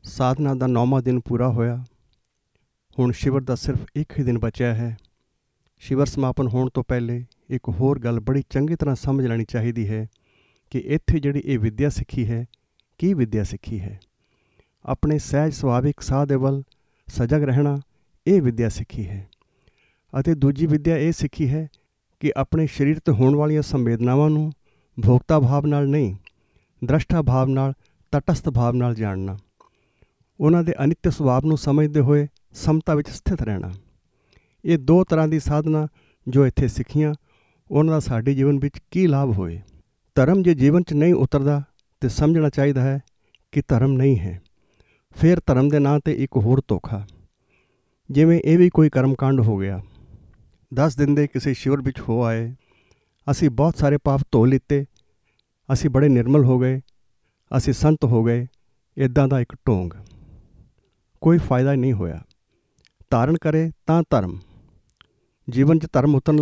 ਸਾਧਨਾ ਦਾ 9ਵਾਂ ਦਿਨ ਪੂਰਾ ਹੋਇਆ। ਹੁਣ ਸ਼ਿਵਰ ਦਾ ਸਿਰਫ ਇੱਕ ਹੀ ਦਿਨ ਬਚਿਆ ਹੈ। ਸ਼ਿਵਰ ਸਮਾਪਨ ਹੋਣ ਤੋਂ ਪਹਿਲੇ ਇੱਕ ਹੋਰ ਗੱਲ ਬੜੀ ਚੰਗੀ ਤਰ੍ਹਾਂ ਸਮਝ ਲੈਣੀ ਚਾਹੀਦੀ ਹੈ ਕਿ ਇੱਥੇ ਜਿਹੜੀ ਇਹ ਵਿੱਦਿਆ ਸਿੱਖੀ ਹੈ, ਕੀ ਵਿੱਦਿਆ ਸਿੱਖੀ ਹੈ। ਆਪਣੇ ਸਹਿਜ ਸੁਭਾਵਿਕ ਸਾਹ ਦੇ ਵੱਲ ਸਜਗ ਰਹਿਣਾ, ਇਹ ਵਿੱਦਿਆ ਸਿੱਖੀ ਹੈ। ਅਤੇ ਦੂਜੀ ਵਿੱਦਿਆ ਇਹ ਸਿੱਖੀ ਹੈ ਕਿ ਆਪਣੇ ਸਰੀਰ 'ਤੇ ਹੋਣ ਵਾਲੀਆਂ ਸੰਵੇਦਨਾਵਾਂ ਨੂੰ ਭੋਗਤਾ ਭਾਵ ਨਾਲ ਨਹੀਂ, ਦ੍ਰਸ਼ਟਾ ਭਾਵ ਨਾਲ, ਤਟਸਥ ਭਾਵ ਨਾਲ ਜਾਣਨਾ। ਉਹਨਾਂ ਦੇ ਅਨਿੱਤ ਸੁਭਾਵ ਨੂੰ ਸਮਝਦੇ ਹੋਏ ਸਮਤਾ ਵਿੱਚ ਸਥਿਤ ਰਹਿਣਾ। ਇਹ ਦੋ ਤਰ੍ਹਾਂ ਦੀ ਸਾਧਨਾ ਜੋ ਇੱਥੇ ਸਿੱਖੀਆਂ, ਉਹਨਾਂ ਦਾ ਸਾਡੇ ਜੀਵਨ ਵਿੱਚ ਕੀ ਲਾਭ ਹੋਏ। ਧਰਮ ਜੇ ਜੀਵਨ 'ਚ ਨਹੀਂ ਉਤਰਦਾ ਤਾਂ ਸਮਝਣਾ ਚਾਹੀਦਾ ਹੈ ਕਿ ਧਰਮ ਨਹੀਂ ਹੈ। ਫਿਰ ਧਰਮ ਦੇ ਨਾਂ 'ਤੇ ਇੱਕ ਹੋਰ ਧੋਖਾ, ਜਿਵੇਂ ਇਹ ਵੀ ਕੋਈ ਕਰਮਕਾਂਡ ਹੋ ਗਿਆ। 10 ਦਿਨ ਦੇ ਕਿਸੇ ਸ਼ਿਵਰ ਵਿੱਚ ਹੋ ਆਏ, ਅਸੀਂ ਬਹੁਤ ਸਾਰੇ ਪਾਪ ਧੋ ਲਿੱਤੇ, ਅਸੀਂ ਬੜੇ ਨਿਰਮਲ ਹੋ ਗਏ, ਅਸੀਂ ਸੰਤ ਹੋ ਗਏ। ਇੱਦਾਂ ਦਾ ਇੱਕ ਢੋਂਗ, ਕੋਈ ਫਾਇਦਾ ਨਹੀਂ ਹੋਇਆ। ਧਾਰਨ ਕਰੇ ਤਾਂ ਧਰਮ, ਜੀਵਨ 'ਚ ਧਰਮ ਉਤਰਨ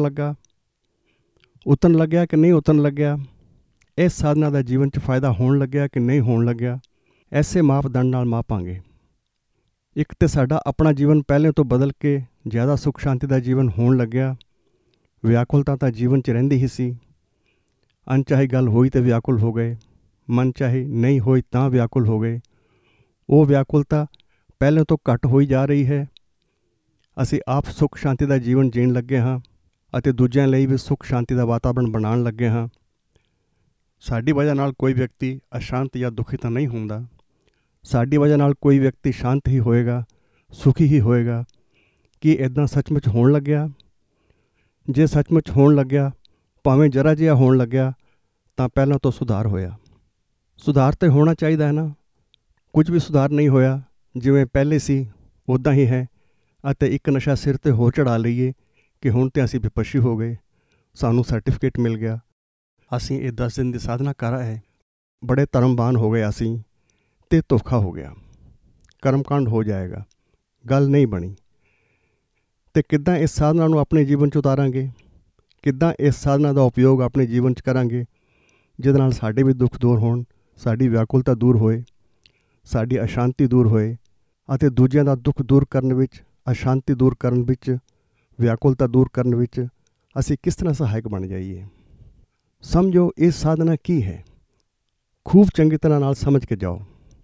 ਲੱਗਿਆ ਕਿ ਨਹੀਂ ਉਤਰਨ ਲੱਗਿਆ, ਇਸ ਸਾਧਨਾ ਦਾ ਜੀਵਨ 'ਚ ਫਾਇਦਾ ਹੋਣ ਲੱਗਿਆ ਕਿ ਨਹੀਂ ਹੋਣ ਲੱਗਿਆ, ਐਸੇ ਮਾਪਦੰਡ ਨਾਲ ਮਾਪਾਂਗੇ। ਇੱਕ ਤਾਂ ਸਾਡਾ ਆਪਣਾ ਜੀਵਨ ਪਹਿਲੇ ਤੋਂ ਬਦਲ ਕੇ ਜ਼ਿਆਦਾ ਸੁੱਖ ਸ਼ਾਂਤੀ ਦਾ ਜੀਵਨ ਹੋਣ ਲੱਗਿਆ। ਵਿਆਕੁਲਤਾ ਤਾਂ ਜੀਵਨ 'ਚ ਰਹਿੰਦੀ ਹੀ ਸੀ। ਅਣਚਾਹੀ ਗੱਲ ਹੋਈ ਤਾਂ ਵਿਆਕੁਲ ਹੋ ਗਏ, ਮਨ ਚਾਹੀ ਨਹੀਂ ਹੋਈ ਤਾਂ ਵਿਆਕੁਲ ਹੋ ਗਏ। ਉਹ ਵਿਆਕੁਲਤਾ ਪਹਿਲੇ ਤੋਂ ਘੱਟ ਹੋਈ ਜਾ ਰਹੀ ਹੈ। ਅਸੀਂ ਆਪ ਸੁੱਖ ਸ਼ਾਂਤੀ ਦਾ ਜੀਵਨ ਜੀਣ ਲੱਗੇ ਹਾਂ ਅਤੇ ਦੂਜਿਆਂ ਲਈ ਵੀ ਸੁੱਖ ਸ਼ਾਂਤੀ ਦਾ ਵਾਤਾਵਰਣ ਬਣਾਉਣ ਲੱਗੇ ਹਾਂ। ਸਾਡੀ ਵਜ੍ਹਾ ਨਾਲ ਕੋਈ ਵਿਅਕਤੀ ਅਸ਼ਾਂਤ ਜਾਂ ਦੁਖੀ ਤਾਂ ਨਹੀਂ ਹੁੰਦਾ। ਸਾਡੀ ਵਜ੍ਹਾ ਨਾਲ ਕੋਈ ਵਿਅਕਤੀ ਸ਼ਾਂਤ ਹੀ ਹੋਏਗਾ, ਸੁਖੀ ਹੀ ਹੋਏਗਾ। ਕੀ ਇੱਦਾਂ ਸੱਚਮੁੱਚ ਹੋਣ ਲੱਗਿਆ? ਜੇ ਸੱਚਮੁੱਚ ਹੋਣ ਲੱਗਿਆ, ਭਾਵੇਂ ਜਰਾ ਜਿਹਾ ਹੋਣ ਲੱਗਿਆ, ਤਾਂ ਪਹਿਲਾਂ ਤੋਂ ਸੁਧਾਰ ਹੋਇਆ। ਸੁਧਾਰ ਤਾਂ ਹੋਣਾ ਚਾਹੀਦਾ ਹੈ ਨਾ। ਕੁਝ ਵੀ ਸੁਧਾਰ ਨਹੀਂ ਹੋਇਆ, ਜਿਵੇਂ ਪਹਿਲੇ ਸੀ ਉੱਦਾਂ ਹੀ ਹੈ। ਅਤੇ ਇੱਕ ਨਸ਼ਾ ਸਿਰ 'ਤੇ ਹੋਰ ਚੜ੍ਹਾ ਲਈਏ ਕਿ ਹੁਣ ਤਾਂ ਅਸੀਂ ਵਿਪਸ਼ੀ ਹੋ ਗਏ, ਸਾਨੂੰ ਸਰਟੀਫਿਕੇਟ ਮਿਲ ਗਿਆ, ਅਸੀਂ ਇਹ 10 ਦਿਨ ਦੀ ਸਾਧਨਾ ਕਰ ਆਏ, ਬੜੇ ਧਰਮਵਾਨ ਹੋ ਗਏ ਅਸੀਂ, ਅਤੇ ਧੋਖਾ ਹੋ ਗਿਆ, ਕਰਮਕਾਂਡ ਹੋ ਜਾਏਗਾ, ਗੱਲ ਨਹੀਂ ਬਣੀ। ਅਤੇ ਕਿੱਦਾਂ ਇਸ ਸਾਧਨਾ ਨੂੰ ਆਪਣੇ ਜੀਵਨ 'ਚ ਉਤਾਰਾਂਗੇ? ਕਿੱਦਾਂ ਇਸ ਸਾਧਨਾ ਦਾ ਉਪਯੋਗ ਆਪਣੇ ਜੀਵਨ 'ਚ ਕਰਾਂਗੇ ਜਿਹਦੇ ਨਾਲ ਸਾਡੇ ਵੀ ਦੁੱਖ ਦੂਰ ਹੋਣ, ਸਾਡੀ ਵਿਆਕੁਲਤਾ ਦੂਰ ਹੋਏ, ਸਾਡੀ ਅਸ਼ਾਂਤੀ ਦੂਰ ਹੋਏ ਅਤੇ ਦੂਜਿਆਂ ਦਾ ਦੁੱਖ ਦੂਰ ਕਰਨ ਵਿੱਚ, ਅਸ਼ਾਂਤੀ ਦੂਰ ਕਰਨ ਵਿੱਚ, ਵਿਆਕੁਲਤਾ ਦੂਰ ਕਰਨ ਵਿੱਚ ਅਸੀਂ ਕਿਸ ਤਰ੍ਹਾਂ ਸਹਾਇਕ ਬਣ ਜਾਈਏ। ਸਮਝੋ ਇਹ ਸਾਧਨਾ ਕੀ ਹੈ, ਖੂਬ ਚੰਗੀ ਤਰ੍ਹਾਂ ਨਾਲ ਸਮਝ ਕੇ ਜਾਓ।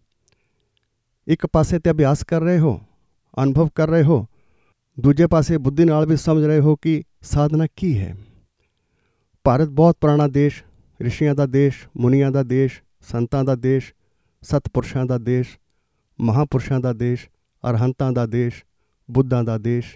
ਇੱਕ ਪਾਸੇ 'ਤੇ ਅਭਿਆਸ ਕਰ ਰਹੇ ਹੋ, ਅਨੁਭਵ ਕਰ ਰਹੇ ਹੋ, ਦੂਜੇ ਪਾਸੇ ਬੁੱਧੀ ਨਾਲ ਵੀ ਸਮਝ ਰਹੇ ਹੋ ਕਿ ਸਾਧਨਾ ਕੀ ਹੈ। ਭਾਰਤ ਬਹੁਤ ਪੁਰਾਣਾ ਦੇਸ਼, ਰਿਸ਼ੀਆਂ ਦਾ ਦੇਸ਼, ਮੁਨੀਆਂ ਦਾ ਦੇਸ਼, ਸੰਤਾਂ ਦਾ ਦੇਸ਼, ਸਤਪੁਰਸ਼ਾਂ ਦਾ ਦੇਸ਼, ਮਹਾਂਪੁਰਸ਼ਾਂ ਦਾ ਦੇਸ਼, ਅਰਹੰਤਾਂ ਦਾ ਦੇਸ਼, ਬੁੱਧਾਂ ਦਾ ਦੇਸ਼।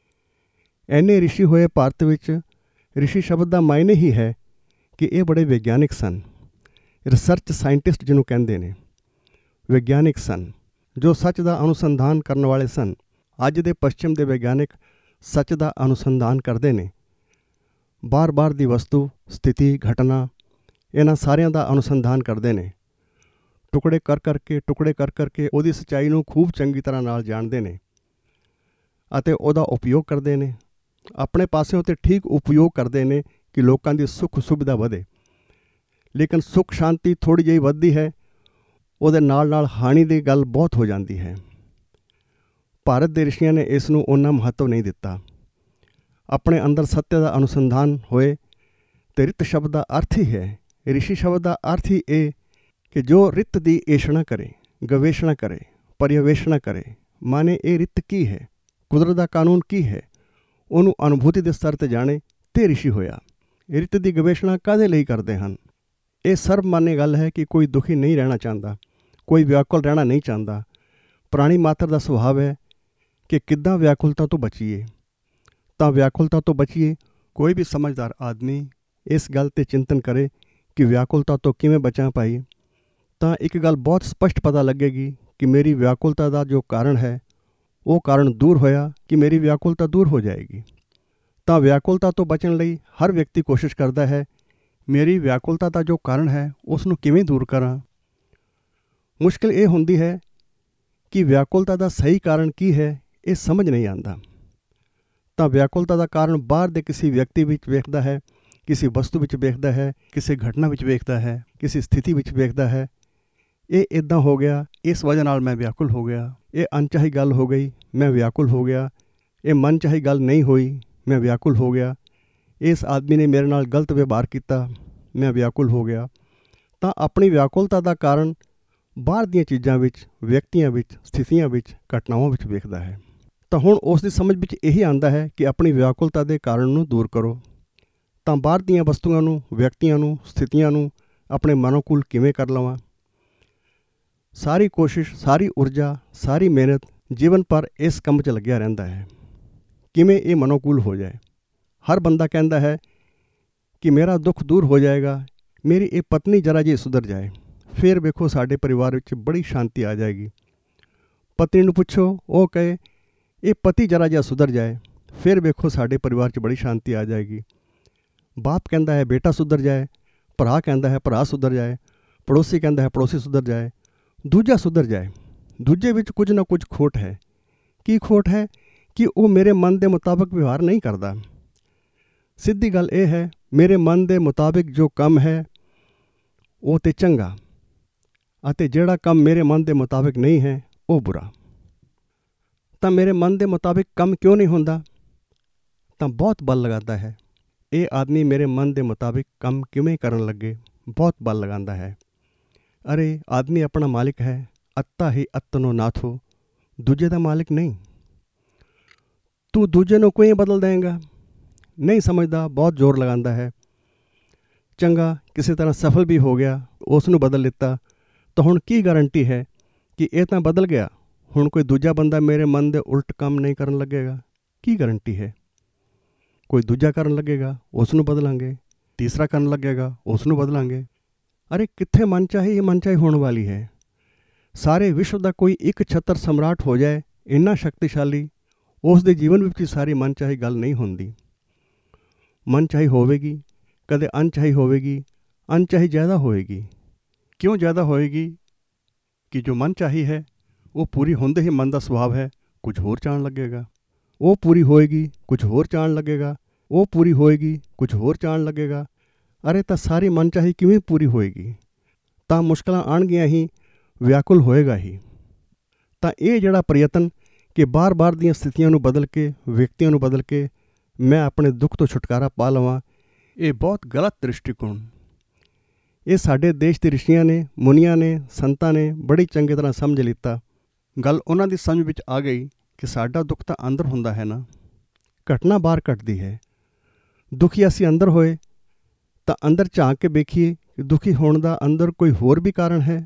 ਐਨੇ ਰਿਸ਼ੀ ਹੋਏ ਭਾਰਤ ਵਿੱਚ। ਰਿਸ਼ੀ ਸ਼ਬਦ ਦਾ ਮਾਇਨੇ ਹੀ ਹੈ ਕਿ ਇਹ ਬੜੇ ਵਿਗਿਆਨਿਕ ਸਨ, ਰਿਸਰਚ ਸਾਇੰਟਿਸਟ ਜਿਹਨੂੰ ਕਹਿੰਦੇ ਨੇ, ਵਿਗਿਆਨਿਕ ਸਨ ਜੋ ਸੱਚ ਦਾ ਅਨੁਸੰਧਾਨ ਕਰਨ ਵਾਲੇ ਸਨ। ਅੱਜ ਦੇ ਪੱਛਮ ਦੇ ਵਿਗਿਆਨਿਕ ਸੱਚ ਦਾ ਅਨੁਸੰਧਾਨ ਕਰਦੇ ਨੇ, ਬਾਰ-ਬਾਰ ਦੀ ਵਸਤੂ, ਸਥਿਤੀ, ਘਟਨਾ, ਇਹਨਾਂ ਸਾਰਿਆਂ ਦਾ ਅਨੁਸੰਧਾਨ ਕਰਦੇ ਨੇ। ਟੁਕੜੇ ਕਰ ਕਰਕੇ ਉਹਦੀ ਸੱਚਾਈ ਨੂੰ ਖੂਬ ਚੰਗੀ ਤਰ੍ਹਾਂ ਨਾਲ ਜਾਣਦੇ ਨੇ ਅਤੇ ਉਹਦਾ ਉਪਯੋਗ ਕਰਦੇ ਨੇ। ਆਪਣੇ ਪਾਸਿਓਂ ਤੇ ਠੀਕ ਉਪਯੋਗ ਕਰਦੇ ਨੇ ਕਿ ਲੋਕਾਂ ਦੀ ਸੁੱਖ ਸੁਵਿਧਾ ਵਧੇ। ਲੇਕਿਨ ਸੁੱਖ ਸ਼ਾਂਤੀ ਥੋੜ੍ਹੀ ਜਿਹੀ ਵੱਧਦੀ ਹੈ, ਉਹਦੇ ਨਾਲ ਹਾਨੀ ਦੀ ਗੱਲ ਬਹੁਤ ਹੋ ਜਾਂਦੀ ਹੈ। ਭਾਰਤ ਦੇ ਰਿਸ਼ੀਆਂ ਨੇ ਇਸ ਨੂੰ ਓਨਾ ਮਹੱਤਵ ਨਹੀਂ ਦਿੱਤਾ। ਆਪਣੇ ਅੰਦਰ ਸੱਤਿਆ ਦਾ ਅਨੁਸੰਧਾਨ ਹੋਏ ਅਤੇ ਰਿਤ ਸ਼ਬਦ ਦਾ ਅਰਥ ਹੀ ਹੈ, ਰਿਸ਼ੀ ਸ਼ਬਦ ਦਾ ਅਰਥ ਹੀ ਇਹ ਕਿ ਜੋ ਰਿਤ ਦੀ ਏਸ਼ਣਾ ਕਰੇ, ਗਵੇਸ਼ਣਾ ਕਰੇ, ਪਰਿਅਵੇਸ਼ਣਾ ਕਰੇ। ਮਾਨੇ ਇਹ ਰਿਤ ਕੀ ਹੈ, ਕੁਦਰਤ ਦਾ ਕਾਨੂੰਨ ਕੀ ਹੈ, ਉਹਨੂੰ ਅਨੁਭੂਤੀ ਦੇ ਸਤਰ 'ਤੇ ਜਾਣੇ ਤੇ ਰਿਸ਼ੀ ਹੋਇਆ। ਰਿਤ ਦੀ ਗਵੇਸ਼ਣਾ ਕਾਹਦੇ ਲਈ ਕਰਦੇ ਹਨ? ਇਹ ਸਰਬ ਮਾਨੇ ਗੱਲ ਹੈ ਕਿ ਕੋਈ ਦੁਖੀ ਨਹੀਂ ਰਹਿਣਾ ਚਾਹੁੰਦਾ, ਕੋਈ ਵਿਆਕੁਲ ਰਹਿਣਾ ਨਹੀਂ ਚਾਹੁੰਦਾ। ਪ੍ਰਾਣੀ ਮਾਤਰ ਦਾ ਸੁਭਾਵ ਹੈ ਕਿ ਕਿੱਦਾਂ ਵਿਆਕੁਲਤਾ ਤੋਂ ਬਚੀਏ। ਤਾਂ ਵਿਆਕੁਲਤਾ ਤੋਂ ਬਚੀਏ, ਕੋਈ ਵੀ ਸਮਝਦਾਰ ਆਦਮੀ ਇਸ ਗੱਲ 'ਤੇ ਚਿੰਤਨ ਕਰੇ ਕਿ ਵਿਆਕੁਲਤਾ ਤੋਂ ਕਿਵੇਂ ਬਚਾਂ ਭਾਈ, ਤਾਂ ਇੱਕ ਗੱਲ ਬਹੁਤ ਸਪਸ਼ਟ ਪਤਾ ਲੱਗੇਗੀ ਕਿ ਮੇਰੀ ਵਿਆਕੁਲਤਾ ਦਾ ਜੋ ਕਾਰਨ ਹੈ, ਉਹ ਕਾਰਨ ਦੂਰ ਹੋਇਆ ਕਿ ਮੇਰੀ ਵਿਆਕੁਲਤਾ ਦੂਰ ਹੋ ਜਾਏਗੀ। ਤਾਂ ਵਿਆਕੁਲਤਾ ਤੋਂ ਬਚਣ ਲਈ ਹਰ ਵਿਅਕਤੀ ਕੋਸ਼ਿਸ਼ ਕਰਦਾ ਹੈ, ਮੇਰੀ ਵਿਆਕੁਲਤਾ ਦਾ ਜੋ ਕਾਰਨ ਹੈ ਉਸ ਨੂੰ ਕਿਵੇਂ ਦੂਰ ਕਰਾਂ। ਮੁਸ਼ਕਿਲ ਇਹ ਹੁੰਦੀ ਹੈ ਕਿ ਵਿਆਕੁਲਤਾ ਦਾ ਸਹੀ ਕਾਰਨ ਕੀ ਹੈ, ਇਹ ਸਮਝ ਨਹੀਂ ਆਉਂਦਾ। ਤਾਂ ਵਿਆਕੁਲਤਾ ਦਾ ਕਾਰਨ ਬਾਹਰ ਦੇ ਕਿਸੇ ਵਿਅਕਤੀ ਵਿੱਚ ਵੇਖਦਾ ਹੈ, ਕਿਸੇ ਵਸਤੂ ਵਿੱਚ ਵੇਖਦਾ ਹੈ, ਕਿਸੇ ਘਟਨਾ ਵਿੱਚ ਵੇਖਦਾ ਹੈ, ਕਿਸੇ ਸਥਿਤੀ ਵਿੱਚ ਵੇਖਦਾ ਹੈ। ਇਹ ਇੱਦਾਂ ਹੋ ਗਿਆ ਇਸ ਵਜ੍ਹਾ ਨਾਲ ਮੈਂ ਵਿਆਕੁਲ ਹੋ ਗਿਆ, ਇਹ ਅਣਚਾਹੀ ਗੱਲ ਹੋ ਗਈ, ਮੈਂ ਵਿਆਕੁਲ ਹੋ ਗਿਆ, ਇਹ ਮਨਚਾਹੀ ਗੱਲ ਨਹੀਂ ਹੋਈ, ਮੈਂ ਵਿਆਕੁਲ ਹੋ ਗਿਆ, ਇਸ ਆਦਮੀ ਨੇ ਮੇਰੇ ਨਾਲ ਗਲਤ ਵਿਵਹਾਰ ਕੀਤਾ, ਮੈਂ ਵਿਆਕੁਲ ਹੋ ਗਿਆ। ਤਾਂ ਆਪਣੀ ਵਿਆਕੁਲਤਾ ਦਾ ਕਾਰਨ ਬਾਹਰ ਦੀਆਂ ਚੀਜ਼ਾਂ ਵਿੱਚ, ਵਿਅਕਤੀਆਂ ਵਿੱਚ, ਸਥਿਤੀਆਂ ਵਿੱਚ, ਘਟਨਾਵਾਂ ਵਿੱਚ ਵੇਖਦਾ ਹੈ। ਤਾਂ ਹੁਣ ਉਸ ਦੀ ਸਮਝ ਵਿੱਚ ਇਹੀ ਆਉਂਦਾ ਹੈ ਕਿ ਆਪਣੀ ਵਿਆਕੁਲਤਾ ਦੇ ਕਾਰਨ ਨੂੰ ਦੂਰ ਕਰੋ। ਤਾਂ ਬਾਹਰ ਦੀਆਂ ਵਸਤੂਆਂ ਨੂੰ, ਵਿਅਕਤੀਆਂ ਨੂੰ, ਸਥਿਤੀਆਂ ਨੂੰ ਆਪਣੇ ਮਨੋਕੂਲ ਕਿਵੇਂ ਕਰ ਲਵਾਂ। ਸਾਰੀ ਕੋਸ਼ਿਸ਼, ਸਾਰੀ ਊਰਜਾ, ਸਾਰੀ ਮਿਹਨਤ ਜੀਵਨ ਭਰ ਇਸ ਕੰਮ 'ਚ ਲੱਗਿਆ ਰਹਿੰਦਾ ਹੈ, ਕਿਵੇਂ ਇਹ ਮਨੋਕੂਲ ਹੋ ਜਾਏ। ਹਰ ਬੰਦਾ ਕਹਿੰਦਾ ਹੈ ਕਿ ਮੇਰਾ ਦੁੱਖ ਦੂਰ ਹੋ ਜਾਏਗਾ, ਮੇਰੀ ਇਹ ਪਤਨੀ ਜਰਾ ਜਿਹੀ ਸੁਧਰ ਜਾਏ, ਫਿਰ ਵੇਖੋ ਸਾਡੇ ਪਰਿਵਾਰ ਵਿੱਚ ਬੜੀ ਸ਼ਾਂਤੀ ਆ ਜਾਏਗੀ। ਪਤਨੀ ਨੂੰ ਪੁੱਛੋ, ਉਹ ਕਹੇ ਇਹ ਪਤੀ ਜਰਾ ਜਿਹਾ ਸੁਧਰ ਜਾਏ, ਫਿਰ ਵੇਖੋ ਸਾਡੇ ਪਰਿਵਾਰ 'ਚ ਬੜੀ ਸ਼ਾਂਤੀ ਆ ਜਾਏਗੀ। ਬਾਪ ਕਹਿੰਦਾ ਹੈ ਬੇਟਾ ਸੁਧਰ ਜਾਏ, ਭਰਾ ਕਹਿੰਦਾ ਹੈ ਭਰਾ ਸੁਧਰ ਜਾਏ, ਪੜੋਸੀ ਕਹਿੰਦਾ ਹੈ ਪੜੋਸੀ ਸੁਧਰ ਜਾਏ, ਦੂਜਾ ਸੁਧਰ ਜਾਏ। ਦੂਜੇ ਵਿੱਚ ਕੁਝ ਨਾ ਕੁਝ ਖੋਟ ਹੈ। ਕੀ ਖੋਟ ਹੈ? ਕਿ ਉਹ ਮੇਰੇ ਮਨ ਦੇ ਮੁਤਾਬਕ ਵਿਵਹਾਰ ਨਹੀਂ ਕਰਦਾ। ਸਿੱਧੀ ਗੱਲ ਇਹ ਹੈ, ਮੇਰੇ ਮਨ ਦੇ ਮੁਤਾਬਿਕ ਜੋ ਕੰਮ ਹੈ ਉਹ ਤੇ ਚੰਗਾ, ਅਤੇ ਜਿਹੜਾ ਕੰਮ ਮੇਰੇ ਮਨ ਦੇ ਮੁਤਾਬਿਕ ਨਹੀਂ ਹੈ ਉਹ ਬੁਰਾ। ਤਾਂ ਮੇਰੇ ਮਨ ਦੇ ਮੁਤਾਬਿਕ ਕੰਮ ਕਿਉਂ ਨਹੀਂ ਹੁੰਦਾ? ਤਾਂ ਬਹੁਤ ਬਲ ਲਗਾਉਂਦਾ ਹੈ। ਇਹ ਆਦਮੀ ਮੇਰੇ ਮਨ ਦੇ ਮੁਤਾਬਿਕ ਕੰਮ ਕਿਵੇਂ ਕਰਨ ਲੱਗੇ ਬਹੁਤ ਬਲ ਲਗਾਉਂਦਾ ਹੈ। ਅਰੇ ਆਦਮੀ ਆਪਣਾ ਮਾਲਿਕ ਹੈ, ਅੱਤਾ ਹੀ ਅੱਤਨੋ ਨਾਥੋ, ਦੂਜੇ ਦਾ ਮਾਲਿਕ ਨਹੀਂ। ਤੂੰ ਦੂਜੇ ਨੂੰ ਕਿਵੇਂ ਬਦਲ ਦੇਂਗਾ? ਨਹੀਂ ਸਮਝਦਾ, ਬਹੁਤ ਜ਼ੋਰ ਲਗਾਉਂਦਾ ਹੈ। ਚੰਗਾ, ਕਿਸੇ ਤਰ੍ਹਾਂ ਸਫਲ ਵੀ ਹੋ ਗਿਆ, ਉਸ ਨੂੰ ਬਦਲ ਲਿੱਤਾ, ਤਾਂ ਹੁਣ ਕੀ ਗਾਰੰਟੀ ਹੈ ਕਿ ਇਹ ਤਾਂ ਬਦਲ ਗਿਆ, ਹੁਣ ਕੋਈ ਦੂਜਾ ਬੰਦਾ ਮੇਰੇ ਮਨ ਦੇ ਉਲਟ ਕੰਮ ਨਹੀਂ ਕਰਨ ਲੱਗੇਗਾ? ਕੀ ਗਾਰੰਟੀ ਹੈ? ਕੋਈ ਦੂਜਾ ਕਰਨ ਲੱਗੇਗਾ, ਉਸ ਨੂੰ ਬਦਲਾਂਗੇ, ਤੀਸਰਾ ਕਰਨ ਲੱਗੇਗਾ, ਉਸ ਨੂੰ ਬਦਲਾਂਗੇ। ਅਰੇ ਕਿੱਥੇ ਮਨਚਾਹੀ ਹੋਣ ਵਾਲੀ ਹੈ। ਸਾਰੇ ਵਿਸ਼ਵ ਦਾ ਕੋਈ ਇੱਕ ਛੱਤਰ ਸਮਰਾਟ ਹੋ ਜਾਏ, ਇੰਨਾ ਸ਼ਕਤੀਸ਼ਾਲੀ, ਉਸ ਦੇ ਜੀਵਨ ਵਿੱਚ ਸਾਰੀ ਮਨਚਾਹੀ ਗੱਲ ਨਹੀਂ ਹੁੰਦੀ। ਮਨਚਾਹੀ ਹੋਵੇਗੀ, ਕਦੇ ਅਣਚਾਹੀ ਹੋਵੇਗੀ, ਅਣਚਾਹੀ ਜ਼ਿਆਦਾ ਹੋਏਗੀ। ਕਿਉਂ ਜ਼ਿਆਦਾ ਹੋਏਗੀ? ਕਿ ਜੋ ਮਨਚਾਹੀ ਹੈ ਉਹ ਪੂਰੀ ਹੁੰਦੇ ਹੀ ਮਨ ਦਾ ਸੁਭਾਵ ਹੈ ਕੁਝ ਹੋਰ ਚਾਹਣ ਲੱਗੇਗਾ। ਉਹ ਪੂਰੀ ਹੋਏਗੀ, ਕੁਝ ਹੋਰ ਚਾਹਣ ਲੱਗੇਗਾ, ਉਹ ਪੂਰੀ ਹੋਏਗੀ, ਕੁਝ ਹੋਰ ਚਾਹਣ ਲੱਗੇਗਾ। ਅਰੇ ਤਾਂ ਸਾਰੀ ਮਨਚਾਹੀ ਕਿਵੇਂ ਪੂਰੀ ਹੋਏਗੀ? ਤਾਂ ਮੁਸ਼ਕਲਾਂ ਆਉਣਗੀਆਂ ਹੀ, ਵਿਆਕੁਲ ਹੋਏਗਾ ਹੀ। ਤਾਂ ਇਹ ਜਿਹੜਾ ਪ੍ਰਯਤਨ ਕਿ ਬਾਰ-ਬਾਰ ਦੀਆਂ ਸਥਿਤੀਆਂ ਨੂੰ ਬਦਲ ਕੇ, ਵਿਅਕਤੀਆਂ ਨੂੰ ਬਦਲ ਕੇ ਮੈਂ ਆਪਣੇ ਦੁੱਖ ਤੋਂ ਛੁਟਕਾਰਾ ਪਾ ਲਵਾਂ, ਇਹ ਬਹੁਤ ਗਲਤ ਦ੍ਰਿਸ਼ਟੀਕੋਣ। ਇਹ ਸਾਡੇ ਦੇਸ਼ ਦੇ ਰਿਸ਼ੀਆਂ ਨੇ, ਮੁਨੀਆਂ ਨੇ, ਸੰਤਾਂ ਨੇ ਬੜੀ ਚੰਗੀ ਤਰ੍ਹਾਂ ਸਮਝ ਲਿੱਤਾ। ਗੱਲ ਉਹਨਾਂ ਦੀ ਸਮਝ ਵਿੱਚ ਆ ਗਈ ਕਿ ਸਾਡਾ ਦੁੱਖ ਤਾਂ ਅੰਦਰ ਹੁੰਦਾ ਹੈ ਨਾ, ਘਟਨਾ ਬਾਹਰ ਘਟਦੀ ਹੈ। ਦੁਖੀ ਅਸੀਂ ਅੰਦਰ ਹੋਏ ਤਾਂ ਅੰਦਰ ਝਾਂਕ ਕੇ ਵੇਖੀਏ ਕਿ ਦੁਖੀ ਹੋਣ ਦਾ ਅੰਦਰ ਕੋਈ ਹੋਰ ਵੀ ਕਾਰਨ ਹੈ।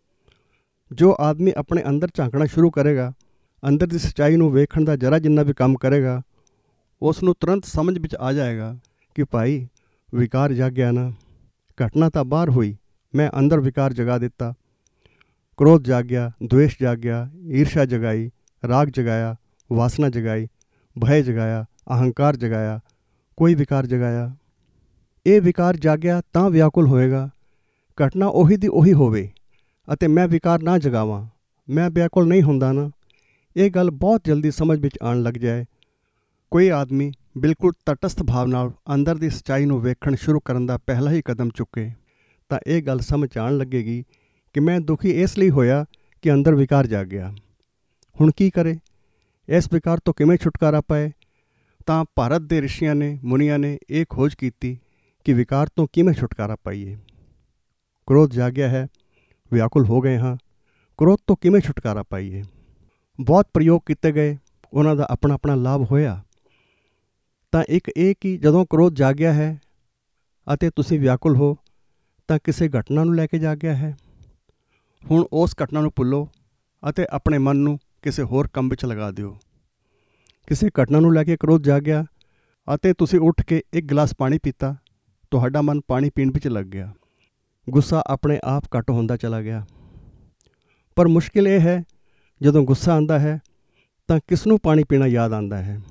ਜੋ ਆਦਮੀ ਆਪਣੇ ਅੰਦਰ ਝਾਂਕਣਾ ਸ਼ੁਰੂ ਕਰੇਗਾ, ਅੰਦਰ ਦੀ ਸੱਚਾਈ ਨੂੰ ਵੇਖਣ ਦਾ ਜਰਾ ਜਿੰਨਾ ਵੀ ਕੰਮ ਕਰੇਗਾ, ਉਸ ਨੂੰ ਤੁਰੰਤ ਸਮਝ ਵਿੱਚ ਆ ਜਾਏਗਾ ਕਿ ਭਾਈ ਵਿਕਾਰ ਜਾਗਿਆ ਨਾ। ਘਟਨਾ ਤਾਂ ਬਾਹਰ ਹੋਈ, ਮੈਂ ਅੰਦਰ ਵਿਕਾਰ ਜਗਾ ਦਿੱਤਾ। ਕ੍ਰੋਧ ਜਾਗਿਆ, द्वेष ਜਾਗਿਆ, ਈਰਸ਼ਾ ਜਗਾਈ, ਰਾਗ ਜਗਾਇਆ, ਵਾਸਨਾ ਜਗਾਈ, ਭੈ ਜਗਾਇਆ, ਅਹੰਕਾਰ ਜਗਾਇਆ, ਕੋਈ ਵਿਕਾਰ ਜਗਾਇਆ। ਇਹ ਵਿਕਾਰ ਜਾਗਿਆ ਤਾਂ ਵਿਆਕੁਲ ਹੋਏਗਾ। ਘਟਨਾ ਉਹੀ ਦੀ ਉਹੀ ਹੋਵੇ ਅਤੇ ਮੈਂ ਵਿਕਾਰ ਨਾ ਜਗਾਵਾਂ, ਮੈਂ ਵਿਆਕੁਲ ਨਹੀਂ ਹੁੰਦਾ ਨਾ। ਇਹ ਗੱਲ ਬਹੁਤ ਜਲਦੀ ਸਮਝ ਵਿੱਚ ਆਉਣ ਲੱਗ ਜਾਏ। ਕੋਈ ਆਦਮੀ ਬਿਲਕੁਲ ਤਟਸਥ ਭਾਵ ਨਾਲ ਅੰਦਰ ਦੀ ਸੱਚਾਈ ਨੂੰ ਵੇਖਣ ਸ਼ੁਰੂ ਕਰਨ ਦਾ ਪਹਿਲਾ ਹੀ ਕਦਮ ਚੁੱਕੇ ਤਾਂ ਇਹ ਗੱਲ ਸਮਝ ਆਉਣ ਲੱਗੇਗੀ ਕਿ ਮੈਂ ਦੁਖੀ ਇਸ ਲਈ ਹੋਇਆ ਕਿ ਅੰਦਰ ਵਿਕਾਰ ਜਾਗ ਗਿਆ। ਹੁਣ ਕੀ ਕਰੇ? ਇਸ ਵਿਕਾਰ ਤੋਂ ਕਿਵੇਂ ਛੁਟਕਾਰਾ ਪਾਏ? ਤਾਂ ਭਾਰਤ ਦੇ ਰਿਸ਼ੀਆਂ ਨੇ, ਮੁਨੀਆਂ ਨੇ ਇਹ ਖੋਜ ਕੀਤੀ ਕਿ ਵਿਕਾਰ ਤੋਂ ਕਿਵੇਂ ਛੁਟਕਾਰਾ ਪਾਈਏ। ਕ੍ਰੋਧ ਜਾਗਿਆ ਹੈ, ਵਿਆਕੁਲ ਹੋ ਗਏ ਹਾਂ, ਕ੍ਰੋਧ ਤੋਂ ਕਿਵੇਂ ਛੁਟਕਾਰਾ ਪਾਈਏ? ਬਹੁਤ ਪ੍ਰਯੋਗ ਕੀਤੇ ਗਏ, ਉਹਨਾਂ ਦਾ ਆਪਣਾ ਆਪਣਾ ਲਾਭ ਹੋਇਆ। ਤਾਂ ਇੱਕ ਇਹ ਕਿ ਜਦੋਂ ਕ੍ਰੋਧ ਜਾਗਿਆ ਹੈ ਅਤੇ ਤੁਸੀਂ ਵਿਆਕੁਲ ਹੋ ਤਾਂ ਕਿਸੇ ਘਟਨਾ ਨੂੰ ਲੈ ਕੇ ਜਾਗਿਆ ਹੈ। ਹੁਣ ਉਸ ਘਟਨਾ ਨੂੰ ਭੁੱਲੋ ਅਤੇ ਆਪਣੇ ਮਨ ਨੂੰ ਕਿਸੇ ਹੋਰ ਕੰਮ ਵਿੱਚ ਲਗਾ ਦਿਓ। ਕਿਸੇ ਘਟਨਾ ਨੂੰ ਲੈ ਕੇ ਕ੍ਰੋਧ ਜਾਗਿਆ ਅਤੇ ਤੁਸੀਂ ਉੱਠ ਕੇ ਇੱਕ ਗਲਾਸ ਪਾਣੀ ਪੀਤਾ, ਤੁਹਾਡਾ ਮਨ ਪਾਣੀ ਪੀਣ ਵਿੱਚ ਲੱਗ ਗਿਆ, ਗੁੱਸਾ ਆਪਣੇ ਆਪ ਘੱਟ ਹੁੰਦਾ ਚਲਾ ਗਿਆ। ਪਰ ਮੁਸ਼ਕਿਲ ਇਹ ਹੈ, ਜਦੋਂ ਗੁੱਸਾ ਆਉਂਦਾ ਹੈ ਤਾਂ ਕਿਸ ਨੂੰ ਪਾਣੀ ਪੀਣਾ ਯਾਦ ਆਉਂਦਾ ਹੈ?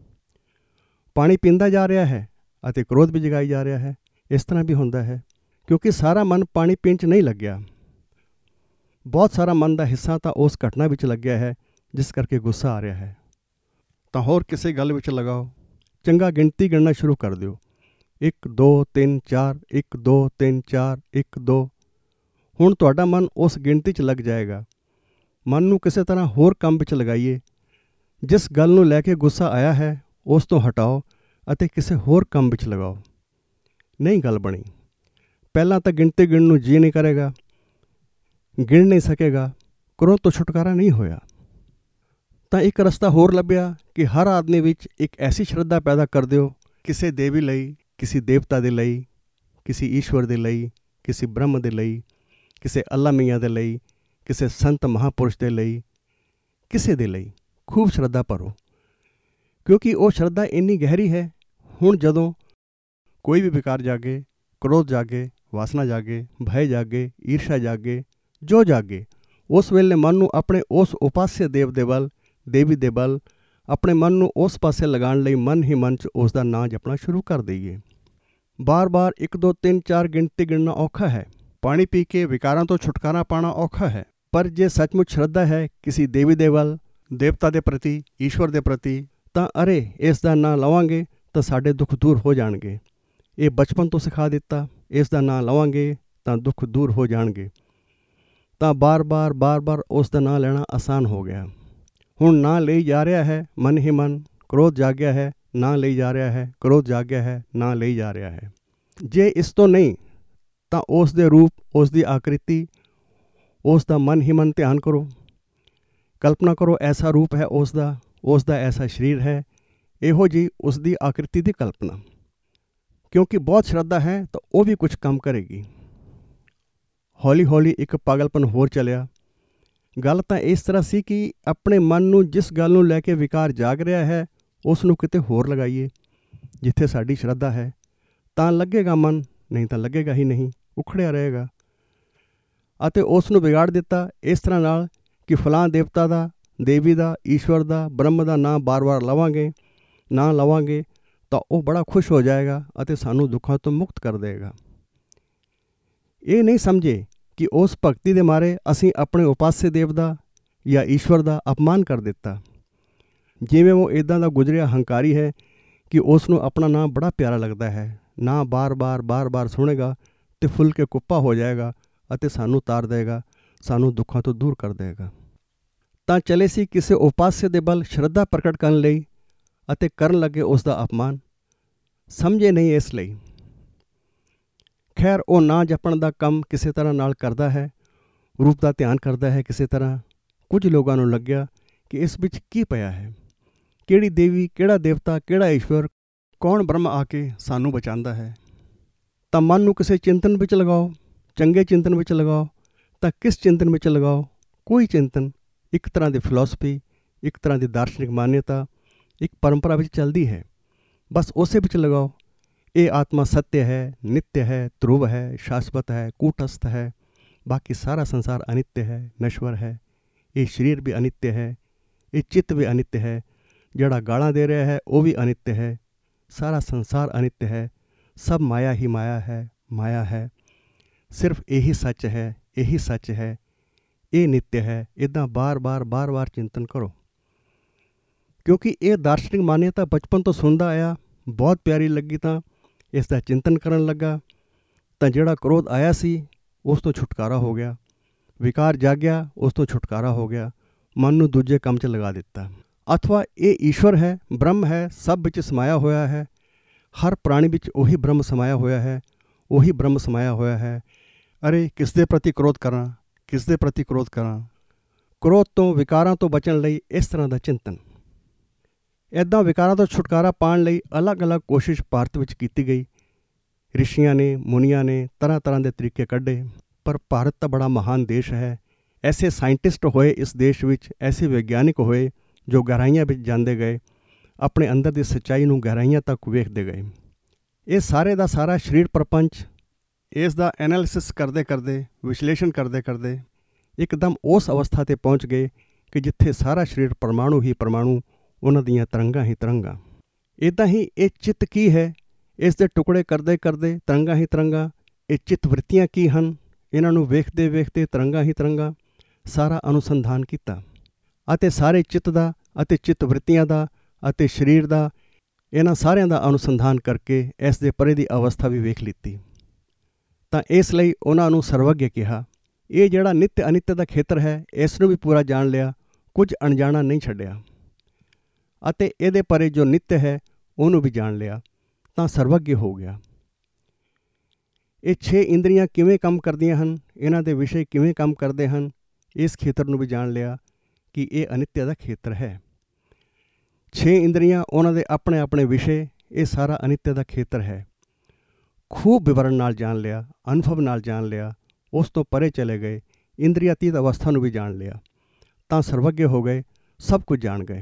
ਪਾਣੀ ਪੀਂਦਾ ਜਾ ਰਿਹਾ ਹੈ ਅਤੇ ਕ੍ਰੋਧ ਵੀ ਜਗਾਈ ਜਾ ਰਿਹਾ ਹੈ। ਇਸ ਤਰ੍ਹਾਂ ਵੀ ਹੁੰਦਾ ਹੈ ਕਿਉਂਕਿ ਸਾਰਾ ਮਨ ਪਾਣੀ ਪੀਣ 'ਚ ਨਹੀਂ ਲੱਗਿਆ। ਬਹੁਤ ਸਾਰਾ ਮਨ ਦਾ ਹਿੱਸਾ ਤਾਂ ਉਸ ਘਟਨਾ ਵਿੱਚ ਲੱਗਿਆ ਹੈ ਜਿਸ ਕਰਕੇ ਗੁੱਸਾ ਆ ਰਿਹਾ ਹੈ। ਤਾਂ ਹੋਰ ਕਿਸੇ ਗੱਲ ਵਿੱਚ ਲਗਾਓ, ਚੰਗਾ ਗਿਣਤੀ ਗਿਣਨਾ ਸ਼ੁਰੂ ਕਰ ਦਿਓ। 1 2 3 4 1 2 3 4 1 2। ਹੁਣ ਤੁਹਾਡਾ ਮਨ ਉਸ ਗਿਣਤੀ 'ਚ ਲੱਗ ਜਾਏਗਾ ਮਨ ਨੂੰ ਕਿਸੇ ਤਰ੍ਹਾਂ ਹੋਰ ਕੰਮ ਵਿੱਚ ਲਗਾਈਏ। ਜਿਸ ਗੱਲ ਨੂੰ ਲੈ ਕੇ ਗੁੱਸਾ ਆਇਆ ਹੈ ਉਸ ਤੋਂ ਹਟਾਓ ਅਤੇ ਕਿਸੇ ਹੋਰ ਕੰਮ ਵਿੱਚ ਲਗਾਓ। ਨਹੀਂ ਗੱਲ ਬਣੀ। ਪਹਿਲਾਂ ਤਾਂ ਗਿਣਤੀ ਗਿਣਨ ਨੂੰ ਜੀ ਨਹੀਂ ਕਰੇਗਾ, ਗਿਣ ਨਹੀਂ ਸਕੇਗਾ, ਕ੍ਰੋਧ ਤੋਂ ਛੁਟਕਾਰਾ ਨਹੀਂ ਹੋਇਆ। ਤਾਂ ਇੱਕ ਰਸਤਾ ਹੋਰ ਲੱਭਿਆ ਕਿ ਹਰ ਆਦਮੀ ਵਿੱਚ ਇੱਕ ਐਸੀ ਸ਼ਰਧਾ ਪੈਦਾ ਕਰ ਦਿਓ, ਕਿਸੇ ਦੇਵੀ ਲਈ, ਕਿਸੇ ਦੇਵਤਾ ਦੇ ਲਈ, ਕਿਸੇ ਈਸ਼ਵਰ ਦੇ ਲਈ, ਕਿਸੇ ਬ੍ਰਹਮ ਦੇ ਲਈ, ਕਿਸੇ ਅੱਲਾ ਮੀਆਂ ਦੇ ਲਈ, ਕਿਸੇ ਸੰਤ ਮਹਾਂਪੁਰਸ਼ ਦੇ ਲਈ, ਕਿਸੇ ਦੇ ਲਈ ਖੂਬ ਸ਼ਰਧਾ ਭਰੋ, ਕਿਉਂਕਿ ਉਹ ਸ਼ਰਧਾ ਇੰਨੀ ਗਹਿਰੀ ਹੈ। ਹੁਣ ਜਦੋਂ ਕੋਈ ਵੀ ਵਿਕਾਰ ਜਾਗੇ, ਕ੍ਰੋਧ ਜਾਗੇ, ਵਾਸਨਾ ਜਾਗੇ, ਭੈ ਜਾਗੇ, ਈਰਸ਼ਾ ਜਾਗੇ, ਜੋ ਜਾਗੇ, ਉਸ ਵੇਲੇ ਮਨ ਨੂੰ ਆਪਣੇ ਉਸ ਉਪਾਸਿਆ ਦੇਵ ਦੇ ਵੱਲ, ਦੇਵੀ ਦੇ ਵੱਲ, ਆਪਣੇ ਮਨ ਨੂੰ ਉਸ ਪਾਸੇ ਲਗਾਉਣ ਲਈ ਮਨ ਹੀ ਮਨ 'ਚ ਉਸ ਦਾ ਨਾਂ ਜਪਣਾ ਸ਼ੁਰੂ ਕਰ ਦਈਏ। ਬਾਰ-ਬਾਰ 1 2 3 4 ਗਿਣਤੀ ਗਿਣਨਾ ਔਖਾ ਹੈ। ਪਾਣੀ ਪੀ ਕੇ ਵਿਕਾਰਾਂ ਤੋਂ ਛੁਟਕਾਰਾ ਪਾਉਣਾ ਔਖਾ ਹੈ। ਪਰ ਜੇ ਸੱਚਮੁੱਚ ਸ਼ਰਧਾ ਹੈ ਕਿਸੇ ਦੇਵੀ ਦੇ ਵੱਲ, ਦੇਵਤਾ ਦੇ ਪ੍ਰਤੀ, ਈਸ਼ਵਰ ਦੇ ਪ੍ਰਤੀ, ਤਾਂ ਅਰੇ ਇਸ ਦਾ ਨਾਂ ਲਵਾਂਗੇ ਤਾਂ ਸਾਡੇ ਦੁੱਖ ਦੂਰ ਹੋ ਜਾਣਗੇ। ਇਹ ਬਚਪਨ ਤੋਂ ਸਿਖਾ ਦਿੱਤਾ, ਇਸ ਦਾ ਨਾਂ ਲਵਾਂਗੇ ਤਾਂ ਦੁੱਖ ਦੂਰ ਹੋ ਜਾਣਗੇ। ਤਾਂ ਬਾਰ-ਬਾਰ ਉਸ ਦਾ ਨਾਂ ਲੈਣਾ ਆਸਾਨ ਹੋ ਗਿਆ। ਹੁਣ ਨਾਂ ਲਈ ਜਾ ਰਿਹਾ ਹੈ ਮਨ ਹੀ ਮਨ, ਕ੍ਰੋਧ ਜਾਗਿਆ ਹੈ, ਨਾਂ ਲਈ ਜਾ ਰਿਹਾ ਹੈ, ਕ੍ਰੋਧ ਜਾਗਿਆ ਹੈ, ਨਾਂ ਲਈ ਜਾ ਰਿਹਾ ਹੈ। ਜੇ ਇਸ ਤੋਂ ਨਹੀਂ ਤਾਂ ਉਸ ਦੇ ਰੂਪ, ਉਸ ਦੀ ਆਕ੍ਰਿਤੀ, ਉਸ ਦਾ ਮਨ ਹੀ ਮਨ ਧਿਆਨ ਕਰੋ। ਕਲਪਨਾ ਕਰੋ ਐਸਾ ਰੂਪ ਹੈ ਉਸ ਦਾ ਐਸਾ ਸਰੀਰ ਹੈ, ਇਹੋ ਜਿਹੀ ਉਸ ਦੀ ਆਕ੍ਰਿਤੀ ਦੀ ਕਲਪਨਾ। ਕਿਉਂਕਿ ਬਹੁਤ ਸ਼ਰਧਾ ਹੈ ਤਾਂ ਉਹ ਵੀ ਕੁਝ ਕੰਮ ਕਰੇਗੀ। ਹੌਲੀ ਹੌਲੀ ਇੱਕ ਪਾਗਲਪਨ ਹੋਰ ਚੱਲਿਆ। ਗੱਲ ਤਾਂ ਇਸ ਤਰ੍ਹਾਂ ਸੀ ਕਿ ਆਪਣੇ ਮਨ ਨੂੰ ਜਿਸ ਗੱਲ ਨੂੰ ਲੈ ਕੇ ਵਿਕਾਰ ਜਾਗ ਰਿਹਾ ਹੈ ਉਸ ਨੂੰ ਕਿਤੇ ਹੋਰ ਲਗਾਈਏ। ਜਿੱਥੇ ਸਾਡੀ ਸ਼ਰਧਾ ਹੈ ਤਾਂ ਲੱਗੇਗਾ ਮਨ, ਨਹੀਂ ਤਾਂ ਲੱਗੇਗਾ ਹੀ ਨਹੀਂ, ਉਖੜਿਆ ਰਹੇਗਾ। ਅਤੇ ਉਸ ਨੂੰ ਵਿਗਾੜ ਦਿੱਤਾ ਇਸ ਤਰ੍ਹਾਂ ਨਾਲ ਕਿ ਫਲਾਂ ਦੇਵਤਾ ਦਾ, ਦੇਵੀ ਦਾ, ਈਸ਼ਵਰ ਦਾ, ਬ੍ਰਹਮ ਦਾ ਨਾਂ ਬਾਰ-ਬਾਰ ਲਵਾਂਗੇ ਤਾਂ ਉਹ ਬੜਾ ਖੁਸ਼ ਹੋ ਜਾਏਗਾ ਅਤੇ ਸਾਨੂੰ ਦੁੱਖਾਂ ਤੋਂ ਮੁਕਤ ਕਰ ਦੇਗਾ। ਇਹ ਨਹੀਂ ਸਮਝੇ ਕਿ ਉਸ ਭਗਤੀ ਦੇ ਮਾਰੇ ਅਸੀਂ ਆਪਣੇ ਉਪਾਸੇ ਦੇਵ ਦਾ ਜਾਂ ਈਸ਼ਵਰ ਦਾ ਅਪਮਾਨ ਕਰ ਦਿੱਤਾ। ਜਿਵੇਂ ਉਹ ਇੱਦਾਂ ਦਾ ਗੁਜ਼ਰਿਆ ਹੰਕਾਰੀ ਹੈ ਕਿ ਉਸ ਨੂੰ ਆਪਣਾ ਨਾਂ ਬੜਾ ਪਿਆਰਾ ਲੱਗਦਾ ਹੈ। ਨਾਂ ਬਾਰ-ਬਾਰ ਸੁਣੇਗਾ ਅਤੇ ਫੁੱਲ ਕੇ ਕੁੱਪਾ ਹੋ ਜਾਏਗਾ ਅਤੇ ਸਾਨੂੰ ਤਾਰ ਦੇਗਾ, ਸਾਨੂੰ ਦੁੱਖਾਂ ਤੋਂ ਦੂਰ ਕਰ ਦੇਗਾ। ਤਾਂ ਚਲੇ ਸੀ ਕਿਸੇ ਉਪਾਸੇ ਦੇ ਬਲ ਸ਼ਰਧਾ ਪ੍ਰਗਟ ਕਰਨ ਲਈ ਅਤੇ ਕਰਨ ਲੱਗੇ ਉਸ ਦਾ ਅਪਮਾਨ। ਸਮਝੇ ਨਹੀਂ ਇਸ ਲਈ। ਖੈਰ ਉਹ ਨਾਂ ਜਪਣ ਦਾ ਕੰਮ ਕਿਸੇ ਤਰ੍ਹਾਂ ਨਾਲ ਕਰਦਾ ਹੈ, ਰੂਪ ਦਾ ਧਿਆਨ ਕਰਦਾ ਹੈ ਕਿਸੇ ਤਰ੍ਹਾਂ। ਕੁਝ ਲੋਕਾਂ ਨੂੰ ਲੱਗਿਆ ਕਿ ਇਸ ਵਿੱਚ ਕੀ ਪਿਆ ਹੈ, ਕਿਹੜੀ ਦੇਵੀ, ਕਿਹੜਾ ਦੇਵਤਾ, ਕਿਹੜਾ ਈਸ਼ਵਰ, ਕੌਣ ਬ੍ਰਹਮ ਆ ਕੇ ਸਾਨੂੰ ਬਚਾਉਂਦਾ ਹੈ। ਤਾਂ ਮਨ ਨੂੰ ਕਿਸੇ ਚਿੰਤਨ ਵਿੱਚ ਲਗਾਓ, ਚੰਗੇ ਚਿੰਤਨ ਵਿੱਚ ਲਗਾਓ। ਤਾਂ ਕਿਸ ਚਿੰਤਨ ਵਿੱਚ ਲਗਾਓ? ਕੋਈ ਚਿੰਤਨ, ਇੱਕ ਤਰ੍ਹਾਂ ਦੀ ਫਿਲਾਸਫੀ, ਇੱਕ ਤਰ੍ਹਾਂ ਦੀ ਦਾਰਸ਼ਨਿਕ ਮਾਨਿਅਤਾ, ਇੱਕ ਪਰੰਪਰਾ ਵਿੱਚ ਚੱਲਦੀ ਹੈ, ਬਸ ਉਸੇ ਵਿੱਚ ਲਗਾਓ। ਇਹ ਆਤਮਾ ਸत्य ਹੈ, ਨਿत्य ਹੈ, ਧਰੁਵ ਹੈ, ਸ਼ਾਸ਼ਵਤ ਹੈ, ਕੂਟਸਥ ਹੈ। ਬਾਕੀ ਸਾਰਾ ਸੰਸਾਰ ਅਨਿੱਤਯ ਹੈ, ਨਸ਼ਵਰ ਹੈ। ਇਹ ਸਰੀਰ ਵੀ ਅਨਿੱਤਯ ਹੈ, ਇਹ ਚਿੱਤ ਵੀ ਅਨਿੱਤਯ ਹੈ, ਜਿਹੜਾ ਗਾਲਾਂ ਦੇ ਰਿਹਾ ਹੈ ਉਹ ਵੀ ਅਨਿੱਤਯ ਹੈ। ਸਾਰਾ ਸੰਸਾਰ ਅਨਿੱਤਯ ਹੈ, ਸਭ ਮਾਇਆ ਹੀ ਮਾਇਆ ਹੈ। ਸਿਰਫ ਇਹੀ ਸੱਚ ਹੈ, ਇਹੀ ਸੱਚ ਹੈ, ਇਹ ਨਿੱਤਯ ਹੈ। ਇੱਦਾਂ ਬਾਰ-ਬਾਰ ਚਿੰਤਨ ਕਰੋ। ਕਿਉਂਕਿ ਇਹ ਦਾਰਸ਼ਨਿਕ ਮਾਨਿਅਤਾ ਬਚਪਨ ਤੋਂ ਸੁਣਦਾ ਆਇਆ, ਬਹੁਤ ਪਿਆਰੀ ਲੱਗੀ ਤਾਂ ਇਸ ਦਾ ਚਿੰਤਨ ਕਰਨ ਲੱਗਾ। ਤਾਂ ਜਿਹੜਾ ਕ੍ਰੋਧ ਆਇਆ ਸੀ ਉਸ ਤੋਂ ਛੁਟਕਾਰਾ ਹੋ ਗਿਆ, ਵਿਕਾਰ ਜਾਗਿਆ ਉਸ ਤੋਂ ਛੁਟਕਾਰਾ ਹੋ ਗਿਆ, ਮਨ ਨੂੰ ਦੂਜੇ ਕੰਮ 'ਚ ਲਗਾ ਦਿੱਤਾ। ਅਥਵਾ ਇਹ ਈਸ਼ਵਰ ਹੈ, ਬ੍ਰਹਮ ਹੈ, ਸਭ ਵਿੱਚ ਸਮਾਇਆ ਹੋਇਆ ਹੈ। ਹਰ ਪ੍ਰਾਣੀ ਵਿੱਚ ਉਹੀ ਬ੍ਰਹਮ ਸਮਾਇਆ ਹੋਇਆ ਹੈ, ਉਹੀ ਬ੍ਰਹਮ ਸਮਾਇਆ ਹੋਇਆ ਹੈ। ਅਰੇ ਕਿਸ ਦੇ ਪ੍ਰਤੀ ਕ੍ਰੋਧ ਕਰਾਂ, ਕਿਸ ਦੇ ਪ੍ਰਤੀ ਕ੍ਰੋਧ ਕਰਾਂ? ਕ੍ਰੋਧ ਤੋਂ, ਵਿਕਾਰਾਂ ਤੋਂ ਬਚਣ ਲਈ ਇਸ ਤਰ੍ਹਾਂ ਦਾ ਚਿੰਤਨ। ਇੱਦਾਂ ਵਿਕਾਰਾਂ ਤੋਂ ਛੁਟਕਾਰਾ ਪਾਉਣ ਲਈ ਅਲੱਗ-ਅਲੱਗ ਕੋਸ਼ਿਸ਼ ਭਾਰਤ ਵਿੱਚ ਕੀਤੀ ਗਈ। ਰਿਸ਼ੀਆਂ ਨੇ, ਮੁਨੀਆਂ ਨੇ ਤਰ੍ਹਾਂ ਦੇ ਤਰੀਕੇ ਕੱਢੇ। ਪਰ ਭਾਰਤ ਤਾਂ ਬੜਾ ਮਹਾਨ ਦੇਸ਼ ਹੈ। ਐਸੇ ਸਾਇੰਟਿਸਟ ਹੋਏ ਇਸ ਦੇਸ਼ ਵਿੱਚ, ਐਸੇ ਵਿਗਿਆਨਿਕ ਹੋਏ ਜੋ ਗਹਿਰਾਈਆਂ ਵਿੱਚ ਜਾਂਦੇ ਗਏ, ਆਪਣੇ ਅੰਦਰ ਦੀ ਸੱਚਾਈ ਨੂੰ ਗਹਿਰਾਈਆਂ ਤੱਕ ਵੇਖਦੇ ਗਏ। ਇਹ ਸਾਰੇ ਦਾ ਸਾਰਾ ਸਰੀਰ ਪ੍ਰਪੰਚ, ਇਸ ਦਾ ਐਨਾਲਿਸਿਸ ਕਰਦੇ ਵਿਸ਼ਲੇਸ਼ਣ ਕਰਦੇ ਇੱਕਦਮ ਉਸ ਅਵਸਥਾ 'ਤੇ ਪਹੁੰਚ ਗਏ ਕਿ ਜਿੱਥੇ ਸਾਰਾ ਸਰੀਰ ਪਰਮਾਣੂ ਹੀ ਪਰਮਾਣੂ, ਉਹਨਾਂ ਦੀਆਂ ਤਰੰਗਾਂ ਹੀ ਤਰੰਗਾਂ। ਇੱਦਾਂ ਹੀ ਇਹ ਚਿੱਤ ਕੀ ਹੈ, ਇਸ ਦੇ ਟੁਕੜੇ ਕਰਦੇ ਤਰੰਗਾਂ ਹੀ ਤਰੰਗਾਂ। ਇਹ ਚਿੱਤ ਵ੍ਰਿੱਤੀਆਂ ਕੀ ਹਨ, ਇਹਨਾਂ ਨੂੰ ਵੇਖਦੇ ਤਰੰਗਾਂ ਹੀ ਤਰੰਗਾਂ। ਸਾਰਾ ਅਨੁਸੰਧਾਨ ਕੀਤਾ ਅਤੇ ਸਾਰੇ ਚਿੱਤ ਦਾ ਅਤੇ ਚਿੱਤ ਵ੍ਰਿੱਤੀਆਂ ਦਾ ਅਤੇ ਸਰੀਰ ਦਾ, ਇਹਨਾਂ ਸਾਰਿਆਂ ਦਾ ਅਨੁਸੰਧਾਨ ਕਰਕੇ ਇਸ ਦੇ ਪਰੇ ਦੀ ਅਵਸਥਾ ਵੀ ਵੇਖ ਲਿੱਤੀ। ਤਾਂ ਇਸ ਲਈ ਉਹਨਾਂ ਨੂੰ ਸਰਵੱਗ ਕਿਹਾ। ਇਹ ਜਿਹੜਾ ਨਿੱਤ ਅਨਿੱਤ ਦਾ ਖੇਤਰ ਹੈ, ਇਸ ਨੂੰ ਵੀ ਪੂਰਾ ਜਾਣ ਲਿਆ, ਕੁਝ ਅਣਜਾਣਾ ਨਹੀਂ ਛੱਡਿਆ, ਅਤੇ ਇਹਦੇ ਪਰੇ ਜੋ ਨਿੱਤ ਹੈ ਉਹਨੂੰ ਵੀ ਜਾਣ ਲਿਆ, ਤਾਂ ਸਰਵੱਗੀ ਹੋ ਗਿਆ। ਇਹ 6 ਇੰਦਰੀਆਂ ਕਿਵੇਂ ਕੰਮ ਕਰਦੀਆਂ ਹਨ, ਇਹਨਾਂ ਦੇ ਵਿਸ਼ੇ ਕਿਵੇਂ ਕੰਮ ਕਰਦੇ ਹਨ, ਇਸ ਖੇਤਰ ਨੂੰ ਵੀ ਜਾਣ ਲਿਆ ਕਿ ਇਹ ਅਨਿੱਤ ਦਾ ਖੇਤਰ ਹੈ। 6 ਇੰਦਰੀਆਂ, ਉਹਨਾਂ ਦੇ ਆਪਣੇ ਆਪਣੇ ਵਿਸ਼ੇ, ਇਹ ਸਾਰਾ ਅਨਿੱਤ ਦਾ ਖੇਤਰ ਹੈ। ਖੂਬ ਵਿਵਰਨ ਨਾਲ ਜਾਣ ਲਿਆ, ਅਨੁਭਵ ਨਾਲ ਜਾਣ ਲਿਆ, ਉਸ ਤੋਂ ਪਰੇ ਚਲੇ ਗਏ, ਇੰਦਰੀਆਤੀਤ ਅਵਸਥਾ ਨੂੰ ਵੀ ਜਾਣ ਲਿਆ, ਤਾਂ ਸਰਵੱਗੇ ਹੋ ਗਏ, ਸਭ ਕੁਝ ਜਾਣ ਗਏ।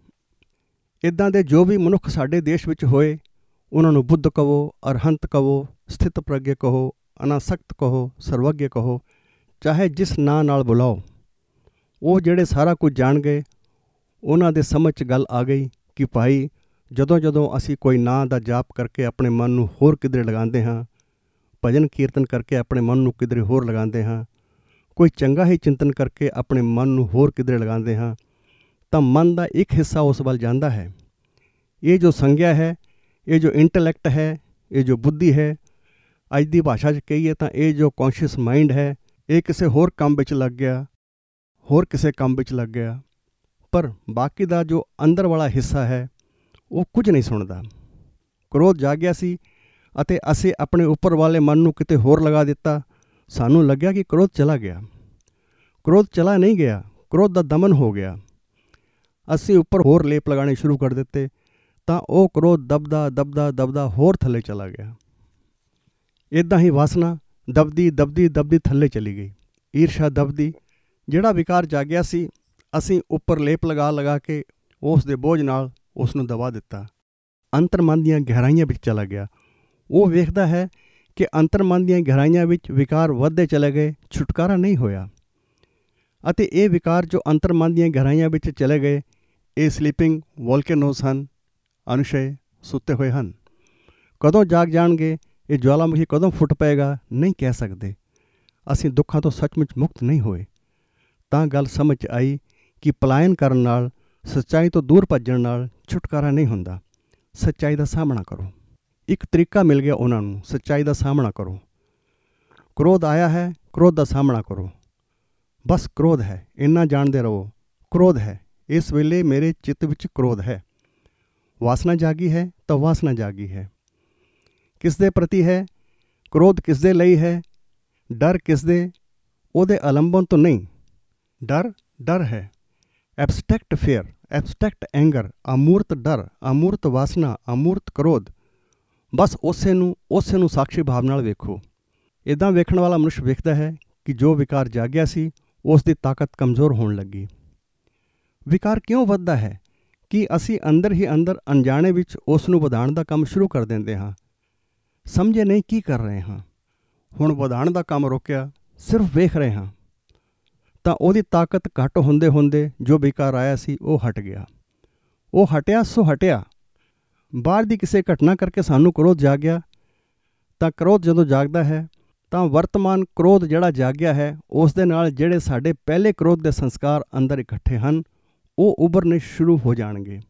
ਇੱਦਾਂ ਦੇ ਜੋ ਵੀ ਮਨੁੱਖ ਸਾਡੇ ਦੇਸ਼ ਵਿੱਚ ਹੋਏ, ਉਹਨਾਂ ਨੂੰ ਬੁੱਧ ਕਹੋ, ਅਰਹੰਤ ਕਹੋ, ਸਥਿਤ ਪ੍ਰਗਯ ਕਹੋ, ਅਨਾਸਕਤ ਕਹੋ, ਸਰਵੱਗੇ ਕਹੋ, ਚਾਹੇ ਜਿਸ ਨਾਂ ਨਾਲ ਬੁਲਾਓ, ਉਹ ਜਿਹੜੇ ਸਾਰਾ ਕੁਝ ਜਾਣ ਗਏ, ਉਹਨਾਂ ਦੇ ਸਮਝ 'ਚ ਗੱਲ ਆ ਗਈ ਕਿ ਭਾਈ ਜਦੋਂ ਅਸੀਂ ਕੋਈ ਨਾਂ ਦਾ ਜਾਪ ਕਰਕੇ ਆਪਣੇ ਮਨ ਨੂੰ ਹੋਰ ਕਿਧਰੇ ਲਗਾਉਂਦੇ ਹਾਂ, ਭਜਨ ਕੀਰਤਨ ਕਰਕੇ ਆਪਣੇ ਮਨ ਨੂੰ ਕਿਧਰੇ ਹੋਰ ਲਗਾਉਂਦੇ ਹਾਂ, ਕੋਈ ਚੰਗਾ ਹੀ ਚਿੰਤਨ ਕਰਕੇ ਆਪਣੇ ਮਨ ਨੂੰ ਹੋਰ ਕਿਧਰੇ ਲਗਾਉਂਦੇ ਹਾਂ, ਤਾਂ ਮਨ ਦਾ ਇੱਕ ਹਿੱਸਾ ਉਸ ਵੱਲ ਜਾਂਦਾ ਹੈ। ਇਹ ਜੋ ਸੰਗਿਆ ਹੈ, ਇਹ ਜੋ ਇੰਟੈਲੈਕਟ ਹੈ, ਇਹ ਜੋ ਬੁੱਧੀ ਹੈ, ਅੱਜ ਦੀ ਭਾਸ਼ਾ 'ਚ ਕਹੀਏ ਤਾਂ ਇਹ ਜੋ ਕੌਨਸ਼ੀਅਸ ਮਾਈਂਡ ਹੈ, ਇਹ ਕਿਸੇ ਹੋਰ ਕੰਮ ਵਿੱਚ ਲੱਗ ਗਿਆ, ਹੋਰ ਕਿਸੇ ਕੰਮ ਵਿੱਚ ਲੱਗ ਗਿਆ, ਪਰ ਬਾਕੀ ਦਾ ਜੋ ਅੰਦਰ ਵਾਲਾ ਹਿੱਸਾ ਹੈ ਉਹ ਕੁਝ ਨਹੀਂ ਸੁਣਦਾ। ਕ੍ਰੋਧ ਜਾਗਿਆ ਸੀ ਅਤੇ ਅਸੀਂ ਆਪਣੇ ਉੱਪਰ ਵਾਲੇ ਮਨ ਨੂੰ ਕਿਤੇ ਹੋਰ ਲਗਾ ਦਿੱਤਾ, ਸਾਨੂੰ ਲੱਗਿਆ ਕਿ ਕ੍ਰੋਧ ਚਲਾ ਗਿਆ। ਕ੍ਰੋਧ ਚਲਾ ਨਹੀਂ ਗਿਆ, ਕ੍ਰੋਧ ਦਾ ਦਮਨ ਹੋ ਗਿਆ। ਅਸੀਂ ਉੱਪਰ ਹੋਰ ਲੇਪ ਲਗਾਉਣੇ ਸ਼ੁਰੂ ਕਰ ਦਿੱਤੇ, ਤਾਂ ਉਹ ਕ੍ਰੋਧ ਦਬਦਾ ਹੋਰ ਥੱਲੇ ਚਲਾ ਗਿਆ। ਇੱਦਾਂ ਹੀ ਵਾਸਨਾ ਦਬਦੀ ਥੱਲੇ ਚਲੀ ਗਈ। ਈਰਸ਼ਾ ਦਬਦੀ, ਜਿਹੜਾ ਵਿਕਾਰ ਜਾਗਿਆ ਸੀ, ਅਸੀਂ ਉੱਪਰ ਲੇਪ ਲਗਾ ਕੇ ਉਸ ਦੇ ਬੋਝ ਨਾਲ ਉਸ ਨੂੰ ਦਬਾ ਦਿੱਤਾ, ਅੰਤਰਮਨ ਦੀਆਂ ਗਹਿਰਾਈਆਂ ਵਿੱਚ ਚਲਾ ਗਿਆ। ਉਹ ਵੇਖਦਾ ਹੈ ਕਿ ਅੰਤਰਮਨ ਦੀਆਂ ਗਹਿਰਾਈਆਂ ਵਿੱਚ ਵਿਕਾਰ ਵੱਧਦੇ ਚਲੇ ਗਏ, ਛੁਟਕਾਰਾ ਨਹੀਂ ਹੋਇਆ, ਅਤੇ ਇਹ ਵਿਕਾਰ ਜੋ ਅੰਤਰਮਨ ਦੀਆਂ ਗਹਿਰਾਈਆਂ ਵਿੱਚ ਚਲੇ ਗਏ, ਇਹ ਸਲੀਪਿੰਗ ਵੋਲਕੈਨੋਸ ਹਨ, ਅਨੁਸ਼ੇ ਸੁੱਤੇ ਹੋਏ ਹਨ। ਕਦੋਂ ਜਾਗ ਜਾਣਗੇ, ਇਹ ਜਵਾਲਾਮੁਖੀ ਕਦੋਂ ਫੁੱਟ ਪਏਗਾ, ਨਹੀਂ ਕਹਿ ਸਕਦੇ। ਅਸੀਂ ਦੁੱਖਾਂ ਤੋਂ ਸੱਚਮੁੱਚ ਮੁਕਤ ਨਹੀਂ ਹੋਏ। ਤਾਂ ਗੱਲ ਸਮਝ ਆਈ ਕਿ ਪਲਾਇਨ ਕਰਨ ਨਾਲ, ਸੱਚਾਈ ਤੋਂ ਦੂਰ ਭੱਜਣ ਨਾਲ ਛੁਟਕਾਰਾ ਨਹੀਂ ਹੁੰਦਾ। ਸੱਚਾਈ ਦਾ ਸਾਹਮਣਾ ਕਰੋ। ਇੱਕ ਤਰੀਕਾ ਮਿਲ ਗਿਆ ਉਹਨਾਂ ਨੂੰ, ਸੱਚਾਈ ਦਾ ਸਾਹਮਣਾ ਕਰੋ। ਕ੍ਰੋਧ ਆਇਆ ਹੈ, ਕ੍ਰੋਧ ਦਾ ਸਾਹਮਣਾ ਕਰੋ। ਬਸ ਕ੍ਰੋਧ ਹੈ, ਇੰਨਾ ਜਾਣਦੇ ਰਹੋ, ਕ੍ਰੋਧ ਹੈ, ਇਸ ਵੇਲੇ ਮੇਰੇ ਚਿੱਤ ਵਿੱਚ ਕ੍ਰੋਧ ਹੈ। ਵਾਸਨਾ ਜਾਗੀ ਹੈ ਤਾਂ ਵਾਸਨਾ ਜਾਗੀ ਹੈ। ਕਿਸ ਦੇ ਪ੍ਰਤੀ ਹੈ? ਕ੍ਰੋਧ ਕਿਸ ਦੇ ਲਈ ਹੈ? ਡਰ ਕਿਸ ਦੇ? ਉਹਦੇ ਆਲੰਬਨ ਤੋਂ ਨਹੀਂ। ਡਰ ਹੈ ਐਬਸਟ੍ਰੈਕਟ ਫੇਅਰ, ਐਬਸਟ੍ਰੈਕਟ ਐਂਗਰ, ਅਮੂਰਤ ਡਰ, ਅਮੂਰਤ ਵਾਸਨਾ, ਅਮੂਰਤ ਕ੍ਰੋਧ। ਬਸ ਉਸੇ ਨੂੰ ਸਾਖੀ ਭਾਵ ਨਾਲ ਵੇਖੋ। ਇੱਦਾਂ ਵੇਖਣ ਵਾਲਾ ਮਨੁੱਖ ਵੇਖਦਾ ਹੈ ਕਿ ਜੋ ਵਿਕਾਰ ਜਾਗਿਆ ਸੀ, ਉਸ ਦੀ ਤਾਕਤ ਕਮਜ਼ੋਰ ਹੋਣ ਲੱਗੀ। ਵਿਕਾਰ ਕਿਉਂ ਵੱਧਦਾ ਹੈ? ਕਿ ਅਸੀਂ ਅੰਦਰ ਹੀ ਅੰਦਰ ਅਣਜਾਣੇ ਵਿੱਚ ਉਸ ਨੂੰ ਵਧਾਉਣ ਦਾ ਕੰਮ ਸ਼ੁਰੂ ਕਰ ਦਿੰਦੇ ਹਾਂ। ਸਮਝੇ ਨਹੀਂ ਕੀ ਕਰ ਰਹੇ ਹਾਂ। ਹੁਣ ਵਧਾਉਣ ਦਾ ਕੰਮ ਰੋਕਿਆ, ਸਿਰਫ ਵੇਖ ਰਹੇ ਹਾਂ, ਤਾਂ ਉਹਦੀ ਤਾਕਤ ਘੱਟ ਹੁੰਦੇ ਜੋ ਵਿਕਾਰ ਆਇਆ ਸੀ ਉਹ ਹਟ ਗਿਆ। ਉਹ ਹਟਿਆ ਸੋ ਹਟਿਆ। ਬਾਹਰ ਦੀ ਕਿਸੇ ਘਟਨਾ ਕਰਕੇ ਸਾਨੂੰ ਕ੍ਰੋਧ ਜਾਗਿਆ, ਤਾਂ ਕ੍ਰੋਧ ਜਦੋਂ ਜਾਗਦਾ ਹੈ ਤਾਂ ਵਰਤਮਾਨ ਕ੍ਰੋਧ ਜਿਹੜਾ ਜਾਗਿਆ ਹੈ, ਉਸ ਦੇ ਨਾਲ ਜਿਹੜੇ ਸਾਡੇ ਪਹਿਲੇ ਕ੍ਰੋਧ ਦੇ ਸੰਸਕਾਰ ਅੰਦਰ ਇਕੱਠੇ ਹਨ, ਉਹ ਉੱਭਰਨੇ ਸ਼ੁਰੂ ਹੋ ਜਾਣਗੇ।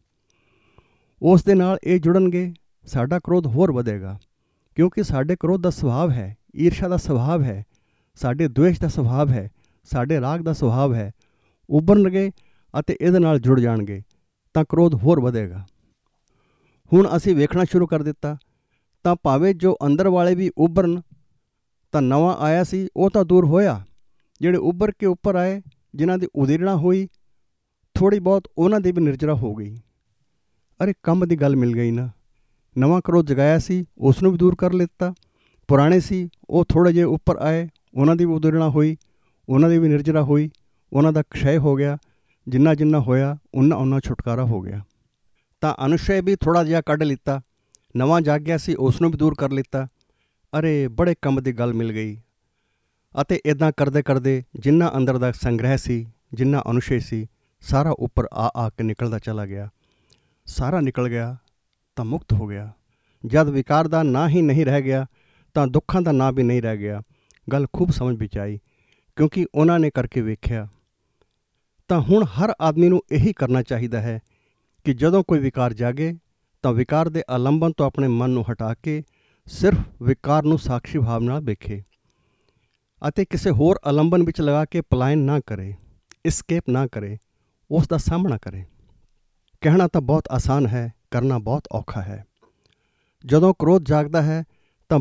ਉਸ ਦੇ ਨਾਲ ਇਹ ਜੁੜਨਗੇ, ਸਾਡਾ ਕ੍ਰੋਧ ਹੋਰ ਵਧੇਗਾ, ਕਿਉਂਕਿ ਸਾਡੇ ਕ੍ਰੋਧ ਦਾ ਸੁਭਾਵ ਹੈ, ਈਰਸ਼ਾ ਦਾ ਸੁਭਾਵ ਹੈ, ਸਾਡੇ ਦੁਵੇਸ਼ ਦਾ ਸੁਭਾਵ ਹੈ, ਸਾਡੇ ਰਾਗ ਦਾ ਸੁਭਾਵ ਹੈ। ਉੱਭਰਨਗੇ ਅਤੇ ਇਹਦੇ ਨਾਲ ਜੁੜ ਜਾਣਗੇ, ਤਾਂ ਕ੍ਰੋਧ ਹੋਰ ਵਧੇਗਾ। ਹੁਣ ਅਸੀਂ ਵੇਖਣਾ ਸ਼ੁਰੂ ਕਰ ਦਿੱਤਾ, ਤਾਂ ਭਾਵੇਂ ਜੋ ਅੰਦਰ ਵਾਲੇ ਵੀ ਉੱਭਰਨ, ਤਾਂ ਨਵਾਂ ਆਇਆ ਸੀ ਉਹ ਤਾਂ ਦੂਰ ਹੋਇਆ। ਜਿਹੜੇ ਉੱਭਰ ਕੇ ਉੱਪਰ ਆਏ, ਜਿਨ੍ਹਾਂ ਦੀ ਉਦੀਰਣਾ ਹੋਈ, ਥੋੜ੍ਹੀ ਬਹੁਤ ਉਹਨਾਂ ਦੀ ਵੀ ਨਿਰਜਰਾ ਹੋ ਗਈ। ਅਰੇ ਕੰਮ ਦੀ ਗੱਲ ਮਿਲ ਗਈ ਨਾ। ਨਵਾਂ ਕ੍ਰੋਧ ਜਗਾਇਆ ਸੀ, ਉਸ ਨੂੰ ਵੀ ਦੂਰ ਕਰ ਲਿੱਤਾ। ਪੁਰਾਣੇ ਸੀ, ਉਹ ਥੋੜ੍ਹੇ ਜਿਹੇ ਉੱਪਰ ਆਏ, ਉਹਨਾਂ ਦੀ ਵੀ ਉਦੀਰਣਾ ਹੋਈ, ਉਹਨਾਂ ਦੀ ਵੀ ਨਿਰਜਰਾ ਹੋਈ, ਉਹਨਾਂ ਦਾ ਕਸ਼ੈ ਹੋ ਗਿਆ। ਜਿੰਨਾ ਹੋਇਆ ਉਨਾ ਛੁਟਕਾਰਾ ਹੋ ਗਿਆ। ਤਾਂ ਅਨੁਸ਼ੇ ਵੀ ਥੋੜ੍ਹਾ ਜਿਹਾ ਕੱਢ ਲਿੱਤਾ। ਨਵਾਂ ਜਾਗਿਆ ਸੀ, ਉਸ ਨੂੰ ਵੀ ਦੂਰ ਕਰ ਲਿੱਤਾ। ਅਰੇ ਬੜੇ ਕੰਮ ਦੀ ਗੱਲ ਮਿਲ ਗਈ। ਅਤੇ ਇੱਦਾਂ ਕਰਦੇ ਜਿੰਨਾ ਅੰਦਰ ਦਾ ਸੰਗ੍ਰਹਿ ਸੀ, ਜਿੰਨਾ ਅਨੁਸ਼ੇ ਸੀ, ਸਾਰਾ ਉੱਪਰ ਆ ਕੇ ਨਿਕਲਦਾ ਚਲਾ ਗਿਆ। ਸਾਰਾ ਨਿਕਲ ਗਿਆ ਤਾਂ ਮੁਕਤ ਹੋ ਗਿਆ। ਜਦ ਵਿਕਾਰ ਦਾ ਨਾਂ ਹੀ ਨਹੀਂ ਰਹਿ ਗਿਆ, ਤਾਂ ਦੁੱਖਾਂ ਦਾ ਨਾਂ ਵੀ ਨਹੀਂ ਰਹਿ ਗਿਆ। ਗੱਲ ਖੂਬ ਸਮਝ ਵਿੱਚ ਆਈ, ਕਿਉਂਕਿ ਉਹਨਾਂ ਨੇ ਕਰਕੇ ਵੇਖਿਆ। ਤਾਂ ਹੁਣ ਹਰ ਆਦਮੀ ਨੂੰ ਇਹੀ ਕਰਨਾ ਚਾਹੀਦਾ ਹੈ ਕਿ ਜਦੋਂ ਕੋਈ ਵਿਕਾਰ ਜਾਗੇ, ਤਾਂ ਵਿਕਾਰ ਦੇ ਆਲੰਬਨ ਤੋਂ ਆਪਣੇ ਮਨ ਨੂੰ ਹਟਾ ਕੇ ਸਿਰਫ ਵਿਕਾਰ ਨੂੰ ਸਾਖੀ ਭਾਵ ਨਾਲ ਵੇਖੇ। ਅਤੇ ਕਿਸੇ ਹੋਰ ਆਲੰਬਨ ਵਿੱਚ ਲਗਾ ਕੇ ਪਲਾਇਨ ਨਾ ਕਰੇ, ਇਸਕੇਪ ਨਾ ਕਰੇ, ਉਸ ਦਾ ਸਾਹਮਣਾ ਕਰੇ। ਕਹਿਣਾ ਤਾਂ ਬਹੁਤ ਆਸਾਨ ਹੈ, ਕਰਨਾ ਬਹੁਤ ਔਖਾ ਹੈ। ਜਦੋਂ ਕ੍ਰੋਧ ਜਾਗਦਾ ਹੈ ਤਾਂ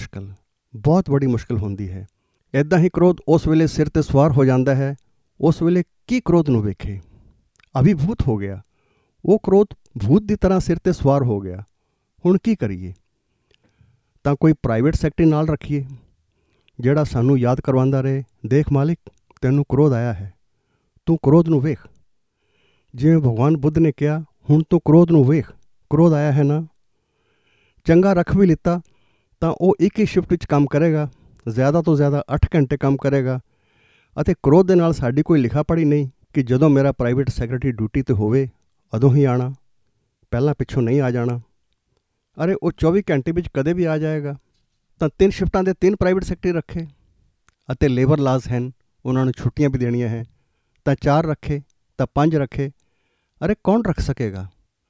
ਬਹੁਤ ਬੜੀ ਮੁਸ਼ਕਿਲ ਹੁੰਦੀ ਹੈ। ਇੱਦਾਂ ਹੀ ਕ੍ਰੋਧ ਉਸ ਵੇਲੇ ਸਿਰ 'ਤੇ ਸਵਾਰ ਹੋ ਜਾਂਦਾ ਹੈ। ਉਸ ਵੇਲੇ ਕੀ ਕ੍ਰੋਧ ਨੂੰ ਵੇਖੇ? ਅਭਿਭੂਤ ਹੋ ਗਿਆ। ਉਹ ਕ੍ਰੋਧ ਭੂਤ ਦੀ ਤਰ੍ਹਾਂ ਸਿਰ 'ਤੇ ਸਵਾਰ ਹੋ ਗਿਆ। ਹੁਣ ਕੀ ਕਰੀਏ? ਤਾਂ ਕੋਈ ਪ੍ਰਾਈਵੇਟ ਸੈਕਟਰੀ ਨਾਲ ਰੱਖੀਏ ਜਿਹੜਾ ਸਾਨੂੰ ਯਾਦ ਕਰਵਾਉਂਦਾ ਰਹੇ, ਦੇਖ ਮਾਲਿਕ, ਤੈਨੂੰ ਕ੍ਰੋਧ ਆਇਆ ਹੈ, ਤੂੰ ਕ੍ਰੋਧ ਨੂੰ ਵੇਖ। ਜਿਵੇਂ ਭਗਵਾਨ ਬੁੱਧ ਨੇ ਕਿਹਾ, ਹੁਣ ਤੂੰ ਕ੍ਰੋਧ ਨੂੰ ਵੇਖ, ਕ੍ਰੋਧ ਆਇਆ ਹੈ ਨਾ। ਚੰਗਾ ਰੱਖ ਵੀ ਲਿੱਤਾ ਤਾਂ ਉਹ ਇੱਕ ਹੀ ਸ਼ਿਫਟ ਵਿੱਚ ਕੰਮ ਕਰੇਗਾ, ਜ਼ਿਆਦਾ ਤੋਂ ਜ਼ਿਆਦਾ 8 ਘੰਟੇ ਕੰਮ ਕਰੇਗਾ। ਅਤੇ ਕ੍ਰੋਧ ਦੇ ਨਾਲ ਸਾਡੀ ਕੋਈ ਲਿਖਾ ਪੜ੍ਹੀ ਨਹੀਂ ਕਿ ਜਦੋਂ ਮੇਰਾ ਪ੍ਰਾਈਵੇਟ ਸੈਕਟਰੀ ਡਿਊਟੀ 'ਤੇ ਹੋਵੇ ਉਦੋਂ ਹੀ ਆਉਣਾ, ਪਹਿਲਾਂ ਪਿੱਛੋਂ ਨਹੀਂ ਆ ਜਾਣਾ। ਅਰੇ ਉਹ 24 ਘੰਟੇ ਵਿੱਚ ਕਦੇ ਵੀ ਆ ਜਾਏਗਾ। ਤਾਂ 3 ਸ਼ਿਫਟਾਂ ਦੇ 3 ਪ੍ਰਾਈਵੇਟ ਸੈਕਟਰੀ ਰੱਖੇ ਅਤੇ ਲੇਬਰ ਲਾਜ਼ ਹਨ, ਉਹਨਾਂ ਨੂੰ ਛੁੱਟੀਆਂ ਵੀ ਦੇਣੀਆਂ ਹੈ, ਤਾਂ 4 ਰੱਖੇ ਤਾਂ 5 ਰੱਖੇ। ਅਰੇ ਕੌਣ ਰੱਖ ਸਕੇਗਾ?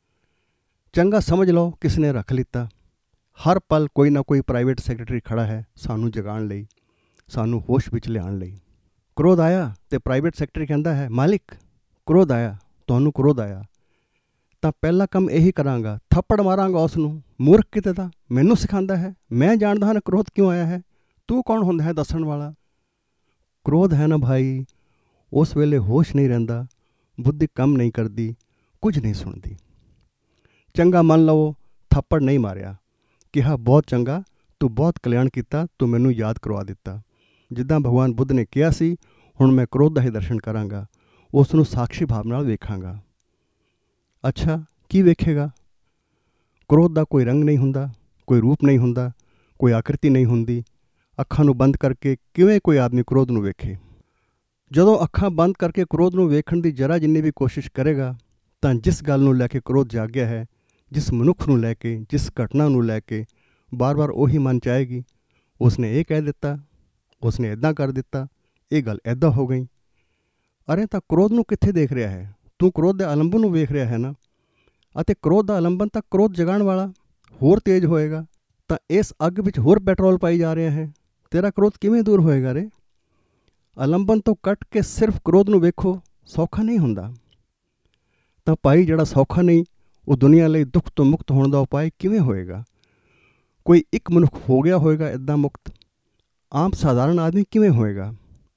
ਚੰਗਾ ਸਮਝ ਲਓ ਕਿਸ ਨੇ ਰੱਖ ਲਿੱਤਾ। ਹਰ ਪਲ ਕੋਈ ਨਾ ਕੋਈ ਪ੍ਰਾਈਵੇਟ ਸੈਕਟਰੀ ਖੜ੍ਹਾ ਹੈ ਸਾਨੂੰ ਜਗਾਉਣ ਲਈ, ਸਾਨੂੰ ਹੋਸ਼ ਵਿੱਚ ਲਿਆਉਣ ਲਈ। ਕ੍ਰੋਧ ਆਇਆ ਅਤੇ ਪ੍ਰਾਈਵੇਟ ਸੈਕਟਰੀ ਕਹਿੰਦਾ ਹੈ, ਮਾਲਿਕ ਕ੍ਰੋਧ ਆਇਆ, ਤੁਹਾਨੂੰ ਕ੍ਰੋਧ ਆਇਆ ਤਾਂ ਪਹਿਲਾ ਕੰਮ ਇਹੀ ਕਰਾਂਗਾ, ਥੱਪੜ ਮਾਰਾਂਗਾ ਉਸ ਨੂੰ। ਮੂਰਖ ਕਿਤੇ ਦਾ, ਮੈਨੂੰ ਸਿਖਾਉਂਦਾ ਹੈ, ਮੈਂ ਜਾਣਦਾ ਹਾਂ ਨਾ ਕ੍ਰੋਧ ਕਿਉਂ ਆਇਆ ਹੈ, ਤੂੰ ਕੌਣ ਹੁੰਦਾ ਹੈ ਦੱਸਣ ਵਾਲਾ? ਕ੍ਰੋਧ ਹੈ ਨਾ ਭਾਈ, ਉਸ ਵੇਲੇ ਹੋਸ਼ ਨਹੀਂ ਰਹਿੰਦਾ, ਬੁੱਧੀ ਕੰਮ ਨਹੀਂ ਕਰਦੀ, ਕੁਝ ਨਹੀਂ ਸੁਣਦੀ। ਚੰਗਾ ਮੰਨ ਲਵੋ ਥੱਪੜ ਨਹੀਂ ਮਾਰਿਆ, ਕਿਹਾ ਬਹੁਤ ਚੰਗਾ, ਤੂੰ ਬਹੁਤ ਕਲਿਆਣ ਕੀਤਾ, ਤੂੰ ਮੈਨੂੰ ਯਾਦ ਕਰਵਾ ਦਿੱਤਾ। ਜਿੱਦਾਂ ਭਗਵਾਨ ਬੁੱਧ ਨੇ ਕਿਹਾ ਸੀ, ਹੁਣ ਮੈਂ ਕ੍ਰੋਧ ਦਾ ਹੀ ਦਰਸ਼ਨ ਕਰਾਂਗਾ, ਉਸ ਨੂੰ ਸਾਖਸ਼ੀ ਭਾਵ ਨਾਲ ਵੇਖਾਂਗਾ। ਅੱਛਾ, ਕੀ ਵੇਖੇਗਾ? ਕ੍ਰੋਧ ਦਾ ਕੋਈ ਰੰਗ ਨਹੀਂ ਹੁੰਦਾ, ਕੋਈ ਰੂਪ ਨਹੀਂ ਹੁੰਦਾ, ਕੋਈ ਆਕ੍ਰਿਤੀ ਨਹੀਂ ਹੁੰਦੀ। ਅੱਖਾਂ ਨੂੰ ਬੰਦ ਕਰਕੇ ਕਿਵੇਂ ਕੋਈ ਆਦਮੀ ਕ੍ਰੋਧ ਨੂੰ ਵੇਖੇ? ਜਦੋਂ ਅੱਖਾਂ ਬੰਦ ਕਰਕੇ ਕ੍ਰੋਧ ਨੂੰ ਵੇਖਣ ਦੀ ਜਰਾ ਜਿੰਨੀ ਵੀ ਕੋਸ਼ਿਸ਼ ਕਰੇਗਾ ਤਾਂ ਜਿਸ ਗੱਲ ਨੂੰ ਲੈ ਕੇ ਕ੍ਰੋਧ ਜਾਗਿਆ ਹੈ, ਜਿਸ ਮਨੁੱਖ ਨੂੰ ਲੈ ਕੇ, ਜਿਸ ਘਟਨਾ ਨੂੰ ਲੈ ਕੇ ਬਾਰ-ਬਾਰ ਉਹੀ ਮਨ 'ਚ ਆਏਗੀ, ਉਸਨੇ ਇਹ ਕਹਿ ਦਿੱਤਾ, ਉਸਨੇ ਇੱਦਾਂ ਕਰ ਦਿੱਤਾ, ਇਹ ਗੱਲ ਇੱਦਾਂ ਹੋ ਗਈ। ਅਰੇ ਤਾਂ ਕ੍ਰੋਧ ਨੂੰ ਕਿੱਥੇ ਦੇਖ ਰਿਹਾ ਹੈ? ਤੂੰ ਕ੍ਰੋਧ ਦੇ ਆਲੰਬਨ ਨੂੰ ਵੇਖ ਰਿਹਾ ਹੈ ਨਾ। ਅਤੇ ਕ੍ਰੋਧ ਦਾ ਆਲੰਬਨ ਤਾਂ ਕ੍ਰੋਧ ਜਗਾਉਣ ਵਾਲਾ ਹੋਰ ਤੇਜ਼ ਹੋਏਗਾ। ਤਾਂ ਇਸ ਅੱਗ ਵਿੱਚ ਹੋਰ ਪੈਟਰੋਲ ਪਾਈ ਜਾ ਰਿਹਾ ਹੈ, ਤੇਰਾ ਕ੍ਰੋਧ ਕਿਵੇਂ ਦੂਰ ਹੋਏਗਾ ਰੇ? ਆਲੰਬਨ ਤੋਂ ਕੱਟ ਕੇ ਸਿਰਫ ਕ੍ਰੋਧ ਨੂੰ ਵੇਖੋ, ਸੌਖਾ ਨਹੀਂ ਹੁੰਦਾ। ਤਾਂ ਭਾਈ ਜਿਹੜਾ ਸੌਖਾ ਨਹੀਂ, ਉਹ ਦੁਨੀਆ ਲਈ ਦੁੱਖ ਤੋਂ ਮੁਕਤ ਹੋਣ ਦਾ ਉਪਾਅ ਕਿਵੇਂ ਹੋਏਗਾ? ਕੋਈ ਇੱਕ ਮਨੁੱਖ ਹੋ ਗਿਆ ਹੋਏਗਾ ਇੱਦਾਂ ਮੁਕਤ, ਆਮ ਸਾਧਾਰਨ ਆਦਮੀ ਕਿਵੇਂ ਹੋਏਗਾ?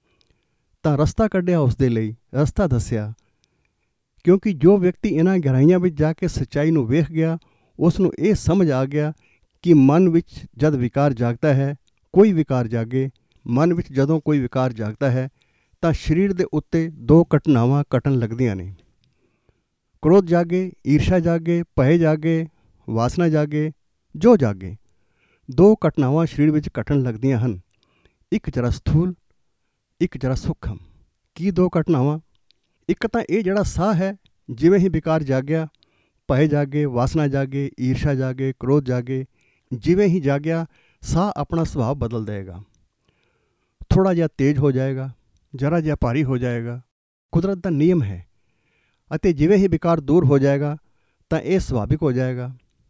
ਤਾਂ ਰਸਤਾ ਕੱਢਿਆ ਉਸ ਦੇ ਲਈ, ਰਸਤਾ ਦੱਸਿਆ। ਕਿਉਂਕਿ ਜੋ ਵਿਅਕਤੀ ਇਹਨਾਂ ਗਹਿਰਾਈਆਂ ਵਿੱਚ ਜਾ ਕੇ ਸੱਚਾਈ ਨੂੰ ਵੇਖ ਗਿਆ, ਉਸ ਨੂੰ ਇਹ ਸਮਝ ਆ ਗਿਆ ਕਿ ਮਨ ਵਿੱਚ ਜਦ ਵਿਕਾਰ ਜਾਗਦਾ ਹੈ, ਕੋਈ ਵਿਕਾਰ ਜਾਗੇ, ਮਨ ਵਿੱਚ ਜਦੋਂ ਕੋਈ ਵਿਕਾਰ ਜਾਗਦਾ ਹੈ ਤਾਂ ਸਰੀਰ ਦੇ ਉੱਤੇ 2 ਘਟਨਾਵਾਂ ਘਟਣ ਲੱਗਦੀਆਂ ਨੇ। ਕ੍ਰੋਧ ਜਾਗੇ, ਈਰਸ਼ਾ ਜਾਗੇ, ਭੈ ਜਾਗੇ, ਵਾਸਨਾ ਜਾਗੇ, ਜੋ ਜਾਗੇ, 2 ਘਟਨਾਵਾਂ ਸਰੀਰ ਵਿੱਚ ਘਟਣ ਲੱਗਦੀਆਂ ਹਨ। ਇੱਕ ਜਰਾ ਸਥੂਲ, ਇੱਕ ਜਰਾ ਸੂਖਮ। ਕੀ 2 ਘਟਨਾਵਾਂ? ਇੱਕ ਤਾਂ ਇਹ ਜਿਹੜਾ ਸਾਹ ਹੈ, ਜਿਵੇਂ ਹੀ ਵਿਕਾਰ ਜਾਗਿਆ, ਭੈ ਜਾਗੇ, ਵਾਸਨਾ ਜਾਗੇ, ਈਰਸ਼ਾ ਜਾਗੇ, ਕ੍ਰੋਧ ਜਾਗੇ, ਜਿਵੇਂ ਹੀ ਜਾਗਿਆ ਸਾਹ ਆਪਣਾ ਸੁਭਾਅ ਬਦਲ ਦੇਗਾ, ਥੋੜ੍ਹਾ ਜਿਹਾ ਤੇਜ਼ ਹੋ ਜਾਏਗਾ, ਜਰਾ ਜਿਹਾ ਭਾਰੀ ਹੋ ਜਾਏਗਾ। ਕੁਦਰਤ ਦਾ ਨਿਯਮ ਹੈ। ਅਤੇ ਜਿਵੇਂ ਹੀ ਵਿਕਾਰ ਦੂਰ ਹੋ ਜਾਏਗਾ ਤਾਂ ਇਹ ਸੁਭਾਵਿਕ ਹੋ ਜਾਏਗਾ।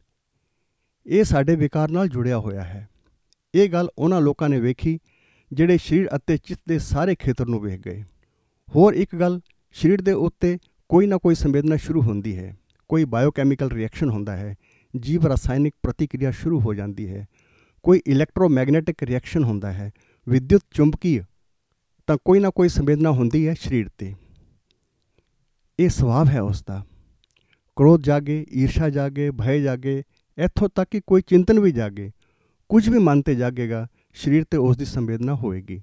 ਇਹ ਸਾਡੇ ਵਿਕਾਰ ਨਾਲ ਜੁੜਿਆ ਹੋਇਆ ਹੈ। ਇਹ ਗੱਲ ਉਹਨਾਂ ਲੋਕਾਂ ਨੇ ਵੇਖੀ ਜਿਹੜੇ ਸਰੀਰ ਅਤੇ ਚਿੱਤ ਦੇ ਸਾਰੇ ਖੇਤਰ ਨੂੰ ਵੇਖ ਗਏ। ਹੋਰ ਇੱਕ ਗੱਲ, ਸਰੀਰ ਦੇ ਉੱਤੇ ਕੋਈ ਨਾ ਕੋਈ ਸੰਵੇਦਨਾ ਸ਼ੁਰੂ ਹੁੰਦੀ ਹੈ, ਕੋਈ ਬਾਇਓਕੈਮੀਕਲ ਰਿਐਕਸ਼ਨ ਹੁੰਦਾ ਹੈ, ਜੀਵ ਰਸਾਇਣਿਕ ਪ੍ਰਤੀਕਿਰਿਆ ਸ਼ੁਰੂ ਹੋ ਜਾਂਦੀ ਹੈ, ਕੋਈ ਇਲੈਕਟ੍ਰੋਮੈਗਨੈਟਿਕ ਰਿਐਕਸ਼ਨ ਹੁੰਦਾ ਹੈ, ਵਿਦਿਅਤ ਚੁੰਬਕੀ, ਤਾਂ ਕੋਈ ਨਾ ਕੋਈ ਸੰਵੇਦਨਾ ਹੁੰਦੀ ਹੈ ਸਰੀਰ 'ਤੇ। ਇਹ ਸੁਭਾਵ ਹੈ ਉਸ ਦਾ। ਕ੍ਰੋਧ ਜਾਗੇ, ਈਰਸ਼ਾ ਜਾਗੇ, ਭੈ ਜਾਗੇ, ਇੱਥੋਂ ਤੱਕ ਕਿ ਕੋਈ ਚਿੰਤਨ ਵੀ ਜਾਗੇ, ਕੁਝ ਵੀ ਮਨ 'ਤੇ ਜਾਗੇਗਾ, ਸਰੀਰ 'ਤੇ ਉਸ ਦੀ ਸੰਵੇਦਨਾ ਹੋਏਗੀ।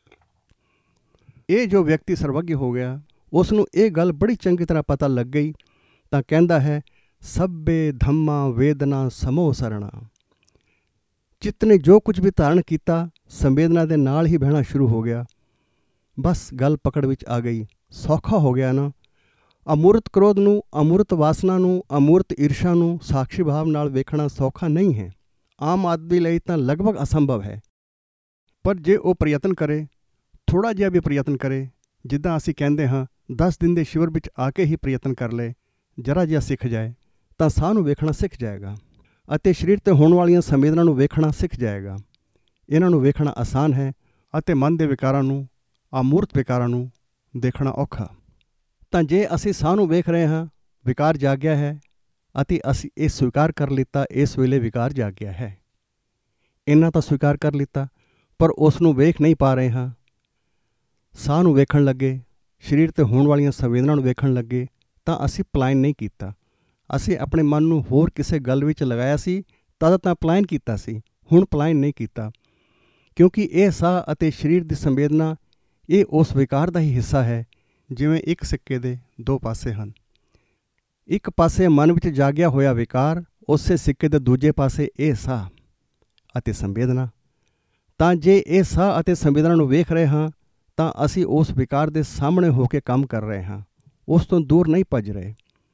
ਇਹ ਜੋ ਵਿਅਕਤੀ ਸਰਵੱਗੀ ਹੋ ਗਿਆ, ਉਸ ਨੂੰ ਇਹ ਗੱਲ ਬੜੀ ਚੰਗੀ ਤਰ੍ਹਾਂ ਪਤਾ ਲੱਗ ਗਈ ਤਾਂ ਕਹਿੰਦਾ ਹੈ, ਸਭੇ ਧੰਮਾ ਵੇਦਨਾ ਸਮੋ ਸਰਣਾ। ਚਿੱਤ ਨੇ ਜੋ ਕੁਝ ਵੀ ਧਾਰਨ ਕੀਤਾ, ਸੰਵੇਦਨਾ ਦੇ ਨਾਲ ਹੀ ਬਹਿਣਾ ਸ਼ੁਰੂ ਹੋ ਗਿਆ। ਬਸ ਗੱਲ ਪਕੜ ਵਿੱਚ ਆ ਗਈ, ਸੌਖਾ ਹੋ ਗਿਆ ਨਾ। ਅਮੂਰਤ ਕ੍ਰੋਧ ਨੂੰ, ਅਮੂਰਤ ਵਾਸਨਾ ਨੂੰ, ਅਮੂਰਤ ਈਰਸ਼ਾ ਨੂੰ ਸਾਖਸ਼ੀ ਭਾਵ ਨਾਲ ਵੇਖਣਾ ਸੌਖਾ ਨਹੀਂ ਹੈ। ਆਮ ਆਦਮੀ ਲਈ ਤਾਂ ਲਗਭਗ ਅਸੰਭਵ ਹੈ। ਪਰ ਜੇ ਉਹ ਪ੍ਰਯਤਨ ਕਰੇ, ਥੋੜ੍ਹਾ ਜਿਹਾ ਵੀ ਪ੍ਰਯਤਨ ਕਰੇ, ਜਿੱਦਾਂ ਅਸੀਂ ਕਹਿੰਦੇ ਹਾਂ 10 ਦਿਨ ਦੇ ਸ਼ਿਵਰ ਵਿੱਚ ਆ ਕੇ ਹੀ ਪ੍ਰਯਤਨ ਕਰ ਲਏ, ਜਰਾ ਜਿਹਾ ਸਿੱਖ ਜਾਏ ਤਾਂ ਸਾਹ ਨੂੰ ਵੇਖਣਾ ਸਿੱਖ ਜਾਏਗਾ ਅਤੇ ਸਰੀਰ 'ਤੇ ਹੋਣ ਵਾਲੀਆਂ ਸੰਵੇਦਨਾ ਨੂੰ ਵੇਖਣਾ ਸਿੱਖ ਜਾਏਗਾ। ਇਹਨਾਂ ਨੂੰ ਵੇਖਣਾ ਆਸਾਨ ਹੈ ਅਤੇ ਮਨ ਦੇ ਵਿਕਾਰਾਂ ਨੂੰ, ਅਮੂਰਤ ਵਿਕਾਰਾਂ ਨੂੰ ਦੇਖਣਾ ਔਖਾ। ਤਾਂ ਜੇ ਅਸੀਂ ਸਾਹ ਨੂੰ ਵੇਖ ਰਹੇ ਹਾਂ, ਵਿਕਾਰ ਜਾਗਿਆ ਹੈ, ਅਤੇ ਅਸੀਂ ਇਹ ਸਵੀਕਾਰ ਕਰ ਲਿੱਤਾ ਇਸ ਵੇਲੇ ਵਿਕਾਰ ਜਾਗਿਆ ਹੈ, ਇੰਨਾ ਤਾਂ ਸਵੀਕਾਰ ਕਰ ਲਿੱਤਾ, ਪਰ ਉਸ ਨੂੰ ਵੇਖ ਨਹੀਂ ਪਾ ਰਹੇ ਹਾਂ। ਸਾਹ ਨੂੰ ਵੇਖਣ ਲੱਗੇ, ਸਰੀਰ 'ਤੇ ਹੋਣ ਵਾਲੀਆਂ ਸੰਵੇਦਨਾ ਨੂੰ ਵੇਖਣ ਲੱਗੇ, ਤਾਂ ਅਸੀਂ ਪਲਾਇਨ ਨਹੀਂ ਕੀਤਾ। ਅਸੀਂ ਆਪਣੇ ਮਨ ਨੂੰ ਹੋਰ ਕਿਸੇ ਗੱਲ ਵਿੱਚ ਲਗਾਇਆ ਸੀ, ਤਦ ਤਾਂ ਪਲਾਇਨ ਕੀਤਾ ਸੀ, ਹੁਣ ਪਲਾਇਨ ਨਹੀਂ ਕੀਤਾ। ਕਿਉਂਕਿ ਇਹ ਸਾਹ ਅਤੇ ਸਰੀਰ ਦੀ ਸੰਵੇਦਨਾ ਇਹ ਉਸ ਵਿਕਾਰ ਦਾ ਹੀ ਹਿੱਸਾ ਹੈ, ਜਿਵੇਂ ਇੱਕ ਸਿੱਕੇ ਦੇ ਦੋ ਪਾਸੇ ਹਨ। ਇੱਕ ਪਾਸੇ ਮਨ ਵਿੱਚ ਜਾਗਿਆ ਹੋਇਆ ਵਿਕਾਰ, ਉਸੇ ਸਿੱਕੇ ਦੇ ਦੂਜੇ ਪਾਸੇ ਇਹ ਸਾਹ ਅਤੇ ਸੰਵੇਦਨਾ। ਤਾਂ ਜੇ ਇਹ ਸਾਹ ਅਤੇ ਸੰਵੇਦਨਾ ਨੂੰ ਵੇਖ ਰਹੇ ਹਾਂ, ਤਾਂ ਅਸੀਂ ਉਸ ਵਿਕਾਰ ਦੇ ਸਾਹਮਣੇ ਹੋ ਕੇ ਕੰਮ ਕਰ ਰਹੇ ਹਾਂ, ਉਸ ਤੋਂ ਦੂਰ ਨਹੀਂ ਭੱਜ ਰਹੇ।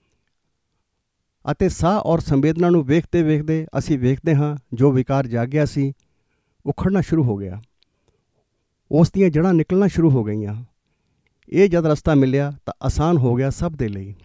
ਅਤੇ ਸਾਹ ਔਰ ਸੰਵੇਦਨਾ ਨੂੰ ਵੇਖਦੇ ਵੇਖਦੇ ਅਸੀਂ ਵੇਖਦੇ ਹਾਂ ਜੋ ਵਿਕਾਰ ਜਾਗਿਆ ਸੀ ਉਖੜਨਾ ਸ਼ੁਰੂ ਹੋ ਗਿਆ, ਉਸ ਦੀਆਂ ਜੜ੍ਹਾਂ ਨਿਕਲਣਾ ਸ਼ੁਰੂ ਹੋ ਗਈਆਂ। ਇਹ ਜਦ ਰਸਤਾ ਮਿਲਿਆ ਤਾਂ ਆਸਾਨ ਹੋ ਗਿਆ ਸਭ ਦੇ ਲਈ।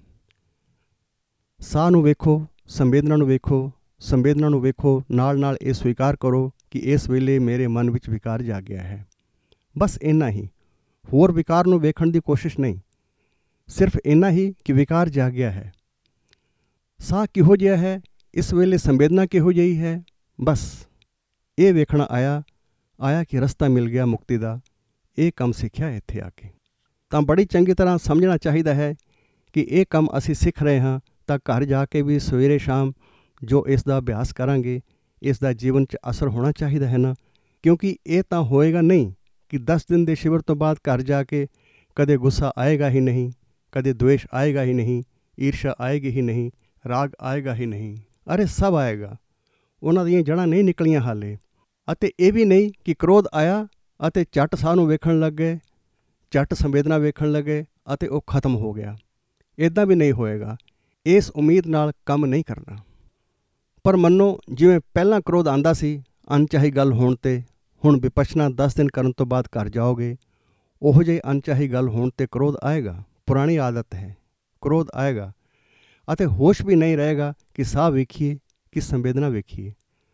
ਸਾਹ ਨੂੰ ਵੇਖੋ, ਸੰਵੇਦਨਾ ਨੂੰ ਵੇਖੋ, ਸੰਵੇਦਨਾ ਨੂੰ ਵੇਖੋ, ਨਾਲ ਨਾਲ ਇਹ ਸਵੀਕਾਰ ਕਰੋ ਕਿ ਇਸ ਵੇਲੇ ਮੇਰੇ ਮਨ ਵਿੱਚ ਵਿਕਾਰ ਜਾਗਿਆ ਹੈ। ਬਸ ਇੰਨਾ ਹੀ, ਹੋਰ ਵਿਕਾਰ ਨੂੰ ਵੇਖਣ ਦੀ ਕੋਸ਼ਿਸ਼ ਨਹੀਂ, ਸਿਰਫ ਇੰਨਾ ਹੀ ਕਿ ਵਿਕਾਰ ਜਾਗਿਆ ਹੈ। ਸਾਹ ਕਿਹੋ ਜਿਹਾ ਹੈ, ਇਸ ਵੇਲੇ ਸੰਵੇਦਨਾ ਕਿਹੋ ਜਿਹੀ ਹੈ, ਬਸ ਇਹ ਵੇਖਣਾ ਆਇਆ ਕਿ ਰਸਤਾ ਮਿਲ ਗਿਆ ਮੁਕਤੀ ਦਾ। ਇਹ ਕੰਮ ਸਿੱਖਿਆ ਇੱਥੇ ਆ ਕੇ। ਤਾਂ ਬੜੀ ਚੰਗੀ ਤਰ੍ਹਾਂ ਸਮਝਣਾ ਚਾਹੀਦਾ ਹੈ ਕਿ ਇਹ ਕੰਮ ਅਸੀਂ ਸਿੱਖ ਰਹੇ ਹਾਂ, ਤਾਂ ਘਰ ਜਾ ਕੇ ਵੀ ਸਵੇਰੇ ਸ਼ਾਮ ਜੋ ਇਸ ਦਾ ਅਭਿਆਸ ਕਰਾਂਗੇ, ਇਸ ਦਾ ਜੀਵਨ 'ਚ ਅਸਰ ਹੋਣਾ ਚਾਹੀਦਾ ਹੈ ਨਾ। ਕਿਉਂਕਿ ਇਹ ਤਾਂ ਹੋਏਗਾ ਨਹੀਂ ਕਿ 10 ਦਿਨ ਦੇ ਸ਼ਿਵਰ ਤੋਂ ਬਾਅਦ ਘਰ ਜਾ ਕੇ ਕਦੇ ਗੁੱਸਾ ਆਏਗਾ ਹੀ ਨਹੀਂ, ਕਦੇ द्वेष ਆਏਗਾ ਹੀ ਨਹੀਂ, ਈਰਸ਼ਾ ਆਏਗੀ ਹੀ ਨਹੀਂ, ਰਾਗ ਆਏਗਾ ਹੀ ਨਹੀਂ। ਅਰੇ ਸਭ ਆਏਗਾ, ਉਹਨਾਂ ਦੀਆਂ ਜੜ੍ਹਾਂ ਨਹੀਂ ਨਿਕਲੀਆਂ ਹਾਲੇ। ਅਤੇ ਇਹ ਵੀ ਨਹੀਂ ਕਿ ਕ੍ਰੋਧ ਆਇਆ ਅਤੇ ਝੱਟ ਸਾਹ ਨੂੰ ਵੇਖਣ ਲੱਗੇ, ਝੱਟ ਸੰਵੇਦਨਾ ਵੇਖਣ ਲੱਗੇ ਅਤੇ ਉਹ ਖਤਮ ਹੋ ਗਿਆ। ਇੱਦਾਂ ਵੀ ਨਹੀਂ ਹੋਏਗਾ। ਇਸ ਉਮੀਦ ਨਾਲ ਕੰਮ ਨਹੀਂ ਕਰਨਾ। ਪਰ ਮੰਨੋ ਜਿਵੇਂ ਪਹਿਲਾਂ ਕ੍ਰੋਧ ਆਉਂਦਾ ਸੀ ਅਣਚਾਹੀ ਗੱਲ ਹੋਣ 'ਤੇ, ਹੁਣ ਵਿਪਸ਼ਨਾ 10 ਦਿਨ ਕਰਨ ਤੋਂ ਬਾਅਦ ਘਰ ਜਾਓਗੇ, ਉਹੋ ਜਿਹੀ ਅਣਚਾਹੀ ਗੱਲ ਹੋਣ 'ਤੇ ਕ੍ਰੋਧ ਆਏਗਾ। ਪੁਰਾਣੀ ਆਦਤ ਹੈ, ਕ੍ਰੋਧ ਆਏਗਾ ਅਤੇ ਹੋਸ਼ ਵੀ ਨਹੀਂ ਰਹੇਗਾ ਕਿ ਸਾਹ ਵੇਖੀਏ ਕਿ ਸੰਵੇਦਨਾ ਵੇਖੀਏ।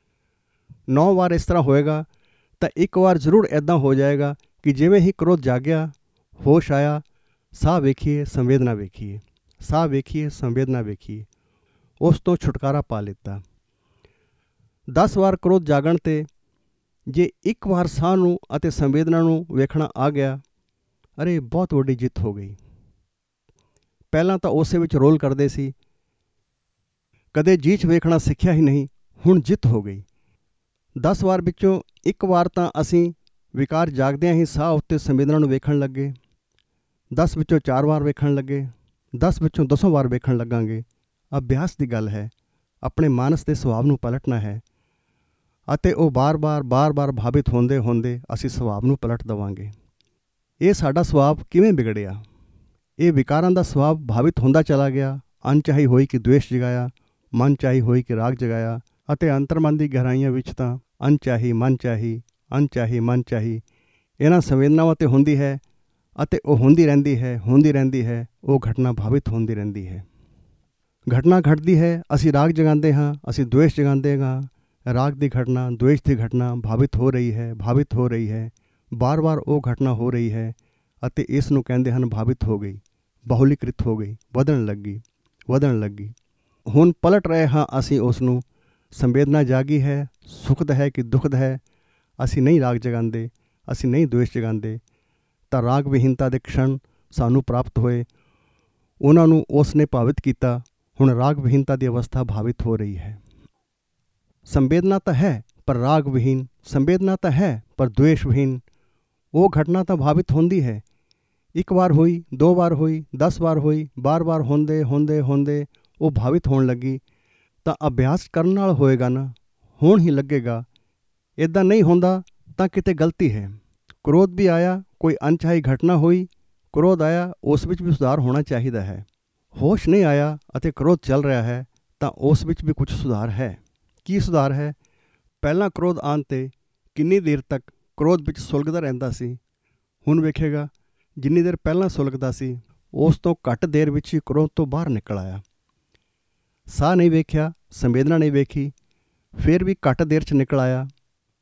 9 ਵਾਰ ਇਸ ਤਰ੍ਹਾਂ ਹੋਏਗਾ ਤਾਂ ਇੱਕ ਵਾਰ ਜ਼ਰੂਰ ਇੱਦਾਂ ਹੋ ਜਾਏਗਾ ਕਿ ਜਿਵੇਂ ਹੀ ਕ੍ਰੋਧ ਜਾਗਿਆ, ਹੋਸ਼ ਆਇਆ, ਸਾਹ ਵੇਖੀਏ ਸੰਵੇਦਨਾ ਵੇਖੀਏ, ਸਾਹ ਵੇਖੀਏ ਸੰਵੇਦਨਾ ਵੇਖੀਏ, ਉਸ ਤੋਂ ਛੁਟਕਾਰਾ ਪਾ ਲਿੱਤਾ। 10 ਵਾਰ ਕ੍ਰੋਧ ਜਾਗਣ 'ਤੇ ਜੇ ਇੱਕ ਵਾਰ ਸਾਹ ਨੂੰ ਅਤੇ ਸੰਵੇਦਨਾ ਨੂੰ ਵੇਖਣਾ ਆ ਗਿਆ, ਅਰੇ ਬਹੁਤ ਵੱਡੀ ਜਿੱਤ ਹੋ ਗਈ। ਪਹਿਲਾਂ ਤਾਂ ਉਸੇ ਵਿੱਚ ਰੋਲ ਕਰਦੇ ਸੀ, ਕਦੇ ਜੀਚ ਵੇਖਣਾ ਸਿੱਖਿਆ ਹੀ ਨਹੀਂ, ਹੁਣ ਜਿੱਤ ਹੋ ਗਈ। 10 ਵਾਰ ਵਿੱਚੋਂ ਇੱਕ ਵਾਰ ਤਾਂ ਅਸੀਂ ਵਿਕਾਰ ਜਾਗਦਿਆਂ ਹੀ ਸਾਹ ਉੱਤੇ ਸੰਵੇਦਨਾ ਨੂੰ ਵੇਖਣ ਲੱਗੇ, 10 ਵਿੱਚੋਂ 4 ਵਾਰ ਵੇਖਣ ਲੱਗੇ, 10 ਵਿੱਚੋਂ 10 ਵਾਰ ਵੇਖਣ ਲੱਗਾਂਗੇ। ਅਭਿਆਸ ਦੀ ਗੱਲ ਹੈ, ਆਪਣੇ ਮਾਨਸ ਦੇ ਸੁਭਾਅ ਨੂੰ ਪਲਟਣਾ ਹੈ ਅਤੇ ਉਹ ਬਾਰ-ਬਾਰ ਭਾਵਿਤ ਹੁੰਦੇ ਹੁੰਦੇ ਅਸੀਂ ਸੁਭਾਅ ਨੂੰ ਪਲਟ ਦੇਵਾਂਗੇ। ਇਹ ਸਾਡਾ ਸੁਭਾਅ ਕਿਵੇਂ ਵਿਗੜਿਆ? ਇਹ ਵਿਕਾਰਾਂ ਦਾ ਸੁਭਾਅ ਭਾਵਿਤ ਹੁੰਦਾ ਚਲਾ ਗਿਆ। ਅਣਚਾਹੀ ਹੋਈ ਕਿ द्वेष ਜਗਾਇਆ, ਮਨ ਚਾਹੀ ਹੋਈ ਕਿ ਰਾਗ ਜਗਾਇਆ, ਅਤੇ ਅੰਤਰਮਨ ਦੀ ਗਹਿਰਾਈਆਂ ਵਿੱਚ ਤਾਂ ਅਣਚਾਹੀ ਮਨ ਚਾਹੀ, ਅਣਚਾਹੀ ਮਨ ਚਾਹੀ ਇਹਨਾਂ ਸੰਵੇਦਨਾਵਾਂ 'ਤੇ ਹੁੰਦੀ ਹੈ ਅਤੇ ਉਹ ਹੁੰਦੀ ਰਹਿੰਦੀ ਹੈ। ਉਹ ਘਟਨਾ ਭਾਵਿਤ ਹੁੰਦੀ ਰਹਿੰਦੀ ਹੈ। ਘਟਨਾ ਘਟਦੀ ਹੈ, ਅਸੀਂ ਰਾਗ ਜਗਾਉਂਦੇ ਹਾਂ, ਅਸੀਂ द्वेष ਜਗਾਉਂਦੇ ਹਾਂ। ਰਾਗ ਦੀ ਘਟਨਾ, द्वेष ਦੀ ਘਟਨਾ ਭਾਵਿਤ ਹੋ ਰਹੀ ਹੈ, ਬਾਰ-ਬਾਰ ਉਹ ਘਟਨਾ ਹੋ ਰਹੀ ਹੈ ਅਤੇ ਇਸ ਨੂੰ ਕਹਿੰਦੇ ਹਨ ਭਾਵਿਤ ਹੋ ਗਈ, ਬਹੁਲੀਕ੍ਰਿਤ ਹੋ ਗਈ, ਵਧਣ ਲੱਗੀ। ਹੁਣ ਪਲਟ ਰਹੇ ਹਾਂ ਅਸੀਂ ਉਸ ਨੂੰ। ਸੰਵੇਦਨਾ ਜਾਗੀ ਹੈ, ਸੁਖਦ ਹੈ ਕਿ ਦੁਖਦ ਹੈ, ਅਸੀਂ ਨਹੀਂ ਰਾਗ ਜਗਾਉਂਦੇ, ਅਸੀਂ ਨਹੀਂ द्वेष ਜਗਾਉਂਦੇ। ਤਾਂ ਰਾਗ ਵਿਹੀਨਤਾ ਦੇ ਕਸ਼ਣ ਸਾਨੂੰ ਪ੍ਰਾਪਤ ਹੋਏ, ਉਹਨਾਂ ਨੂੰ ਉਸ ਨੇ ਭਾਵਿਤ ਕੀਤਾ। ਹੁਣ ਰਾਗ ਵਿਹੀਨਤਾ ਦੀ ਅਵਸਥਾ ਭਾਵਿਤ ਹੋ ਰਹੀ ਹੈ। ਸੰਵੇਦਨਾ ਤਾਂ ਹੈ ਪਰ ਰਾਗ ਵਿਹੀਨ, ਸੰਵੇਦਨਾ ਤਾਂ ਹੈ ਪਰ द्वेष ਵਿਹੀਨ। ਉਹ ਘਟਨਾ ਤਾਂ ਭਾਵਿਤ ਹੁੰਦੀ ਹੈ, ਇੱਕ ਵਾਰ ਹੋਈ, 2 ਵਾਰ ਹੋਈ, 10 ਵਾਰ ਹੋਈ, ਬਾਰ-ਬਾਰ ਹੁੰਦੇ ਉਹ ਭਾਵਿਤ ਹੋਣ ਲੱਗੀ। ਤਾਂ ਅਭਿਆਸ ਕਰਨ ਨਾਲ ਹੋਏਗਾ ਨਾ, ਹੁਣ ਹੀ ਲੱਗੇਗਾ। ਇੱਦਾਂ ਨਹੀਂ ਹੁੰਦਾ ਤਾਂ ਕਿਤੇ ਗਲਤੀ ਹੈ। ਕ੍ਰੋਧ ਵੀ ਆਇਆ, ਕੋਈ ਅਣਚਾਹੀ ਘਟਨਾ ਹੋਈ, ਕ੍ਰੋਧ ਆਇਆ, ਉਸ ਵਿੱਚ ਵੀ ਸੁਧਾਰ ਹੋਣਾ ਚਾਹੀਦਾ ਹੈ। ਹੋਸ਼ ਨਹੀਂ ਆਇਆ ਅਤੇ ਕ੍ਰੋਧ ਚੱਲ ਰਿਹਾ ਹੈ ਤਾਂ ਉਸ ਵਿੱਚ ਵੀ ਕੁਝ ਸੁਧਾਰ ਹੈ। ਕੀ ਸੁਧਾਰ ਹੈ? ਪਹਿਲਾਂ ਕ੍ਰੋਧ ਆਉਣ 'ਤੇ ਕਿੰਨੀ ਦੇਰ ਤੱਕ ਕ੍ਰੋਧ ਵਿੱਚ ਸੁਲਗਦਾ ਰਹਿੰਦਾ ਸੀ, ਹੁਣ ਵੇਖੇਗਾ ਜਿੰਨੀ ਦੇਰ ਪਹਿਲਾਂ ਸੁਲਗਦਾ ਸੀ ਉਸ ਤੋਂ ਘੱਟ ਦੇਰ ਵਿੱਚ ਹੀ ਕ੍ਰੋਧ ਤੋਂ ਬਾਹਰ ਨਿਕਲ ਆਇਆ। ਸਾਹ ਨਹੀਂ ਵੇਖਿਆ, ਸੰਵੇਦਨਾ ਨਹੀਂ ਵੇਖੀ, ਫਿਰ ਵੀ ਘੱਟ ਦੇਰ 'ਚ ਨਿਕਲ ਆਇਆ।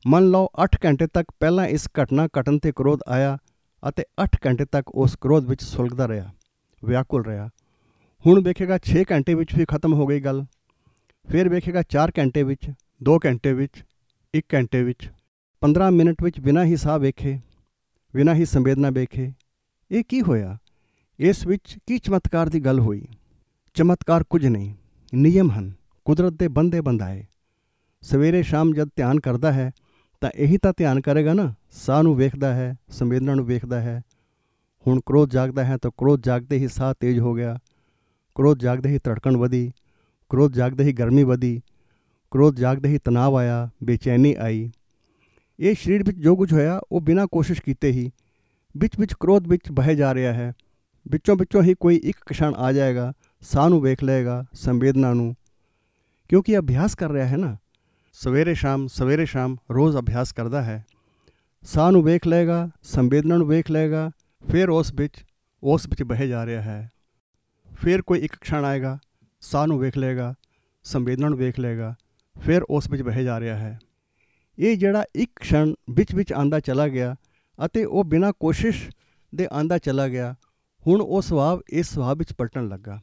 ਮੰਨ ਲਓ 8 ਘੰਟੇ ਤੱਕ ਪਹਿਲਾਂ ਇਸ ਘਟਨਾ ਘਟਨ 'ਤੇ ਕ੍ਰੋਧ ਆਇਆ ਅਤੇ 8 ਘੰਟੇ ਤੱਕ ਉਸ ਕ੍ਰੋਧ ਵਿੱਚ ਸੁਲਗਦਾ ਰਿਹਾ, ਵਿਆਕੁਲ ਰਿਹਾ। ਹੁਣ ਵੇਖੇਗਾ 6 ਘੰਟੇ ਵਿੱਚ ਵੀ ਖਤਮ ਹੋ ਗਈ ਗੱਲ। ਫਿਰ ਵੇਖੇਗਾ 4 ਘੰਟੇ ਵਿੱਚ, 2 ਘੰਟੇ ਵਿੱਚ, 1 ਘੰਟੇ ਵਿੱਚ, 15 ਮਿੰਟ ਵਿੱਚ ਬਿਨਾਂ ਹੀ ਸਾਹ ਵੇਖੇ, ਬਿਨਾਂ ਹੀ ਸੰਵੇਦਨਾ ਵੇਖੇ। ਇਹ ਕੀ ਹੋਇਆ? ਇਸ ਵਿੱਚ ਕੀ ਚਮਤਕਾਰ ਦੀ ਗੱਲ ਹੋਈ? ਚਮਤਕਾਰ ਕੁਝ ਨਹੀਂ, ਨਿਯਮ ਹਨ, ਕੁਦਰਤ ਦੇ ਬੰਦੇ ਬੰਦਾਏ। ਸਵੇਰੇ ਸ਼ਾਮ ਜਦ ਧਿਆਨ ਕਰਦਾ ਹੈ ਤਾਂ ਇਹੀ ਤਾਂ ਧਿਆਨ ਕਰੇਗਾ ਨਾ। ਸਾਹ ਨੂੰ ਵੇਖਦਾ ਹੈ, ਸੰਵੇਦਨਾ ਨੂੰ ਵੇਖਦਾ ਹੈ। ਹੁਣ ਕ੍ਰੋਧ ਜਾਗਦਾ ਹੈ ਤਾਂ ਕ੍ਰੋਧ ਜਾਗਦੇ ਹੀ ਸਾਹ ਤੇਜ਼ ਹੋ ਗਿਆ, ਕ੍ਰੋਧ ਜਾਗਦੇ ਹੀ ਧੜਕਣ ਵਧੀ, ਕ੍ਰੋਧ ਜਾਗਦੇ ਹੀ ਗਰਮੀ ਵਧੀ, ਕ੍ਰੋਧ ਜਾਗਦੇ ਹੀ ਤਣਾਅ ਆਇਆ, ਬੇਚੈਨੀ ਆਈ। ਇਹ ਸਰੀਰ ਵਿੱਚ ਜੋ ਕੁਝ ਹੋਇਆ ਉਹ ਬਿਨਾਂ ਕੋਸ਼ਿਸ਼ ਕੀਤੇ ਹੀ ਵਿੱਚ ਵਿੱਚ ਕ੍ਰੋਧ ਵਿੱਚ ਬਹਿ ਜਾ ਰਿਹਾ ਹੈ। ਵਿੱਚੋਂ ਵਿੱਚੋਂ ਹੀ ਕੋਈ ਇੱਕ ਕਸ਼ਣ ਆ ਜਾਏਗਾ, ਸਾਹ ਨੂੰ ਵੇਖ ਲਏਗਾ, ਸੰਵੇਦਨਾ ਨੂੰ, ਕਿਉਂਕਿ ਅਭਿਆਸ ਕਰ ਰਿਹਾ ਹੈ ਨਾ। ਸਵੇਰੇ ਸ਼ਾਮ ਰੋਜ਼ ਅਭਿਆਸ ਕਰਦਾ ਹੈ। ਸਾਹ ਨੂੰ ਵੇਖ ਲਏਗਾ, ਸੰਵੇਦਨਾ ਨੂੰ ਵੇਖ ਲਏਗਾ, ਫਿਰ ਉਸ ਵਿੱਚ ਬਹਿ ਜਾ ਰਿਹਾ ਹੈ। ਫਿਰ ਕੋਈ ਇੱਕ ਕਸ਼ਣ ਆਏਗਾ, ਸਾਹ ਨੂੰ ਵੇਖ ਲਏਗਾ, ਸੰਵੇਦਨਾ ਨੂੰ ਵੇਖ ਲਏਗਾ, ਫਿਰ ਉਸ ਵਿੱਚ ਬਹਿ ਜਾ ਰਿਹਾ ਹੈ। ਇਹ ਜਿਹੜਾ ਇੱਕ ਕਸ਼ਣ ਵਿੱਚ ਆਉਂਦਾ ਚਲਾ ਗਿਆ ਅਤੇ ਉਹ ਬਿਨਾਂ ਕੋਸ਼ਿਸ਼ ਦੇ ਆਉਂਦਾ ਚਲਾ ਗਿਆ, ਹੁਣ ਉਹ ਸੁਭਾਵ ਇਸ ਸੁਭਾਵ ਵਿੱਚ ਪਲਟਣ ਲੱਗਾ।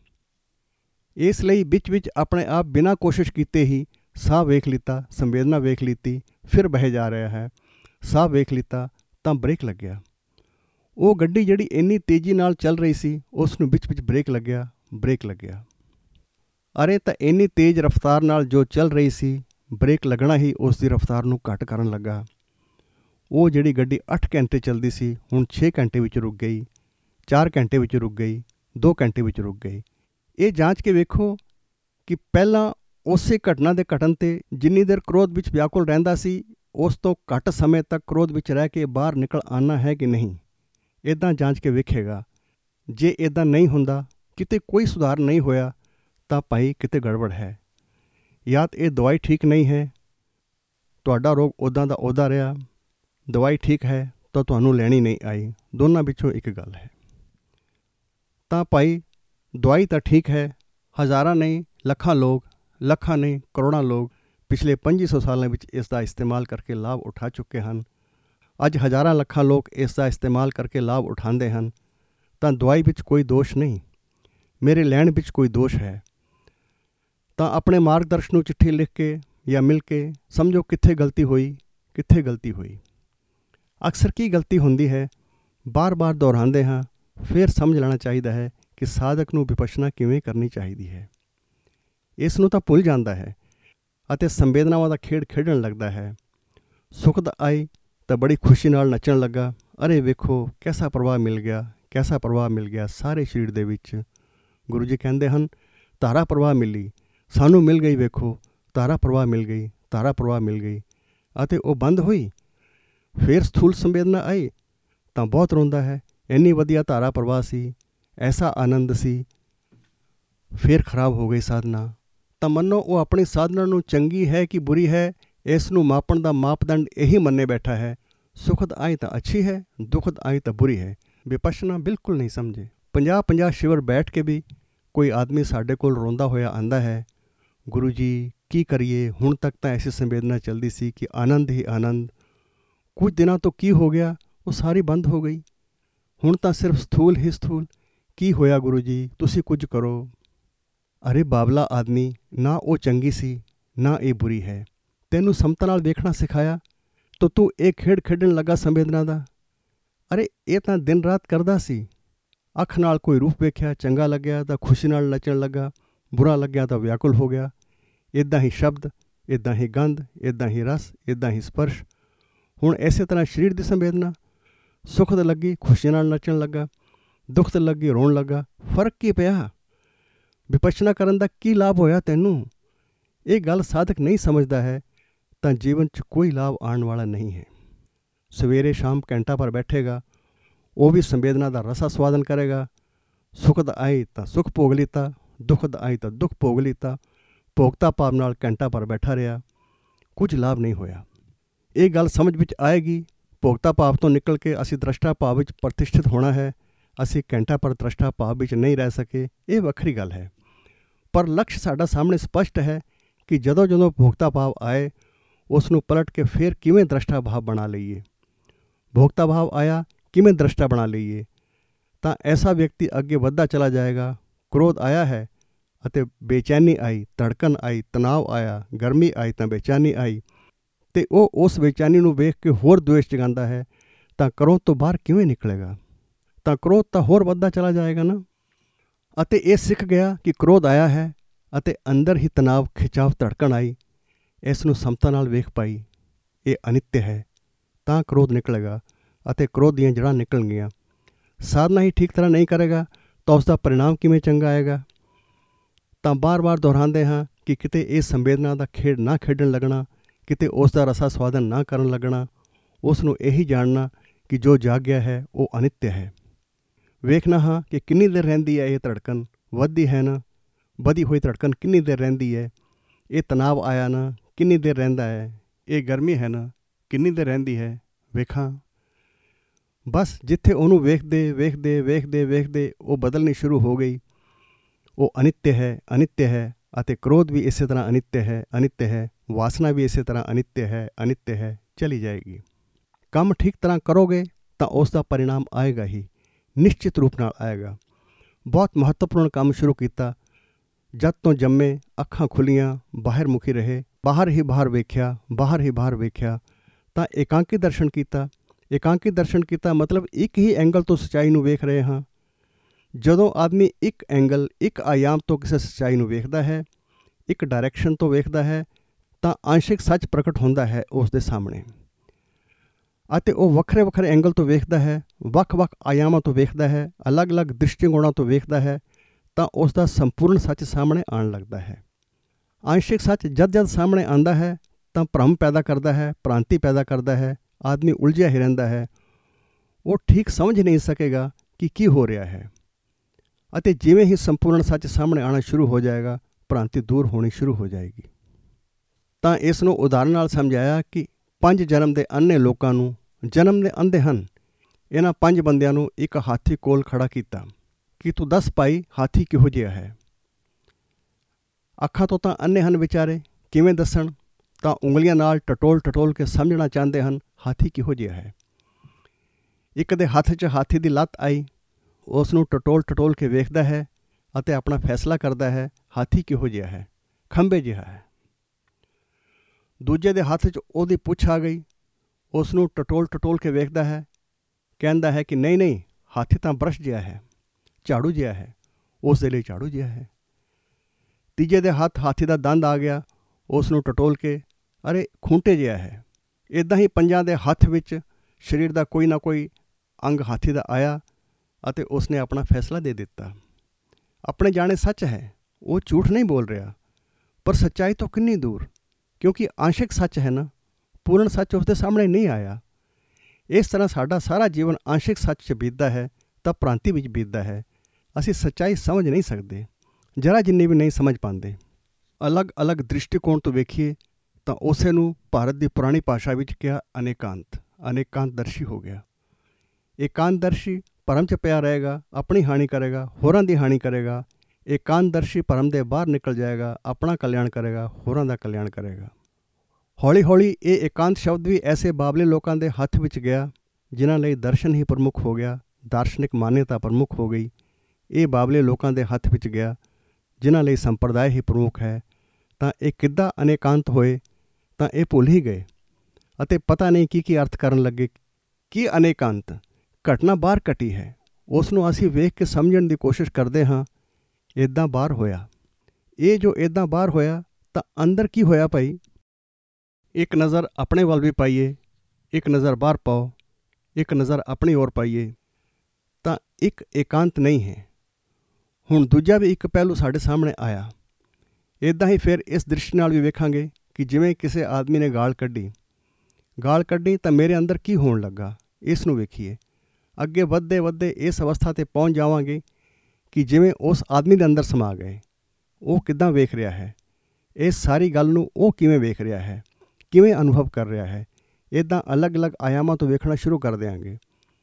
ਇਸ ਲਈ ਵਿੱਚ ਆਪਣੇ ਆਪ ਬਿਨਾਂ ਕੋਸ਼ਿਸ਼ ਕੀਤੇ ਹੀ ਸਾਹ ਵੇਖ ਲਿੱਤਾ, ਸੰਵੇਦਨਾ ਵੇਖ ਲਿੱਤੀ, ਫਿਰ ਬਹਿ ਜਾ ਰਿਹਾ ਹੈ। ਸਾਹ ਵੇਖ ਲਿੱਤਾ ਤਾਂ ਬ੍ਰੇਕ ਲੱਗਿਆ। ਉਹ ਗੱਡੀ ਜਿਹੜੀ ਇੰਨੀ ਤੇਜ਼ੀ ਨਾਲ ਚੱਲ ਰਹੀ ਸੀ, ਉਸ ਨੂੰ ਵਿੱਚ ਬ੍ਰੇਕ ਲੱਗਿਆ। ਅਰੇ ਤਾਂ ਇੰਨੀ ਤੇਜ਼ ਰਫ਼ਤਾਰ ਨਾਲ ਜੋ ਚੱਲ ਰਹੀ ਸੀ, ਬ੍ਰੇਕ ਲੱਗਣਾ ਹੀ ਉਸ ਦੀ ਰਫ਼ਤਾਰ ਨੂੰ ਘੱਟ ਕਰਨ ਲੱਗਾ। ਉਹ ਜਿਹੜੀ ਗੱਡੀ 8 ਘੰਟੇ ਚੱਲਦੀ ਸੀ, ਹੁਣ 6 ਘੰਟੇ ਵਿੱਚ ਰੁਕ ਗਈ, 4 ਘੰਟੇ ਵਿੱਚ ਰੁਕ ਗਈ, 2 ਘੰਟੇ ਵਿੱਚ ਰੁਕ ਗਈ। ਇਹ ਜਾਂਚ ਕੇ ਵੇਖੋ ਕਿ ਪਹਿਲਾਂ ਉਸੇ ਘਟਨਾ ਦੇ ਘਟਨ 'ਤੇ ਜਿੰਨੀ ਦੇਰ ਕ੍ਰੋਧ ਵਿੱਚ ਵਿਆਕੁਲ ਰਹਿੰਦਾ ਸੀ, ਉਸ ਤੋਂ ਘੱਟ ਸਮੇਂ ਤੱਕ ਕ੍ਰੋਧ ਵਿੱਚ ਰਹਿ ਕੇ ਬਾਹਰ ਨਿਕਲ ਆਉਣਾ ਹੈ ਕਿ ਨਹੀਂ। ਇੱਦਾਂ ਜਾਂਚ ਕੇ ਵੇਖੇਗਾ। ਜੇ ਇੱਦਾਂ ਨਹੀਂ ਹੁੰਦਾ, ਕਿਤੇ ਕੋਈ ਸੁਧਾਰ ਨਹੀਂ ਹੋਇਆ, ਤਾਂ ਭਾਈ ਕਿਤੇ ਗੜਬੜ ਹੈ। ਜਾਂ ਇਹ ਦਵਾਈ ਠੀਕ ਨਹੀਂ ਹੈ, ਤੁਹਾਡਾ ਰੋਗ ਉੱਦਾਂ ਦਾ ਉੱਦਾਂ ਰਿਹਾ। ਦਵਾਈ ਠੀਕ ਹੈ ਤਾਂ ਤੁਹਾਨੂੰ ਲੈਣੀ ਨਹੀਂ ਆਈ। ਦੋਨਾਂ ਵਿੱਚੋਂ ਇੱਕ ਗੱਲ ਹੈ। ਤਾਂ ਭਾਈ ਦਵਾਈ ਤਾਂ ਠੀਕ ਹੈ, ਹਜ਼ਾਰਾਂ ਨਹੀਂ ਲੱਖਾਂ ਲੋਕ, ਲੱਖਾਂ ਨਹੀਂ ਕਰੋੜਾਂ ਲੋਕ ਪਿਛਲੇ 2500 ਸਾਲਾਂ ਵਿੱਚ ਇਸ ਦਾ ਇਸਤੇਮਾਲ ਕਰਕੇ ਲਾਭ ਉਠਾ ਚੁੱਕੇ ਹਨ। ਅੱਜ ਹਜ਼ਾਰਾਂ ਲੱਖਾਂ ਲੋਕ ਇਸ ਦਾ ਇਸਤੇਮਾਲ ਕਰਕੇ ਲਾਭ ਉਠਾਉਂਦੇ ਹਨ। ਤਾਂ ਦਵਾਈ ਵਿੱਚ ਕੋਈ ਦੋਸ਼ ਨਹੀਂ, ਮੇਰੇ ਲੈਣ ਵਿੱਚ ਕੋਈ ਦੋਸ਼ ਹੈ। ਤਾਂ ਆਪਣੇ ਮਾਰਗਦਰਸ਼ਨ ਨੂੰ ਚਿੱਠੀ ਲਿਖ ਕੇ ਜਾਂ ਮਿਲ ਕੇ ਸਮਝੋ ਕਿੱਥੇ ਗਲਤੀ ਹੋਈ। ਅਕਸਰ ਕੀ ਗਲਤੀ ਹੁੰਦੀ ਹੈ, ਬਾਰ-ਬਾਰ ਦੁਹਰਾਉਂਦੇ ਹਾਂ। ਫਿਰ ਸਮਝ ਲੈਣਾ ਚਾਹੀਦਾ ਹੈ ਕਿ ਸਾਧਕ ਨੂੰ ਵਿਪਸ਼ਨਾ ਕਿਵੇਂ ਕਰਨੀ ਚਾਹੀਦੀ ਹੈ। ਇਸ ਨੂੰ ਤਾਂ ਭੁੱਲ ਜਾਂਦਾ ਹੈ ਅਤੇ ਸੰਵੇਦਨਾਵਾਂ ਦਾ ਖੇਡ ਖੇਡਣ ਲੱਗਦਾ ਹੈ। ਸੁੱਖ ਦਾ ਆਈ ਤਾਂ ਬੜੀ ਖੁਸ਼ੀ ਨਾਲ ਨੱਚਣ ਲੱਗਾ। ਅਰੇ ਵੇਖੋ ਕੈਸਾ ਪ੍ਰਭਾਵ ਮਿਲ ਗਿਆ ਸਾਰੇ ਸਰੀਰ ਦੇ ਵਿੱਚ। ਗੁਰੂ ਜੀ ਕਹਿੰਦੇ ਹਨ, ਧਾਰਾ ਪ੍ਰਵਾਹ ਮਿਲੀ, ਸਾਨੂੰ ਮਿਲ ਗਈ। ਵੇਖੋ ਧਾਰਾ ਪ੍ਰਵਾਹ ਮਿਲ ਗਈ ਅਤੇ ਉਹ ਬੰਦ ਹੋਈ। ਫਿਰ ਸਥੂਲ ਸੰਵੇਦਨਾ ਆਈ ਤਾਂ ਬਹੁਤ ਰੋਂਦਾ ਹੈ, ਇੰਨੀ ਵਧੀਆ ਧਾਰਾ ਪ੍ਰਵਾਹ ਸੀ, ਐਸਾ ਆਨੰਦ ਸੀ। ਫਿਰ ਖਰਾਬ ਹੋ ਗਈ ਸਾਧਨਾ। ਤਾਂ ਮੰਨੋ ਉਹ ਆਪਣੀ ਸਾਧਨਾ ਨੂੰ ਚੰਗੀ ਹੈ ਕਿ ਬੁਰੀ ਹੈ, ਇਸ ਨੂੰ ਮਾਪਣ ਦਾ ਮਾਪਦੰਡ ਇਹੀ ਮੰਨੇ ਬੈਠਾ ਹੈ। ਸੁਖਦ ਆਈ ਤਾਂ ਅੱਛੀ ਹੈ, ਦੁਖਦ ਆਈ ਤਾਂ ਬੁਰੀ ਹੈ। ਵਿਪਸ਼ਨਾ ਬਿਲਕੁਲ ਨਹੀਂ ਸਮਝੇ। 50-50 ਸ਼ਿਵਰ ਬੈਠ ਕੇ ਵੀ ਕੋਈ ਆਦਮੀ ਸਾਡੇ ਕੋਲ ਰੋਂਦਾ ਹੋਇਆ ਆਂਦਾ ਹੈ, ਗੁਰੂ ਜੀ ਕੀ ਕਰੀਏ, ਹੁਣ ਤੱਕ ਤਾਂ ਐਸੀ ਸੰਵੇਦਨਾ ਚੱਲਦੀ ਸੀ ਕਿ ਆਨੰਦ ਹੀ ਆਨੰਦ। ਕੁਝ ਦਿਨਾਂ ਤੋਂ ਕੀ ਹੋ ਗਿਆ, ਉਹ ਸਾਰੀ ਬੰਦ ਹੋ ਗਈ। ਹੁਣ ਤਾਂ ਸਿਰਫ ਸਥੂਲ ਹੀ ਸਥੂਲ। ਕੀ ਹੋਇਆ ਗੁਰੂ ਜੀ, ਤੁਸੀਂ ਕੁਝ ਕਰੋ। ਅਰੇ ਬਾਬਲਾ ਆਦਮੀ, ਨਾ ਉਹ ਚੰਗੀ ਸੀ ਨਾ ਇਹ ਬੁਰੀ ਹੈ। ਤੈਨੂੰ ਸਮਤਾ ਨਾਲ ਵੇਖਣਾ ਸਿਖਾਇਆ ਤਾਂ ਤੂੰ ਇਹ ਖੇਡ ਖੇਡਣ ਲੱਗਾ ਸੰਵੇਦਨਾ ਦਾ। ਅਰੇ ਇਹ ਤਾਂ ਦਿਨ ਰਾਤ ਕਰਦਾ ਸੀ। ਅੱਖ ਨਾਲ ਕੋਈ ਰੂਪ ਵੇਖਿਆ, ਚੰਗਾ ਲੱਗਿਆ ਤਾਂ ਖੁਸ਼ੀ ਨਾਲ ਨੱਚਣ ਲੱਗਾ, ਬੁਰਾ ਲੱਗਿਆ ਤਾਂ ਵਿਆਕੁਲ ਹੋ ਗਿਆ। ਇੱਦਾਂ ਹੀ ਸ਼ਬਦ, ਇੱਦਾਂ ਹੀ ਗੰਧ, ਇੱਦਾਂ ਹੀ ਰਸ, ਇੱਦਾਂ ਹੀ ਸਪਰਸ਼। ਹੁਣ ਇਸੇ ਤਰ੍ਹਾਂ ਸਰੀਰ ਦੀ ਸੰਵੇਦਨਾ, ਸੁੱਖ ਤੇ ਲੱਗੀ ਖੁਸ਼ੀ ਨਾਲ ਨੱਚਣ ਲੱਗਾ, ਦੁੱਖ ਤੇ ਲੱਗੀ ਰੋਣ ਲੱਗਾ। ਫਰਕ ਕੀ ਪਿਆ? ਵਿਪਸ਼ਨਾ ਕਰਨ ਦਾ ਕੀ ਲਾਭ ਹੋਇਆ ਤੈਨੂੰ? ਇਹ ਗੱਲ ਸਾਧਕ ਨਹੀਂ ਸਮਝਦਾ ਹੈ ਤਾਂ ਜੀਵਨ 'ਚ ਕੋਈ ਲਾਭ ਆਉਣ ਵਾਲਾ ਨਹੀਂ ਹੈ। ਸਵੇਰੇ ਸ਼ਾਮ ਘੰਟਾ ਭਰ ਬੈਠੇਗਾ, ਉਹ ਵੀ ਸੰਵੇਦਨਾ ਦਾ ਰਸਾ ਸਵਾਦਨ ਕਰੇਗਾ। ਸੁਖਦ ਆਈ ਤਾਂ ਸੁੱਖ ਭੋਗ ਲਿੱਤਾ, ਦੁਖਦ ਆਈ ਤਾਂ ਦੁੱਖ ਭੋਗ ਲਿੱਤਾ। ਭੋਗਤਾ ਭਾਵ ਨਾਲ ਘੰਟਾ ਭਰ ਬੈਠਾ ਰਿਹਾ, ਕੁਝ ਲਾਭ ਨਹੀਂ ਹੋਇਆ। ਇਹ ਗੱਲ ਸਮਝ ਵਿੱਚ ਆਏਗੀ। ਭੋਗਤਾ ਭਾਵ ਤੋਂ ਨਿਕਲ ਕੇ ਅਸੀਂ ਦ੍ਰਸ਼ਟਾ ਭਾਵ ਵਿੱਚ ਪ੍ਰਤਿਸ਼ਠਿਤ ਹੋਣਾ ਹੈ। ਅਸੀਂ ਘੰਟਾ ਭਰ ਦ੍ਰਸ਼ਟਾ ਭਾਵ ਵਿੱਚ ਨਹੀਂ ਰਹਿ ਸਕੇ, ਇਹ ਵੱਖਰੀ ਗੱਲ ਹੈ। ਪਰ ਲਕਸ਼ ਸਾਡਾ ਸਾਹਮਣੇ ਸਪਸ਼ਟ ਹੈ ਕਿ ਜਦੋਂ ਭੋਗਤਾ ਭਾਵ ਆਏ, ਉਸ ਨੂੰ ਪਲਟ ਕੇ ਫਿਰ ਕਿਵੇਂ ਦ੍ਰਿਸ਼ਟਾ ਭਾਵ ਬਣਾ ਲਈਏ। ਭੋਗਤਾ ਭਾਵ ਆਇਆ, ਕਿਵੇਂ ਦ੍ਰਿਸ਼ਟਾ ਬਣਾ ਲਈਏ। ਤਾਂ ਐਸਾ ਵਿਅਕਤੀ ਅੱਗੇ ਵੱਧਦਾ ਚਲਾ ਜਾਏਗਾ। ਕ੍ਰੋਧ ਆਇਆ ਹੈ ਅਤੇ ਬੇਚੈਨੀ ਆਈ, ਧੜਕਣ ਆਈ, ਤਣਾਅ ਆਇਆ, ਗਰਮੀ ਆਈ ਤਾਂ ਬੇਚੈਨੀ ਆਈ, ਅਤੇ ਉਹ ਉਸ ਬੇਚੈਨੀ ਨੂੰ ਵੇਖ ਕੇ ਹੋਰ ਦੁਆਸ਼ ਜਗਾਉਂਦਾ ਹੈ, ਤਾਂ ਕ੍ਰੋਧ ਤੋਂ ਬਾਹਰ ਕਿਵੇਂ ਨਿਕਲੇਗਾ। ਤਾਂ ਕ੍ਰੋਧ ਤਾਂ ਹੋਰ ਵੱਧਦਾ ਚਲਾ ਜਾਏਗਾ ਨਾ। ਅਤੇ ਇਹ ਸਿੱਖ ਗਿਆ ਕਿ ਕ੍ਰੋਧ ਆਇਆ ਹੈ ਅਤੇ ਅੰਦਰ ਹੀ ਤਣਾਅ, ਖਿਚਾਵ, ਧੜਕਣ ਆਈ, ਇਸ ਨੂੰ ਸਮਤਾ ਨਾਲ ਵੇਖ ਪਾਈ, ਇਹ ਅਨਿੱਤ ਹੈ, ਤਾਂ ਕ੍ਰੋਧ ਨਿਕਲੇਗਾ ਅਤੇ ਕ੍ਰੋਧ ਦੀਆਂ ਜੜ੍ਹਾਂ ਨਿਕਲਣਗੀਆਂ। ਸਾਧਨਾ ਹੀ ਠੀਕ ਤਰ੍ਹਾਂ ਨਹੀਂ ਕਰੇਗਾ ਤਾਂ ਉਸ ਦਾ ਪਰਿਣਾਮ ਕਿਵੇਂ ਚੰਗਾ ਆਏਗਾ। ਤਾਂ ਬਾਰ-ਬਾਰ ਦੁਹਰਾਉਂਦੇ ਹਾਂ ਕਿ ਕਿਤੇ ਇਹ ਸੰਵੇਦਨਾ ਦਾ ਖੇਡ ਨਾ ਖੇਡਣ ਲੱਗਣਾ, ਕਿਤੇ ਉਸ ਦਾ ਰਸਾ ਸਵਾਦਨ ਨਾ ਕਰਨ ਲੱਗਣਾ। ਉਸ ਨੂੰ ਇਹੀ ਜਾਣਨਾ ਕਿ ਜੋ ਜਾਗਿਆ ਹੈ ਉਹ ਅਨਿੱਤ ਹੈ। ਵੇਖਣਾ ਹਾਂ ਕਿ ਕਿੰਨੀ ਦੇਰ ਰਹਿੰਦੀ ਹੈ ਇਹ ਧੜਕਣ, ਵੱਧਦੀ ਹੈ ਨਾ, ਵਧੀ ਹੋਈ ਧੜਕਣ ਕਿੰਨੀ ਦੇਰ ਰਹਿੰਦੀ ਹੈ। ਇਹ ਤਣਾਅ ਆਇਆ ਨਾ, ਕਿੰਨੀ ਦੇਰ ਰਹਿੰਦਾ ਹੈ। ਇਹ ਗਰਮੀ ਹੈ ਨਾ, ਕਿੰਨੀ ਦੇਰ ਰਹਿੰਦੀ ਹੈ। ਵੇਖਾਂ ਬਸ ਜਿੱਥੇ ਉਹਨੂੰ ਵੇਖਦੇ ਵੇਖਦੇ ਵੇਖਦੇ ਵੇਖਦੇ ਉਹ ਬਦਲਣੀ ਸ਼ੁਰੂ ਹੋ ਗਈ। ਉਹ ਅਨਿੱਤ ਹੈ, ਅਨਿੱਤ ਹੈ। ਅਤੇ ਕ੍ਰੋਧ ਵੀ ਇਸੇ ਤਰ੍ਹਾਂ ਅਨਿੱਤ ਹੈ, ਅਨਿੱਤ ਹੈ। ਵਾਸਨਾ ਵੀ ਇਸੇ ਤਰ੍ਹਾਂ ਅਨਿੱਤ ਹੈ, ਅਨਿੱਤ ਹੈ, ਚਲੀ ਜਾਏਗੀ। ਕੰਮ ਠੀਕ ਤਰ੍ਹਾਂ ਕਰੋਗੇ ਤਾਂ ਉਸ ਦਾ ਪਰਿਣਾਮ ਆਏਗਾ ਹੀ, ਨਿਸ਼ਚਿਤ ਰੂਪ ਨਾਲ ਆਏਗਾ। ਬਹੁਤ ਮਹੱਤਵਪੂਰਨ ਕੰਮ ਸ਼ੁਰੂ ਕੀਤਾ। ਜਦ ਤੋਂ ਜੰਮੇ ਅੱਖਾਂ ਖੁੱਲੀਆਂ, ਬਾਹਰ ਮੁਖੀ ਰਹੇ, ਬਾਹਰ ਹੀ ਬਾਹਰ ਵੇਖਿਆ, ਬਾਹਰ ਹੀ ਬਾਹਰ ਵੇਖਿਆ, ਤਾਂ ਇਕਾਂਕੀ ਦਰਸ਼ਨ ਕੀਤਾ। ਇਕਾਂਕੀ ਦਰਸ਼ਨ ਕੀਤਾ ਮਤਲਬ ਇੱਕ ਹੀ ਐਂਗਲ ਤੋਂ ਸੱਚਾਈ ਨੂੰ ਵੇਖ ਰਹੇ ਹਾਂ। ਜਦੋਂ ਆਦਮੀ ਇੱਕ ਐਂਗਲ, ਇੱਕ ਆਯਾਮ ਤੋਂ ਕਿਸੇ ਸੱਚਾਈ ਨੂੰ ਵੇਖਦਾ ਹੈ, ਇੱਕ ਡਾਇਰੈਕਸ਼ਨ ਤੋਂ ਵੇਖਦਾ ਹੈ, ਤਾਂ ਅੰਸ਼ਿਕ ਸੱਚ ਪ੍ਰਗਟ ਹੁੰਦਾ ਹੈ ਉਸ ਦੇ ਸਾਹਮਣੇ। ਅਤੇ ਉਹ ਵੱਖਰੇ ਵੱਖਰੇ ਐਂਗਲ ਤੋਂ ਵੇਖਦਾ ਹੈ, ਵੱਖ-ਵੱਖ ਆਯਾਮਾਂ ਤੋਂ ਵੇਖਦਾ ਹੈ, ਅਲੱਗ-ਅਲੱਗ ਦ੍ਰਿਸ਼ਟੀਕੋਣਾਂ ਤੋਂ ਵੇਖਦਾ ਹੈ, ਤਾਂ ਉਸ ਦਾ ਸੰਪੂਰਨ ਸੱਚ ਸਾਹਮਣੇ ਆਉਣ ਲੱਗਦਾ ਹੈ। ਅੰਸ਼ਿਕ ਸੱਚ ਜਦ ਸਾਹਮਣੇ ਆਉਂਦਾ ਹੈ ਤਾਂ ਭਰਮ ਪੈਦਾ ਕਰਦਾ ਹੈ, ਭ੍ਰਾਂਤੀ ਪੈਦਾ ਕਰਦਾ ਹੈ। ਆਦਮੀ ਉਲਝਿਆ ਹੀ ਰਹਿੰਦਾ ਹੈ। ਉਹ ਠੀਕ ਸਮਝ ਨਹੀਂ ਸਕੇਗਾ ਕਿ ਕੀ ਹੋ ਰਿਹਾ ਹੈ। ਅਤੇ ਜਿਵੇਂ ਹੀ ਸੰਪੂਰਨ ਸੱਚ ਸਾਹਮਣੇ ਆਉਣਾ ਸ਼ੁਰੂ ਹੋ ਜਾਏਗਾ, ਭ੍ਰਾਂਤੀ ਦੂਰ ਹੋਣੀ ਸ਼ੁਰੂ ਹੋ ਜਾਏਗੀ। ਤਾਂ ਇਸ ਨੂੰ ਉਦਾਹਰਨ ਨਾਲ ਸਮਝਾਇਆ ਕਿ 5 ਜਨਮ ਦੇ ਅੰਨੇ ਲੋਕਾਂ ਨੂੰ, ਜਨਮ ਦੇ ਅੰਧੇ ਹਨ, ਇਹਨਾਂ 5 ਬੰਦਿਆਂ ਨੂੰ ਇੱਕ ਹਾਥੀ ਕੋਲ ਖੜਾ ਕੀਤਾ ਕਿ ਤੂੰ ਦੱਸ ਭਾਈ ਹਾਥੀ ਕਿਹੋ ਜਿਹਾ ਹੈ। ਅੱਖਾਂ ਤੋਂ ਤਾਂ ਅੰਨੇ ਹਨ ਵਿਚਾਰੇ, ਕਿਵੇਂ ਦੱਸਣ। ਤਾਂ ਉਂਗਲੀਆਂ ਨਾਲ ਟਟੋਲ ਕੇ ਸਮਝਣਾ ਚਾਹੁੰਦੇ ਹਨ ਹਾਥੀ ਕਿਹੋ ਜਿਹਾ ਹੈ। ਇੱਕ ਦੇ ਹੱਥ 'ਚ ਹਾਥੀ ਦੀ ਲੱਤ ਆਈ, ਉਸ ਨੂੰ ਟਟੋਲ ਕੇ ਵੇਖਦਾ ਹੈ ਅਤੇ ਆਪਣਾ ਫੈਸਲਾ ਕਰਦਾ ਹੈ ਹਾਥੀ ਕਿਹੋ ਜਿਹਾ ਹੈ, ਖੰਭੇ ਜਿਹਾ ਹੈ। ਦੂਜੇ ਦੇ ਹੱਥ 'ਚ ਉਹਦੀ ਪੁੱਛ ਆ ਗਈ, ਉਸ ਨੂੰ ਟਟੋਲ ਕੇ ਵੇਖਦਾ ਹੈ, ਕਹਿੰਦਾ ਹੈ ਕਿ ਨਹੀਂ ਹਾਥੀ ਤਾਂ ਬਰਸ਼ ਜਿਹਾ ਹੈ, ਝਾੜੂ ਜਿਹਾ ਹੈ, ਉਸ ਦੇ ਲਈ ਝਾੜੂ ਜਿਹਾ ਹੈ। ਤੀਜੇ ਦੇ ਹੱਥ ਹਾਥੀ ਦਾ ਦੰਦ ਆ ਗਿਆ, ਉਸ ਨੂੰ ਟਟੋਲ ਕੇ ਅਰੇ ਖੂੰਟੇ ਜਿਹਾ ਹੈ। ਇੱਦਾਂ ਹੀ 5 ਦੇ ਹੱਥ ਵਿੱਚ ਸਰੀਰ ਦਾ ਕੋਈ ਨਾ ਕੋਈ ਅੰਗ ਹਾਥੀ ਦਾ ਆਇਆ ਅਤੇ ਉਸਨੇ ਆਪਣਾ ਫੈਸਲਾ ਦੇ ਦਿੱਤਾ। ਆਪਣੇ ਜਾਣੇ ਸੱਚ ਹੈ, ਉਹ ਝੂਠ ਨਹੀਂ ਬੋਲ ਰਿਹਾ, ਪਰ ਸੱਚਾਈ ਤੋਂ ਕਿੰਨੀ ਦੂਰ, ਕਿਉਂਕਿ ਆਂਸ਼ਿਕ ਸੱਚ ਹੈ ਨਾ, ਪੂਰਨ ਸੱਚ ਉਸਦੇ ਸਾਹਮਣੇ ਨਹੀਂ ਆਇਆ। ਇਸ ਤਰ੍ਹਾਂ ਸਾਡਾ ਸਾਰਾ ਜੀਵਨ ਆਂਸ਼ਿਕ ਸੱਚ 'ਚ ਬੀਤਦਾ ਹੈ ਤਾਂ ਭ੍ਰਾਂਤੀ ਵਿੱਚ ਬੀਤਦਾ ਹੈ। ਅਸੀਂ ਸੱਚਾਈ ਸਮਝ ਨਹੀਂ ਸਕਦੇ, ਜਰਾ ਜਿੰਨੀ ਵੀ ਨਹੀਂ ਸਮਝ ਪਾਉਂਦੇ। ਅਲੱਗ-ਅਲੱਗ ਦ੍ਰਿਸ਼ਟੀਕੋਣ ਤੋਂ ਵੇਖੀਏ ਤਾਂ ਉਸੇ ਨੂੰ ਭਾਰਤ ਦੀ ਪੁਰਾਣੀ ਭਾਸ਼ਾ ਵਿੱਚ ਕਿਹਾ ਅਨੇਕਾਂਤਦਰਸ਼ੀ ਹੋ ਗਿਆ। ਏਕਾਂਤਦਰਸ਼ੀ ਭਰਮ 'ਚ ਪਿਆ ਰਹੇਗਾ, ਆਪਣੀ ਹਾਨੀ ਕਰੇਗਾ, ਹੋਰਾਂ ਦੀ ਹਾਨੀ ਕਰੇਗਾ। ਏਕਾਂਤਦਰਸ਼ੀ ਭਰਮ ਦੇ ਬਾਹਰ ਨਿਕਲ ਜਾਏਗਾ, ਆਪਣਾ ਕਲਿਆਣ ਕਰੇਗਾ, ਹੋਰਾਂ ਦਾ ਕਲਿਆਣ ਕਰੇਗਾ। ਹੌਲੀ ਹੌਲੀ ਇਹ ਏਕਾਂਤ ਸ਼ਬਦ ਵੀ ਐਸੇ ਬਾਬਲੇ ਲੋਕਾਂ ਦੇ ਹੱਥ ਵਿੱਚ ਗਿਆ ਜਿਨ੍ਹਾਂ ਲਈ ਦਰਸ਼ਨ ਹੀ ਪ੍ਰਮੁੱਖ ਹੋ ਗਿਆ, ਦਾਰਸ਼ਨਿਕ ਮਾਨਿਅਤਾ ਪ੍ਰਮੁੱਖ ਹੋ ਗਈ। ਇਹ ਬਾਬਲੇ ਲੋਕਾਂ ਦੇ ਹੱਥ ਵਿੱਚ ਗਿਆ ਜਿਨ੍ਹਾਂ ਲਈ ਸੰਪਰਦਾਇ ਹੀ ਪ੍ਰਮੁੱਖ ਹੈ। ਤਾਂ ਇਹ ਕਿੱਦਾਂ ਅਨੇਕਾਂਤ ਹੋਏ ਤਾਂ ਇਹ ਭੁੱਲ ਹੀ ਗਏ ਅਤੇ ਪਤਾ ਨਹੀਂ ਕੀ ਅਰਥ ਕਰਨ ਲੱਗੇ। ਕੀ ਅਨੇਕਾਂਤ ਘਟਨਾ ਬਾਹਰ ਘਟੀ ਹੈ, ਉਸ ਨੂੰ ਅਸੀਂ ਵੇਖ ਕੇ ਸਮਝਣ ਦੀ ਕੋਸ਼ਿਸ਼ ਕਰਦੇ ਹਾਂ। ਇੱਦਾਂ ਬਾਹਰ ਹੋਇਆ, ਇਹ ਜੋ ਇੱਦਾਂ ਬਾਹਰ ਹੋਇਆ ਤਾਂ ਅੰਦਰ ਕੀ ਹੋਇਆ ਭਾਈ। ਇੱਕ ਨਜ਼ਰ ਆਪਣੇ ਵੱਲ ਵੀ ਪਾਈਏ, ਇੱਕ ਨਜ਼ਰ ਬਾਹਰ ਪਾਓ, ਇੱਕ ਨਜ਼ਰ ਆਪਣੀ ओर ਪਾਈਏ ਤਾਂ ਇੱਕ ਏਕਾਂਤ ਨਹੀਂ ਹੈ। ਹੁਣ ਦੂਜਾ ਵੀ ਇੱਕ ਪਹਿਲੂ ਸਾਡੇ ਸਾਹਮਣੇ ਆਇਆ। ਇੱਦਾਂ ਹੀ ਫਿਰ ਇਸ ਦ੍ਰਿਸ਼ ਨਾਲ ਵੀ ਵੇਖਾਂਗੇ ਕਿ ਜਿਵੇਂ ਕਿਸੇ ਆਦਮੀ ਨੇ ਗਾਲ ਕੱਢੀ ਤਾਂ ਮੇਰੇ ਅੰਦਰ ਕੀ ਹੋਣ ਲੱਗਾ, ਇਸ ਨੂੰ ਵੇਖੀਏ। ਅੱਗੇ ਵੱਧਦੇ ਇਸ ਅਵਸਥਾ 'ਤੇ ਪਹੁੰਚ ਜਾਵਾਂਗੇ ਕਿ ਜਿਵੇਂ ਉਸ ਆਦਮੀ ਦੇ ਅੰਦਰ ਸਮਾ ਗਏ। ਉਹ ਕਿੱਦਾਂ ਵੇਖ ਰਿਹਾ ਹੈ, ਇਸ ਸਾਰੀ ਗੱਲ ਨੂੰ ਉਹ ਕਿਵੇਂ ਵੇਖ ਰਿਹਾ ਹੈ, ਕਿਵੇਂ ਅਨੁਭਵ ਕਰ ਰਿਹਾ ਹੈ। ਇੱਦਾਂ ਅਲੱਗ-ਅਲੱਗ ਆਯਾਮਾਂ ਤੋਂ ਵੇਖਣਾ ਸ਼ੁਰੂ ਕਰ ਦਿਆਂਗੇ।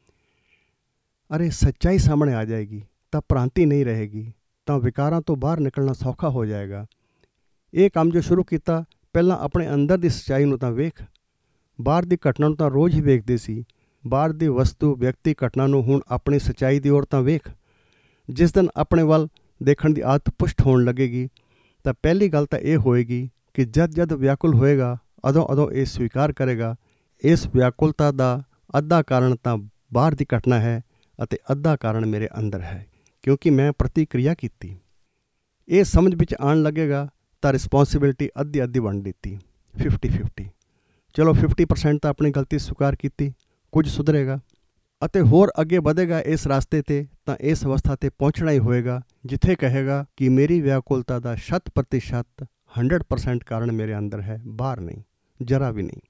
ਅਰੇ ਸੱਚਾਈ ਸਾਹਮਣੇ ਆ ਜਾਏਗੀ ਤਾਂ ਭ੍ਰਾਂਤੀ ਨਹੀਂ ਰਹੇਗੀ, ਤਾਂ ਵਿਕਾਰਾਂ ਤੋਂ ਬਾਹਰ ਨਿਕਲਣਾ ਸੌਖਾ ਹੋ ਜਾਏਗਾ। ਇਹ ਕੰਮ ਜੋ ਸ਼ੁਰੂ ਕੀਤਾ ਪਹਿਲਾਂ ਆਪਣੇ ਅੰਦਰ ਦੀ ਸੱਚਾਈ ਨੂੰ ਤਾਂ ਵੇਖ। ਬਾਹਰ ਦੀ ਘਟਨਾ ਨੂੰ ਤਾਂ ਰੋਜ਼ ਹੀ ਵੇਖਦੇ ਸੀ। ਬਾਹਰ ਦੀ ਵਸਤੂ, ਵਿਅਕਤੀ, ਘਟਨਾ ਨੂੰ ਹੁਣ ਆਪਣੀ ਸੱਚਾਈ ਦੀ ਔਰ ਤਾਂ ਵੇਖ। ਜਿਸ ਦਿਨ ਆਪਣੇ ਵੱਲ ਦੇਖਣ ਦੀ ਆਦਤ ਪੁਸ਼ਟ ਹੋਣ ਲੱਗੇਗੀ ਤਾਂ ਪਹਿਲੀ ਗੱਲ ਤਾਂ ਇਹ ਹੋਏਗੀ ਕਿ ਜਦ ਵਿਆਕੁਲ ਹੋਏਗਾ ਉਦੋਂ ਇਹ ਸਵੀਕਾਰ ਕਰੇਗਾ, ਇਸ ਵਿਆਕੁਲਤਾ ਦਾ ਅੱਧਾ ਕਾਰਨ ਤਾਂ ਬਾਹਰ ਦੀ ਘਟਨਾ ਹੈ ਅਤੇ ਅੱਧਾ ਕਾਰਨ ਮੇਰੇ ਅੰਦਰ ਹੈ, ਕਿਉਂਕਿ ਮੈਂ ਪ੍ਰਤੀਕਿਰਿਆ ਕੀਤੀ। ਇਹ ਸਮਝ ਵਿੱਚ ਆਉਣ ਲੱਗੇਗਾ ਤਾਂ ਰਿਸਪੌਂਸਿਬਿਲਿਟੀ ਅੱਧੀ ਵੰਡ ਦਿੱਤੀ, 50-50। ਚਲੋ 50% ਤਾਂ ਆਪਣੀ ਗਲਤੀ ਸਵੀਕਾਰ ਕੀਤੀ, ਕੁਝ ਸੁਧਰੇਗਾ ਅਤੇ ਹੋਰ ਅੱਗੇ ਵਧੇਗਾ ਇਸ ਰਸਤੇ 'ਤੇ ਤਾਂ ਇਸ ਅਵਸਥਾ 'ਤੇ ਪਹੁੰਚਣਾ ਹੀ ਹੋਏਗਾ ਜਿੱਥੇ ਕਹੇਗਾ ਕਿ ਮੇਰੀ ਵਿਆਕੁਲਤਾ ਦਾ 100% 100% ਕਾਰਨ ਮੇਰੇ ਅੰਦਰ ਹੈ, ਬਾਹਰ ਨਹੀਂ, ਜਰਾ ਵੀ ਨਹੀਂ।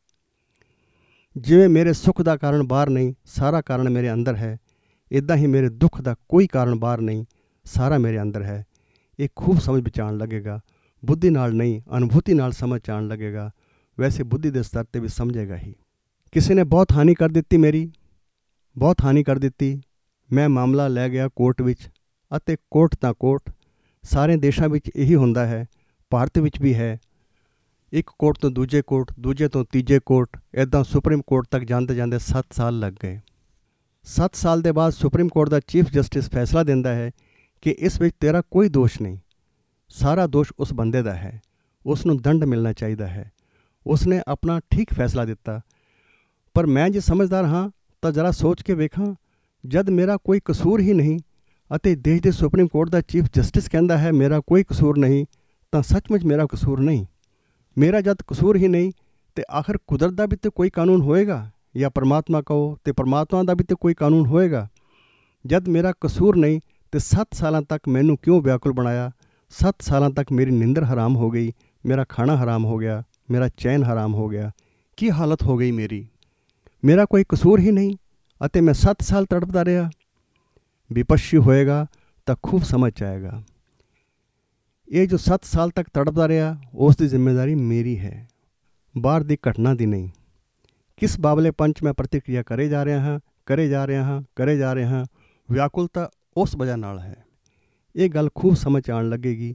ਜਿਵੇਂ ਮੇਰੇ ਸੁੱਖ ਦਾ ਕਾਰਨ ਬਾਹਰ ਨਹੀਂ, ਸਾਰਾ ਕਾਰਨ ਮੇਰੇ ਅੰਦਰ ਹੈ, ਇੱਦਾਂ ਹੀ ਮੇਰੇ ਦੁੱਖ ਦਾ ਕੋਈ ਕਾਰਨ ਬਾਹਰ ਨਹੀਂ, ਸਾਰਾ ਮੇਰੇ ਅੰਦਰ ਹੈ। ਇਹ ਖੂਬ ਸਮਝ ਵਿੱਚ ਆਉਣ ਲੱਗੇਗਾ। ਬੁੱਧੀ ਨਾਲ ਨਹੀਂ, ਅਨੁਭੂਤੀ ਨਾਲ ਸਮਝ ਆਉਣ ਲੱਗੇਗਾ। ਵੈਸੇ ਬੁੱਧੀ ਦੇ ਸਤਰ 'ਤੇ ਵੀ ਸਮਝੇਗਾ ਹੀ। ਕਿਸੇ ਨੇ ਬਹੁਤ ਹਾਨੀ ਕਰ ਦਿੱਤੀ, ਮੇਰੀ ਬਹੁਤ ਹਾਨੀ ਕਰ ਦਿੱਤੀ। ਮੈਂ ਮਾਮਲਾ ਲੈ ਗਿਆ ਕੋਰਟ ਵਿੱਚ ਅਤੇ ਕੋਰਟ ਤਾਂ ਕੋਰਟ, ਸਾਰੇ ਦੇਸ਼ਾਂ ਵਿੱਚ ਇਹੀ ਹੁੰਦਾ ਹੈ, ਭਾਰਤ ਵਿੱਚ ਵੀ ਹੈ। ਇੱਕ ਕੋਰਟ ਤੋਂ ਦੂਜੇ ਕੋਰਟ, ਦੂਜੇ ਤੋਂ ਤੀਜੇ ਕੋਰਟ, ਇੱਦਾਂ ਸੁਪਰੀਮ ਕੋਰਟ ਤੱਕ ਜਾਂਦੇ 7 ਸਾਲ ਲੱਗ ਗਏ। 7 ਸਾਲ ਦੇ ਬਾਅਦ ਸੁਪਰੀਮ ਕੋਰਟ ਦਾ ਚੀਫ ਜਸਟਿਸ ਫੈਸਲਾ ਦਿੰਦਾ ਹੈ ਕਿ ਇਸ ਵਿੱਚ ਤੇਰਾ ਕੋਈ ਦੋਸ਼ ਨਹੀਂ, ਸਾਰਾ ਦੋਸ਼ ਉਸ ਬੰਦੇ ਦਾ ਹੈ, ਉਸ ਨੂੰ ਦੰਡ ਮਿਲਣਾ ਚਾਹੀਦਾ ਹੈ। ਉਸਨੇ ਆਪਣਾ ਠੀਕ ਫੈਸਲਾ ਦਿੱਤਾ। ਪਰ ਮੈਂ ਜੇ ਸਮਝਦਾਰ ਹਾਂ ਤਾਂ ਜ਼ਰਾ ਸੋਚ ਕੇ ਵੇਖਾਂ, ਜਦ ਮੇਰਾ ਕੋਈ ਕਸੂਰ ਹੀ ਨਹੀਂ ਅਤੇ ਦੇਸ਼ ਦੇ ਸੁਪਰੀਮ ਕੋਰਟ ਦਾ ਚੀਫ ਜਸਟਿਸ ਕਹਿੰਦਾ ਹੈ ਮੇਰਾ ਕੋਈ ਕਸੂਰ ਨਹੀਂ, ਤਾਂ ਸੱਚਮੁੱਚ ਮੇਰਾ ਕਸੂਰ ਨਹੀਂ। ਮੇਰਾ ਜਦ ਕਸੂਰ ਹੀ ਨਹੀਂ ਤੇ ਆਖਰ ਕੁਦਰਤ ਦਾ ਵੀ ਤਾਂ ਕੋਈ ਕਾਨੂੰਨ ਹੋਏਗਾ, ਜਾਂ ਪਰਮਾਤਮਾ ਕਹੋ ਤੇ ਪਰਮਾਤਮਾ ਦਾ ਵੀ ਤਾਂ ਕੋਈ ਕਾਨੂੰਨ ਹੋਏਗਾ। ਜਦ ਮੇਰਾ ਕਸੂਰ ਨਹੀਂ ਤੇ 7 ਸਾਲਾਂ ਤੱਕ ਮੈਨੂੰ ਕਿਉਂ ਵਿਆਕੁਲ ਬਣਾਇਆ? 7 ਸਾਲਾਂ ਤੱਕ ਮੇਰੀ ਨਿੰਦਰ ਹਰਾਮ ਹੋ ਗਈ, ਮੇਰਾ ਖਾਣਾ ਹਰਾਮ ਹੋ ਗਿਆ, ਮੇਰਾ ਚੈਨ ਹਰਾਮ ਹੋ ਗਿਆ। ਕੀ ਹਾਲਤ ਹੋ ਗਈ ਮੇਰੀ? ਮੇਰਾ ਕੋਈ ਕਸੂਰ ਹੀ ਨਹੀਂ ਅਤੇ ਮੈਂ 7 ਸਾਲ ਤੜਪਦਾ ਰਿਹਾ। ਵਿਪਸ਼ੀ ਹੋਏਗਾ ਤਾਂ ਖੂਬ ਸਮਝ ਆਏਗਾ। ਇਹ ਜੋ 7 ਸਾਲ ਤੱਕ ਤੜਪਦਾ ਰਿਹਾ, ਉਸ ਦੀ ਜ਼ਿੰਮੇਵਾਰੀ ਮੇਰੀ ਹੈ, ਬਾਹਰ ਦੀ ਘਟਨਾ ਦੀ ਨਹੀਂ। ਕਿਸ ਬਾਬਲੇ ਪੰਚ ਮੈਂ ਪ੍ਰਤੀਕਿਰਿਆ ਕਰੇ ਜਾ ਰਿਹਾ ਹਾਂ। ਵਿਆਕੁਲਤਾ ਉਸ ਵਜ੍ਹਾ ਨਾਲ ਹੈ। ਇਹ ਗੱਲ ਖੂਬ ਸਮਝ ਆਉਣ ਲੱਗੇਗੀ।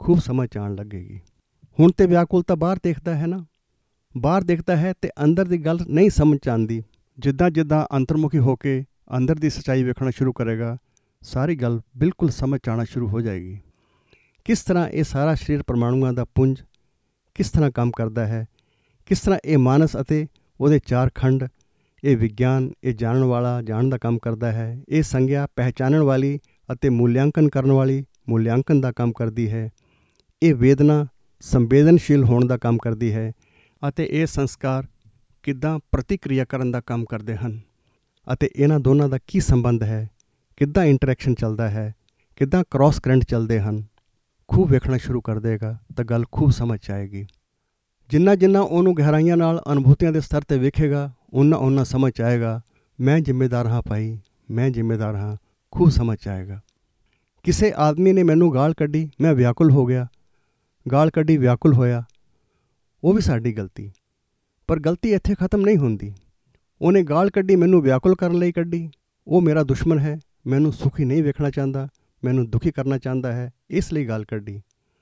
ਹੁਣ ਤੇ ਵਿਆਕੁਲਤਾ ਬਾਹਰ ਦੇਖਦਾ ਹੈ ਨਾ, ਬਾਹਰ ਦੇਖਦਾ ਹੈ ਤੇ ਅੰਦਰ ਦੀ ਗੱਲ ਨਹੀਂ ਸਮਝ ਆਉਂਦੀ। ਜਿੱਦਾਂ ਅੰਤਰਮੁਖੀ ਹੋ ਕੇ ਅੰਦਰ ਦੀ ਸੱਚਾਈ ਵੇਖਣਾ ਸ਼ੁਰੂ ਕਰੇਗਾ, ਸਾਰੀ ਗੱਲ ਬਿਲਕੁਲ ਸਮਝ ਆਉਣਾ ਸ਼ੁਰੂ ਹੋ ਜਾਏਗੀ। ਕਿਸ ਤਰ੍ਹਾਂ ਇਹ ਸਾਰਾ ਸਰੀਰ ਪਰਮਾਣੂਆਂ ਦਾ ਪੁੰਜ ਕਿਸ ਤਰ੍ਹਾਂ ਕੰਮ ਕਰਦਾ ਹੈ, ਕਿਸ ਤਰ੍ਹਾਂ ਇਹ ਮਾਨਸ ਅਤੇ ਉਹਦੇ 4 ਖੰਡ, ਇਹ ਵਿਗਿਆਨ, ਇਹ ਜਾਣਨ ਵਾਲਾ ਜਾਣ ਦਾ ਕੰਮ ਕਰਦਾ ਹੈ। ਇਹ ਸੰਗਿਆ ਪਹਿਚਾਨਣ ਵਾਲੀ ਅਤੇ ਮੁੱਲਿਆਂਕਨ ਕਰਨ ਵਾਲੀ ਮੁੱਲਿਆਂਕਨ ਦਾ ਕੰਮ ਕਰਦੀ ਹੈ। ਇਹ ਵੇਦਨਾ ਸੰਵੇਦਨਸ਼ੀਲ ਹੋਣ ਦਾ ਕੰਮ ਕਰਦੀ ਹੈ ਅਤੇ ਇਹ ਸੰਸਕਾਰ ਕਿੱਦਾਂ ਪ੍ਰਤੀਕਿਰਿਆ ਕਰਨ ਦਾ ਕੰਮ ਕਰਦੇ ਹਨ ਅਤੇ ਇਹਨਾਂ ਦੋਨਾਂ ਦਾ ਕੀ ਸੰਬੰਧ ਹੈ, ਕਿੱਦਾਂ ਇੰਟਰੈਕਸ਼ਨ ਚੱਲਦਾ ਹੈ, ਕਿੱਦਾਂ ਕ੍ਰਾਸ ਕਰੰਟ ਚੱਲਦੇ ਹਨ। ਖੂਬ ਵੇਖਣਾ ਸ਼ੁਰੂ ਕਰ ਦੇਗਾ ਤਾਂ ਗੱਲ ਖੂਬ ਸਮਝ ਆਏਗੀ। ਜਿੰਨਾ ਉਹਨੂੰ ਗਹਿਰਾਈਆਂ ਨਾਲ ਅਨੁਭੂਤੀਆਂ ਦੇ ਸਤਰ 'ਤੇ ਵੇਖੇਗਾ, ਓਨਾ ਸਮਝ ਆਏਗਾ ਮੈਂ ਜ਼ਿੰਮੇਦਾਰ ਹਾਂ ਭਾਈ, ਮੈਂ ਜ਼ਿੰਮੇਦਾਰ ਹਾਂ। ਖੂਬ ਸਮਝ ਆਏਗਾ। ਕਿਸੇ ਆਦਮੀ ਨੇ ਮੈਨੂੰ ਗਾਲ ਕੱਢੀ, ਮੈਂ ਵਿਆਕੁਲ ਹੋ ਗਿਆ, ਗਾਲ ਕੱਢੀ, ਵਿਆਕੁਲ ਹੋਇਆ, ਉਹ ਵੀ ਸਾਡੀ ਗਲਤੀ। ਪਰ ਗਲਤੀ ਇੱਥੇ ਖਤਮ ਨਹੀਂ ਹੁੰਦੀ। ਉਹਨੇ ਗਾਲ ਕੱਢੀ, ਮੈਨੂੰ ਵਿਆਕੁਲ ਕਰਨ ਲਈ ਕੱਢੀ, ਉਹ ਮੇਰਾ ਦੁਸ਼ਮਣ ਹੈ, ਮੈਨੂੰ ਸੁਖੀ ਨਹੀਂ ਵੇਖਣਾ ਚਾਹੁੰਦਾ, ਮੈਨੂੰ ਦੁਖੀ ਕਰਨਾ ਚਾਹੁੰਦਾ ਹੈ, ਇਸ ਲਈ ਗਾਲ ਕੱਢੀ।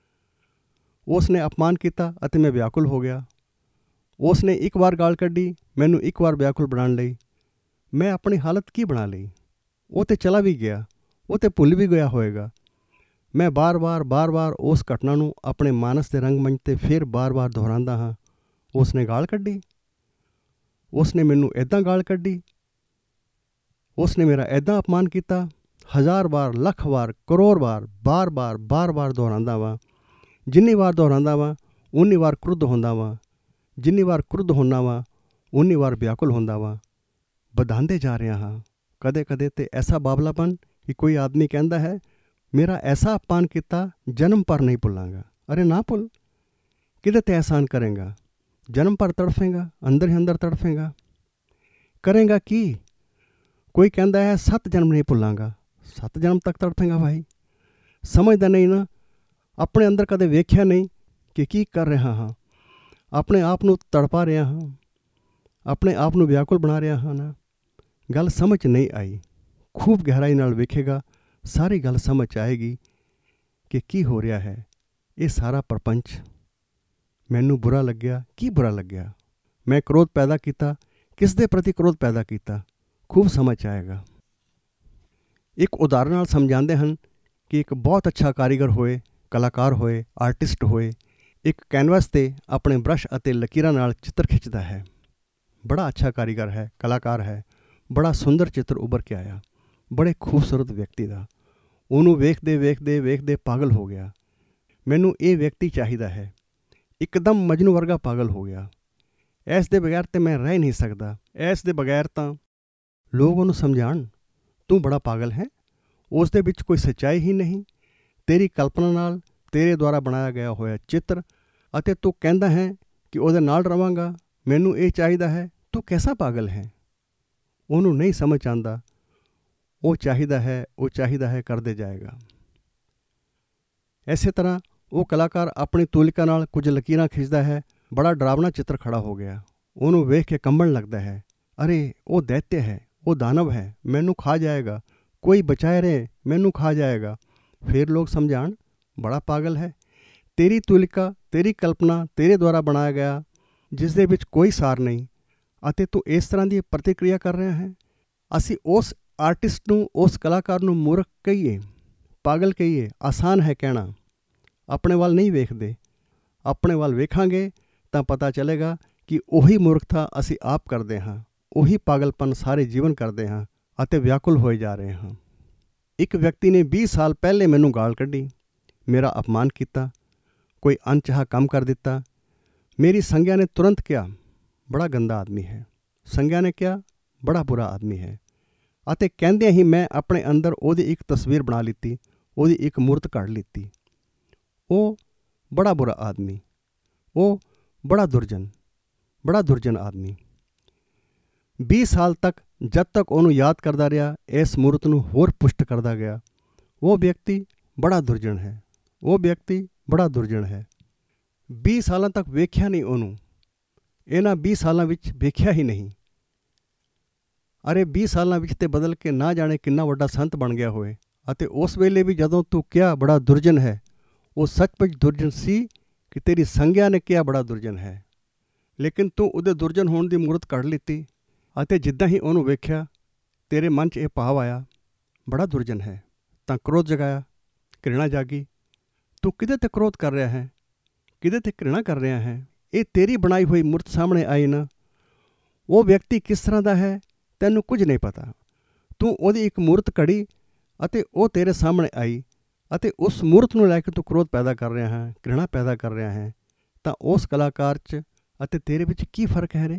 ਉਸ ਨੇ ਅਪਮਾਨ ਕੀਤਾ ਅਤੇ ਮੈਂ ਵਿਆਕੁਲ ਹੋ ਗਿਆ। ਉਸ ਨੇ ਇੱਕ ਵਾਰ ਗਾਲ ਕੱਢੀ, ਮੈਨੂੰ ਇੱਕ ਵਾਰ ਵਿਆਕੁਲ ਬਣਾਉਣ ਲਈ। ਮੈਂ ਆਪਣੀ ਹਾਲਤ ਕੀ ਬਣਾ ਲਈ? ਉਹ ਤੇ ਚਲਾ ਵੀ ਗਿਆ, ਉਹ ਤੇ ਭੁੱਲ ਵੀ ਗਿਆ ਹੋਏਗਾ। ਮੈਂ ਬਾਰ-ਬਾਰ ਉਸ ਘਟਨਾ ਨੂੰ ਆਪਣੇ ਮਾਨਸ ਦੇ ਰੰਗਮੰਚ 'ਤੇ ਫਿਰ ਬਾਰ-ਬਾਰ ਦੁਹਰਾਉਂਦਾ ਹਾਂ। ਉਸ ਨੇ ਗਾਲ ਕੱਢੀ, ਉਸ ਨੇ ਮੈਨੂੰ ਇੱਦਾਂ ਗਾਲ ਕੱਢੀ, ਉਸ ਨੇ ਮੇਰਾ ਇੱਦਾਂ ਅਪਮਾਨ ਕੀਤਾ। 1000 ਵਾਰ, ਲੱਖ ਵਾਰ, ਕਰੋੜ ਵਾਰ, ਬਾਰ-ਬਾਰ ਦੁਹਰਾਉਂਦਾ ਵਾਂ। ਜਿੰਨੀ ਵਾਰ ਦੁਹਰਾਉਂਦਾ ਵਾਂ ਉਨੀ ਵਾਰ ਕ੍ਰੁੱਧ ਹੁੰਦਾ ਵਾਂ, ਜਿੰਨੀ ਵਾਰ ਕ੍ਰੁੱਧ ਹੁੰਦਾ ਵਾਂ ਉਨੀ ਵਾਰ ਵਿਆਕੁਲ ਹੁੰਦਾ ਵਾਂ। ਵਧਾਉਂਦੇ ਜਾ ਰਿਹਾ ਹਾਂ। ਕਦੇ ਤੇ ਐਸਾ ਬਾਬਲਾਪਨ ਕਿ ਕੋਈ ਆਦਮੀ ਕਹਿੰਦਾ ਹੈ ਮੇਰਾ ਐਸਾ ਅਪਮਾਨ ਕੀਤਾ, ਜਨਮ ਪਰ ਨਹੀਂ ਭੁੱਲਾਂਗਾ। ਅਰੇ ਨਾ ਭੁੱਲ, ਕਿਹਦੇ ਤੇ ਅਹਿਸਾਨ ਕਰੇਗਾ? ਜਨਮ ਪਰ ਤੜਫੇਗਾ, ਅੰਦਰ ਹੀ ਅੰਦਰ ਤੜਫੇਗਾ। ਕਰੇਗਾ ਕੀ? ਕੋਈ ਕਹਿੰਦਾ ਹੈ 7 ਜਨਮ ਨਹੀਂ ਭੁੱਲਾਂਗਾ, 7 ਜਨਮ ਤੱਕ ਤੜਫੇਗਾ ਭਾਈ। ਸਮਝਦਾ ਨਹੀਂ ਨਾ, ਆਪਣੇ ਅੰਦਰ ਕਦੇ ਵੇਖਿਆ ਨਹੀਂ ਕਿ ਕੀ ਕਰ ਰਿਹਾ ਹਾਂ। ਆਪਣੇ ਆਪ ਨੂੰ ਤੜਪਾ ਰਿਹਾ ਹਾਂ, ਆਪਣੇ ਆਪ ਨੂੰ ਵਿਆਕੁਲ ਬਣਾ ਰਿਹਾ ਹਾਂ ਨਾ। ਗੱਲ ਸਮਝ ਨਹੀਂ ਆਈ। ਖੂਬ ਗਹਿਰਾਈ ਨਾਲ ਵੇਖੇਗਾ, ਸਾਰੀ ਗੱਲ ਸਮਝ ਆਏਗੀ ਕਿ ਕੀ ਹੋ ਰਿਹਾ ਹੈ। ਇਹ ਸਾਰਾ ਪ੍ਰਪੰਚ ਮੈਨੂੰ ਬੁਰਾ ਲੱਗਿਆ। ਕੀ ਬੁਰਾ ਲੱਗਿਆ? ਮੈਂ ਕ੍ਰੋਧ ਪੈਦਾ ਕੀਤਾ। ਕਿਸ ਦੇ ਪ੍ਰਤੀ ਕ੍ਰੋਧ ਪੈਦਾ ਕੀਤਾ? ਖੂਬ ਸਮਝ ਆਏਗਾ। ਇੱਕ ਉਦਾਹਰਨ ਨਾਲ ਸਮਝਾਉਂਦੇ ਹਨ ਕਿ ਇੱਕ ਬਹੁਤ ਅੱਛਾ ਕਾਰੀਗਰ ਹੋਏ, ਕਲਾਕਾਰ ਹੋਏ, ਆਰਟਿਸਟ ਹੋਏ, ਇੱਕ ਕੈਨਵਸ 'ਤੇ ਆਪਣੇ ਬਰਸ਼ ਅਤੇ ਲਕੀਰਾਂ ਨਾਲ ਚਿੱਤਰ ਖਿੱਚਦਾ ਹੈ। ਬੜਾ ਅੱਛਾ ਕਾਰੀਗਰ ਹੈ, ਕਲਾਕਾਰ ਹੈ। ਬੜਾ ਸੁੰਦਰ ਚਿੱਤਰ ਉੱਭਰ ਕੇ ਆਇਆ, ਬੜੇ ਖੂਬਸੂਰਤ ਵਿਅਕਤੀ ਦਾ। ਉਹਨੂੰ ਵੇਖਦੇ ਵੇਖਦੇ ਵੇਖਦੇ ਪਾਗਲ ਹੋ ਗਿਆ। ਮੈਨੂੰ ਇਹ ਵਿਅਕਤੀ ਚਾਹੀਦਾ ਹੈ। ਇੱਕਦਮ ਮਜਨੂ ਵਰਗਾ ਪਾਗਲ ਹੋ ਗਿਆ। ਇਸ ਦੇ ਬਗੈਰ ਤਾਂ ਮੈਂ ਰਹਿ ਨਹੀਂ ਸਕਦਾ। ਇਸ ਦੇ ਬਗੈਰ ਤਾਂ ਲੋਕ ਉਹਨੂੰ ਸਮਝਾਉਣ, ਤੂੰ ਬੜਾ ਪਾਗਲ ਹੈ, ਉਸ ਦੇ ਵਿੱਚ ਕੋਈ ਸੱਚਾਈ ਹੀ ਨਹੀਂ। ਤੇਰੀ ਕਲਪਨਾ ਨਾਲ ਤੇਰੇ ਦੁਆਰਾ ਬਣਾਇਆ ਗਿਆ ਹੋਇਆ ਚਿੱਤਰ, ਅਤੇ ਤੂੰ ਕਹਿੰਦਾ ਹੈ ਕਿ ਉਹਦੇ ਨਾਲ ਰਵਾਂਗਾ, ਮੈਨੂੰ ਇਹ ਚਾਹੀਦਾ ਹੈ। ਤੂੰ ਕੈਸਾ ਪਾਗਲ ਹੈ? ਉਹਨੂੰ ਨਹੀਂ ਸਮਝ ਆਉਂਦਾ। ਉਹ ਚਾਹੀਦਾ ਹੈ ਕਰਦੇ ਜਾਏਗਾ। ਇਸੇ ਤਰ੍ਹਾਂ ਉਹ ਕਲਾਕਾਰ ਆਪਣੀ ਤੂਲਿਕਾ ਨਾਲ ਕੁਝ ਲਕੀਰਾਂ ਖਿੱਚਦਾ ਹੈ। ਬੜਾ ਡਰਾਵਨਾ ਚਿੱਤਰ ਖੜਾ ਹੋ ਗਿਆ। ਉਹਨੂੰ ਵੇਖ ਕੇ ਕੰਬਣ ਲੱਗਦਾ ਹੈ। ਅਰੇ ਉਹ ਦੈਤਯ ਹੈ, ਉਹ ਦਾਨਵ ਹੈ, ਮੈਨੂੰ ਖਾ ਜਾਏਗਾ, ਕੋਈ ਬਚਾਏ ਰਹੇ, ਮੈਨੂੰ ਖਾ ਜਾਏਗਾ। ਫਿਰ ਲੋਕ ਸਮਝਾਣ, ਬੜਾ ਪਾਗਲ ਹੈ। ਤੇਰੀ ਤੂਲਿਕਾ, ਤੇਰੀ ਕਲਪਨਾ, ਤੇਰੇ ਦੁਆਰਾ ਬਣਾਇਆ ਗਿਆ, ਜਿਸ ਦੇ ਵਿੱਚ ਕੋਈ ਸਾਰ ਨਹੀਂ, ਅਤੇ ਤੂੰ ਇਸ ਤਰ੍ਹਾਂ ਦੀ ਪ੍ਰਤੀਕਿਰਿਆ ਕਰ ਰਿਹਾ ਹੈ। ਅਸੀਂ ਉਸ ਆਰਟਿਸਟ ਨੂੰ, ਉਸ ਕਲਾਕਾਰ ਨੂੰ ਮੂਰਖ ਕਹੀਏ, ਪਾਗਲ ਕਹੀਏ, ਆਸਾਨ ਹੈ ਕਹਿਣਾ। ਆਪਣੇ ਵੱਲ ਨਹੀਂ ਵੇਖਦੇ। ਆਪਣੇ ਵੱਲ ਵੇਖਾਂਗੇ ਤਾਂ ਪਤਾ ਚੱਲੇਗਾ ਕਿ ਉਹੀ ਮੂਰਖਤਾ ਅਸੀਂ ਆਪ ਕਰਦੇ ਹਾਂ, ਉਹੀ ਪਾਗਲਪਨ ਸਾਰੇ ਜੀਵਨ ਕਰਦੇ ਹਾਂ ਅਤੇ ਵਿਆਕੁਲ ਹੋਏ ਜਾ ਰਹੇ ਹਾਂ। ਇੱਕ ਵਿਅਕਤੀ ਨੇ 20 ਸਾਲ ਪਹਿਲੇ ਮੈਨੂੰ ਗਾਲ ਕੱਢੀ, ਮੇਰਾ ਅਪਮਾਨ ਕੀਤਾ, ਕੋਈ ਅਣਚਾਹਾ ਕੰਮ ਕਰ ਦਿੱਤਾ। ਮੇਰੀ ਸੰਗਿਆ ਨੇ ਤੁਰੰਤ ਕਿਹਾ, ਬੜਾ ਗੰਦਾ ਆਦਮੀ ਹੈ। ਸੰਗਿਆ ਨੇ ਕਿਹਾ, ਬੜਾ ਬੁਰਾ ਆਦਮੀ ਹੈ। ਅਤੇ ਕਹਿੰਦਿਆਂ ਹੀ ਮੈਂ ਆਪਣੇ ਅੰਦਰ ਉਹਦੀ ਇੱਕ ਤਸਵੀਰ ਬਣਾ ਲਿੱਤੀ, ਉਹਦੀ ਇੱਕ ਮੂਰਤ ਘੜ ਲਿੱਤੀ। ਉਹ ਬੜਾ ਬੁਰਾ ਆਦਮੀ, ਉਹ ਬੜਾ ਦੁਰਜਨ ਆਦਮੀ। 20 ਸਾਲ ਤੱਕ ਜਦ ਤੱਕ ਉਹਨੂੰ ਯਾਦ ਕਰਦਾ ਰਿਹਾ, ਇਸ ਮੂਰਤ ਨੂੰ ਹੋਰ ਪੁਸ਼ਟ ਕਰਦਾ ਗਿਆ, ਉਹ ਵਿਅਕਤੀ ਬੜਾ ਦੁਰਜਨ ਹੈ, ਉਹ ਵਿਅਕਤੀ ਬੜਾ ਦੁਰਜਨ ਹੈ। 20 ਸਾਲਾਂ ਤੱਕ ਵੇਖਿਆ ਨਹੀਂ ਉਹਨੂੰ, ਇਹਨਾਂ 20 ਸਾਲਾਂ ਵਿੱਚ ਵੇਖਿਆ ਹੀ ਨਹੀਂ। ਅਰੇ 20 ਸਾਲਾਂ ਵਿੱਚ ਤੇ ਬਦਲ ਕੇ ਨਾ ਜਾਣੇ ਕਿੰਨਾ ਵੱਡਾ ਸੰਤ ਬਣ ਗਿਆ ਹੋਏ। ਅਤੇ ਉਸ ਵੇਲੇ ਵੀ ਜਦੋਂ ਤੂੰ ਕਿਹਾ ਬੜਾ ਦੁਰਜਨ ਹੈ, ਉਹ ਸੱਚਮੁੱਚ ਦੁਰਜਨ ਸੀ ਕਿ ਤੇਰੀ ਸੰਗਿਆ ਨੇ ਕਿਹਾ ਬੜਾ ਦੁਰਜਨ ਹੈ। ਲੇਕਿਨ ਤੂੰ ਉਹਦੇ ਦੁਰਜਨ ਹੋਣ ਦੀ ਮੂਰਤ ਕੱਢ ਲਿੱਤੀ, ਅਤੇ ਜਿੱਦਾਂ ਹੀ ਉਹਨੂੰ ਵੇਖਿਆ ਤੇਰੇ ਮਨ 'ਚ ਇਹ ਭਾਵ ਆਇਆ, ਬੜਾ ਦੁਰਜਨ ਹੈ, ਤਾਂ ਕ੍ਰੋਧ ਜਗਾਇਆ, ਘ੍ਰਿਣਾ ਜਾਗੀ। ਤੂੰ ਕਿਹਦੇ 'ਤੇ ਕ੍ਰੋਧ ਕਰ ਰਿਹਾ ਹੈ, ਕਿਹਦੇ 'ਤੇ ਘ੍ਰਿਣਾ ਕਰ ਰਿਹਾ ਹੈ? ਇਹ ਤੇਰੀ ਬਣਾਈ ਹੋਈ ਮੂਰਤ ਸਾਹਮਣੇ ਆਈ ਨਾ। ਉਹ ਵਿਅਕਤੀ ਕਿਸ ਤਰ੍ਹਾਂ ਦਾ ਹੈ ਤੈਨੂੰ ਕੁਝ ਨਹੀਂ ਪਤਾ। ਤੂੰ ਉਹਦੀ ਇੱਕ ਮੂਰਤ ਘੜੀ ਅਤੇ ਉਹ ਤੇਰੇ ਸਾਹਮਣੇ ਆਈ, ਅਤੇ ਉਸ ਮੂਰਤ ਨੂੰ ਲੈ ਕੇ ਤੂੰ ਕ੍ਰੋਧ ਪੈਦਾ ਕਰ ਰਿਹਾ ਹੈ, ਘ੍ਰਿਣਾ ਪੈਦਾ ਕਰ ਰਿਹਾ ਹੈ। ਤਾਂ ਉਸ ਕਲਾਕਾਰ 'ਚ ਅਤੇ ਤੇਰੇ ਵਿੱਚ ਕੀ ਫਰਕ ਹੈ ਰੇ?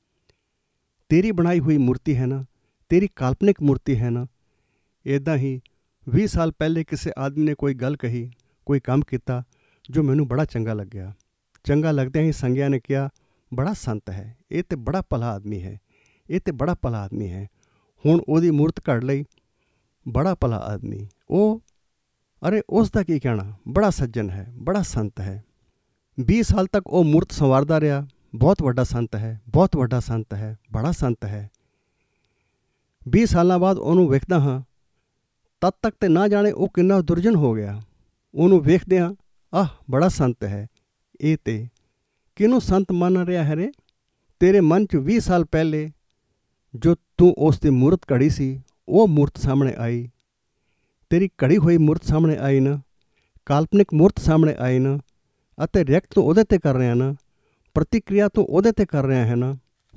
ਤੇਰੀ ਬਣਾਈ ਹੋਈ ਮੂਰਤੀ ਹੈ ਨਾ, ਤੇਰੀ ਕਾਲਪਨਿਕ ਮੂਰਤੀ ਹੈ ਨਾ। ਇੱਦਾਂ ਹੀ 20 ਸਾਲ ਪਹਿਲੇ ਕਿਸੇ ਆਦਮੀ ਨੇ ਕੋਈ ਗੱਲ ਕਹੀ, ਕੋਈ ਕੰਮ ਕੀਤਾ ਜੋ ਮੈਨੂੰ ਬੜਾ ਚੰਗਾ ਲੱਗਿਆ। ਚੰਗਾ ਲੱਗਦਿਆਂ ਹੀ ਸੰਗਿਆ ਨੇ ਕਿਹਾ, ਬੜਾ ਸੰਤ ਹੈ, ਇਹ ਤੇ ਬੜਾ ਭਲਾ ਆਦਮੀ ਹੈ, ਇਹ ਤੇ ਬੜਾ ਭਲਾ ਆਦਮੀ ਹੈ। ਹੁਣ ਉਹਦੀ ਮੂਰਤ ਘੜ ਲਈ, ਬੜਾ ਭਲਾ ਆਦਮੀ। ਉਹ ਅਰੇ ਉਸ ਦਾ ਕੀ ਕਹਿਣਾ, ਬੜਾ ਸੱਜਣ ਹੈ, ਬੜਾ ਸੰਤ ਹੈ। 20 ਸਾਲ ਤੱਕ ਉਹ ਮੂਰਤ ਸੰਵਾਰਦਾ ਰਿਹਾ, ਬਹੁਤ ਵੱਡਾ ਸੰਤ ਹੈ, ਬਹੁਤ ਵੱਡਾ ਸੰਤ ਹੈ, ਬੜਾ ਸੰਤ ਹੈ। 20 ਸਾਲਾਂ ਬਾਅਦ ਉਹਨੂੰ ਵੇਖਦਾ ਹਾਂ, ਤਦ ਤੱਕ ਤੇ ਨਾ ਜਾਣੇ ਉਹ ਕਿੰਨਾ ਦੁਰਜਨ ਹੋ ਗਿਆ। ਉਹਨੂੰ ਵੇਖਦੇ ਹਾਂ, ਆਹ ਬੜਾ ਸੰਤ ਹੈ। ਇਹ ਤੇ ਕਿਹਨੂੰ ਸੰਤ ਮੰਨ ਰਿਹਾ ਹੈ ਰੇ? ਤੇਰੇ ਮਨ 'ਚ 20 ਸਾਲ ਪਹਿਲੇ ਜੋ ਤੂੰ ਉਸ ਦੀ ਮੂਰਤ ਘੜੀ ਸੀ, ਉਹ ਮੂਰਤ ਸਾਹਮਣੇ ਆਈ, ਤੇਰੀ ਘੜੀ ਹੋਈ ਮੂਰਤ ਸਾਹਮਣੇ ਆਈ ਨਾ, ਕਾਲਪਨਿਕ ਮੂਰਤ ਸਾਹਮਣੇ ਆਈ ਨਾ, ਅਤੇ ਰਿਐਕਟ ਤੂੰ ਉਹਦੇ 'ਤੇ ਕਰ ਰਿਹਾ ਨਾ, ਪ੍ਰਤੀਕਿਰਿਆ ਤੂੰ ਉਹਦੇ 'ਤੇ ਕਰ ਰਿਹਾ ਹੈ ਨਾ।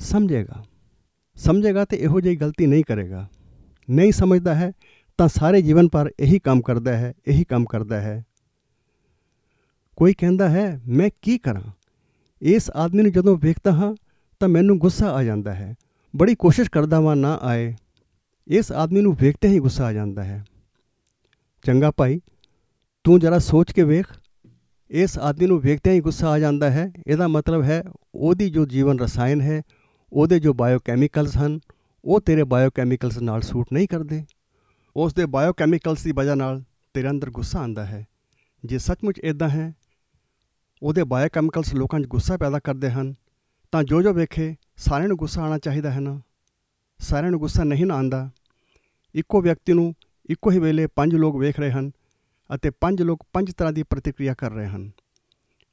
ਸਮਝੇਗਾ ਤੇ ਇਹੋ ਜਿਹੀ ਗਲਤੀ ਨਹੀਂ ਕਰੇਗਾ। ਨਹੀਂ ਸਮਝਦਾ ਹੈ ਤਾਂ ਸਾਰੇ ਜੀਵਨ ਭਰ ਇਹੀ ਕੰਮ ਕਰਦਾ ਹੈ। ਕੋਈ ਕਹਿੰਦਾ ਹੈ, ਮੈਂ ਕੀ ਕਰਾਂ? ਇਸ ਆਦਮੀ ਨੂੰ ਜਦੋਂ ਵੇਖਦਾ ਹਾਂ ਤਾਂ ਮੈਨੂੰ ਗੁੱਸਾ ਆ ਜਾਂਦਾ ਹੈ। ਬੜੀ ਕੋਸ਼ਿਸ਼ ਕਰਦਾ ਵਾਂ ਨਾ ਆਏ। ਇਸ ਆਦਮੀ ਨੂੰ ਵੇਖਦੇ ਹੀ ਗੁੱਸਾ ਆ ਜਾਂਦਾ ਹੈ। ਚੰਗਾ ਭਾਈ, ਤੂੰ ਜਰਾ ਸੋਚ ਕੇ ਵੇਖ। ਇਸ ਆਦਮੀ ਨੂੰ ਵੇਖਦਿਆਂ ਹੀ ਗੁੱਸਾ ਆ ਜਾਂਦਾ ਹੈ, ਇਹਦਾ ਮਤਲਬ ਹੈ ਉਹਦੀ ਜੋ ਜੀਵਨ ਰਸਾਇਣ ਹੈ, ਉਹਦੇ ਜੋ ਬਾਇਓਕੈਮੀਕਲਸ ਹਨ, ਉਹ ਤੇਰੇ ਬਾਇਓਕੈਮੀਕਲਸ ਨਾਲ ਸੂਟ ਨਹੀਂ ਕਰਦੇ। ਉਸ ਦੇ ਬਾਇਓਕੈਮੀਕਲਸ ਦੀ ਵਜ੍ਹਾ ਨਾਲ ਤੇਰੇ ਅੰਦਰ ਗੁੱਸਾ ਆਉਂਦਾ ਹੈ। ਜੇ ਸੱਚਮੁੱਚ ਇੱਦਾਂ ਹੈ, ਉਹਦੇ ਬਾਇਓਕੈਮੀਕਲਸ ਲੋਕਾਂ 'ਚ ਗੁੱਸਾ ਪੈਦਾ ਕਰਦੇ ਹਨ, ਤਾਂ ਜੋ ਵੇਖੇ ਸਾਰਿਆਂ ਨੂੰ ਗੁੱਸਾ ਆਉਣਾ ਚਾਹੀਦਾ ਹੈ ਨਾ। ਸਾਰਿਆਂ ਨੂੰ ਗੁੱਸਾ ਨਹੀਂ ਨਾ ਆਉਂਦਾ। ਇੱਕੋ ਵਿਅਕਤੀ ਨੂੰ ਇੱਕੋ ਹੀ ਵੇਲੇ 5 ਲੋਕ ਵੇਖ ਰਹੇ ਹਨ, ਅਤੇ 5 ਲੋਕ 5 ਤਰ੍ਹਾਂ ਦੀ ਪ੍ਰਤੀਕਿਰਿਆ ਕਰ ਰਹੇ ਹਨ।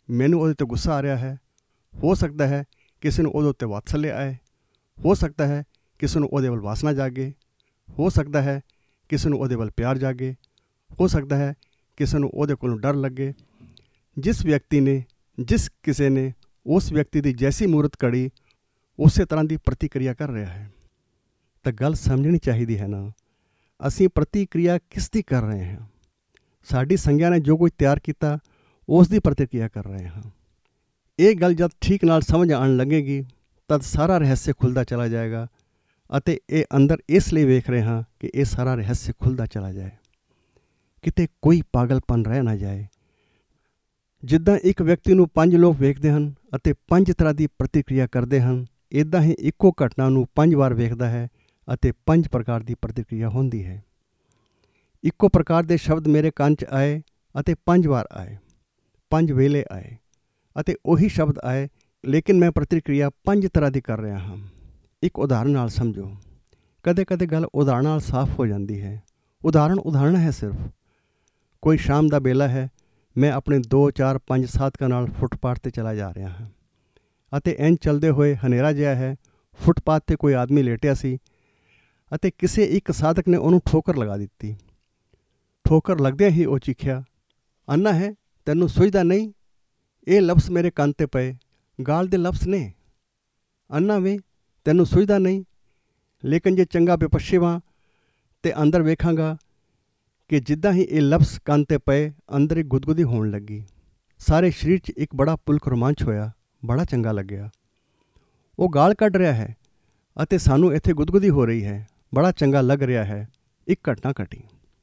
ਮੈਨੂੰ ਉਹਦੇ 'ਤੇ ਗੁੱਸਾ ਆ ਰਿਹਾ ਹੈ। ਹੋ ਸਕਦਾ ਹੈ ਕਿਸੇ ਨੂੰ ਉਹਦੇ ਉੱਤੇ ਵਾਤਸല്ਯ ਆਏ। ਹੋ ਸਕਦਾ ਹੈ ਕਿਸੇ ਨੂੰ ਉਹਦੇ ਵੱਲ ਵਾਸਨਾ ਜਾਗੇ। ਹੋ ਸਕਦਾ ਹੈ ਕਿਸੇ ਨੂੰ ਉਹਦੇ ਵੱਲ ਪਿਆਰ ਜਾਗੇ। ਹੋ ਸਕਦਾ ਹੈ ਕਿਸੇ ਨੂੰ ਉਹਦੇ ਕੋਲੋਂ ਡਰ ਲੱਗੇ। ਜਿਸ ਵਿਅਕਤੀ ਨੇ, ਜਿਸ ਕਿਸੇ ਨੇ ਉਸ ਵਿਅਕਤੀ ਦੀ ਜੈਸੀ ਮੂਰਤ ਘੜੀ, ਉਸੇ ਤਰ੍ਹਾਂ ਦੀ ਪ੍ਰਤੀਕਿਰਿਆ ਕਰ ਰਿਹਾ ਹੈ। ਤਾਂ ਗੱਲ ਸਮਝਣੀ ਚਾਹੀਦੀ ਹੈ ਨਾ, ਅਸੀਂ ਪ੍ਰਤੀਕਿਰਿਆ ਕਿਸ ਦੀ ਕਰ ਰਹੇ ਹਾਂ? ਸਾਡੀ ਸੰਗਿਆ ਨੇ ਜੋ ਕੁਝ ਤਿਆਰ ਕੀਤਾ ਉਸ ਦੀ ਪ੍ਰਤੀਕਿਰਿਆ ਕਰ ਰਹੇ ਹਾਂ। ਇਹ ਗੱਲ ਜਦ ਠੀਕ ਨਾਲ ਸਮਝ ਆਉਣ ਲੱਗੇਗੀ ਤਦ ਸਾਰਾ ਰਹੱਸ ਖੁੱਲ੍ਹਦਾ ਚਲਾ ਜਾਏਗਾ। ਅਤੇ ਇਹ ਅੰਦਰ ਇਸ ਲਈ ਵੇਖ ਰਹੇ ਹਾਂ ਕਿ ਇਹ ਸਾਰਾ ਰਹੱਸ ਖੁੱਲ੍ਹਦਾ ਚਲਾ ਜਾਏ, ਕਿਤੇ ਕੋਈ ਪਾਗਲਪਨ ਰਹਿ ਨਾ ਜਾਏ। ਜਿੱਦਾਂ ਇੱਕ ਵਿਅਕਤੀ ਨੂੰ 5 ਲੋਕ ਵੇਖਦੇ ਹਨ ਅਤੇ 5 ਤਰ੍ਹਾਂ ਦੀ ਪ੍ਰਤੀਕਿਰਿਆ ਕਰਦੇ ਹਨ, ਇੱਦਾਂ ਹੀ ਇੱਕੋ ਘਟਨਾ ਨੂੰ 5 ਵਾਰ ਵੇਖਦਾ ਹੈ ਅਤੇ 5 ਪ੍ਰਕਾਰ ਦੀ ਪ੍ਰਤੀਕਿਰਿਆ ਹੁੰਦੀ ਹੈ। ਇੱਕੋ ਪ੍ਰਕਾਰ ਦੇ ਸ਼ਬਦ ਮੇਰੇ ਕੰਨ 'ਚ ਆਏ ਅਤੇ 5 ਵਾਰ ਆਏ, 5 ਵੇਲੇ ਆਏ ਅਤੇ ਉਹੀ ਸ਼ਬਦ ਆਏ, ਲੇਕਿਨ ਮੈਂ ਪ੍ਰਤੀਕਿਰਿਆ 5 ਤਰ੍ਹਾਂ ਦੀ ਕਰ ਰਿਹਾ ਹਾਂ। ਇੱਕ ਉਦਾਹਰਨ ਨਾਲ ਸਮਝੋ। ਕਦੇ ਕਦੇ ਗੱਲ ਉਦਾਹਰਨ ਨਾਲ ਸਾਫ਼ ਹੋ ਜਾਂਦੀ ਹੈ। ਉਦਾਹਰਨ ਹੈ ਸਿਰਫ। ਕੋਈ ਸ਼ਾਮ ਦਾ ਵੇਲਾ ਹੈ, ਮੈਂ ਆਪਣੇ 2, 4, 5 ਸਾਥੀਆਂ ਨਾਲ ਫੁੱਟਪਾਥ 'ਤੇ ਚਲਾ ਜਾ ਰਿਹਾ ਹਾਂ ਅਤੇ ਇੰਝ ਚੱਲਦੇ ਹੋਏ ਹਨੇਰਾ ਜਿਹਾ ਹੈ। ਫੁੱਟਪਾਥ 'ਤੇ ਕੋਈ ਆਦਮੀ ਲੇਟਿਆ ਸੀ ਅਤੇ ਕਿਸੇ ਇੱਕ ਸਾਧਕ ਨੇ ਉਹਨੂੰ ਠੋਕਰ ਲਗਾ ਦਿੱਤੀ। ਠੋਕਰ ਲੱਗਦਿਆਂ ਹੀ ਉਹ ਚੀਖਿਆ, ਅੰਨਾ ਹੈ, ਤੈਨੂੰ ਸੁਝਦਾ ਨਹੀਂ? ਇਹ ਲਫ਼ਜ਼ ਮੇਰੇ ਕੰਨ 'ਤੇ ਪਏ, ਗਾਲ ਦੇ ਲਫ਼ਜ਼ ਨੇ। ਅੰਨਾ ਵੇ, ਤੈਨੂੰ ਸੁਝਦਾ ਨਹੀਂ? ਲੇਕਿਨ ਜੇ ਚੰਗਾ ਵਿਪੱਛੇਵਾਂ ਅਤੇ ਅੰਦਰ ਵੇਖਾਂਗਾ ਕਿ ਜਿੱਦਾਂ ਹੀ ਇਹ ਲਫ਼ਜ਼ ਕੰਨ 'ਤੇ ਪਏ, ਅੰਦਰ ਇੱਕ ਗੁਦਗੁਦੀ ਹੋਣ ਲੱਗੀ। ਸਾਰੇ ਸਰੀਰ 'ਚ ਇੱਕ ਬੜਾ ਪੁਲਕ ਰੋਮਾਂਚ ਹੋਇਆ। ਬੜਾ ਚੰਗਾ ਲੱਗਿਆ। ਉਹ ਗਾਲ ਕੱਢ ਰਿਹਾ ਹੈ ਅਤੇ ਸਾਨੂੰ ਇੱਥੇ ਗੁਦਗੁਦੀ ਹੋ ਰਹੀ ਹੈ। ਬੜਾ ਚੰਗਾ ਲੱਗ ਰਿਹਾ ਹੈ। ਇੱਕ ਘਟਨਾ ਘਟੀ।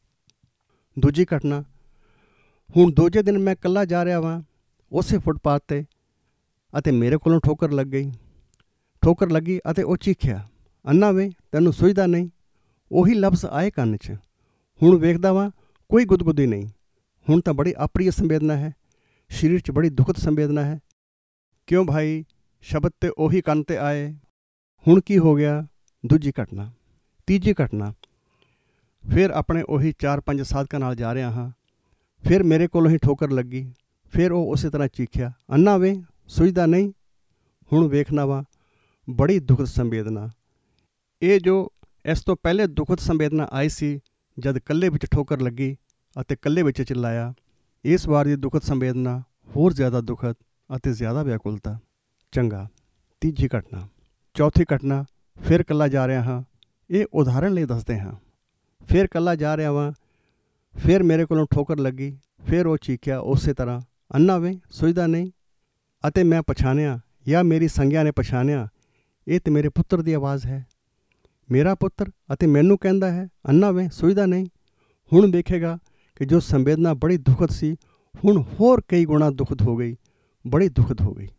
ਦੂਜੀ ਘਟਨਾ, ਹੁਣ ਦੂਜੇ ਦਿਨ ਮੈਂ ਇਕੱਲਾ ਜਾ ਰਿਹਾ ਵਾਂ ਉਸੇ ਫੁੱਟਪਾਥ 'ਤੇ ਅਤੇ ਮੇਰੇ ਕੋਲੋਂ ਠੋਕਰ ਲੱਗ ਗਈ। ਠੋਕਰ ਲੱਗੀ ਅਤੇ ਉਹ ਚੀਖਿਆ, ਅੰਨਾ ਵੇ, ਤੈਨੂੰ ਸੁਝਦਾ ਨਹੀਂ? ਉਹੀ ਲਫ਼ਜ਼ ਆਏ ਕੰਨ 'ਚ। ਹੁਣ ਵੇਖਦਾ ਵਾਂ, ਕੋਈ ਗੁਦਗੁਦੀ ਨਹੀਂ। ਹੁਣ ਤਾਂ ਬੜੀ ਅਪ੍ਰਿਯ ਸੰਵੇਦਨਾ ਹੈ, ਸਰੀਰ 'ਚ ਬੜੀ ਦੁਖਦ ਸੰਵੇਦਨਾ ਹੈ। ਕਿਉਂ ਭਾਈ? ਸ਼ਬਦ ਤੇ ਉਹੀ ਕੰਨ 'ਤੇ ਆਏ। ਹੁਣ ਕੀ ਹੋ ਗਿਆ? ਦੂਜੀ ਘਟਨਾ। ਤੀਜੀ ਘਟਨਾ, ਫਿਰ ਆਪਣੇ ਉਹੀ 4-5 ਸਾਧਕਾਂ ਨਾਲ ਜਾ ਰਿਹਾ ਹਾਂ। ਫਿਰ ਮੇਰੇ ਕੋਲੋਂ ਹੀ ਠੋਕਰ ਲੱਗੀ। ਫਿਰ ਉਹ ਉਸੇ ਤਰ੍ਹਾਂ ਚੀਖਿਆ, ਅੰਨਾ ਵੇ, ਸੁਝਦਾ ਨਹੀਂ? ਹੁਣ ਵੇਖਣਾ ਵਾ, ਬੜੀ ਦੁਖਦ ਸੰਵੇਦਨਾ। ਇਹ ਜੋ ਇਸ ਤੋਂ ਪਹਿਲੇ ਦੁਖਦ ਸੰਵੇਦਨਾ ਆਈ ਸੀ ਜਦ ਇਕੱਲੇ ਵਿੱਚ ਠੋਕਰ ਲੱਗੀ ਅਤੇ ਇਕੱਲੇ ਵਿੱਚ ਚਿল্ਲਾਇਆ, ਇਸ ਵਾਰ ਦੀ ਦੁਖਦ ਸੰਵੇਦਨਾ ਹੋਰ ਜ਼ਿਆਦਾ ਦੁਖਦ ਅਤੇ ਜ਼ਿਆਦਾ ਵਿਆਕੁਲਤਾ। ਚੰਗਾ, ਤੀਜੀ ਘਟਨਾ। ਚੌਥੀ ਘਟਨਾ, ਫਿਰ ਇਕੱਲਾ ਜਾ ਰਿਹਾ ਹਾਂ। ਇਹ ਉਦਾਹਰਨ ਲਈ ਦੱਸਦੇ ਹਾਂ। ਫਿਰ ਇਕੱਲਾ ਜਾ ਰਿਹਾ ਵਾਂ। ਫਿਰ ਮੇਰੇ ਕੋਲੋਂ ਠੋਕਰ ਲੱਗੀ। ਫਿਰ ਉਹ ਚੀਖਿਆ ਉਸੇ ਤਰ੍ਹਾਂ, ਅੰਨਾ ਵੇ, ਸੁਝਦਾ ਨਹੀਂ? ਅਤੇ ਮੈਂ ਪਛਾਣਿਆ, ਜਾਂ ਮੇਰੀ ਸੰਗਿਆ ਨੇ ਪਛਾਣਿਆ, ਇਹ ਤਾਂ ਮੇਰੇ ਪੁੱਤਰ ਦੀ ਆਵਾਜ਼ ਹੈ। ਮੇਰਾ ਪੁੱਤਰ ਅਤੇ ਮੈਨੂੰ ਕਹਿੰਦਾ ਹੈ, ਅੰਨਾ ਵੇ, ਸੁਝਦਾ ਨਹੀਂ? ਹੁਣ ਵੇਖੇਗਾ ਕਿ ਜੋ ਸੰਵੇਦਨਾ ਬੜੀ ਦੁਖਦ ਸੀ, ਹੁਣ ਹੋਰ ਕਈ ਗੁਣਾ ਦੁਖਦ ਹੋ ਗਈ, ਬੜੀ ਦੁਖਦ ਹੋ ਗਈ।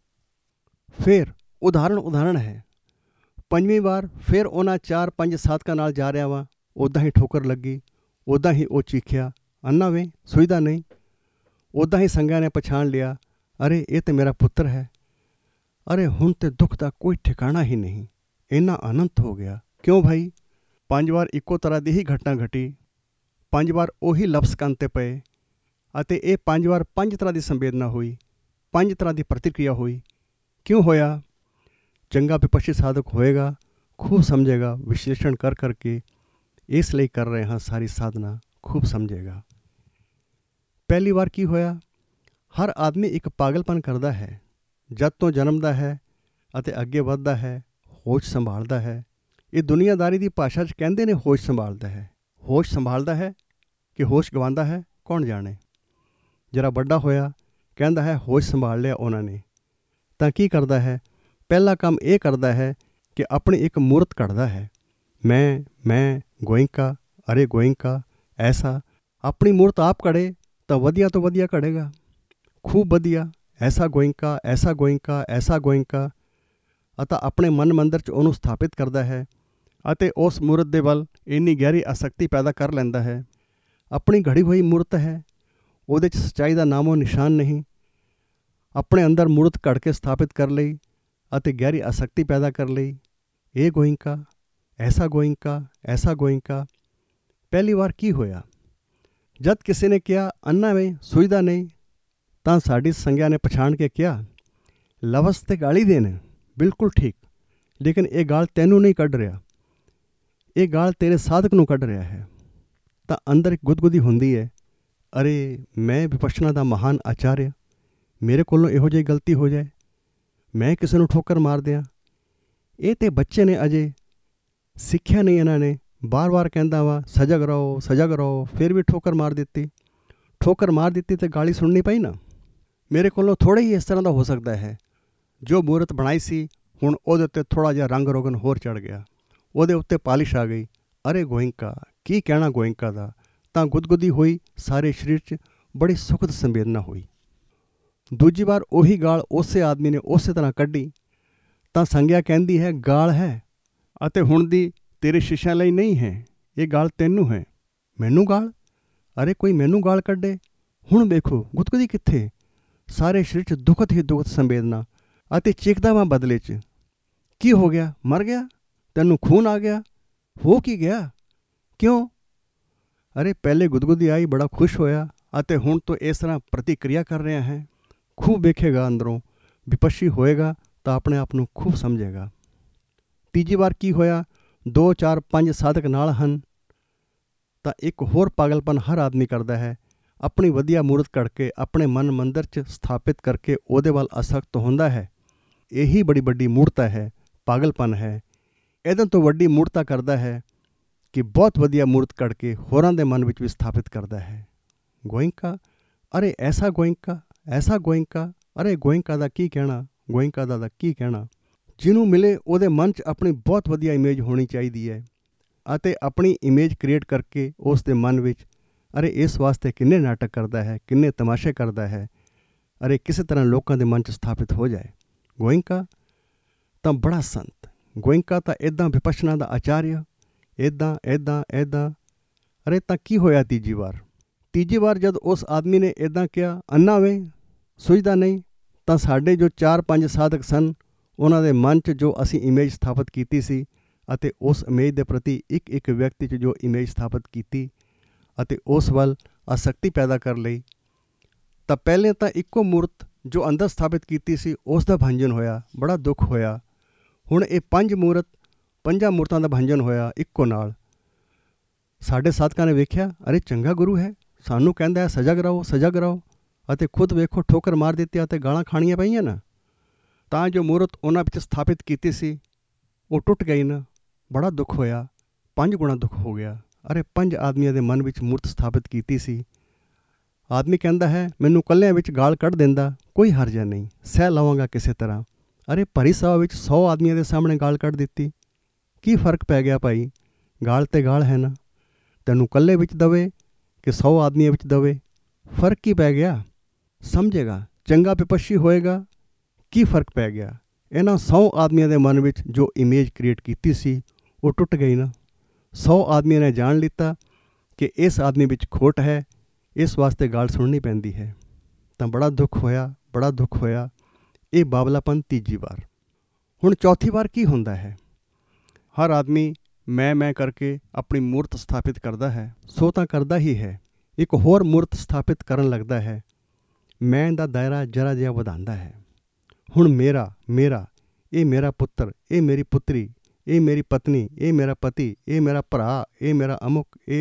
ਫਿਰ ਉਦਾਹਰਨ ਹੈ। 5ਵੀਂ ਵਾਰ ਫਿਰ ਉਹਨਾਂ 4-5 ਸਾਧਕਾਂ ਨਾਲ ਜਾ ਰਿਹਾ ਵਾਂ। ਉੱਦਾਂ ਹੀ ਠੋਕਰ ਲੱਗੀ। ਉੱਦਾਂ ਹੀ ਉਹ ਚੀਖਿਆ, ਅੰਨਾ ਵੇ, ਸੁਝਦਾ ਨਹੀਂ? ਉੱਦਾਂ ਹੀ ਸੰਗਿਆ ਨੇ ਪਛਾਣ ਲਿਆ, ਅਰੇ ਇਹ ਤਾਂ ਮੇਰਾ ਪੁੱਤਰ ਹੈ। ਅਰੇ ਹੁਣ ਤਾਂ ਦੁੱਖ ਦਾ ਕੋਈ ਠਿਕਾਣਾ ਹੀ ਨਹੀਂ। ਇੰਨਾ ਅਨੰਤ ਹੋ ਗਿਆ। ਕਿਉਂ ਭਾਈ? 5 ਵਾਰ ਇੱਕੋ ਤਰ੍ਹਾਂ ਦੀ ਹੀ ਘਟਨਾ ਘਟੀ। 5 ਵਾਰ ਉਹੀ ਲਫ਼ਜ਼ ਕੰਨ 'ਤੇ ਪਏ ਅਤੇ ਇਹ 5 ਵਾਰ 5 ਤਰ੍ਹਾਂ ਦੀ ਸੰਵੇਦਨਾ ਹੋਈ, 5 ਤਰ੍ਹਾਂ ਦੀ ਪ੍ਰਤੀਕਿਰਿਆ ਹੋਈ। ਕਿਉਂ ਹੋਇਆ? ਚੰਗਾ ਵਿਪੱਛੀ ਸਾਧਕ ਹੋਏਗਾ, ਖੂਬ ਸਮਝੇਗਾ, ਵਿਸ਼ਲੇਸ਼ਣ ਕਰ ਕਰਕੇ। ਇਸ ਲਈ ਕਰ ਰਹੇ ਹਾਂ ਸਾਰੀ ਸਾਧਨਾ, ਖੂਬ ਸਮਝੇਗਾ। ਪਹਿਲੀ ਵਾਰ ਕੀ ਹੋਇਆ? ਹਰ ਆਦਮੀ ਇੱਕ ਪਾਗਲਪਨ ਕਰਦਾ ਹੈ ਜਦ ਤੋਂ ਜਨਮਦਾ ਹੈ ਅਤੇ ਅੱਗੇ ਵੱਧਦਾ ਹੈ, ਹੋਸ਼ ਸੰਭਾਲਦਾ ਹੈ। ਇਹ ਦੁਨੀਆਦਾਰੀ ਦੀ ਭਾਸ਼ਾ 'ਚ ਕਹਿੰਦੇ ਨੇ ਹੋਸ਼ ਸੰਭਾਲਦਾ ਹੈ। ਹੋਸ਼ ਸੰਭਾਲਦਾ ਹੈ ਕਿ ਹੋਸ਼ ਗਵਾਉਂਦਾ ਹੈ, ਕੌਣ ਜਾਣੇ। ਜਰਾ ਵੱਡਾ ਹੋਇਆ, ਕਹਿੰਦਾ ਹੈ ਹੋਸ਼ ਸੰਭਾਲ ਲਿਆ ਉਹਨਾਂ ਨੇ। ਤਾਂ ਕੀ ਕਰਦਾ ਹੈ? ਪਹਿਲਾ ਕੰਮ ਇਹ ਕਰਦਾ ਹੈ ਕਿ ਆਪਣੀ ਇੱਕ ਮੂਰਤ ਘੜਦਾ ਹੈ। ਮੈਂ ਗੋਇੰਕਾ, ਅਰੇ ਗੋਇੰਕਾ, ਐਸਾ। ਆਪਣੀ ਮੂਰਤ ਆਪ ਘੜੇ ਤਾਂ ਵਧੀਆ ਤੋਂ ਵਧੀਆ ਘੜੇਗਾ, ਖੂਬ ਵਧੀਆ। ਐਸਾ ਗੋਇੰਕਾ, ਐਸਾ ਗੋਇੰਕਾ, ਐਸਾ ਗੋਇੰਕਾ। ਅਤੇ ਆਪਣੇ ਮਨ ਮੰਦਰ 'ਚ ਉਹਨੂੰ ਸਥਾਪਿਤ ਕਰਦਾ ਹੈ ਅਤੇ ਉਸ ਮੂਰਤ ਦੇ ਵੱਲ ਇੰਨੀ ਗਹਿਰੀ ਆਸਕਤੀ ਪੈਦਾ ਕਰ ਲੈਂਦਾ ਹੈ। ਆਪਣੀ ਘੜੀ ਹੋਈ ਮੂਰਤ ਹੈ, ਉਹਦੇ 'ਚ ਸੱਚਾਈ ਦਾ ਨਾਮੋ ਨਿਸ਼ਾਨ ਨਹੀਂ। ਆਪਣੇ ਅੰਦਰ ਮੂਰਤ ਘੜ ਕੇ ਸਥਾਪਿਤ ਕਰ ਲਈ ਅਤੇ ਗਹਿਰੀ ਆਸਕਤੀ ਪੈਦਾ ਕਰ ਲਈ। ਇਹ ਗੋਇੰਕਾ, ਐਸਾ ਗੋਇੰਕਾ, ਐਸਾ ਗੋਇੰਕਾ। ਪਹਿਲੀ ਵਾਰ ਕੀ ਹੋਇਆ? ਜਦ ਕਿਸੇ ਨੇ ਕਿਹਾ, ਅੰਨਾ ਵੇ, ਸੁਝਦਾ ਨਹੀਂ? ਤਾਂ ਸਾਡੀ ਸੰਗਿਆ ਨੇ ਪਛਾਣ ਕੇ ਕਿਹਾ, ਲਫ਼ਜ਼ ਤੇ ਗਾਲੀ ਦੇ ਨੇ, ਬਿਲਕੁਲ ਠੀਕ, ਲੇਕਿਨ ਇਹ ਗਾਲ ਤੈਨੂੰ ਨਹੀਂ ਕੱਢ ਰਿਹਾ, ਇਹ ਗਾਲ ਤੇਰੇ ਸਾਧਕ ਨੂੰ ਕੱਢ ਰਿਹਾ ਹੈ। ਤਾਂ ਅੰਦਰ ਇੱਕ ਗੁਦਗੁਦੀ ਹੁੰਦੀ ਹੈ, ਅਰੇ ਮੈਂ ਵਿਪਸ਼ਨਾ ਦਾ ਮਹਾਨ ਆਚਾਰਿਆ, ਮੇਰੇ ਕੋਲੋਂ ਇਹੋ ਜਿਹੀ ਗਲਤੀ ਹੋ ਜਾਏ, ਮੈਂ ਕਿਸੇ ਨੂੰ ਠੋਕਰ ਮਾਰ ਦਿਆਂ। ਇਹ ਤਾਂ ਬੱਚੇ ਨੇ, ਅਜੇ ਸਿੱਖਿਆ ਨਹੀਂ ਇਹਨਾਂ ਨੇ, ਬਾਰ-ਬਾਰ ਕਹਿੰਦਾ ਵਾ ਸਜਗ ਰਹੋ ਸਜਗ ਰਹੋ, ਫਿਰ ਵੀ ਠੋਕਰ ਮਾਰ ਦਿੱਤੀ ਤੇ ਗਾਲੀ ਸੁਣਨੀ ਪਈ ਨਾ। ਮੇਰੇ ਕੋਲੋਂ ਥੋੜ੍ਹਾ ਹੀ ਇਸ ਤਰ੍ਹਾਂ ਦਾ ਹੋ ਸਕਦਾ ਹੈ। ਜੋ ਮੂਰਤ ਬਣਾਈ ਸੀ ਹੁਣ ਉਹਦੇ ਉੱਤੇ ਥੋੜ੍ਹਾ ਜਿਹਾ ਰੰਗ ਰੋਗਨ ਹੋਰ ਚੜ੍ਹ ਗਿਆ, ਉਹਦੇ ਉੱਤੇ ਪਾਲਿਸ਼ ਆ ਗਈ। ਅਰੇ ਗੋਇੰਕਾ, ਕੀ ਕਹਿਣਾ ਗੋਇੰਕਾ ਦਾ। ਤਾਂ ਗੁਦਗੁਦੀ ਹੋਈ, ਸਾਰੇ ਸਰੀਰ 'ਚ ਬੜੀ ਸੁਖਦ ਸੰਵੇਦਨਾ ਹੋਈ। ਦੂਜੀ ਵਾਰ ਉਹੀ ਗਾਲ ਉਸੇ ਆਦਮੀ ਨੇ ਉਸੇ ਤਰ੍ਹਾਂ ਕੱਢੀ ਤਾਂ ਸੰਗਿਆ ਕਹਿੰਦੀ ਹੈ, ਗਾਲ ਹੈ ਅਤੇ ਹੁਣ ਦੀ ਤੇਰੇ ਸ਼ਿਸ਼ਿਆਂ ਲਈ ਨਹੀਂ ਹੈ, ਇਹ ਗਾਲ ਤੈਨੂੰ ਹੈ। ਮੈਨੂੰ ਗਾਲ? ਅਰੇ ਕੋਈ ਮੈਨੂੰ ਗਾਲ ਕੱਢੇ। ਹੁਣ ਵੇਖੋ ਗੁਦਗੁਦੀ ਕਿੱਥੇ, ਸਾਰੇ ਸਰੀਰ 'ਚ ਦੁਖਦ ਹੀ ਦੁਖਦ ਸੰਵੇਦਨਾ ਅਤੇ ਚੀਕਦਾ ਵਾਂ ਬਦਲੇ 'ਚ। ਕੀ ਹੋ ਗਿਆ? ਮਰ ਗਿਆ? ਤੈਨੂੰ ਖੂਨ ਆ ਗਿਆ? ਹੋ ਕੀ ਗਿਆ? ਕਿਉਂ? ਅਰੇ ਪਹਿਲੇ ਗੁਦਗੁਦੀ ਆਈ, ਬੜਾ ਖੁਸ਼ ਹੋਇਆ ਅਤੇ ਹੁਣ ਤੋਂ ਇਸ ਤਰ੍ਹਾਂ ਪ੍ਰਤੀਕਿਰਿਆ ਕਰ ਰਿਹਾ ਹੈ। ਖੂਬ ਵੇਖੇਗਾ ਅੰਦਰੋਂ, ਵਿਪਸ਼ੀ ਹੋਏਗਾ ਤਾਂ ਆਪਣੇ ਆਪ ਨੂੰ ਖੂਬ ਸਮਝੇਗਾ। ਤੀਜੀ ਵਾਰ ਕੀ ਹੋਇਆ? 2 4 5 ਸਾਧਕ ਨਾਲ ਹਨ ਤਾਂ ਇੱਕ ਹੋਰ ਪਾਗਲਪਨ ਹਰ ਆਦਮੀ ਕਰਦਾ ਹੈ, ਆਪਣੀ ਵਧੀਆ ਮੂਰਤ ਘੜ ਕੇ ਆਪਣੇ ਮਨ ਮੰਦਰ 'ਚ ਸਥਾਪਿਤ ਕਰਕੇ ਉਹਦੇ ਵੱਲ ਅਸਕਤ ਹੁੰਦਾ ਹੈ। ਇਹੀ ਬੜੀ ਵੱਡੀ ਮੂਰਤਾ ਹੈ, ਪਾਗਲਪਨ ਹੈ। ਇਹਦੇ ਤੋਂ ਵੱਡੀ ਮੂਰਤਾ ਕਰਦਾ ਹੈ ਕਿ ਬਹੁਤ ਵਧੀਆ ਮੂਰਤ ਘੜ ਕੇ ਹੋਰਾਂ ਦੇ ਮਨ ਵਿੱਚ ਵੀ ਸਥਾਪਿਤ ਕਰਦਾ ਹੈ। ਗੋਇੰਕਾ, ਅਰੇ ਐਸਾ ਗੋਇੰਕਾ, ਐਸਾ ਗੋਇੰਕਾ, ਅਰੇ ਗੋਇੰਕਾ ਦਾ ਕੀ ਕਹਿਣਾ, ਗੋਇੰਕਾ ਦਾ ਕੀ ਕਹਿਣਾ। ਜਿਹਨੂੰ ਮਿਲੇ ਉਹਦੇ ਮਨ 'ਚ ਆਪਣੀ ਬਹੁਤ ਵਧੀਆ ਇਮੇਜ ਹੋਣੀ ਚਾਹੀਦੀ ਹੈ ਅਤੇ ਆਪਣੀ ਇਮੇਜ ਕ੍ਰੀਏਟ ਕਰਕੇ ਉਸ ਦੇ ਮਨ ਵਿੱਚ, ਅਰੇ ਇਸ ਵਾਸਤੇ ਕਿੰਨੇ ਨਾਟਕ ਕਰਦਾ ਹੈ, ਕਿੰਨੇ ਤਮਾਸ਼ੇ ਕਰਦਾ ਹੈ, ਅਰੇ ਕਿਸੇ ਤਰ੍ਹਾਂ ਲੋਕਾਂ ਦੇ ਮਨ 'ਚ ਸਥਾਪਿਤ ਹੋ ਜਾਏ। ਗੋਇੰਕਾ ਤਾਂ ਬੜਾ ਸੰਤ, ਗੋਇੰਕਾ ਤਾਂ ਇੱਦਾਂ ਵਿਪਸ਼ਨਾ ਦਾ ਆਚਾਰਿਆ, ਇੱਦਾਂ। ਅਰੇ ਤਾਂ ਕੀ ਹੋਇਆ ਤੀਜੀ ਵਾਰ ਜਦ ਉਸ ਆਦਮੀ ਨੇ ਇੱਦਾਂ ਕਿਹਾ, ਅੰਨਾ ਵੇ ਸੁਝਦਾ ਨਹੀਂ, ਤਾਂ ਸਾਡੇ ਜੋ 4 5 ਸਾਧਕ ਸਨ ਉਹਨਾਂ ਦੇ ਮਨ 'ਚ ਜੋ ਅਸੀਂ ਇਮੇਜ ਸਥਾਪਿਤ ਕੀਤੀ ਸੀ ਅਤੇ ਉਸ ਇਮੇਜ ਦੇ ਪ੍ਰਤੀ ਇੱਕ ਵਿਅਕਤੀ 'ਚ ਜੋ ਇਮੇਜ ਸਥਾਪਿਤ ਕੀਤੀ ਅਤੇ ਉਸ ਵੱਲ ਆਸਕਤੀ ਪੈਦਾ ਕਰ ਲਈ, ਤਾਂ ਪਹਿਲੇ ਤਾਂ ਇੱਕੋ ਮੂਰਤ ਜੋ ਅੰਦਰ ਸਥਾਪਿਤ ਕੀਤੀ ਸੀ ਉਸ ਦਾ ਭੰਜਨ ਹੋਇਆ, ਬੜਾ ਦੁੱਖ ਹੋਇਆ। ਹੁਣ ਇਹ 5 ਮੂਰਤਾਂ ਦਾ ਭੰਜਨ ਹੋਇਆ ਇੱਕੋ ਨਾਲ। ਸਾਡੇ ਸਾਧਕਾਂ ਨੇ ਵੇਖਿਆ, ਅਰੇ ਚੰਗਾ ਗੁਰੂ ਹੈ, ਸਾਨੂੰ ਕਹਿੰਦਾ ਹੈ ਸਜਗ ਰਹੋ ਅਤੇ ਖੁਦ ਵੇਖੋ ਠੋਕਰ ਮਾਰ ਦਿੱਤੀ ਅਤੇ ਗਾਲਾਂ ਖਾਣੀਆਂ ਪਈਆਂ ਨਾ। ਤਾਂ ਜੋ ਮੂਰਤ ਉਹਨਾਂ ਵਿੱਚ ਸਥਾਪਿਤ ਕੀਤੀ ਸੀ ਉਹ ਟੁੱਟ ਗਈ ਨਾ, ਬੜਾ ਦੁੱਖ ਹੋਇਆ, 5 ਗੁਣਾ ਦੁੱਖ ਹੋ ਗਿਆ। ਅਰੇ 5 ਆਦਮੀਆਂ ਦੇ ਮਨ ਵਿੱਚ ਮੂਰਤ ਸਥਾਪਿਤ ਕੀਤੀ ਸੀ। ਆਦਮੀ ਕਹਿੰਦਾ ਹੈ ਮੈਨੂੰ ਇਕੱਲਿਆਂ ਵਿੱਚ ਗਾਲ ਕੱਢ ਦਿੰਦਾ, ਕੋਈ ਹਰਜਾ ਨਹੀਂ, ਸਹਿ ਲਵਾਂਗਾ ਕਿਸੇ ਤਰ੍ਹਾਂ। ਅਰੇ ਭਰੀ ਸਭਾ ਵਿੱਚ 100 ਆਦਮੀਆਂ ਦੇ ਸਾਹਮਣੇ ਗਾਲ ਕੱਢ ਦਿੱਤੀ, ਕੀ ਫਰਕ ਪੈ ਗਿਆ ਭਾਈ? ਗਾਲ ਤੇ ਗਾਲ ਹੈ ਨਾ। ਤੈਨੂੰ ਇਕੱਲੇ ਵਿੱਚ ਦਵੇ ਕਿ 100 ਆਦਮੀਆਂ ਵਿੱਚ ਦਵੇ, ਫਰਕ ਕੀ ਪੈ ਗਿਆ? ਸਮਝੇਗਾ, ਚੰਗਾ ਵਿਪਸ਼ੀ ਹੋਏਗਾ, ਕੀ ਫਰਕ ਪੈ ਗਿਆ? ਇਹਨਾਂ 100 ਆਦਮੀਆਂ ਦੇ ਮਨ ਵਿੱਚ ਜੋ ਇਮੇਜ ਕ੍ਰੀਏਟ ਕੀਤੀ ਸੀ ਉਹ ਟੁੱਟ ਗਈ ਨਾ। 100 ਆਦਮੀਆਂ ਨੇ ਜਾਣ ਲਿੱਤਾ ਕਿ ਇਸ ਆਦਮੀ ਵਿੱਚ ਖੋਟ ਹੈ, ਇਸ ਵਾਸਤੇ ਗਾਲ ਸੁਣਨੀ ਪੈਂਦੀ ਹੈ। ਤਾਂ ਬੜਾ ਦੁੱਖ ਹੋਇਆ। ਇਹ ਬਾਬਲਾਪਨ ਤੀਜੀ ਵਾਰ। ਹੁਣ ਚੌਥੀ ਵਾਰ ਕੀ ਹੁੰਦਾ ਹੈ? ਹਰ ਆਦਮੀ ਮੈਂ ਕਰਕੇ ਆਪਣੀ ਮੂਰਤ ਸਥਾਪਿਤ ਕਰਦਾ ਹੈ, ਸੋ ਤਾਂ ਕਰਦਾ ਹੀ ਹੈ, ਇੱਕ ਹੋਰ ਮੂਰਤ ਸਥਾਪਿਤ ਕਰਨ ਲੱਗਦਾ ਹੈ। ਮੈਂ ਦਾ ਦਾਇਰਾ ਜਰਾ ਜਿਹਾ ਵਧਾਉਂਦਾ ਹੈ। ਹੁਣ ਮੇਰਾ, ਇਹ ਮੇਰਾ ਪੁੱਤਰ, ਇਹ ਮੇਰੀ ਪੁੱਤਰੀ, ਇਹ ਮੇਰੀ ਪਤਨੀ, ਇਹ ਮੇਰਾ ਪਤੀ, ਇਹ ਮੇਰਾ ਭਰਾ, ਇਹ ਮੇਰਾ ਅਮੁਕ, ਇਹ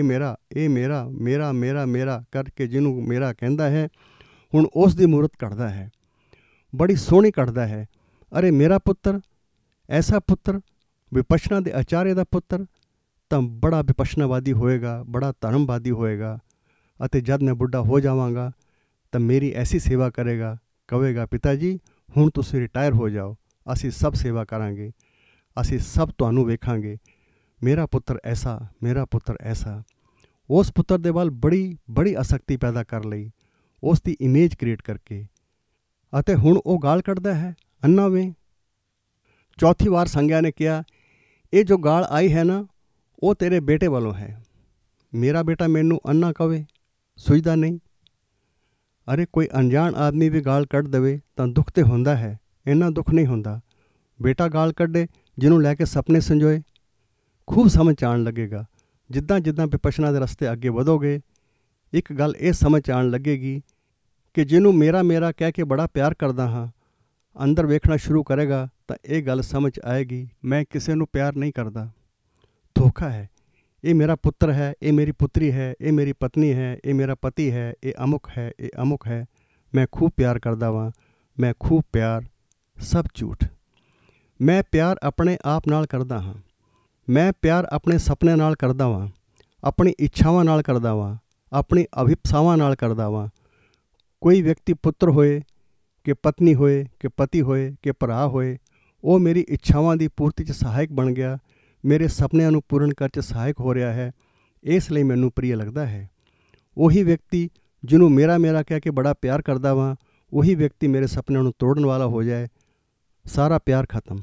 ਮੇਰਾ ਕਰਕੇ ਜਿਹਨੂੰ ਮੇਰਾ ਕਹਿੰਦਾ ਹੈ, ਹੁਣ ਉਸ ਦੀ ਮੂਰਤ ਕੱਢਦਾ ਹੈ, ਬੜੀ ਸੋਹਣੀ ਕੱਢਦਾ ਹੈ। ਅਰੇ ਮੇਰਾ ਪੁੱਤਰ, ਐਸਾ ਪੁੱਤਰ, ਵਿਪਸ਼ਨਾ ਦੇ ਆਚਾਰਿਆ ਦਾ ਪੁੱਤਰ, ਤਾਂ ਬੜਾ ਵਿਪਸ਼ਨਾਵਾਦੀ ਹੋਏਗਾ, ਬੜਾ ਧਰਮਵਾਦੀ ਹੋਏਗਾ ਅਤੇ ਜਦ ਮੈਂ ਬੁੱਢਾ ਹੋ ਜਾਵਾਂਗਾ ਤਾਂ ਮੇਰੀ ਐਸੀ ਸੇਵਾ ਕਰੇਗਾ, ਕਹੇਗਾ ਪਿਤਾ ਜੀ ਹੁਣ ਤੁਸੀਂ ਰਿਟਾਇਰ ਹੋ ਜਾਓ, ਅਸੀਂ ਸਭ ਸੇਵਾ ਕਰਾਂਗੇ, ਅਸੀਂ ਸਭ ਤੁਹਾਨੂੰ ਵੇਖਾਂਗੇ। ਮੇਰਾ ਪੁੱਤਰ ਐਸਾ। ਉਸ ਪੁੱਤਰ ਦੇ ਵੱਲ ਬੜੀ ਆਸਕਤੀ ਪੈਦਾ ਕਰ ਲਈ, ਉਸ ਦੀ ਇਮੇਜ ਕ੍ਰੀਏਟ ਕਰਕੇ, ਅਤੇ ਹੁਣ ਉਹ ਗਾਲ ਕੱਢਦਾ ਹੈ, ਅੰਨਾ ਵੇ। ਚੌਥੀ ਵਾਰ ਸੰਗਿਆ ਨੇ ਕਿਹਾ, ਇਹ ਜੋ ਗਾਲ ਆਈ ਹੈ ਨਾ ਉਹ ਤੇਰੇ ਬੇਟੇ ਵੱਲੋਂ ਹੈ। ਮੇਰਾ ਬੇਟਾ ਮੈਨੂੰ ਅੰਨਾ ਕਵੇ, ਸੁਝਦਾ ਨਹੀਂ। ਅਰੇ ਕੋਈ ਅਣਜਾਣ ਆਦਮੀ ਵੀ ਗਾਲ ਕੱਢ ਦੇਵੇ ਤਾਂ ਦੁੱਖ ਤੇ ਹੁੰਦਾ ਹੈ, ਇੰਨਾ ਦੁੱਖ ਨਹੀਂ ਹੁੰਦਾ। ਬੇਟਾ ਗਾਲ ਕੱਢੇ ਜਿਹਨੂੰ ਲੈ ਕੇ ਸੁਪਨੇ ਸੰਜੋਏ, ਖੂਬ ਸਮਝ ਆਉਣ ਲੱਗੇਗਾ। ਜਿੱਦਾਂ ਵਿਪਸ਼ਨਾ ਦੇ ਰਸਤੇ ਅੱਗੇ ਵਧੋਗੇ, ਇੱਕ ਗੱਲ ਇਹ ਸਮਝ ਆਉਣ ਲੱਗੇਗੀ ਕਿ ਜਿਹਨੂੰ ਮੇਰਾ ਮੇਰਾ ਕਹਿ ਕੇ ਬੜਾ ਪਿਆਰ ਕਰਦਾ ਹਾਂ, ਅੰਦਰ ਵੇਖਣਾ ਸ਼ੁਰੂ ਕਰੇਗਾ ਤਾਂ ਇਹ ਗੱਲ ਸਮਝ ਆਏਗੀ ਮੈਂ ਕਿਸੇ ਨੂੰ ਪਿਆਰ ਨਹੀਂ ਕਰਦਾ। ਧੋਖਾ ਹੈ। ਇਹ ਮੇਰਾ ਪੁੱਤਰ ਹੈ, ਇਹ ਮੇਰੀ ਪੁੱਤਰੀ ਹੈ, ਇਹ ਮੇਰੀ ਪਤਨੀ ਹੈ, ਇਹ ਮੇਰਾ ਪਤੀ ਹੈ, ਇਹ ਅਮੁਕ ਹੈ, ਇਹ ਅਮੁਕ ਹੈ, ਮੈਂ ਖੂਬ ਪਿਆਰ ਕਰਦਾ ਵਾਂ, ਮੈਂ ਖੂਬ ਪਿਆਰ। ਸਭ ਝੂਠ। ਮੈਂ ਪਿਆਰ ਆਪਣੇ ਆਪ ਨਾਲ ਕਰਦਾ ਹਾਂ। ਮੈਂ ਪਿਆਰ ਆਪਣੇ ਸੁਪਨਿਆਂ ਨਾਲ ਕਰਦਾ ਵਾਂ, ਆਪਣੀ ਇੱਛਾਵਾਂ ਨਾਲ ਕਰਦਾ ਵਾਂ, ਆਪਣੀ ਅਭਿਪਸਾਵਾਂ ਨਾਲ ਕਰਦਾ ਵਾਂ। ਕੋਈ ਵਿਅਕਤੀ ਪੁੱਤਰ ਹੋਏ ਕਿ ਪਤਨੀ ਹੋਏ ਕਿ ਪਤੀ ਹੋਏ ਕਿ ਭਰਾ ਹੋਏ, ਉਹ ਮੇਰੀ ਇੱਛਾਵਾਂ ਦੀ ਪੂਰਤੀ 'ਚ ਸਹਾਇਕ ਬਣ ਗਿਆ, ਮੇਰੇ ਸੁਪਨਿਆਂ ਨੂੰ ਪੂਰਨ ਕਰਨ 'ਚ ਸਹਾਇਕ ਹੋ ਰਿਹਾ ਹੈ, ਇਸ ਲਈ ਮੈਨੂੰ ਪ੍ਰਿਯ ਲੱਗਦਾ ਹੈ। ਉਹੀ ਵਿਅਕਤੀ ਜਿਹਨੂੰ ਮੇਰਾ ਮੇਰਾ ਕਹਿ ਕੇ ਬੜਾ ਪਿਆਰ ਕਰਦਾ ਵਾਂ, ਉਹੀ ਵਿਅਕਤੀ ਮੇਰੇ ਸੁਪਨਿਆਂ ਨੂੰ ਤੋੜਨ ਵਾਲਾ ਹੋ ਜਾਏ, ਸਾਰਾ ਪਿਆਰ ਖਤਮ।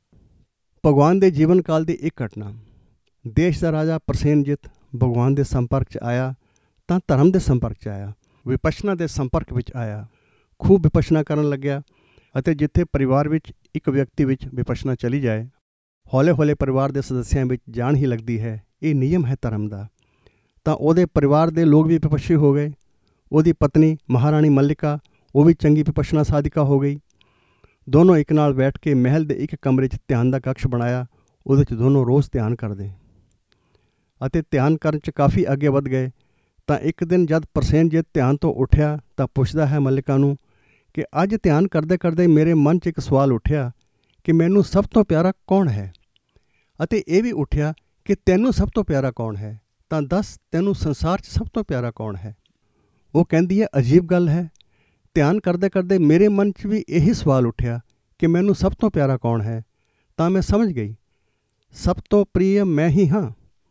ਭਗਵਾਨ ਦੇ ਜੀਵਨ ਕਾਲ ਦੀ ਇੱਕ ਘਟਨਾ। ਦੇਸ਼ ਦਾ ਰਾਜਾ ਪ੍ਰਸੇਨਜਿਤ ਭਗਵਾਨ ਦੇ ਸੰਪਰਕ 'ਚ ਆਇਆ ਤਾਂ ਧਰਮ ਦੇ ਸੰਪਰਕ 'ਚ ਆਇਆ, ਵਿਪਸ਼ਨਾ ਦੇ ਸੰਪਰਕ ਵਿੱਚ ਆਇਆ, ਖੂਬ ਵਿਪਸ਼ਨਾ ਕਰਨ ਲੱਗਿਆ। ਅਤੇ ਜਿੱਥੇ ਪਰਿਵਾਰ ਵਿੱਚ ਇੱਕ ਵਿਅਕਤੀ ਵਿੱਚ ਵਿਪਸ਼ਨਾ ਚਲੀ ਜਾਏ, ਹੌਲੇ ਹੌਲੇ ਪਰਿਵਾਰ ਦੇ ਸਦੱਸਿਆਂ ਵਿੱਚ ਜਾਣ ਹੀ ਲੱਗਦੀ ਹੈ। ਇਹ ਨਿਯਮ ਹੈ ਧਰਮ ਦਾ। ਤਾਂ ਉਹਦੇ ਪਰਿਵਾਰ ਦੇ ਲੋਕ ਵੀ ਵਿਪਸ਼ੀ ਹੋ ਗਏ। ਉਹਦੀ ਪਤਨੀ ਮਹਾਰਾਣੀ ਮੱਲਿਕਾ, ਉਹ ਵੀ ਚੰਗੀ ਵਿਪਸ਼ਨਾ ਸਾਧਿਕਾ ਹੋ ਗਈ। ਦੋਨੋਂ ਇੱਕ ਨਾਲ ਬੈਠ ਕੇ ਮਹਿਲ ਦੇ ਇੱਕ ਕਮਰੇ 'ਚ ਧਿਆਨ ਦਾ ਕਕਸ਼ ਬਣਾਇਆ। ਉਹਦੇ 'ਚ ਦੋਨੋਂ ਰੋਜ਼ ਧਿਆਨ ਕਰਦੇ ਅਤੇ ਧਿਆਨ ਕਰਨ 'ਚ ਕਾਫੀ ਅੱਗੇ ਵੱਧ ਗਏ। ਤਾਂ ਇੱਕ ਦਿਨ ਜਦ ਪ੍ਰਸੇਨਜਿਤ ਧਿਆਨ ਤੋਂ ਉੱਠਿਆ ਤਾਂ ਪੁੱਛਦਾ ਹੈ ਮੱਲਿਕਾ ਨੂੰ ਕਿ ਅੱਜ ਧਿਆਨ ਕਰਦੇ ਕਰਦੇ ਮੇਰੇ ਮਨ 'ਚ ਇੱਕ ਸਵਾਲ ਉੱਠਿਆ ਕਿ ਮੈਨੂੰ ਸਭ ਤੋਂ ਪਿਆਰਾ ਕੌਣ ਹੈ, ਅਤੇ ਇਹ ਵੀ ਉੱਠਿਆ ਕਿ ਤੈਨੂੰ ਸਭ ਤੋਂ ਪਿਆਰਾ ਕੌਣ ਹੈ, ਤਾਂ ਦੱਸ ਤੈਨੂੰ ਸੰਸਾਰ 'ਚ ਸਭ ਤੋਂ ਪਿਆਰਾ ਕੌਣ ਹੈ। ਉਹ ਕਹਿੰਦੀ ਹੈ ਅਜੀਬ ਗੱਲ ਹੈ, ਧਿਆਨ ਕਰਦੇ ਕਰਦੇ ਮੇਰੇ ਮਨ 'ਚ ਵੀ ਇਹੀ ਸਵਾਲ ਉੱਠਿਆ ਕਿ ਮੈਨੂੰ ਸਭ ਤੋਂ ਪਿਆਰਾ ਕੌਣ ਹੈ। ਤਾਂ ਮੈਂ ਸਮਝ ਗਈ, ਸਭ ਤੋਂ ਪ੍ਰਿਯ ਮੈਂ ਹੀ ਹਾਂ।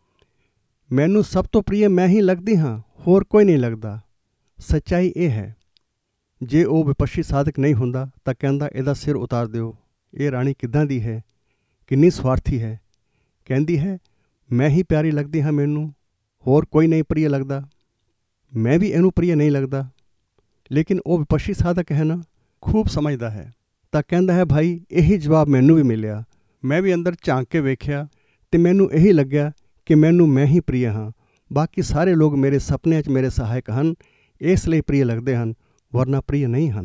ਮੈਨੂੰ ਸਭ ਤੋਂ ਪ੍ਰਿਯ ਮੈਂ ਹੀ ਲੱਗਦੀ ਹਾਂ, ਹੋਰ ਕੋਈ ਨਹੀਂ ਲੱਗਦਾ। ਸੱਚਾਈ ਇਹ ਹੈ। ਜੇ ਉਹ ਵਿਪਸ਼ੀ ਸਾਧਕ ਨਹੀਂ ਹੁੰਦਾ ਤਾਂ ਕਹਿੰਦਾ ਇਹਦਾ ਸਿਰ ਉਤਾਰ ਦਿਓ, ਇਹ ਰਾਣੀ ਕਿੱਦਾਂ ਦੀ ਹੈ, ਕਿੰਨੀ ਸਵਾਰਥੀ ਹੈ। ਕਹਿੰਦੀ ਹੈ ਮੈਂ ਹੀ ਪਿਆਰੀ ਲੱਗਦੀ ਹਾਂ, ਮੈਨੂੰ ਹੋਰ ਕੋਈ ਨਹੀਂ ਪ੍ਰਿਯ ਲੱਗਦਾ, ਮੈਂ ਵੀ ਇਹਨੂੰ ਪ੍ਰਿਯ ਨਹੀਂ ਲੱਗਦਾ। ਲੇਕਿਨ ਉਹ ਵਿਪਸ਼ੀ ਸਾਧਕ ਹੈ ਨਾ, ਖੂਬ ਸਮਝਦਾ ਹੈ। ਤਾਂ ਕਹਿੰਦਾ ਹੈ ਭਾਈ ਇਹੀ ਜਵਾਬ ਮੈਨੂੰ ਵੀ ਮਿਲਿਆ। ਮੈਂ ਵੀ ਅੰਦਰ ਝਾਂਕ ਕੇ ਵੇਖਿਆ ਅਤੇ ਮੈਨੂੰ ਇਹੀ ਲੱਗਿਆ ਕਿ ਮੈਨੂੰ ਮੈਂ ਹੀ ਪ੍ਰਿਯ ਹਾਂ, ਬਾਕੀ ਸਾਰੇ ਲੋਕ ਮੇਰੇ ਸੁਪਨਿਆਂ 'ਚ ਮੇਰੇ ਸਹਾਇਕ ਹਨ, ਇਸ ਲਈ ਪ੍ਰਿਯ ਲੱਗਦੇ ਹਨ, ਵਰਨਾ ਪ੍ਰਿਯ ਨਹੀਂ ਹਨ।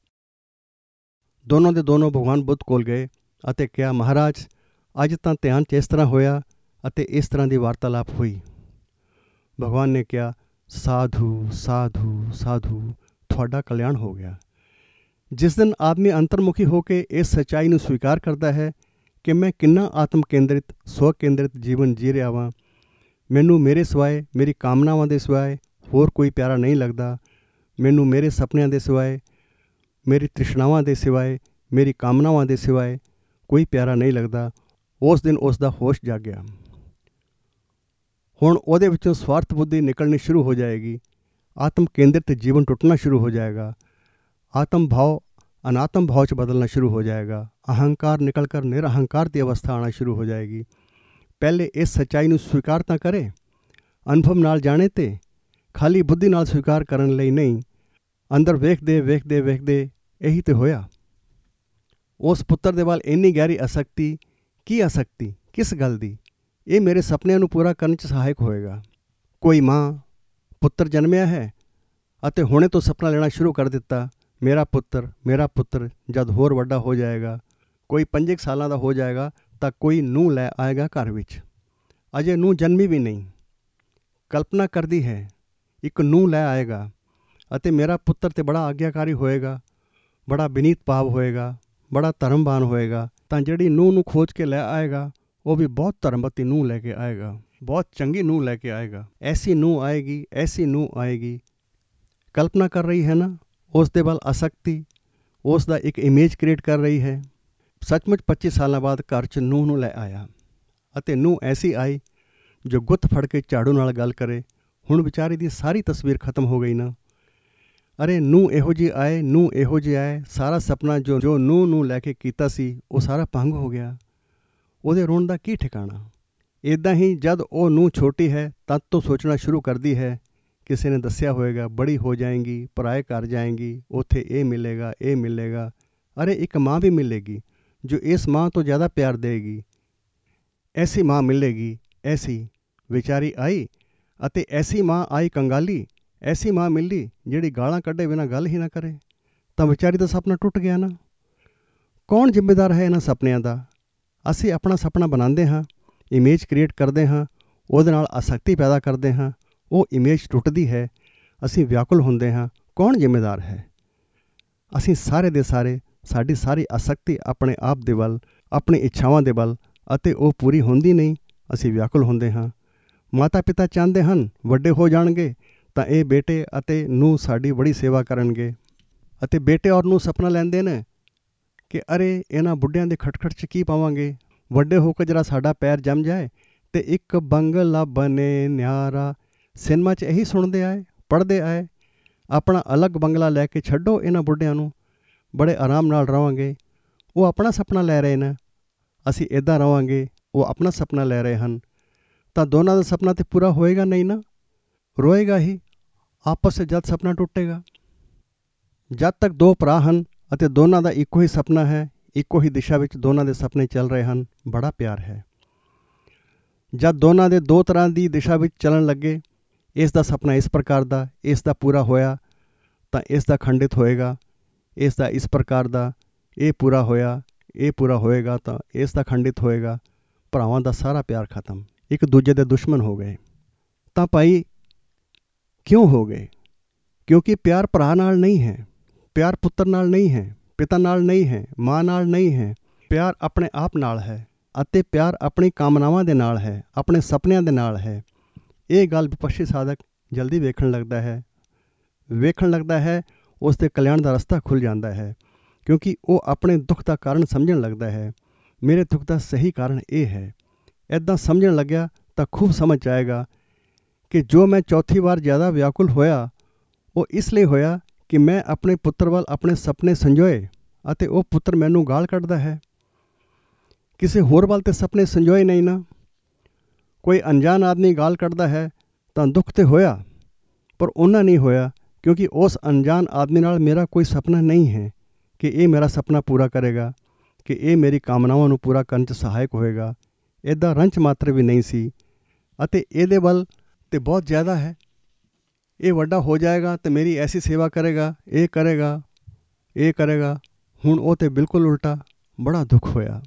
ਦੋਨੋਂ ਦੇ ਦੋਨੋਂ ਭਗਵਾਨ ਬੁੱਧ ਕੋਲ ਗਏ ਅਤੇ ਕਿਹਾ ਮਹਾਰਾਜ ਅੱਜ ਤਾਂ ਧਿਆਨ 'ਚ ਇਸ ਤਰ੍ਹਾਂ ਹੋਇਆ ਅਤੇ ਇਸ ਤਰ੍ਹਾਂ ਦੀ ਵਾਰਤਾਲਾਪ ਹੋਈ। ਭਗਵਾਨ ਨੇ ਕਿਹਾ ਸਾਧੂ ਸਾਧੂ ਸਾਧੂ, ਤੁਹਾਡਾ ਕਲਿਆਣ ਹੋ ਗਿਆ। ਜਿਸ ਦਿਨ ਆਦਮੀ ਅੰਤਰਮੁਖੀ ਹੋ ਕੇ ਇਸ ਸੱਚਾਈ ਨੂੰ ਸਵੀਕਾਰ ਕਰਦਾ ਹੈ ਕਿ ਮੈਂ ਕਿੰਨਾ ਆਤਮ ਕੇਂਦਰਿਤ ਸਵ ਕੇਂਦਰਿਤ ਜੀਵਨ ਜੀ ਰਿਹਾ ਵਾਂ, ਮੈਨੂੰ ਮੇਰੇ ਸਿਵਾਏ ਮੇਰੀ ਕਾਮਨਾਵਾਂ ਦੇ ਸਿਵਾਏ ਹੋਰ ਕੋਈ ਪਿਆਰਾ ਨਹੀਂ ਲੱਗਦਾ, ਮੈਨੂੰ ਮੇਰੇ ਸੁਪਨਿਆਂ ਦੇ ਸਿਵਾਏ ਮੇਰੀ ਤ੍ਰਿਸ਼ਨਾਵਾਂ ਦੇ ਸਿਵਾਏ ਮੇਰੀ ਕਾਮਨਾਵਾਂ ਦੇ ਸਿਵਾਏ ਕੋਈ ਪਿਆਰਾ ਨਹੀਂ ਲੱਗਦਾ, ਉਸ ਦਿਨ ਉਸ ਦਾ ਹੋਸ਼ ਜਾਗਿਆ। ਹੁਣ ਉਹਦੇ ਵਿੱਚੋਂ ਸਵਾਰਥ ਬੁੱਧੀ ਨਿਕਲਣੀ ਸ਼ੁਰੂ ਹੋ ਜਾਏਗੀ, ਆਤਮ ਕੇਂਦਰਿਤ ਜੀਵਨ ਟੁੱਟਣਾ ਸ਼ੁਰੂ ਹੋ ਜਾਏਗਾ, ਆਤਮ ਭਾਵ ਅਨਾਤਮ ਭਾਵ 'ਚ ਬਦਲਣਾ ਸ਼ੁਰੂ ਹੋ ਜਾਏਗਾ, ਅਹੰਕਾਰ ਨਿਕਲ ਕਰ ਨਿਰਅਹੰਕਾਰ ਦੀ ਅਵਸਥਾ ਆਉਣਾ ਸ਼ੁਰੂ ਹੋ ਜਾਏਗੀ। ਪਹਿਲੇ ਇਸ ਸੱਚਾਈ ਨੂੰ ਸਵੀਕਾਰ ਤਾਂ ਕਰੇ, ਅਨੁਭਵ ਨਾਲ ਜਾਣੇ, ਤੇ ਖਾਲੀ ਬੁੱਧੀ ਨਾਲ ਸਵੀਕਾਰ ਕਰਨ ਲਈ ਨਹੀਂ। ਅੰਦਰ ਵੇਖਦੇ ਵੇਖਦੇ ਵੇਖਦੇ ਇਹੀ ਤੇ ਹੋਇਆ। ਉਸ ਪੁੱਤਰ ਦੇ ਵੱਲ ਇੰਨੀ ਗਹਿਰੀ ਆਸਕਤੀ, ਕੀ ਆਸਕਤੀ, ਕਿਸ ਗੱਲ ਦੀ? ਇਹ ਮੇਰੇ ਸੁਪਨਿਆਂ ਨੂੰ ਪੂਰਾ ਕਰਨ 'ਚ ਸਹਾਇਕ ਹੋਏਗਾ। ਕੋਈ ਮਾਂ ਪੁੱਤਰ ਜਨਮਿਆ ਹੈ ਅਤੇ ਹੁਣੇ ਤੋਂ ਸੁਪਨਾ ਲੈਣਾ ਸ਼ੁਰੂ ਕਰ ਦਿੱਤਾ, ਮੇਰਾ ਪੁੱਤਰ ਜਦ ਹੋਰ ਵੱਡਾ ਹੋ ਜਾਏਗਾ, ਕੋਈ 5 ਸਾਲਾਂ ਦਾ ਹੋ ਜਾਏਗਾ ਤਾਂ ਕੋਈ ਨੂੰਹ ਲੈ ਆਏਗਾ ਘਰ ਵਿੱਚ। ਅਜੇ ਨੂੰਹ ਜਨਮੀ ਵੀ ਨਹੀਂ, ਕਲਪਨਾ ਕਰਦੀ ਹੈ ਇੱਕ ਨੂੰਹ ਲੈ ਆਏਗਾ ਅਤੇ ਮੇਰਾ ਪੁੱਤਰ ਤੇ ਬੜਾ ਆਗਿਆਕਾਰੀ ਹੋਏਗਾ, ਬੜਾ ਵਿਨੀਤ ਭਾਵ ਹੋਏਗਾ, ਬੜਾ ਧਰਮਵਾਨ ਹੋਏਗਾ। ਤਾਂ ਜਿਹੜੀ ਨੂੰਹ ਨੂੰ ਖੋਜ ਕੇ ਲੈ ਆਏਗਾ ਉਹ ਵੀ ਬਹੁਤ ਧਰਮਵਤੀ ਨੂੰਹ ਲੈ ਕੇ ਆਏਗਾ, ਬਹੁਤ ਚੰਗੀ ਨੂੰਹ ਲੈ ਕੇ ਆਏਗਾ। ਐਸੀ ਨੂੰਹ ਆਏਗੀ, ਐਸੀ ਨੂੰਹ ਆਏਗੀ। ਕਲਪਨਾ ਕਰ ਰਹੀ ਹੈ ਨਾ, ਉਸ ਦੇ ਵੱਲ ਆਸਕਤੀ, ਉਸ ਦਾ ਇੱਕ ਇਮੇਜ ਕ੍ਰੀਏਟ ਕਰ ਰਹੀ ਹੈ। ਸੱਚਮੁੱਚ 25 ਸਾਲਾਂ ਬਾਅਦ ਘਰ 'ਚ ਨੂੰਹ ਨੂੰ ਲੈ ਆਇਆ ਅਤੇ ਨੂੰਹ ਐਸੀ ਆਈ ਜੋ ਗੁੱਤ ਫੜ ਕੇ ਝਾੜੂ ਨਾਲ ਗੱਲ ਕਰੇ। ਹੁਣ ਵਿਚਾਰੀ ਦੀ ਸਾਰੀ ਤਸਵੀਰ ਖਤਮ ਹੋ ਗਈ ਨਾ। ਅਰੇ ਨੂੰਹ ਇਹੋ ਜਿਹੀ ਆਏ, ਨੂੰਹ ਇਹੋ ਜਿਹੀ ਆਏ, ਸਾਰਾ ਸੁਪਨਾ ਜੋ ਨੂੰਹ ਨੂੰ ਲੈ ਕੇ ਕੀਤਾ ਸੀ ਉਹ ਸਾਰਾ ਭੰਗ ਹੋ ਗਿਆ। ਉਹਦੇ ਰੋਣ ਦਾ ਕੀ ਠਿਕਾਣਾ। ਇੱਦਾਂ ਹੀ ਜਦ ਉਹ ਨੂੰਹ ਛੋਟੀ ਹੈ ਤਦ ਤੋਂ ਸੋਚਣਾ ਸ਼ੁਰੂ ਕਰਦੀ ਹੈ, ਕਿਸੇ ਨੇ ਦੱਸਿਆ ਹੋਏਗਾ ਬੜੀ ਹੋ ਜਾਏਗੀ, ਪਰਾਏ ਘਰ ਜਾਏਗੀ, ਉੱਥੇ ਇਹ ਮਿਲੇਗਾ, ਇਹ ਮਿਲੇਗਾ। ਅਰੇ ਇੱਕ ਮਾਂ ਵੀ ਮਿਲੇਗੀ ਜੋ ਇਸ ਮਾਂ ਤੋਂ ਜ਼ਿਆਦਾ ਪਿਆਰ ਦੇਗੀ। ਐਸੀ ਮਾਂ ਮਿਲੇਗੀ। ਐਸੀ ਵਿਚਾਰੀ ਆਈ ਅਤੇ ਐਸੀ ਮਾਂ ਆਈ ਕੰਗਾਲੀ ਐਸੀ ਮਾਂ ਮਿਲੀ ਜਿਹੜੀ ਗਾਲਾਂ ਕੱਢੇ ਬਿਨਾਂ ਗੱਲ ਹੀ ਨਾ ਕਰੇ, ਤਾਂ ਵਿਚਾਰੀ ਦਾ ਸੁਪਨਾ ਟੁੱਟ ਗਿਆ ਨਾ। ਕੌਣ ਜ਼ਿੰਮੇਦਾਰ ਹੈ ਇਹਨਾਂ ਸੁਪਨਿਆਂ ਦਾ? ਅਸੀਂ ਆਪਣਾ ਸੁਪਨਾ ਬਣਾਉਂਦੇ ਹਾਂ, ਇਮੇਜ ਕ੍ਰੀਏਟ ਕਰਦੇ ਹਾਂ, ਉਹਦੇ ਨਾਲ ਆਸਕਤੀ ਪੈਦਾ ਕਰਦੇ ਹਾਂ, ਉਹ ਇਮੇਜ ਟੁੱਟਦੀ ਹੈ, ਅਸੀਂ ਵਿਆਕੁਲ ਹੁੰਦੇ ਹਾਂ। ਕੌਣ ਜ਼ਿੰਮੇਦਾਰ ਹੈ? ਅਸੀਂ ਸਾਰੇ ਦੇ ਸਾਰੇ, ਸਾਡੀ ਸਾਰੀ ਆਸਕਤੀ ਆਪਣੇ ਆਪ ਦੇ ਵੱਲ, ਆਪਣੀ ਇੱਛਾਵਾਂ ਦੇ ਵੱਲ, ਅਤੇ ਉਹ ਪੂਰੀ ਹੁੰਦੀ ਨਹੀਂ, ਅਸੀਂ ਵਿਆਕੁਲ ਹੁੰਦੇ ਹਾਂ। ਮਾਤਾ ਪਿਤਾ ਚਾਹੁੰਦੇ ਹਨ ਵੱਡੇ ਹੋ ਜਾਣਗੇ ਤਾਂ ਇਹ ਬੇਟੇ ਅਤੇ ਨੂੰਹ ਸਾਡੀ ਬੜੀ ਸੇਵਾ ਕਰਨਗੇ, ਅਤੇ ਬੇਟੇ ਔਰ ਨੂੰਹ ਸੁਪਨਾ ਲੈਂਦੇ ਨੇ ਕਿ ਅਰੇ ਇਹਨਾਂ ਬੁੱਢਿਆਂ ਦੇ ਖਟਖਟ 'ਚ ਕੀ ਪਾਵਾਂਗੇ, ਵੱਡੇ ਹੋ ਕੇ ਜਰਾ ਸਾਡਾ ਪੈਰ ਜੰਮ ਜਾਏ ਅਤੇ ਇੱਕ ਬੰਗਲਾ ਬਣੇ ਨਿਆਰਾ। ਸਿਨੇਮਾ 'ਚ ਇਹੀ ਸੁਣਦੇ ਆਏ, ਪੜ੍ਹਦੇ ਆਏ। ਆਪਣਾ ਅਲੱਗ ਬੰਗਲਾ ਲੈ ਕੇ ਛੱਡੋ ਇਹਨਾਂ ਬੁੱਢਿਆਂ ਨੂੰ, ਬੜੇ ਆਰਾਮ ਨਾਲ ਰਹਾਂਗੇ। ਉਹ ਆਪਣਾ ਸੁਪਨਾ ਲੈ ਰਹੇ ਨੇ, ਅਸੀਂ ਇੱਦਾਂ ਰਹਾਂਗੇ, ਉਹ ਆਪਣਾ ਸੁਪਨਾ ਲੈ ਰਹੇ ਹਨ। ਤਾਂ ਦੋਨਾਂ ਦਾ ਸੁਪਨਾ ਤਾਂ ਪੂਰਾ ਹੋਏਗਾ ਨਹੀਂ ਨਾ, ਰੋਏਗਾ ਹੀ ਆਪਸ 'ਚ ਜਦ ਸੁਪਨਾ ਟੁੱਟੇਗਾ। ਜਦ ਤੱਕ ਦੋ ਭਰਾ ਹਨ ਅਤੇ ਦੋਨਾਂ ਦਾ ਇੱਕੋ ਹੀ ਸੁਪਨਾ ਹੈ, ਇੱਕੋ ਹੀ ਦਿਸ਼ਾ ਵਿੱਚ ਦੋਨਾਂ ਦੇ ਸੁਪਨੇ ਚੱਲ ਰਹੇ ਹਨ, ਬੜਾ ਪਿਆਰ ਹੈ। ਜਦ ਦੋਨਾਂ ਦੇ ਦੋ ਤਰ੍ਹਾਂ ਦੀ ਦਿਸ਼ਾ ਵਿੱਚ ਚੱਲਣ ਲੱਗੇ, ਇਸ ਦਾ ਸੁਪਨਾ ਇਸ ਪ੍ਰਕਾਰ ਦਾ, ਇਸ ਦਾ ਪੂਰਾ ਹੋਇਆ ਤਾਂ ਇਸ ਦਾ ਖੰਡਿਤ ਹੋਏਗਾ, ਇਸ ਦਾ ਇਸ ਪ੍ਰਕਾਰ ਦਾ, ਇਹ ਪੂਰਾ ਹੋਇਆ, ਇਹ ਪੂਰਾ ਹੋਏਗਾ ਤਾਂ ਇਸ ਦਾ ਖੰਡਿਤ ਹੋਏਗਾ। ਭਰਾਵਾਂ ਦਾ ਸਾਰਾ ਪਿਆਰ ਖਤਮ, ਇੱਕ ਦੂਜੇ ਦੇ ਦੁਸ਼ਮਣ ਹੋ ਗਏ। ਤਾਂ ਭਾਈ ਕਿਉਂ ਹੋ ਗਏ? ਕਿਉਂਕਿ ਪਿਆਰ ਭਰਾ ਨਾਲ ਨਹੀਂ ਹੈ, ਪਿਆਰ ਪੁੱਤਰ ਨਾਲ ਨਹੀਂ ਹੈ, ਪਿਤਾ ਨਾਲ ਨਹੀਂ ਹੈ, ਮਾਂ ਨਾਲ ਨਹੀਂ ਹੈ। ਪਿਆਰ ਆਪਣੇ ਆਪ ਨਾਲ ਹੈ, ਅਤੇ ਪਿਆਰ ਆਪਣੀ ਕਾਮਨਾਵਾਂ ਦੇ ਨਾਲ ਹੈ, ਆਪਣੇ ਸੁਪਨਿਆਂ ਦੇ ਨਾਲ ਹੈ। ਇਹ ਗੱਲ ਵਿਪਸ਼ੀ ਸਾਧਕ ਜਲਦੀ ਵੇਖਣ ਲੱਗਦਾ ਹੈ, ਉਸ ਦੇ ਕਲਿਆਣ ਦਾ ਰਸਤਾ ਖੁੱਲ੍ਹ ਜਾਂਦਾ ਹੈ, ਕਿਉਂਕਿ ਉਹ ਆਪਣੇ ਦੁੱਖ ਦਾ ਕਾਰਨ ਸਮਝਣ ਲੱਗਦਾ ਹੈ। ਮੇਰੇ ਦੁੱਖ ਦਾ ਸਹੀ ਕਾਰਨ ਇਹ ਹੈ। ਇੱਦਾਂ ਸਮਝਣ ਲੱਗਿਆ ਤਾਂ ਖੂਬ ਸਮਝ ਆਏਗਾ ਕਿ ਜੋ ਮੈਂ ਚੌਥੀ ਵਾਰ ਜ਼ਿਆਦਾ ਵਿਆਕੁਲ ਹੋਇਆ, ਉਹ ਇਸ ਲਈ ਹੋਇਆ ਕਿ ਮੈਂ ਆਪਣੇ ਪੁੱਤਰ ਵੱਲ ਆਪਣੇ ਸੁਪਨੇ ਸੰਜੋਏ, ਅਤੇ ਉਹ ਪੁੱਤਰ ਮੈਨੂੰ ਗਾਲ ਕੱਢਦਾ ਹੈ। ਕਿਸੇ ਹੋਰ ਵੱਲ ਤੇ ਸੁਪਨੇ ਸੰਜੋਏ ਨਹੀਂ ਨਾ। ਕੋਈ ਅਣਜਾਣ ਆਦਮੀ ਗਾਲ ਕੱਢਦਾ ਹੈ ਤਾਂ ਦੁੱਖ ਤੇ ਹੋਇਆ, ਪਰ ਉਹਨਾਂ ਨਹੀਂ ਹੋਇਆ, ਕਿਉਂਕਿ ਉਸ ਅਣਜਾਣ ਆਦਮੀ ਨਾਲ ਮੇਰਾ ਕੋਈ ਸੁਪਨਾ ਨਹੀਂ ਹੈ ਕਿ ਇਹ ਮੇਰਾ ਸੁਪਨਾ ਪੂਰਾ ਕਰੇਗਾ, ਕਿ ਇਹ ਮੇਰੀ ਕਾਮਨਾਵਾਂ ਨੂੰ ਪੂਰਾ ਕਰਨ 'ਚ ਸਹਾਇਕ ਹੋਏਗਾ। ਇੱਦਾਂ ਰੰਚ ਮਾਤਰ ਵੀ ਨਹੀਂ ਸੀ, ਅਤੇ ਇਹਦੇ ਵੱਲ ਤੇ ਬਹੁਤ ਜ਼ਿਆਦਾ ਹੈ। ਇਹ ਵੱਡਾ ਹੋ ਜਾਏਗਾ ਤੇ ਮੇਰੀ ਐਸੀ ਸੇਵਾ ਕਰੇਗਾ, ਇਹ ਕਰੇਗਾ, ਇਹ ਕਰੇਗਾ। ਹੁਣ ਉਹ ਤੇ ਬਿਲਕੁਲ ਉਲਟਾ, ਬੜਾ ਦੁੱਖ ਹੋਇਆ।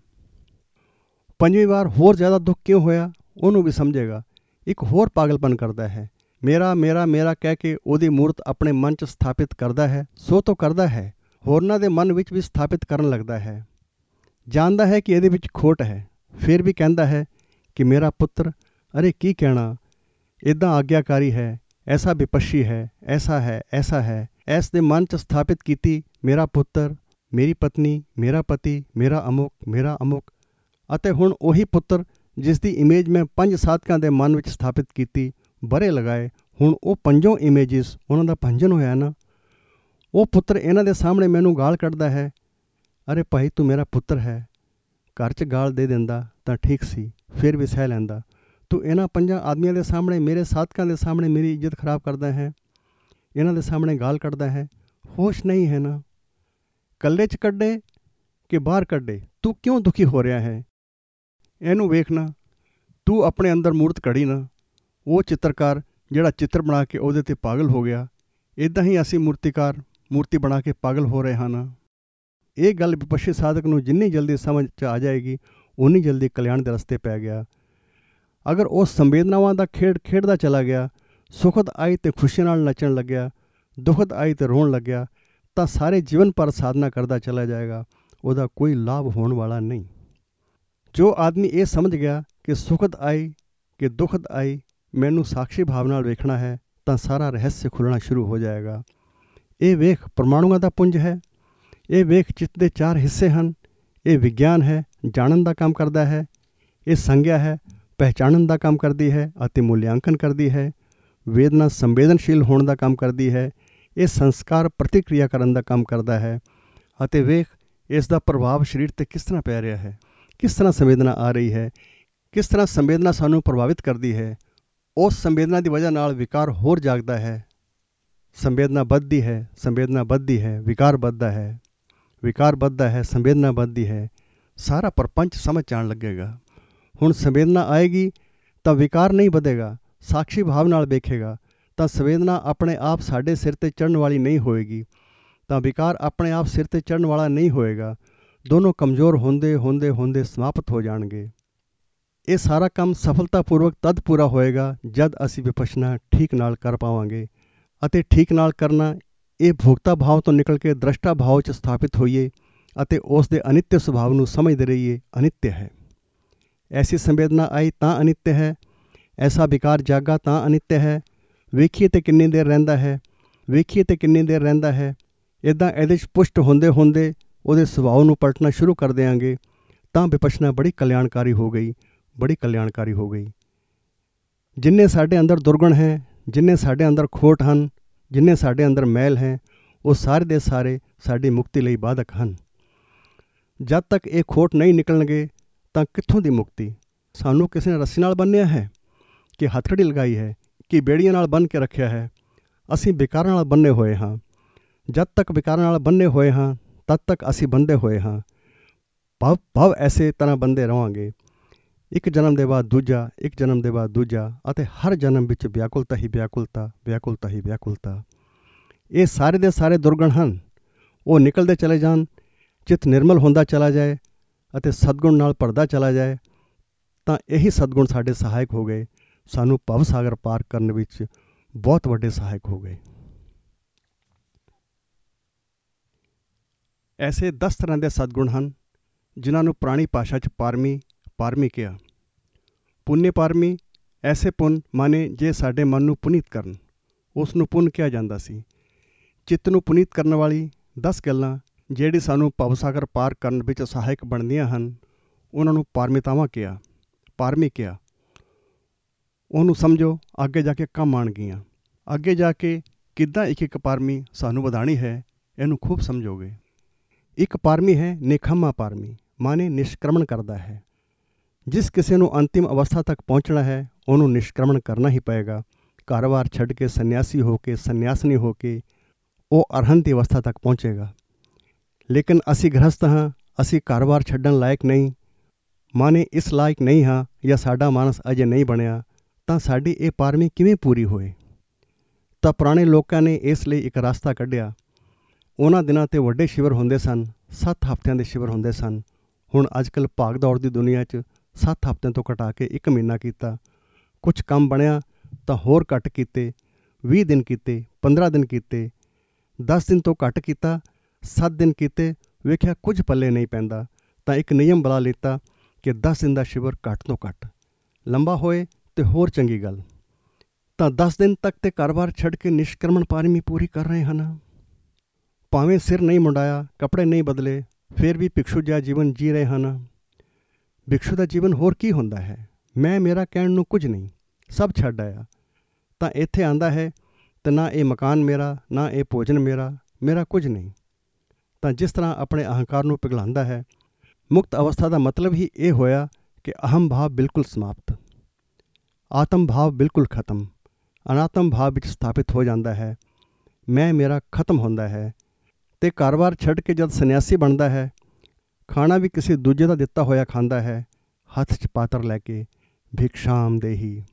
ਪੰਜਵੀਂ ਵਾਰ ਹੋਰ ਜ਼ਿਆਦਾ ਦੁੱਖ ਕਿਉਂ ਹੋਇਆ ਉਹਨੂੰ ਵੀ ਸਮਝੇਗਾ। ਇੱਕ ਹੋਰ ਪਾਗਲਪਨ ਕਰਦਾ ਹੈ, ਮੇਰਾ ਮੇਰਾ ਮੇਰਾ ਕਹਿ ਕੇ ਉਹਦੀ ਮੂਰਤ ਆਪਣੇ ਮਨ 'ਚ ਸਥਾਪਿਤ ਕਰਦਾ ਹੈ। ਸੋ ਤੋਂ ਕਰਦਾ ਹੈ, ਹੋਰਨਾਂ ਦੇ ਮਨ ਵਿੱਚ ਵੀ ਸਥਾਪਿਤ ਕਰਨ ਲੱਗਦਾ ਹੈ। ਜਾਣਦਾ ਹੈ ਕਿ ਇਹਦੇ ਵਿੱਚ ਖੋਟ ਹੈ, ਫਿਰ ਵੀ ਕਹਿੰਦਾ ਹੈ ਕਿ ਮੇਰਾ ਪੁੱਤਰ, ਅਰੇ ਕੀ ਕਹਿਣਾ, ਇੱਦਾਂ ਆਗਿਆਕਾਰੀ ਹੈ, ਐਸਾ ਵਿਪਸ਼ੀ ਹੈ, ਐਸਾ ਹੈ, ਐਸਾ ਹੈ। ਇਸ ਦੇ ਮਨ 'ਚ ਸਥਾਪਿਤ ਕੀਤੀ ਮੇਰਾ ਪੁੱਤਰ, ਮੇਰੀ ਪਤਨੀ, ਮੇਰਾ ਪਤੀ, ਮੇਰਾ ਅਮੁਕ, ਮੇਰਾ ਅਮੁਕ। ਅਤੇ ਹੁਣ ਉਹੀ ਪੁੱਤਰ ਜਿਸ ਦੀ ਇਮੇਜ ਮੈਂ 5 ਸਾਧਕਾਂ ਦੇ ਮਨ ਵਿੱਚ ਸਥਾਪਿਤ ਕੀਤੀ, ਬਰੇ ਲਗਾਏ, ਹੁਣ ਉਹ 5 ਇਮੇਜਿਸ ਉਹਨਾਂ ਦਾ ਭੰਜਨ ਹੋਇਆ ਨਾ। ਉਹ ਪੁੱਤਰ ਇਹਨਾਂ ਦੇ ਸਾਹਮਣੇ ਮੈਨੂੰ ਗਾਲ ਕੱਢਦਾ ਹੈ। ਅਰੇ ਭਾਈ, ਤੂੰ ਮੇਰਾ ਪੁੱਤਰ ਹੈ, ਘਰ 'ਚ ਗਾਲ ਦੇ ਦਿੰਦਾ ਤਾਂ ਠੀਕ ਸੀ, ਫਿਰ ਵੀ ਸਹਿ ਲੈਂਦਾ। ਤੂੰ ਇਹਨਾਂ 5 ਆਦਮੀਆਂ ਦੇ ਸਾਹਮਣੇ, ਮੇਰੇ ਸਾਧਕਾਂ ਦੇ ਸਾਹਮਣੇ ਮੇਰੀ ਇੱਜ਼ਤ ਖਰਾਬ ਕਰਦਾ ਹੈ, ਇਹਨਾਂ ਦੇ ਸਾਹਮਣੇ ਗਾਲ ਕੱਢਦਾ ਹੈ। ਹੋਸ਼ ਨਹੀਂ ਹੈ ਨਾ। ਇਕੱਲੇ 'ਚ ਕੱਢੇ ਕਿ ਬਾਹਰ ਕੱਢੇ, ਤੂੰ ਕਿਉਂ ਦੁਖੀ ਹੋ ਰਿਹਾ ਹੈ? ਇਹਨੂੰ ਵੇਖਣਾ, ਤੂੰ ਆਪਣੇ ਅੰਦਰ ਮੂਰਤ ਘੜੀ ਨਾ। ਉਹ ਚਿੱਤਰਕਾਰ ਜਿਹੜਾ ਚਿੱਤਰ ਬਣਾ ਕੇ ਉਹਦੇ 'ਤੇ ਪਾਗਲ ਹੋ ਗਿਆ, ਇੱਦਾਂ ਹੀ ਅਸੀਂ ਮੂਰਤੀਕਾਰ ਮੂਰਤੀ ਬਣਾ ਕੇ ਪਾਗਲ ਹੋ ਰਹੇ ਹਨ। ਇਹ ਗੱਲ ਵਿਪਸ਼ੀ ਸਾਧਕ ਨੂੰ ਜਿੰਨੀ ਜਲਦੀ ਸਮਝ 'ਚ ਆ ਜਾਏਗੀ, ਉਨੀ ਜਲਦੀ ਕਲਿਆਣ ਦੇ ਰਸਤੇ ਪੈ ਗਿਆ। ਅਗਰ ਉਹ ਸੰਵੇਦਨਾਵਾਂ ਦਾ ਖੇਡ ਖੇਡਦਾ ਚਲਾ ਗਿਆ, ਸੁਖਦ ਆਈ ਤੇ ਖੁਸ਼ੀ ਨਾਲ ਨੱਚਣ ਲੱਗਿਆ, ਦੁਖਦ ਆਈ ਤੇ ਰੋਣ ਲੱਗਿਆ, ਤਾਂ ਸਾਰੇ ਜੀਵਨ ਭਰ ਸਾਧਨਾ ਕਰਦਾ ਚਲਾ ਜਾਏਗਾ, ਉਹਦਾ ਕੋਈ ਲਾਭ ਹੋਣ ਵਾਲਾ ਨਹੀਂ। ਜੋ ਆਦਮੀ ਇਹ ਸਮਝ ਗਿਆ ਕਿ ਸੁਖਦ ਆਈ ਕਿ ਦੁਖਦ ਆਈ, ਮੈਨੂੰ ਸਾਖੀ ਭਾਵ ਨਾਲ ਵੇਖਣਾ ਹੈ, ਤਾਂ ਸਾਰਾ ਰਹੱਸ ਖੁੱਲ੍ਹਣਾ ਸ਼ੁਰੂ ਹੋ ਜਾਏਗਾ। ਇਹ ਵੇਖ ਪਰਮਾਣੂਆਂ ਦਾ ਪੁੰਜ ਹੈ। ਇਹ ਵੇਖ ਚਿੱਤ ਦੇ 4 ਹਿੱਸੇ ਹਨ। ਇਹ ਵਿਗਿਆਨ ਹੈ, ਜਾਣਨ ਦਾ ਕੰਮ ਕਰਦਾ ਹੈ। ਇਹ ਸੰਗਿਆ ਹੈ, ਪਹਿਚਾਣਨ ਦਾ ਕੰਮ ਕਰਦੀ ਹੈ ਅਤੇ ਮੁਲਿਆਂਕਨ ਕਰਦੀ ਹੈ। ਵੇਦਨਾ ਸੰਵੇਦਨਸ਼ੀਲ ਹੋਣ ਦਾ ਕੰਮ ਕਰਦੀ ਹੈ। ਇਹ ਸੰਸਕਾਰ ਪ੍ਰਤੀਕਿਰਿਆ ਕਰਨ ਦਾ ਕੰਮ ਕਰਦਾ ਹੈ। ਅਤੇ ਵੇਖ ਇਸ ਦਾ ਪ੍ਰਭਾਵ ਸਰੀਰ 'ਤੇ ਕਿਸ ਤਰ੍ਹਾਂ ਪੈ ਰਿਹਾ ਹੈ, ਕਿਸ ਤਰ੍ਹਾਂ ਸੰਵੇਦਨਾ ਆ ਰਹੀ ਹੈ, ਕਿਸ ਤਰ੍ਹਾਂ ਸੰਵੇਦਨਾ ਸਾਨੂੰ ਪ੍ਰਭਾਵਿਤ ਕਰਦੀ ਹੈ। ਉਸ ਸੰਵੇਦਨਾ ਦੀ ਵਜ੍ਹਾ ਨਾਲ ਵਿਕਾਰ ਹੋਰ ਜਾਗਦਾ ਹੈ। ਸੰਵੇਦਨਾ ਵੱਧਦੀ ਹੈ, ਸੰਵੇਦਨਾ ਵੱਧਦੀ ਹੈ, ਵਿਕਾਰ ਵੱਧਦਾ ਹੈ, ਵਿਕਾਰ ਵੱਧਦਾ ਹੈ, ਸੰਵੇਦਨਾ ਵੱਧਦੀ ਹੈ। ਸਾਰਾ ਪ੍ਰਪੰਚ ਸਮਝ ਆਉਣ ਲੱਗੇਗਾ। ਹੁਣ ਸੰਵੇਦਨਾ ਆਏਗੀ ਤਾਂ ਵਿਕਾਰ ਨਹੀਂ ਵਧੇਗਾ, ਸਾਖੀ ਭਾਵ ਨਾਲ ਵੇਖੇਗਾ ਤਾਂ ਸੰਵੇਦਨਾ ਆਪਣੇ ਆਪ ਸਾਡੇ ਸਿਰ 'ਤੇ ਚੜ੍ਹਨ ਵਾਲੀ ਨਹੀਂ ਹੋਏਗੀ, ਤਾਂ ਵਿਕਾਰ ਆਪਣੇ ਆਪ ਸਿਰ 'ਤੇ ਚੜ੍ਹਨ ਵਾਲਾ ਨਹੀਂ ਹੋਏਗਾ। ਦੋਨੋਂ ਕਮਜ਼ੋਰ ਹੁੰਦੇ ਹੁੰਦੇ ਹੁੰਦੇ ਸਮਾਪਤ ਹੋ ਜਾਣਗੇ। ਇਹ ਸਾਰਾ ਕੰਮ ਸਫਲਤਾਪੂਰਵਕ ਤਦ ਪੂਰਾ ਹੋਏਗਾ ਜਦ ਅਸੀਂ ਵਿਪਸ਼ਨਾ ਠੀਕ ਨਾਲ ਕਰ ਪਾਵਾਂਗੇ। ਅਤੇ ਠੀਕ ਨਾਲ ਕਰਨਾ ਇਹ ਭੋਗਤਾ ਭਾਵ ਤੋਂ ਨਿਕਲ ਕੇ ਦ੍ਰਸ਼ਟਾ ਭਾਵ 'ਚ ਸਥਾਪਿਤ ਹੋਈਏ ਅਤੇ ਉਸ ਦੇ ਅਨਿੱਤਯ ਸੁਭਾਵ ਨੂੰ ਸਮਝਦੇ ਰਹੀਏ। ਅਨਿੱਤਯ ਹੈ, ਐਸੀ ਸੰਵੇਦਨਾ ਆਈ ਤਾਂ ਅਨਿੱਤਯ ਹੈ, ਐਸਾ ਵਿਕਾਰ ਜਾਗਾ ਤਾਂ ਅਨਿੱਤਯ ਹੈ। ਵੇਖੀਏ ਤੇ ਕਿੰਨੀ ਦੇਰ ਰਹਿੰਦਾ ਹੈ, ਵੇਖੀਏ ਤੇ ਕਿੰਨੀ ਦੇਰ ਰਹਿੰਦਾ ਹੈ। ਇੱਦਾਂ ਇਹਦੇ 'ਚ ਪੁਸ਼ਟ ਹੁੰਦੇ ਹੁੰਦੇ ਉਹਦੇ ਸੁਭਾਅ ਨੂੰ ਪਲਟਣਾ ਸ਼ੁਰੂ ਕਰ ਦਿਆਂਗੇ ਤਾਂ ਵਿਪਸ਼ਨਾ ਬੜੀ ਕਲਿਆਣਕਾਰੀ ਹੋ ਗਈ, ਬੜੀ ਕਲਿਆਣਕਾਰੀ ਹੋ ਗਈ। ਜਿੰਨੇ ਸਾਡੇ ਅੰਦਰ ਦੁਰਗੁਣ ਹੈ, ਜਿੰਨੇ ਸਾਡੇ ਅੰਦਰ ਖੋਟ ਹਨ, ਜਿੰਨੇ ਸਾਡੇ ਅੰਦਰ ਮੈਲ ਹੈ, ਉਹ ਸਾਰੇ ਦੇ ਸਾਰੇ ਸਾਡੀ ਮੁਕਤੀ ਲਈ ਬਾਧਕ ਹਨ। ਜਦ ਤੱਕ ਇਹ ਖੋਟ ਨਹੀਂ ਨਿਕਲਣਗੇ ਤਾਂ ਕਿੱਥੋਂ ਦੀ ਮੁਕਤੀ? ਸਾਨੂੰ ਕਿਸੇ ਨੇ ਰੱਸੀ ਨਾਲ ਬੰਨ੍ਹਿਆ ਹੈ ਕਿ ਹੱਥਕੜੀ ਲਗਾਈ ਹੈ ਕਿ ਬੇੜੀਆਂ ਨਾਲ ਬੰਨ੍ਹ ਕੇ ਰੱਖਿਆ ਹੈ? ਅਸੀਂ ਵਿਕਾਰਾਂ ਨਾਲ ਬੰਨੇ ਹੋਏ ਹਾਂ। ਜਦ ਤੱਕ ਵਿਕਾਰਾਂ ਨਾਲ ਬੰਨੇ ਹੋਏ ਹਾਂ ਤਦ ਤੱਕ ਅਸੀਂ ਬੰਦੇ ਹੋਏ ਹਾਂ। ਭਵ ਐਸੇ ਤਰ੍ਹਾਂ ਬੰਦੇ ਰਹਾਂਗੇ, ਇੱਕ ਜਨਮ ਦੇ ਬਾਅਦ ਦੂਜਾ, ਇੱਕ ਜਨਮ ਦੇ ਬਾਅਦ ਦੂਜਾ, ਅਤੇ ਹਰ ਜਨਮ ਵਿੱਚ ਵਿਆਕੁਲਤਾ ਹੀ ਵਿਆਕੁਲਤਾ, ਵਿਆਕੁਲਤਾ ਹੀ ਵਿਆਕੁਲਤਾ। ਇਹ ਸਾਰੇ ਦੇ ਸਾਰੇ ਦੁਰਗੁਣ ਹਨ। ਉਹ ਨਿਕਲਦੇ ਚਲੇ ਜਾਣ, ਚਿੱਤ ਨਿਰਮਲ ਹੁੰਦਾ ਚਲਾ ਜਾਏ ਅਤੇ ਸਤਗੁਣ ਨਾਲ ਭਰਦਾ ਚਲਾ ਜਾਏ ਤਾਂ ਇਹੀ ਸਤਗੁਣ ਸਾਡੇ ਸਹਾਇਕ ਹੋ ਗਏ, ਸਾਨੂੰ ਭਵ ਸਾਗਰ ਪਾਰ ਕਰਨ ਵਿੱਚ ਬਹੁਤ ਵੱਡੇ ਸਹਾਇਕ ਹੋ ਗਏ। ਐਸੇ 10 ਤਰ੍ਹਾਂ ਦੇ ਸਤਗੁਣ ਹਨ ਜਿਨ੍ਹਾਂ ਨੂੰ ਪੁਰਾਣੀ ਭਾਸ਼ਾ 'ਚ ਪਾਰਮੀ ਕਿਹਾ। ਪੁੰਨ ਪਾਰਮੀ, ਐਸੇ ਪੁੰਨ ਮਾਨੇ ਜੇ ਸਾਡੇ ਮਨ ਨੂੰ ਪੁਨੀਤ ਕਰਨ, ਉਸ ਨੂੰ ਪੁੰਨ ਕਿਹਾ ਜਾਂਦਾ ਸੀ। ਚਿੱਤ ਨੂੰ ਪੁਨੀਤ ਕਰਨ ਵਾਲੀ 10 ਗੱਲਾਂ ਜਿਹੜੀ ਸਾਨੂੰ ਭਵ ਸਾਗਰ ਪਾਰ ਕਰਨ ਵਿੱਚ ਸਹਾਇਕ ਬਣਦੀਆਂ ਹਨ, ਉਹਨਾਂ ਨੂੰ ਪਾਰਮਿਤਾਵਾਂ ਕਿਹਾ, ਪਾਰਮੀ ਕਿਹਾ। ਉਹਨੂੰ ਸਮਝੋ, ਅੱਗੇ ਜਾ ਕੇ ਕੰਮ ਆਉਣਗੀਆਂ। ਅੱਗੇ ਜਾ ਕੇ ਕਿੱਦਾਂ ਇੱਕ ਇੱਕ ਪਾਰਮੀ ਸਾਨੂੰ ਵਧਾਉਣੀ ਹੈ, ਇਹਨੂੰ ਖੂਬ ਸਮਝੋਗੇ। ਇੱਕ ਪਾਰਮੀ ਹੈ ਨਿਖੰਮਾ ਪਾਰਮੀ, ਮਾਨੇ ਨਿਸ਼ਕਰਮਣ ਕਰਦਾ ਹੈ। ਜਿਸ ਕਿਸੇ ਨੂੰ ਅੰਤਿਮ ਅਵਸਥਾ ਤੱਕ ਪਹੁੰਚਣਾ ਹੈ ਉਹਨੂੰ ਨਿਸ਼ਕਰਮਣ ਕਰਨਾ ਹੀ ਪਏਗਾ। ਘਰ-ਬਾਰ ਛੱਡ ਕੇ ਸੰਨਿਆਸੀ ਹੋ ਕੇ, ਸੰਨਿਆਸਨੀ ਹੋ ਕੇ ਉਹ ਅਰਹੰਤ ਦੀ ਅਵਸਥਾ ਤੱਕ ਪਹੁੰਚੇਗਾ। ਲੇਕਿਨ ਅਸੀਂ ਗ੍ਰਹਸਥ ਹਾਂ, ਅਸੀਂ ਘਰ-ਬਾਰ ਛੱਡਣ ਲਾਇਕ ਨਹੀਂ, ਮਾਨੇ ਇਸ ਲਾਇਕ ਨਹੀਂ ਹਾਂ, ਜਾਂ ਸਾਡਾ ਮਾਨਸ ਅਜੇ ਨਹੀਂ ਬਣਿਆ, ਤਾਂ ਸਾਡੀ ਇਹ ਪਾਰਮੀ ਕਿਵੇਂ ਪੂਰੀ ਹੋਏ? ਤਾਂ ਪੁਰਾਣੇ ਲੋਕਾਂ ਨੇ ਇਸ ਲਈ ਇੱਕ ਰਸਤਾ ਕੱਢਿਆ। ਉਹਨਾਂ ਦਿਨਾਂ 'ਤੇ ਵੱਡੇ ਸ਼ਿਵਰ ਹੁੰਦੇ ਸਨ, 7 ਹਫ਼ਤਿਆਂ ਦੇ ਸ਼ਿਵਰ ਹੁੰਦੇ ਸਨ। ਹੁਣ ਅੱਜ ਕੱਲ੍ਹ ਭਾਗ ਦੌੜ ਦੀ ਦੁਨੀਆ 'ਚ 7 ਹਫ਼ਤਿਆਂ ਤੋਂ ਘਟਾ ਕੇ 1 ਮਹੀਨਾ ਕੀਤਾ। ਕੁਛ ਕੰਮ ਬਣਿਆ ਤਾਂ ਹੋਰ ਘੱਟ ਕੀਤੇ, 20 ਦਿਨ ਕੀਤੇ, 15 ਦਿਨ ਕੀਤੇ, 10 ਦਿਨ ਤੋਂ ਘੱਟ ਕੀਤਾ, 7 ਦਿਨ ਕੀਤੇ। ਵੇਖਿਆ ਕੁਝ ਪੱਲੇ ਨਹੀਂ ਪੈਂਦਾ ਤਾਂ ਇੱਕ ਨਿਯਮ ਬਣਾ ਲਿੱਤਾ ਕਿ 10 ਦਿਨ ਦਾ ਸ਼ਿਵਰ ਘੱਟ ਤੋਂ ਘੱਟ, ਲੰਬਾ ਹੋਏ ਤੇ ਹੋਰ ਚੰਗੀ ਗੱਲ। ਤਾਂ 10 ਦਿਨ ਤੱਕ ਤੇ ਘਰ-ਬਾਰ ਛੱਡ ਕੇ ਨਿਸ਼ਕਰਮਣ ਪਾਰਮੀ ਪੂਰੀ ਕਰ ਰਹੇ ਹਨ। ਭਾਵੇਂ ਸਿਰ ਨਹੀਂ ਮੁੰਡਾਇਆ, ਕੱਪੜੇ ਨਹੀਂ ਬਦਲੇ, ਫਿਰ ਵੀ ਭਿਕਸ਼ੂ ਜਿਹਾ ਜੀਵਨ ਜੀ ਰਹੇ ਹਨ। ਭਿਕਸ਼ੂ ਦਾ ਜੀਵਨ ਹੋਰ ਕੀ ਹੁੰਦਾ ਹੈ? ਮੈਂ ਮੇਰਾ ਕਹਿਣ ਨੂੰ ਕੁਝ ਨਹੀਂ, ਸਭ ਛੱਡ ਆਇਆ। ਤਾਂ ਇੱਥੇ ਆਂਦਾ ਹੈ ਤੇ ਨਾ ਇਹ ਮਕਾਨ ਮੇਰਾ, ਨਾ ਇਹ ਭੋਜਨ ਮੇਰਾ, ਮੇਰਾ ਕੁਝ ਨਹੀਂ। ਤਾਂ ਜਿਸ ਤਰ੍ਹਾਂ ਆਪਣੇ ਅਹੰਕਾਰ ਨੂੰ ਪਿਘਲਾਉਂਦਾ ਹੈ, ਮੁਕਤ ਅਵਸਥਾ ਦਾ ਮਤਲਬ ਹੀ ਇਹ ਹੋਇਆ ਕਿ ਅਹਮ ਭਾਵ ਬਿਲਕੁਲ ਸਮਾਪਤ, ਆਤਮ ਭਾਵ ਬਿਲਕੁਲ ਖਤਮ, ਅਨਾਤਮ ਭਾਵ ਵਿੱਚ ਸਥਾਪਿਤ ਹੋ ਜਾਂਦਾ ਹੈ। ਮੈਂ ਮੇਰਾ ਖਤਮ ਹੁੰਦਾ ਹੈ। ਅਤੇ ਘਰ-ਬਾਰ ਛੱਡ ਕੇ ਜਦ ਸੰਨਿਆਸੀ ਬਣਦਾ ਹੈ, ਖਾਣਾ ਵੀ ਕਿਸੇ ਦੂਜੇ ਦਾ ਦਿੱਤਾ ਹੋਇਆ ਖਾਂਦਾ ਹੈ, ਹੱਥ 'ਚ ਪਾਤਰ ਲੈ ਕੇ, ਭਿਕਸ਼ਾਮ ਦੇਹੀ।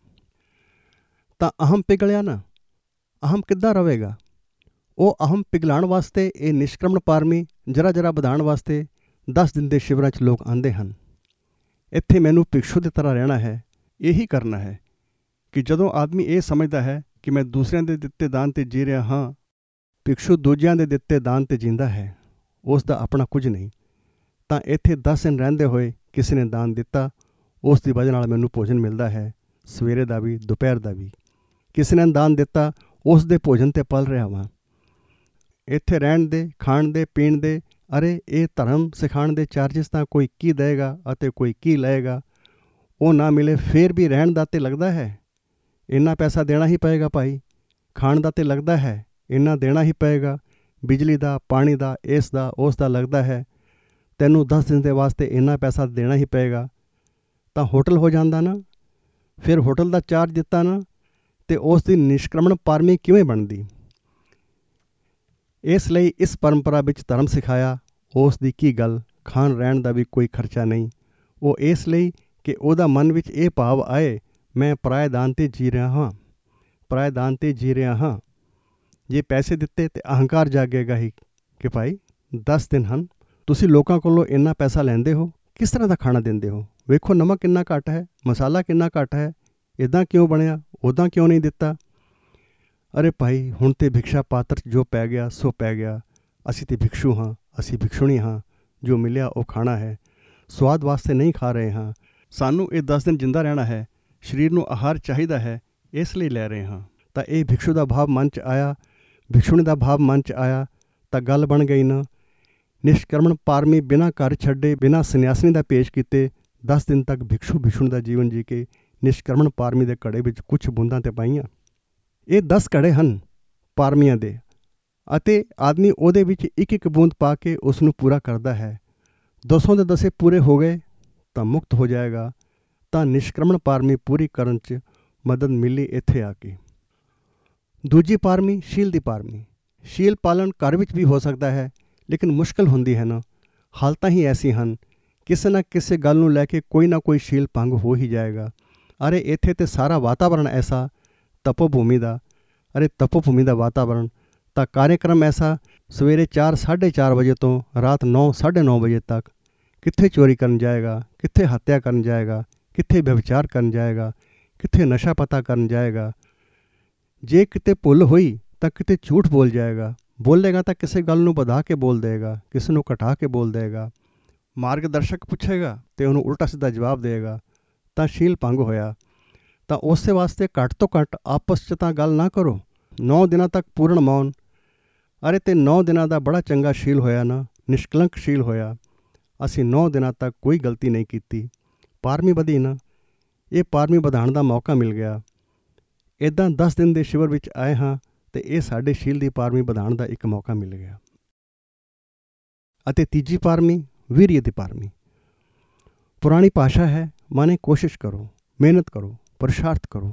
ਤਾਂ ਅਹਮ ਪਿਘਲਿਆ ਨਾ, ਅਹਮ ਕਿੱਦਾਂ ਰਵੇਗਾ? ਉਹ ਅਹਮ ਪਿਘਲਾਉਣ ਵਾਸਤੇ ਇਹ ਨਿਸ਼ਕਰਮਣ ਪਾਰਮੀ ਜਰਾ ਜਰਾ ਵਧਾਉਣ ਵਾਸਤੇ 10 ਦਿਨ ਦੇ ਸ਼ਿਵਰਾਂ 'ਚ ਲੋਕ ਆਉਂਦੇ ਹਨ। ਇੱਥੇ ਮੈਨੂੰ ਭਿਕਸ਼ੂ ਦੀ ਤਰ੍ਹਾਂ ਰਹਿਣਾ ਹੈ, ਇਹੀ ਕਰਨਾ ਹੈ ਕਿ ਜਦੋਂ ਆਦਮੀ ਇਹ ਸਮਝਦਾ ਹੈ ਕਿ ਮੈਂ ਦੂਸਰਿਆਂ ਦੇ ਦਿੱਤੇ ਦਾਨ 'ਤੇ ਜੀ ਰਿਹਾ ਹਾਂ, ਭਿਕਸ਼ੂ ਦੂਜਿਆਂ ਦੇ ਦਿੱਤੇ ਦਾਨ 'ਤੇ ਜੀਂਦਾ ਹੈ, ਉਸ ਦਾ ਆਪਣਾ ਕੁਝ ਨਹੀਂ। ਤਾਂ ਇੱਥੇ 10 ਦਿਨ ਰਹਿੰਦੇ ਹੋਏ ਕਿਸੇ ਨੇ ਦਾਨ ਦਿੱਤਾ, ਉਸ ਦੀ ਵਜ੍ਹਾ ਨਾਲ ਮੈਨੂੰ ਭੋਜਨ ਮਿਲਦਾ ਹੈ, ਸਵੇਰੇ ਦਾ ਵੀ, ਦੁਪਹਿਰ ਦਾ ਵੀ। ਕਿਸੇ ਨੇ ਦਾਨ ਦਿੱਤਾ, ਉਸ ਦੇ ਭੋਜਨ 'ਤੇ ਪਲ ਰਿਹਾ ਵਾਂ। ਇੱਥੇ ਰਹਿਣ ਦੇ, ਖਾਣ ਦੇ, ਪੀਣ ਦੇ, ਅਰੇ ਇਹ ਧਰਮ ਸਿਖਾਉਣ ਦੇ ਚਾਰਜਿਸ ਤਾਂ ਕੋਈ ਕੀ ਦੇਵੇਗਾ ਅਤੇ ਕੋਈ ਕੀ ਲਏਗਾ। ਉਹ ਨਾ ਮਿਲੇ ਫਿਰ ਵੀ ਰਹਿਣ ਦਾ ਤੇ ਲੱਗਦਾ ਹੈ, ਇੰਨਾ ਪੈਸਾ ਦੇਣਾ ਹੀ ਪਏਗਾ ਭਾਈ। ਖਾਣ ਦਾ ਤੇ ਲੱਗਦਾ ਹੈ, ਇੰਨਾ ਦੇਣਾ ਹੀ ਪਏਗਾ। ਬਿਜਲੀ ਦਾ, ਪਾਣੀ ਦਾ, ਇਸ ਦਾ, ਉਸ ਦਾ ਲੱਗਦਾ ਹੈ, ਤੈਨੂੰ 10 ਦਿਨ ਦੇ ਵਾਸਤੇ ਇੰਨਾ ਪੈਸਾ ਦੇਣਾ ਹੀ ਪਏਗਾ। ਤਾਂ ਹੋਟਲ ਹੋ ਜਾਂਦਾ ਨਾ, ਫਿਰ ਹੋਟਲ ਦਾ ਚਾਰਜ ਦਿੱਤਾ ਨਾ, ਅਤੇ ਉਸ ਦੀ ਨਿਸ਼ਕਰਮਣ ਪਾਰਮੀ ਕਿਵੇਂ ਬਣਦੀ? ਇਸ ਲਈ ਇਸ ਪਰੰਪਰਾ ਵਿੱਚ ਧਰਮ ਸਿਖਾਇਆ, ਉਸ ਦੀ ਕੀ ਗੱਲ, ਖਾਣ ਰਹਿਣ ਦਾ ਵੀ ਕੋਈ ਖਰਚਾ ਨਹੀਂ। ਉਹ ਇਸ ਲਈ ਕਿ ਉਹਦਾ ਮਨ ਵਿੱਚ ਇਹ ਭਾਵ ਆਏ, ਮੈਂ ਪਰਾਏ ਦਾਨ 'ਤੇ ਜੀ ਰਿਹਾ ਹਾਂ। ਪਰਾਏ ਦਾਨ 'ਤੇ ਜੀ ਰਿਹਾ ਹਾਂ। ਜੇ ਪੈਸੇ ਦਿੱਤੇ ਤੇ ਅਹੰਕਾਰ ਜਾਗੇਗਾ ਹੀ ਕਿ ਭਾਈ 10 ਦਿਨ ਹਨ, ਤੁਸੀਂ ਲੋਕਾਂ ਕੋਲੋਂ ਇੰਨਾ ਪੈਸਾ ਲੈਂਦੇ ਹੋ, ਕਿਸ ਤਰ੍ਹਾਂ ਦਾ ਖਾਣਾ ਦਿੰਦੇ ਹੋ, ਵੇਖੋ ਨਮਕ ਕਿੰਨਾ ਘੱਟ ਹੈ, ਮਸਾਲਾ ਕਿੰਨਾ ਘੱਟ ਹੈ, ਇੱਦਾਂ ਕਿਉਂ ਬਣਿਆ, ਉੱਦਾਂ ਕਿਉਂ ਨਹੀਂ ਦਿੱਤਾ। ਅਰੇ ਭਾਈ ਹੁਣ ਤੇ ਭਿਕਸ਼ਾ ਪਾਤਰ 'ਚ ਜੋ ਪੈ ਗਿਆ ਸੋ ਪੈ ਗਿਆ, ਅਸੀਂ ਤੇ ਭਿਕਸ਼ੂ ਹਾਂ, ਅਸੀਂ ਭਿਕਸ਼ੁਣੀ ਹਾਂ, ਜੋ ਮਿਲਿਆ ਉਹ ਖਾਣਾ ਹੈ, ਸਵਾਦ ਵਾਸਤੇ ਨਹੀਂ ਖਾ ਰਹੇ ਹਾਂ। ਸਾਨੂੰ ਇਹ 10 ਦਿਨ ਜਿੰਦਾ ਰਹਿਣਾ ਹੈ, ਸਰੀਰ ਨੂੰ ਆਹਾਰ ਚਾਹੀਦਾ ਹੈ, ਇਸ ਲਈ ਲੈ ਰਹੇ ਹਾਂ। ਤਾਂ ਇਹ ਭਿਕਸ਼ੂ ਦਾ ਭਾਵ ਮਨ 'ਚ ਆਇਆ, ਭਿਕਸ਼ੁਣੀ ਦਾ ਭਾਵ ਮਨ 'ਚ ਆਇਆ ਤਾਂ ਗੱਲ ਬਣ ਗਈ ਨਾ। ਨਿਸ਼ਕਰਮਣ ਪਾਰਮੀ ਬਿਨਾਂ ਘਰ ਛੱਡੇ, ਬਿਨਾਂ ਸੰਨਿਆਸਨੀ ਦਾ ਪੇਸ਼ ਕੀਤੇ 10 ਦਿਨ ਤੱਕ ਭਿਕਸ਼ੂ ਭਿਕਸ਼ੁਣੀ ਦਾ ਜੀਵਨ ਜੀ ਕੇ ਨਿਸ਼ਕਰਮਣ ਪਾਰਮੀ ਦੇ ਘੜੇ ਵਿੱਚ ਕੁਝ ਬੂੰਦਾਂ ਤੇ ਪਾਈਆਂ। ਇਹ 10 ਘੜੇ ਹਨ ਪਾਰਮੀਆਂ ਦੇ, ਅਤੇ ਆਦਮੀ ਉਹਦੇ ਵਿੱਚ ਇੱਕ ਇੱਕ ਬੂੰਦ ਪਾ ਕੇ ਉਸ ਨੂੰ ਪੂਰਾ ਕਰਦਾ ਹੈ। 200 ਦੇ 10 ਪੂਰੇ ਹੋ ਗਏ ਤਾਂ ਮੁਕਤ ਹੋ ਜਾਏਗਾ। ਤਾਂ ਨਿਸ਼ਕਰਮਣ ਪਾਰਮੀ ਪੂਰੀ ਕਰਨ 'ਚ ਮਦਦ ਮਿਲੀ ਇੱਥੇ ਆ ਕੇ। ਦੂਜੀ ਪਾਰਮੀ ਸ਼ੀਲ ਦੀ ਪਾਰਮੀ। ਸ਼ੀਲ ਪਾਲਣ ਘਰ ਵਿੱਚ ਵੀ ਹੋ ਸਕਦਾ ਹੈ, ਲੇਕਿਨ ਮੁਸ਼ਕਿਲ ਹੁੰਦੀ ਹੈ ਨਾ। ਹਾਲਤਾਂ ਹੀ ਐਸੀ ਹਨ, ਕਿਸੇ ਨਾ ਕਿਸੇ ਗੱਲ ਨੂੰ ਲੈ ਕੇ ਕੋਈ ਨਾ ਕੋਈ ਸ਼ੀਲ ਭੰਗ ਹੋ ਹੀ ਜਾਏਗਾ। ਅਰੇ ਇੱਥੇ ਤੇ ਸਾਰਾ ਵਾਤਾਵਰਣ ਐਸਾ ਤਪੋਭੂਮੀ ਦਾ, ਅਰੇ ਤਪੋਭੂਮੀ ਦਾ ਵਾਤਾਵਰਣ ਤਾਂ ਕਾਰਿਆਕ੍ਰਮ ਐਸਾ ਸਵੇਰੇ 4 4:30 ਵਜੇ ਤੋਂ ਰਾਤ 9 9:30 ਵਜੇ ਤੱਕ। ਕਿੱਥੇ ਚੋਰੀ ਕਰਨ ਜਾਏਗਾ, ਕਿੱਥੇ ਹੱਤਿਆ ਕਰਨ ਜਾਏਗਾ, ਕਿੱਥੇ ਵਿਭਚਾਰ ਕਰਨ ਜਾਏਗਾ, ਕਿੱਥੇ ਨਸ਼ਾ ਪਤਾ ਕਰਨ ਜਾਏਗਾ। ਜੇ ਕਿਤੇ ਭੁੱਲ ਹੋਈ ਤਾਂ ਕਿਤੇ ਝੂਠ ਬੋਲ ਜਾਏਗਾ, ਬੋਲੇਗਾ ਤਾਂ ਕਿਸੇ ਗੱਲ ਨੂੰ ਵਧਾ ਕੇ ਬੋਲ ਦੇਗਾ, ਕਿਸੇ ਨੂੰ ਘਟਾ ਕੇ ਬੋਲ ਦੇਗਾ। ਮਾਰਗਦਰਸ਼ਕ ਪੁੱਛੇਗਾ ਤੇ ਉਹਨੂੰ ਉਲਟਾ ਸਿੱਧਾ ਜਵਾਬ ਦੇਗਾ, ਤਾਂ ਸ਼ੀਲ ਭੰਗ ਹੋਇਆ। ਤਾਂ ਉਸੇ ਵਾਸਤੇ ਘੱਟ ਤੋਂ ਘੱਟ ਆਪਸ 'ਚ ਤਾਂ ਗੱਲ ਨਾ ਕਰੋ। 9 ਦਿਨਾਂ ਤੱਕ ਪੂਰਨ ਮੌਨ। ਅਰੇ ਤੇ 9 ਦਿਨਾਂ ਦਾ ਬੜਾ ਚੰਗਾ ਸ਼ੀਲ ਹੋਇਆ ਨਾ, ਨਿਸ਼ਕਲੰਕ ਸ਼ੀਲ ਹੋਇਆ। ਅਸੀਂ 9 ਦਿਨਾਂ ਤੱਕ ਕੋਈ ਗਲਤੀ ਨਹੀਂ ਕੀਤੀ, ਪਾਰਮੀ ਵਧੀ ਨਾ। ਇਹ ਪਾਰਮੀ ਵਧਾਉਣ ਦਾ ਮੌਕਾ ਮਿਲ ਗਿਆ। ਇੱਦਾਂ 10 ਦਿਨ ਦੇ ਸ਼ਿਵਰ ਵਿੱਚ ਆਏ ਹਾਂ ਅਤੇ ਇਹ ਸਾਡੇ ਸ਼ੀਲ ਦੀ ਪਾਰਮੀ ਵਧਾਉਣ ਦਾ ਇੱਕ ਮੌਕਾ ਮਿਲ ਗਿਆ। ਅਤੇ ਤੀਜੀ ਪਾਰਮੀ ਵੀਰਯ ਦੀ ਪਾਰਮੀ। ਪੁਰਾਣੀ ਭਾਸ਼ਾ ਹੈ, ਮਾਨੇ ਕੋਸ਼ਿਸ਼ ਕਰੋ, ਮਿਹਨਤ ਕਰੋ, ਪੁਰਸ਼ਾਰਥ ਕਰੋ।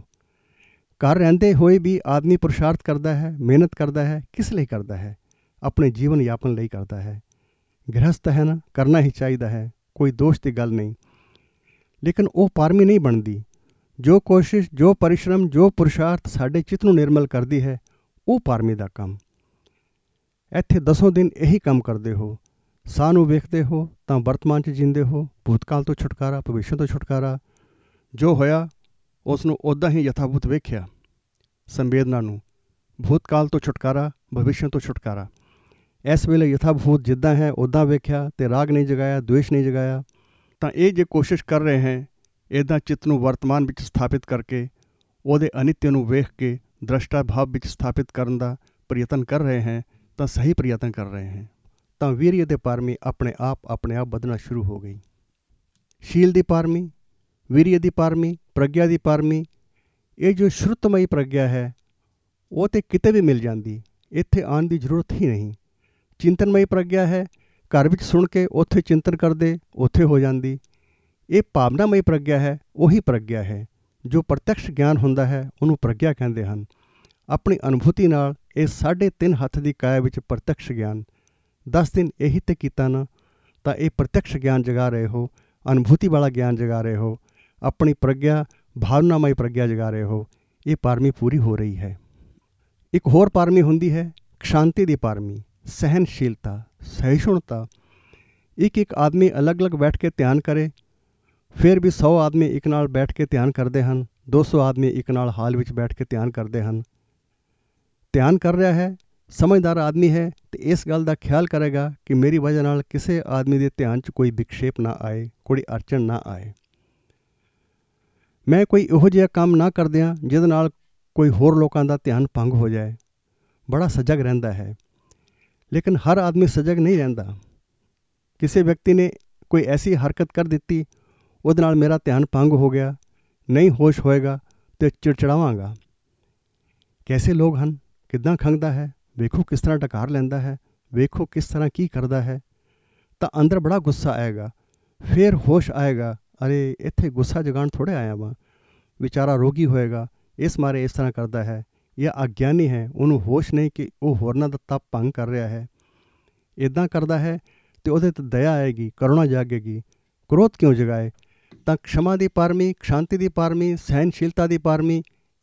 ਘਰ ਰਹਿੰਦੇ ਹੋਏ ਵੀ ਆਦਮੀ ਪੁਰਸ਼ਾਰਥ ਕਰਦਾ ਹੈ, ਮਿਹਨਤ ਕਰਦਾ ਹੈ। ਕਿਸ ਲਈ ਕਰਦਾ ਹੈ? ਆਪਣੇ ਜੀਵਨ ਯਾਪਨ ਲਈ ਕਰਦਾ ਹੈ। ਗ੍ਰਹਸਥ ਹੈ ਨਾ, ਕਰਨਾ ਹੀ ਚਾਹੀਦਾ ਹੈ, ਕੋਈ ਦੋਸ਼ ਦੀ ਗੱਲ ਨਹੀਂ। ਲੇਕਿਨ ਉਹ ਪਾਰਮੀ ਨਹੀਂ ਬਣਦੀ। ਜੋ ਕੋਸ਼ਿਸ਼, ਜੋ ਪਰਿਸ਼ਰਮ, ਜੋ ਪੁਰਸ਼ਾਰਥ ਸਾਡੇ ਚਿੱਤ ਨੂੰ ਨਿਰਮਲ ਕਰਦੀ ਹੈ, ਉਹ ਪਾਰਮੀ ਦਾ ਕੰਮ। ਇੱਥੇ 10 ਦਿਨ ਇਹੀ ਕੰਮ ਕਰਦੇ ਹੋ। ਸਾਹ ਨੂੰ ਵੇਖਦੇ ਹੋ ਤਾਂ ਵਰਤਮਾਨ 'ਚ ਜੀਂਦੇ ਹੋ, ਭੂਤਕਾਲ ਤੋਂ ਛੁਟਕਾਰਾ, ਭਵਿੱਖ ਤੋਂ ਛੁਟਕਾਰਾ। ਜੋ ਹੋਇਆ ਉਸ ਨੂੰ ਉੱਦਾਂ ਹੀ ਯਥਾਭੂਤ ਵੇਖਿਆ। ਸੰਵੇਦਨਾ ਨੂੰ ਭੂਤਕਾਲ ਤੋਂ ਛੁਟਕਾਰਾ, ਭਵਿੱਖ ਤੋਂ ਛੁਟਕਾਰਾ। ਇਸ ਵੇਲੇ ਯਥਾਭੂਤ ਜਿੱਦਾਂ ਹੈ ਉੱਦਾਂ ਵੇਖਿਆ ਅਤੇ ਰਾਗ ਨਹੀਂ ਜਗਾਇਆ, ਦਵੇਸ਼ ਨਹੀਂ ਜਗਾਇਆ। ਤਾਂ ਇਹ ਜੇ ਕੋਸ਼ਿਸ਼ ਕਰ ਰਹੇ ਹੈ ਇੱਦਾਂ ਚਿੱਤ ਨੂੰ ਵਰਤਮਾਨ ਵਿੱਚ ਸਥਾਪਿਤ ਕਰਕੇ, ਉਹਦੇ ਅਨਿੱਤਯ ਨੂੰ ਵੇਖ ਕੇ ਦ੍ਰਸ਼ਟਾ ਭਾਵ ਵਿੱਚ ਸਥਾਪਿਤ ਕਰਨ ਦਾ ਪ੍ਰਯਤਨ ਕਰ ਰਹੇ ਹੈ ਤਾਂ ਸਹੀ ਪ੍ਰਯਤਨ ਕਰ ਰਹੇ ਹੈ। ਤਾਂ ਵੀਰਯ ਦੇ ਪਾਰਮੀ ਆਪਣੇ ਆਪ ਵਧਣਾ ਸ਼ੁਰੂ ਹੋ ਗਈ। ਸ਼ੀਲ ਦੀ ਪਾਰਮੀ, ਵੀਰਯ ਦੀ ਪਾਰਮੀ, ਪ੍ਰਗਿਆ ਦੀ ਪਾਰਮੀ। ਇਹ ਜੋ ਸ਼ਰੁਤਮਈ ਪ੍ਰਗਿਆ ਹੈ ਉਹ ਤਾਂ ਕਿਤੇ ਵੀ ਮਿਲ ਜਾਂਦੀ, ਇੱਥੇ ਆਉਣ ਦੀ ਜ਼ਰੂਰਤ ਹੀ ਨਹੀਂ। ਚਿੰਤਨਮਈ ਪ੍ਰਗਿਆ ਹੈ, ਘਰ ਵਿੱਚ ਸੁਣ ਕੇ ਉੱਥੇ ਚਿੰਤਨ ਕਰਦੇ, ਉੱਥੇ ਹੋ ਜਾਂਦੀ। ਇਹ ਭਾਵਨਾਮਈ ਪ੍ਰਗਿਆ ਹੈ, ਉਹੀ ਪ੍ਰਗਿਆ ਹੈ। ਜੋ ਪ੍ਰਤੱਖ ਗਿਆਨ ਹੁੰਦਾ ਹੈ ਉਹਨੂੰ ਪ੍ਰਗਿਆ ਕਹਿੰਦੇ ਹਨ। ਆਪਣੀ ਅਨੁਭੂਤੀ ਨਾਲ ਇਹ 3.5 ਹੱਥ ਦੀ ਕਾਇਆ ਵਿੱਚ ਪ੍ਰਤੱਖ ਗਿਆਨ 10 ਦਿਨ ਇਹੀ ਤੇ ਕੀਤਾ ਨਾ, ਤਾਂ ਇਹ ਪ੍ਰਤੱਖ ਗਿਆਨ ਜਗਾ ਰਹੇ ਹੋ, ਅਨੁਭੂਤੀ ਵਾਲਾ ਗਿਆਨ ਜਗਾ ਰਹੇ ਹੋ, ਆਪਣੀ ਪ੍ਰਗਿਆ ਭਾਵਨਾਮਈ ਪ੍ਰਗਿਆ ਜਗਾ ਰਹੇ ਹੋ। ਇਹ ਪਾਰਮੀ ਪੂਰੀ ਹੋ ਰਹੀ ਹੈ। ਇੱਕ ਹੋਰ ਪਾਰਮੀ ਹੁੰਦੀ ਹੈ ਸ਼ਾਂਤੀ ਦੀ ਪਾਰਮੀ, ਸਹਿਨਸ਼ੀਲਤਾ, ਸਹਿਸ਼ੁਣਤਾ। ਇੱਕ ਆਦਮੀ ਅਲੱਗ-ਅਲੱਗ ਬੈਠ ਕੇ ਧਿਆਨ ਕਰੇ, ਫਿਰ ਵੀ 100 ਆਦਮੀ ਇੱਕ ਨਾਲ ਬੈਠ ਕੇ ਧਿਆਨ ਕਰਦੇ ਹਨ, 200 ਆਦਮੀ ਇੱਕ ਨਾਲ ਹਾਲ ਵਿੱਚ ਬੈਠ ਕੇ ਧਿਆਨ ਕਰਦੇ ਹਨ। ਧਿਆਨ ਕਰ ਰਿਹਾ ਹੈ, ਸਮਝਦਾਰ ਆਦਮੀ ਹੈ ਅਤੇ ਇਸ ਗੱਲ ਦਾ ਖਿਆਲ ਕਰੇਗਾ ਕਿ ਮੇਰੀ ਵਜ੍ਹਾ ਨਾਲ ਕਿਸੇ ਆਦਮੀ ਦੇ ਧਿਆਨ 'ਚ ਕੋਈ ਵਿਕਸ਼ੇਪ ਨਾ ਆਏ, ਕੋਈ ਅੜਚਣ ਨਾ ਆਏ। ਮੈਂ ਕੋਈ ਇਹੋ ਜਿਹਾ ਕੰਮ ਨਾ ਕਰਦਿਆਂ ਜਿਹਦੇ ਨਾਲ ਕੋਈ ਹੋਰ ਲੋਕਾਂ ਦਾ ਧਿਆਨ ਭੰਗ ਹੋ ਜਾਏ। ਬੜਾ ਸਜਗ ਰਹਿੰਦਾ ਹੈ, ਲੇਕਿਨ ਹਰ ਆਦਮੀ ਸਜਗ ਨਹੀਂ ਰਹਿੰਦਾ। ਕਿਸੇ ਵਿਅਕਤੀ ਨੇ ਕੋਈ ਐਸੀ ਹਰਕਤ ਕਰ ਦਿੱਤੀ, ਉਹਦੇ ਨਾਲ ਮੇਰਾ ਧਿਆਨ ਭੰਗ ਹੋ ਗਿਆ, ਨਹੀਂ ਹੋਸ਼ ਹੋਏਗਾ ਅਤੇ ਚਿੜਚਿੜਾਵਾਂਗਾ। ਕੈਸੇ ਲੋਕ ਹਨ, ਕਿੱਦਾਂ ਖੰਘਦਾ ਹੈ, ਵੇਖੋ ਕਿਸ ਤਰ੍ਹਾਂ ਡਕਾਰ ਲੈਂਦਾ ਹੈ, ਵੇਖੋ ਕਿਸ ਤਰ੍ਹਾਂ ਕੀ ਕਰਦਾ ਹੈ। ਤਾਂ ਅੰਦਰ ਬੜਾ ਗੁੱਸਾ ਆਏਗਾ, ਫਿਰ ਹੋਸ਼ ਆਏਗਾ, ਅਰੇ ਇੱਥੇ ਗੁੱਸਾ ਜਗਾਉਣ ਥੋੜ੍ਹੇ ਆਇਆ ਵਾਂ। ਵਿਚਾਰਾ ਰੋਗੀ ਹੋਏਗਾ, ਇਸ ਮਾਰੇ ਇਸ ਤਰ੍ਹਾਂ ਕਰਦਾ ਹੈ, ਜਾਂ ਅਗਿਆਨੀ ਹੈ, ਉਹਨੂੰ ਹੋਸ਼ ਨਹੀਂ ਕਿ ਉਹ ਹੋਰਨਾਂ ਦਾ ਤਪ ਭੰਗ ਕਰ ਰਿਹਾ ਹੈ। ਇੱਦਾਂ ਕਰਦਾ ਹੈ ਅਤੇ ਉਹਦੇ 'ਤੇ ਦਇਆ ਆਏਗੀ, ਕਰੁਣਾ ਜਾਗੇਗੀ। ਕ੍ਰੋਧ ਕਿਉਂ ਜਗਾਏ? ਤਾਂ ਕਸ਼ਮਾ ਦੀ ਪਾਰਮੀ, ਸ਼ਾਂਤੀ ਦੀ ਪਾਰਮੀ, ਸਹਿਨਸ਼ੀਲਤਾ ਦੀ ਪਾਰਮੀ,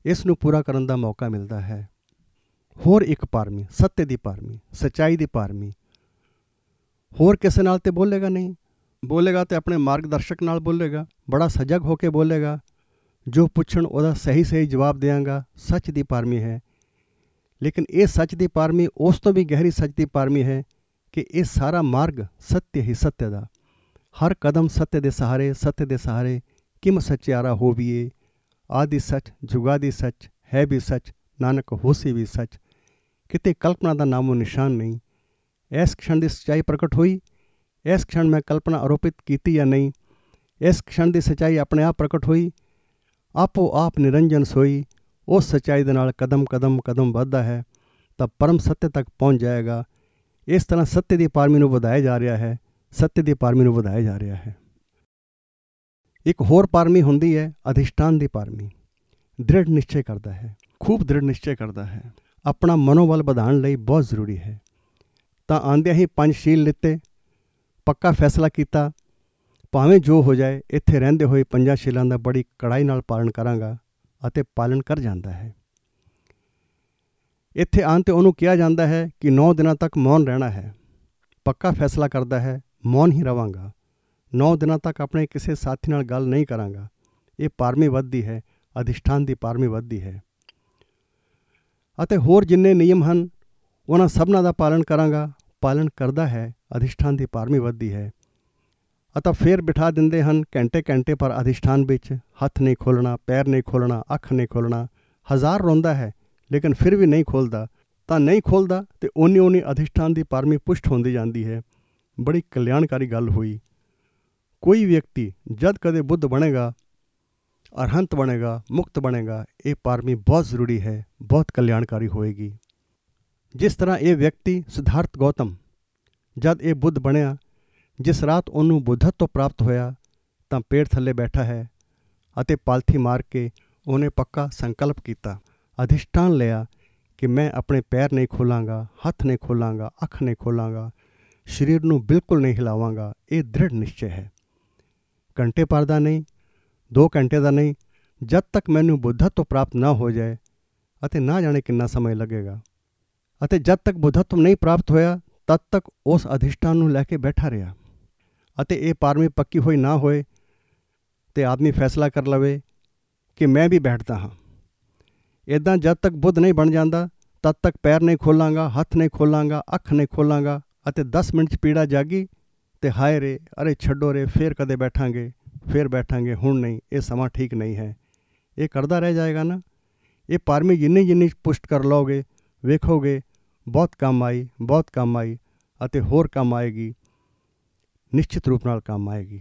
ਇਸ ਨੂੰ ਪੂਰਾ ਕਰਨ ਦਾ ਮੌਕਾ ਮਿਲਦਾ ਹੈ। ਹੋਰ ਇੱਕ ਪਾਰਮੀ, ਸੱਤੇ ਦੀ ਪਾਰਮੀ, ਸੱਚਾਈ ਦੀ ਪਾਰਮੀ, ਹੋਰ ਕਿਸੇ ਨਾਲ ਤੇ ਬੋਲੇਗਾ ਨਹੀਂ। ਬੋਲੇਗਾ ਤੇ ਆਪਣੇ ਮਾਰਗਦਰਸ਼ਕ ਨਾਲ ਬੋਲੇਗਾ, ਬੜਾ ਸਜਗ ਹੋ ਕੇ ਬੋਲੇਗਾ। ਜੋ ਪੁੱਛਣ ਉਹਦਾ ਸਹੀ ਸਹੀ ਜਵਾਬ ਦਿਆਂਗਾ। ਸੱਚ ਦੀ ਪਾਰਮੀ ਹੈ। ਲੇਕਿਨ ਇਹ ਸੱਚ ਦੀ ਪਾਰਮੀ ਉਸ ਤੋਂ ਵੀ ਗਹਿਰੀ ਸੱਚ ਦੀ ਪਾਰਮੀ ਹੈ ਕਿ ਇਹ ਸਾਰਾ ਮਾਰਗ ਸੱਤਿ ਹੀ ਸੱਤਿ ਦਾ। ਹਰ ਕਦਮ ਸੱਤਿ ਦੇ ਸਹਾਰੇ, ਸੱਤਿ ਦੇ ਸਹਾਰੇ ਕਿਮ ਸੱਚਿਆਰਾ ਹੋਵੀਏ। ਆਦਿ ਸੱਚ, ਜੁਗਾਦੀ ਸੱਚ, ਹੈ ਵੀ ਸੱਚ, ਨਾਨਕ ਹੋਸੀ ਵੀ ਸੱਚ। ਕਿਤੇ ਕਲਪਨਾ ਦਾ ਨਾਮੋ ਨਿਸ਼ਾਨ ਨਹੀਂ। ਇਸ ਖਣ ਦੀ ਸੱਚਾਈ ਪ੍ਰਗਟ ਹੋਈ। ਇਸ ਖਣ ਮੈਂ ਕਲਪਨਾ ਆਰੋਪਿਤ ਕੀਤੀ ਜਾਂ ਨਹੀਂ। ਇਸ ਖਣ ਦੀ ਸੱਚਾਈ ਆਪਣੇ ਆਪ ਪ੍ਰਗਟ ਹੋਈ। ਆਪੋ ਆਪ ਨਿਰੰਜਨ ਸੋਈ। ਉਸ ਸੱਚਾਈ ਦੇ ਨਾਲ ਕਦਮ ਕਦਮ ਕਦਮ ਵੱਧਦਾ ਹੈ ਤਾਂ ਪਰਮ ਸੱਤਿ ਤੱਕ ਪਹੁੰਚ ਜਾਏਗਾ। ਇਸ ਤਰ੍ਹਾਂ ਸੱਤਿ ਦੀ ਪਾਰਮੀ ਨੂੰ ਵਧਾਇਆ ਜਾ ਰਿਹਾ ਹੈ। ਸੱਤਿ ਦੀ ਪਾਰਮੀ ਨੂੰ ਵਧਾਇਆ ਜਾ ਰਿਹਾ ਹੈ। ਇੱਕ ਹੋਰ ਪਾਰਮੀ ਹੁੰਦੀ ਹੈ ਅਧਿਸ਼ਠਾਨ ਦੀ ਪਾਰਮੀ। ਦ੍ਰਿੜ ਨਿਸ਼ਚੈ ਕਰਦਾ ਹੈ, ਖੂਬ ਦ੍ਰਿੜ ਨਿਸ਼ਚੈ ਕਰਦਾ ਹੈ। ਆਪਣਾ ਮਨੋਬਲ ਵਧਾਉਣ ਲਈ ਬਹੁਤ ਜ਼ਰੂਰੀ ਹੈ। ਤਾਂ ਆਉਂਦਿਆਂ ਹੀ 5 ਸ਼ੀਲ ਲਿੱਤੇ, ਪੱਕਾ ਫੈਸਲਾ ਕੀਤਾ, ਭਾਵੇਂ ਜੋ ਹੋ ਜਾਏ ਇੱਥੇ ਰਹਿੰਦੇ ਹੋਏ 5 ਸ਼ੀਲਾਂ ਦਾ ਬੜੀ ਕੜਾਈ ਨਾਲ ਪਾਲਣ ਕਰਾਂਗਾ, ਅਤੇ ਪਾਲਣ ਕਰ ਜਾਂਦਾ ਹੈ। ਇੱਥੇ ਆਉਣ 'ਤੇ ਉਹਨੂੰ ਕਿਹਾ ਜਾਂਦਾ ਹੈ ਕਿ 9 ਦਿਨਾਂ ਤੱਕ ਮੌਨ ਰਹਿਣਾ ਹੈ। ਪੱਕਾ ਫੈਸਲਾ ਕਰਦਾ ਹੈ, ਮੌਨ ਹੀ ਰਵਾਂਗਾ। 9 ਦਿਨਾਂ ਤੱਕ ਆਪਣੇ ਕਿਸੇ ਸਾਥੀ ਨਾਲ ਗੱਲ ਨਹੀਂ ਕਰਾਂਗਾ। ਇਹ ਪਾਰਮੀ ਵੱਧਦੀ ਹੈ, ਅਧਿਸ਼ਠਾਨ ਦੀ ਪਾਰਮੀ ਵੱਧਦੀ ਹੈ। ਅਤੇ ਹੋਰ ਜਿੰਨੇ ਨਿਯਮ ਹਨ ਉਹਨਾਂ ਸਭਨਾਂ ਦਾ ਪਾਲਣ ਕਰਾਂਗਾ। ਪਾਲਣ ਕਰਦਾ ਹੈ, ਅਧਿਸ਼ਠਾਨ ਦੀ ਪਾਰਮੀ ਵੱਧਦੀ ਹੈ। ਅਤੇ ਫਿਰ ਬਿਠਾ ਦਿੰਦੇ ਹਨ ਘੰਟੇ ਘੰਟੇ ਪਰ ਅਧਿਸ਼ਠਾਨ ਵਿੱਚ। ਹੱਥ ਨਹੀਂ ਖੋਲ੍ਹਣਾ, ਪੈਰ ਨਹੀਂ ਖੋਲ੍ਹਣਾ, ਅੱਖ ਨਹੀਂ ਖੋਲ੍ਹਣਾ। 1000 ਰੋਂਦਾ ਹੈ ਲੇਕਿਨ ਫਿਰ ਵੀ ਨਹੀਂ ਖੋਲ੍ਹਦਾ। ਤਾਂ ਨਹੀਂ ਖੋਲ੍ਹਦਾ ਅਤੇ ਓਨੀ ਅਧਿਸ਼ਠਾਨ ਦੀ ਪਾਰਮੀ ਪੁਸ਼ਟ ਹੁੰਦੀ ਜਾਂਦੀ ਹੈ। ਬੜੀ ਕਲਿਆਣਕਾਰੀ ਗੱਲ ਹੋਈ। ਕੋਈ ਵਿਅਕਤੀ ਜਦ ਕਦੇ ਬੁੱਧ ਬਣੇਗਾ, ਅਰਹੰਤ ਬਣੇਗਾ, ਮੁਕਤ ਬਣੇਗਾ, ਇਹ ਪਾਰਮੀ ਬਹੁਤ ਜ਼ਰੂਰੀ ਹੈ, ਬਹੁਤ ਕਲਿਆਣਕਾਰੀ ਹੋਏਗੀ। ਜਿਸ ਤਰ੍ਹਾਂ ਇਹ ਵਿਅਕਤੀ ਸਿਧਾਰਥ ਗੌਤਮ ਜਦ ਇਹ ਬੁੱਧ ਬਣਿਆ, ਜਿਸ ਰਾਤ ਉਹਨੂੰ ਬੁੱਧਤਵ ਪ੍ਰਾਪਤ ਹੋਇਆ, ਤਾਂ ਪੇੜ ਥੱਲੇ ਬੈਠਾ ਹੈ ਅਤੇ ਪਾਲਥੀ ਮਾਰ ਕੇ ਉਹਨੇ ਪੱਕਾ ਸੰਕਲਪ ਕੀਤਾ, ਅਧਿਸ਼ਠਾਨ ਲਿਆ ਕਿ ਮੈਂ ਆਪਣੇ ਪੈਰ ਨਹੀਂ ਖੋਲਾਂਗਾ, ਹੱਥ ਨਹੀਂ ਖੋਲਾਂਗਾ, ਅੱਖ ਨਹੀਂ ਖੋਲਾਂਗਾ, ਸਰੀਰ ਨੂੰ ਬਿਲਕੁਲ ਨਹੀਂ ਹਿਲਾਵਾਂਗਾ। ਇਹ ਦ੍ਰਿੜ ਨਿਸ਼ਚੈ ਹੈ। ਘੰਟੇ ਭਰ ਦਾ ਨਹੀਂ, 2 ਘੰਟੇ ਦਾ ਨਹੀਂ, ਜਦ ਤੱਕ ਮੈਨੂੰ ਬੁੱਧਤਵ ਪ੍ਰਾਪਤ ਨਾ ਹੋ ਜਾਏ, ਅਤੇ ਨਾ ਜਾਣੇ ਕਿੰਨਾ ਸਮਾਂ ਲੱਗੇਗਾ। ਅਤੇ ਜਦ ਤੱਕ ਬੁੱਧਤਵ ਨਹੀਂ ਪ੍ਰਾਪਤ ਹੋਇਆ ਤਦ ਤੱਕ ਉਸ ਅਧਿਸ਼ਠਾਨ ਨੂੰ ਲੈ ਕੇ ਬੈਠਾ ਰਿਹਾ। ਅਤੇ ਇਹ ਪਾਰਮੀ ਪੱਕੀ ਹੋਈ ਨਾ ਹੋਏ ਅਤੇ ਆਦਮੀ ਫੈਸਲਾ ਕਰ ਲਵੇ ਕਿ ਮੈਂ ਵੀ ਬੈਠਦਾ ਹਾਂ। ਇੱਦਾਂ ਜਦ ਤੱਕ ਬੁੱਧ ਨਹੀਂ ਬਣ ਜਾਂਦਾ ਤਦ ਤੱਕ ਪੈਰ ਨਹੀਂ ਖੋਲਾਂਗਾ, ਹੱਥ ਨਹੀਂ ਖੋਲਾਂਗਾ, ਅੱਖ ਨਹੀਂ ਖੋਲਾਂਗਾ। ਅਤੇ 10 ਮਿੰਟ 'ਚ ਪੀੜਾ ਜਾਗੀ ਅਤੇ ਹਾਏ ਰੇ, ਅਰੇ ਛੱਡੋ ਰੇ, ਫਿਰ ਕਦੇ ਬੈਠਾਂਗੇ, ਫਿਰ ਬੈਠਾਂਗੇ, ਹੁਣ ਨਹੀਂ, ਇਹ ਸਮਾਂ ਠੀਕ ਨਹੀਂ ਹੈ। ਇਹ ਕਰਦਾ ਰਹਿ ਜਾਏਗਾ ਨਾ। ਇਹ ਪਾਰਮੀ ਜਿੰਨੀ ਪੁਸ਼ਟ ਕਰ ਲਓਗੇ, ਵੇਖੋਗੇ ਬਹੁਤ ਕੰਮ ਆਈ, ਬਹੁਤ ਕੰਮ ਆਈ, ਅਤੇ ਹੋਰ ਕੰਮ ਆਏਗੀ, ਨਿਸ਼ਚਿਤ ਰੂਪ ਨਾਲ ਕੰਮ ਆਏਗੀ।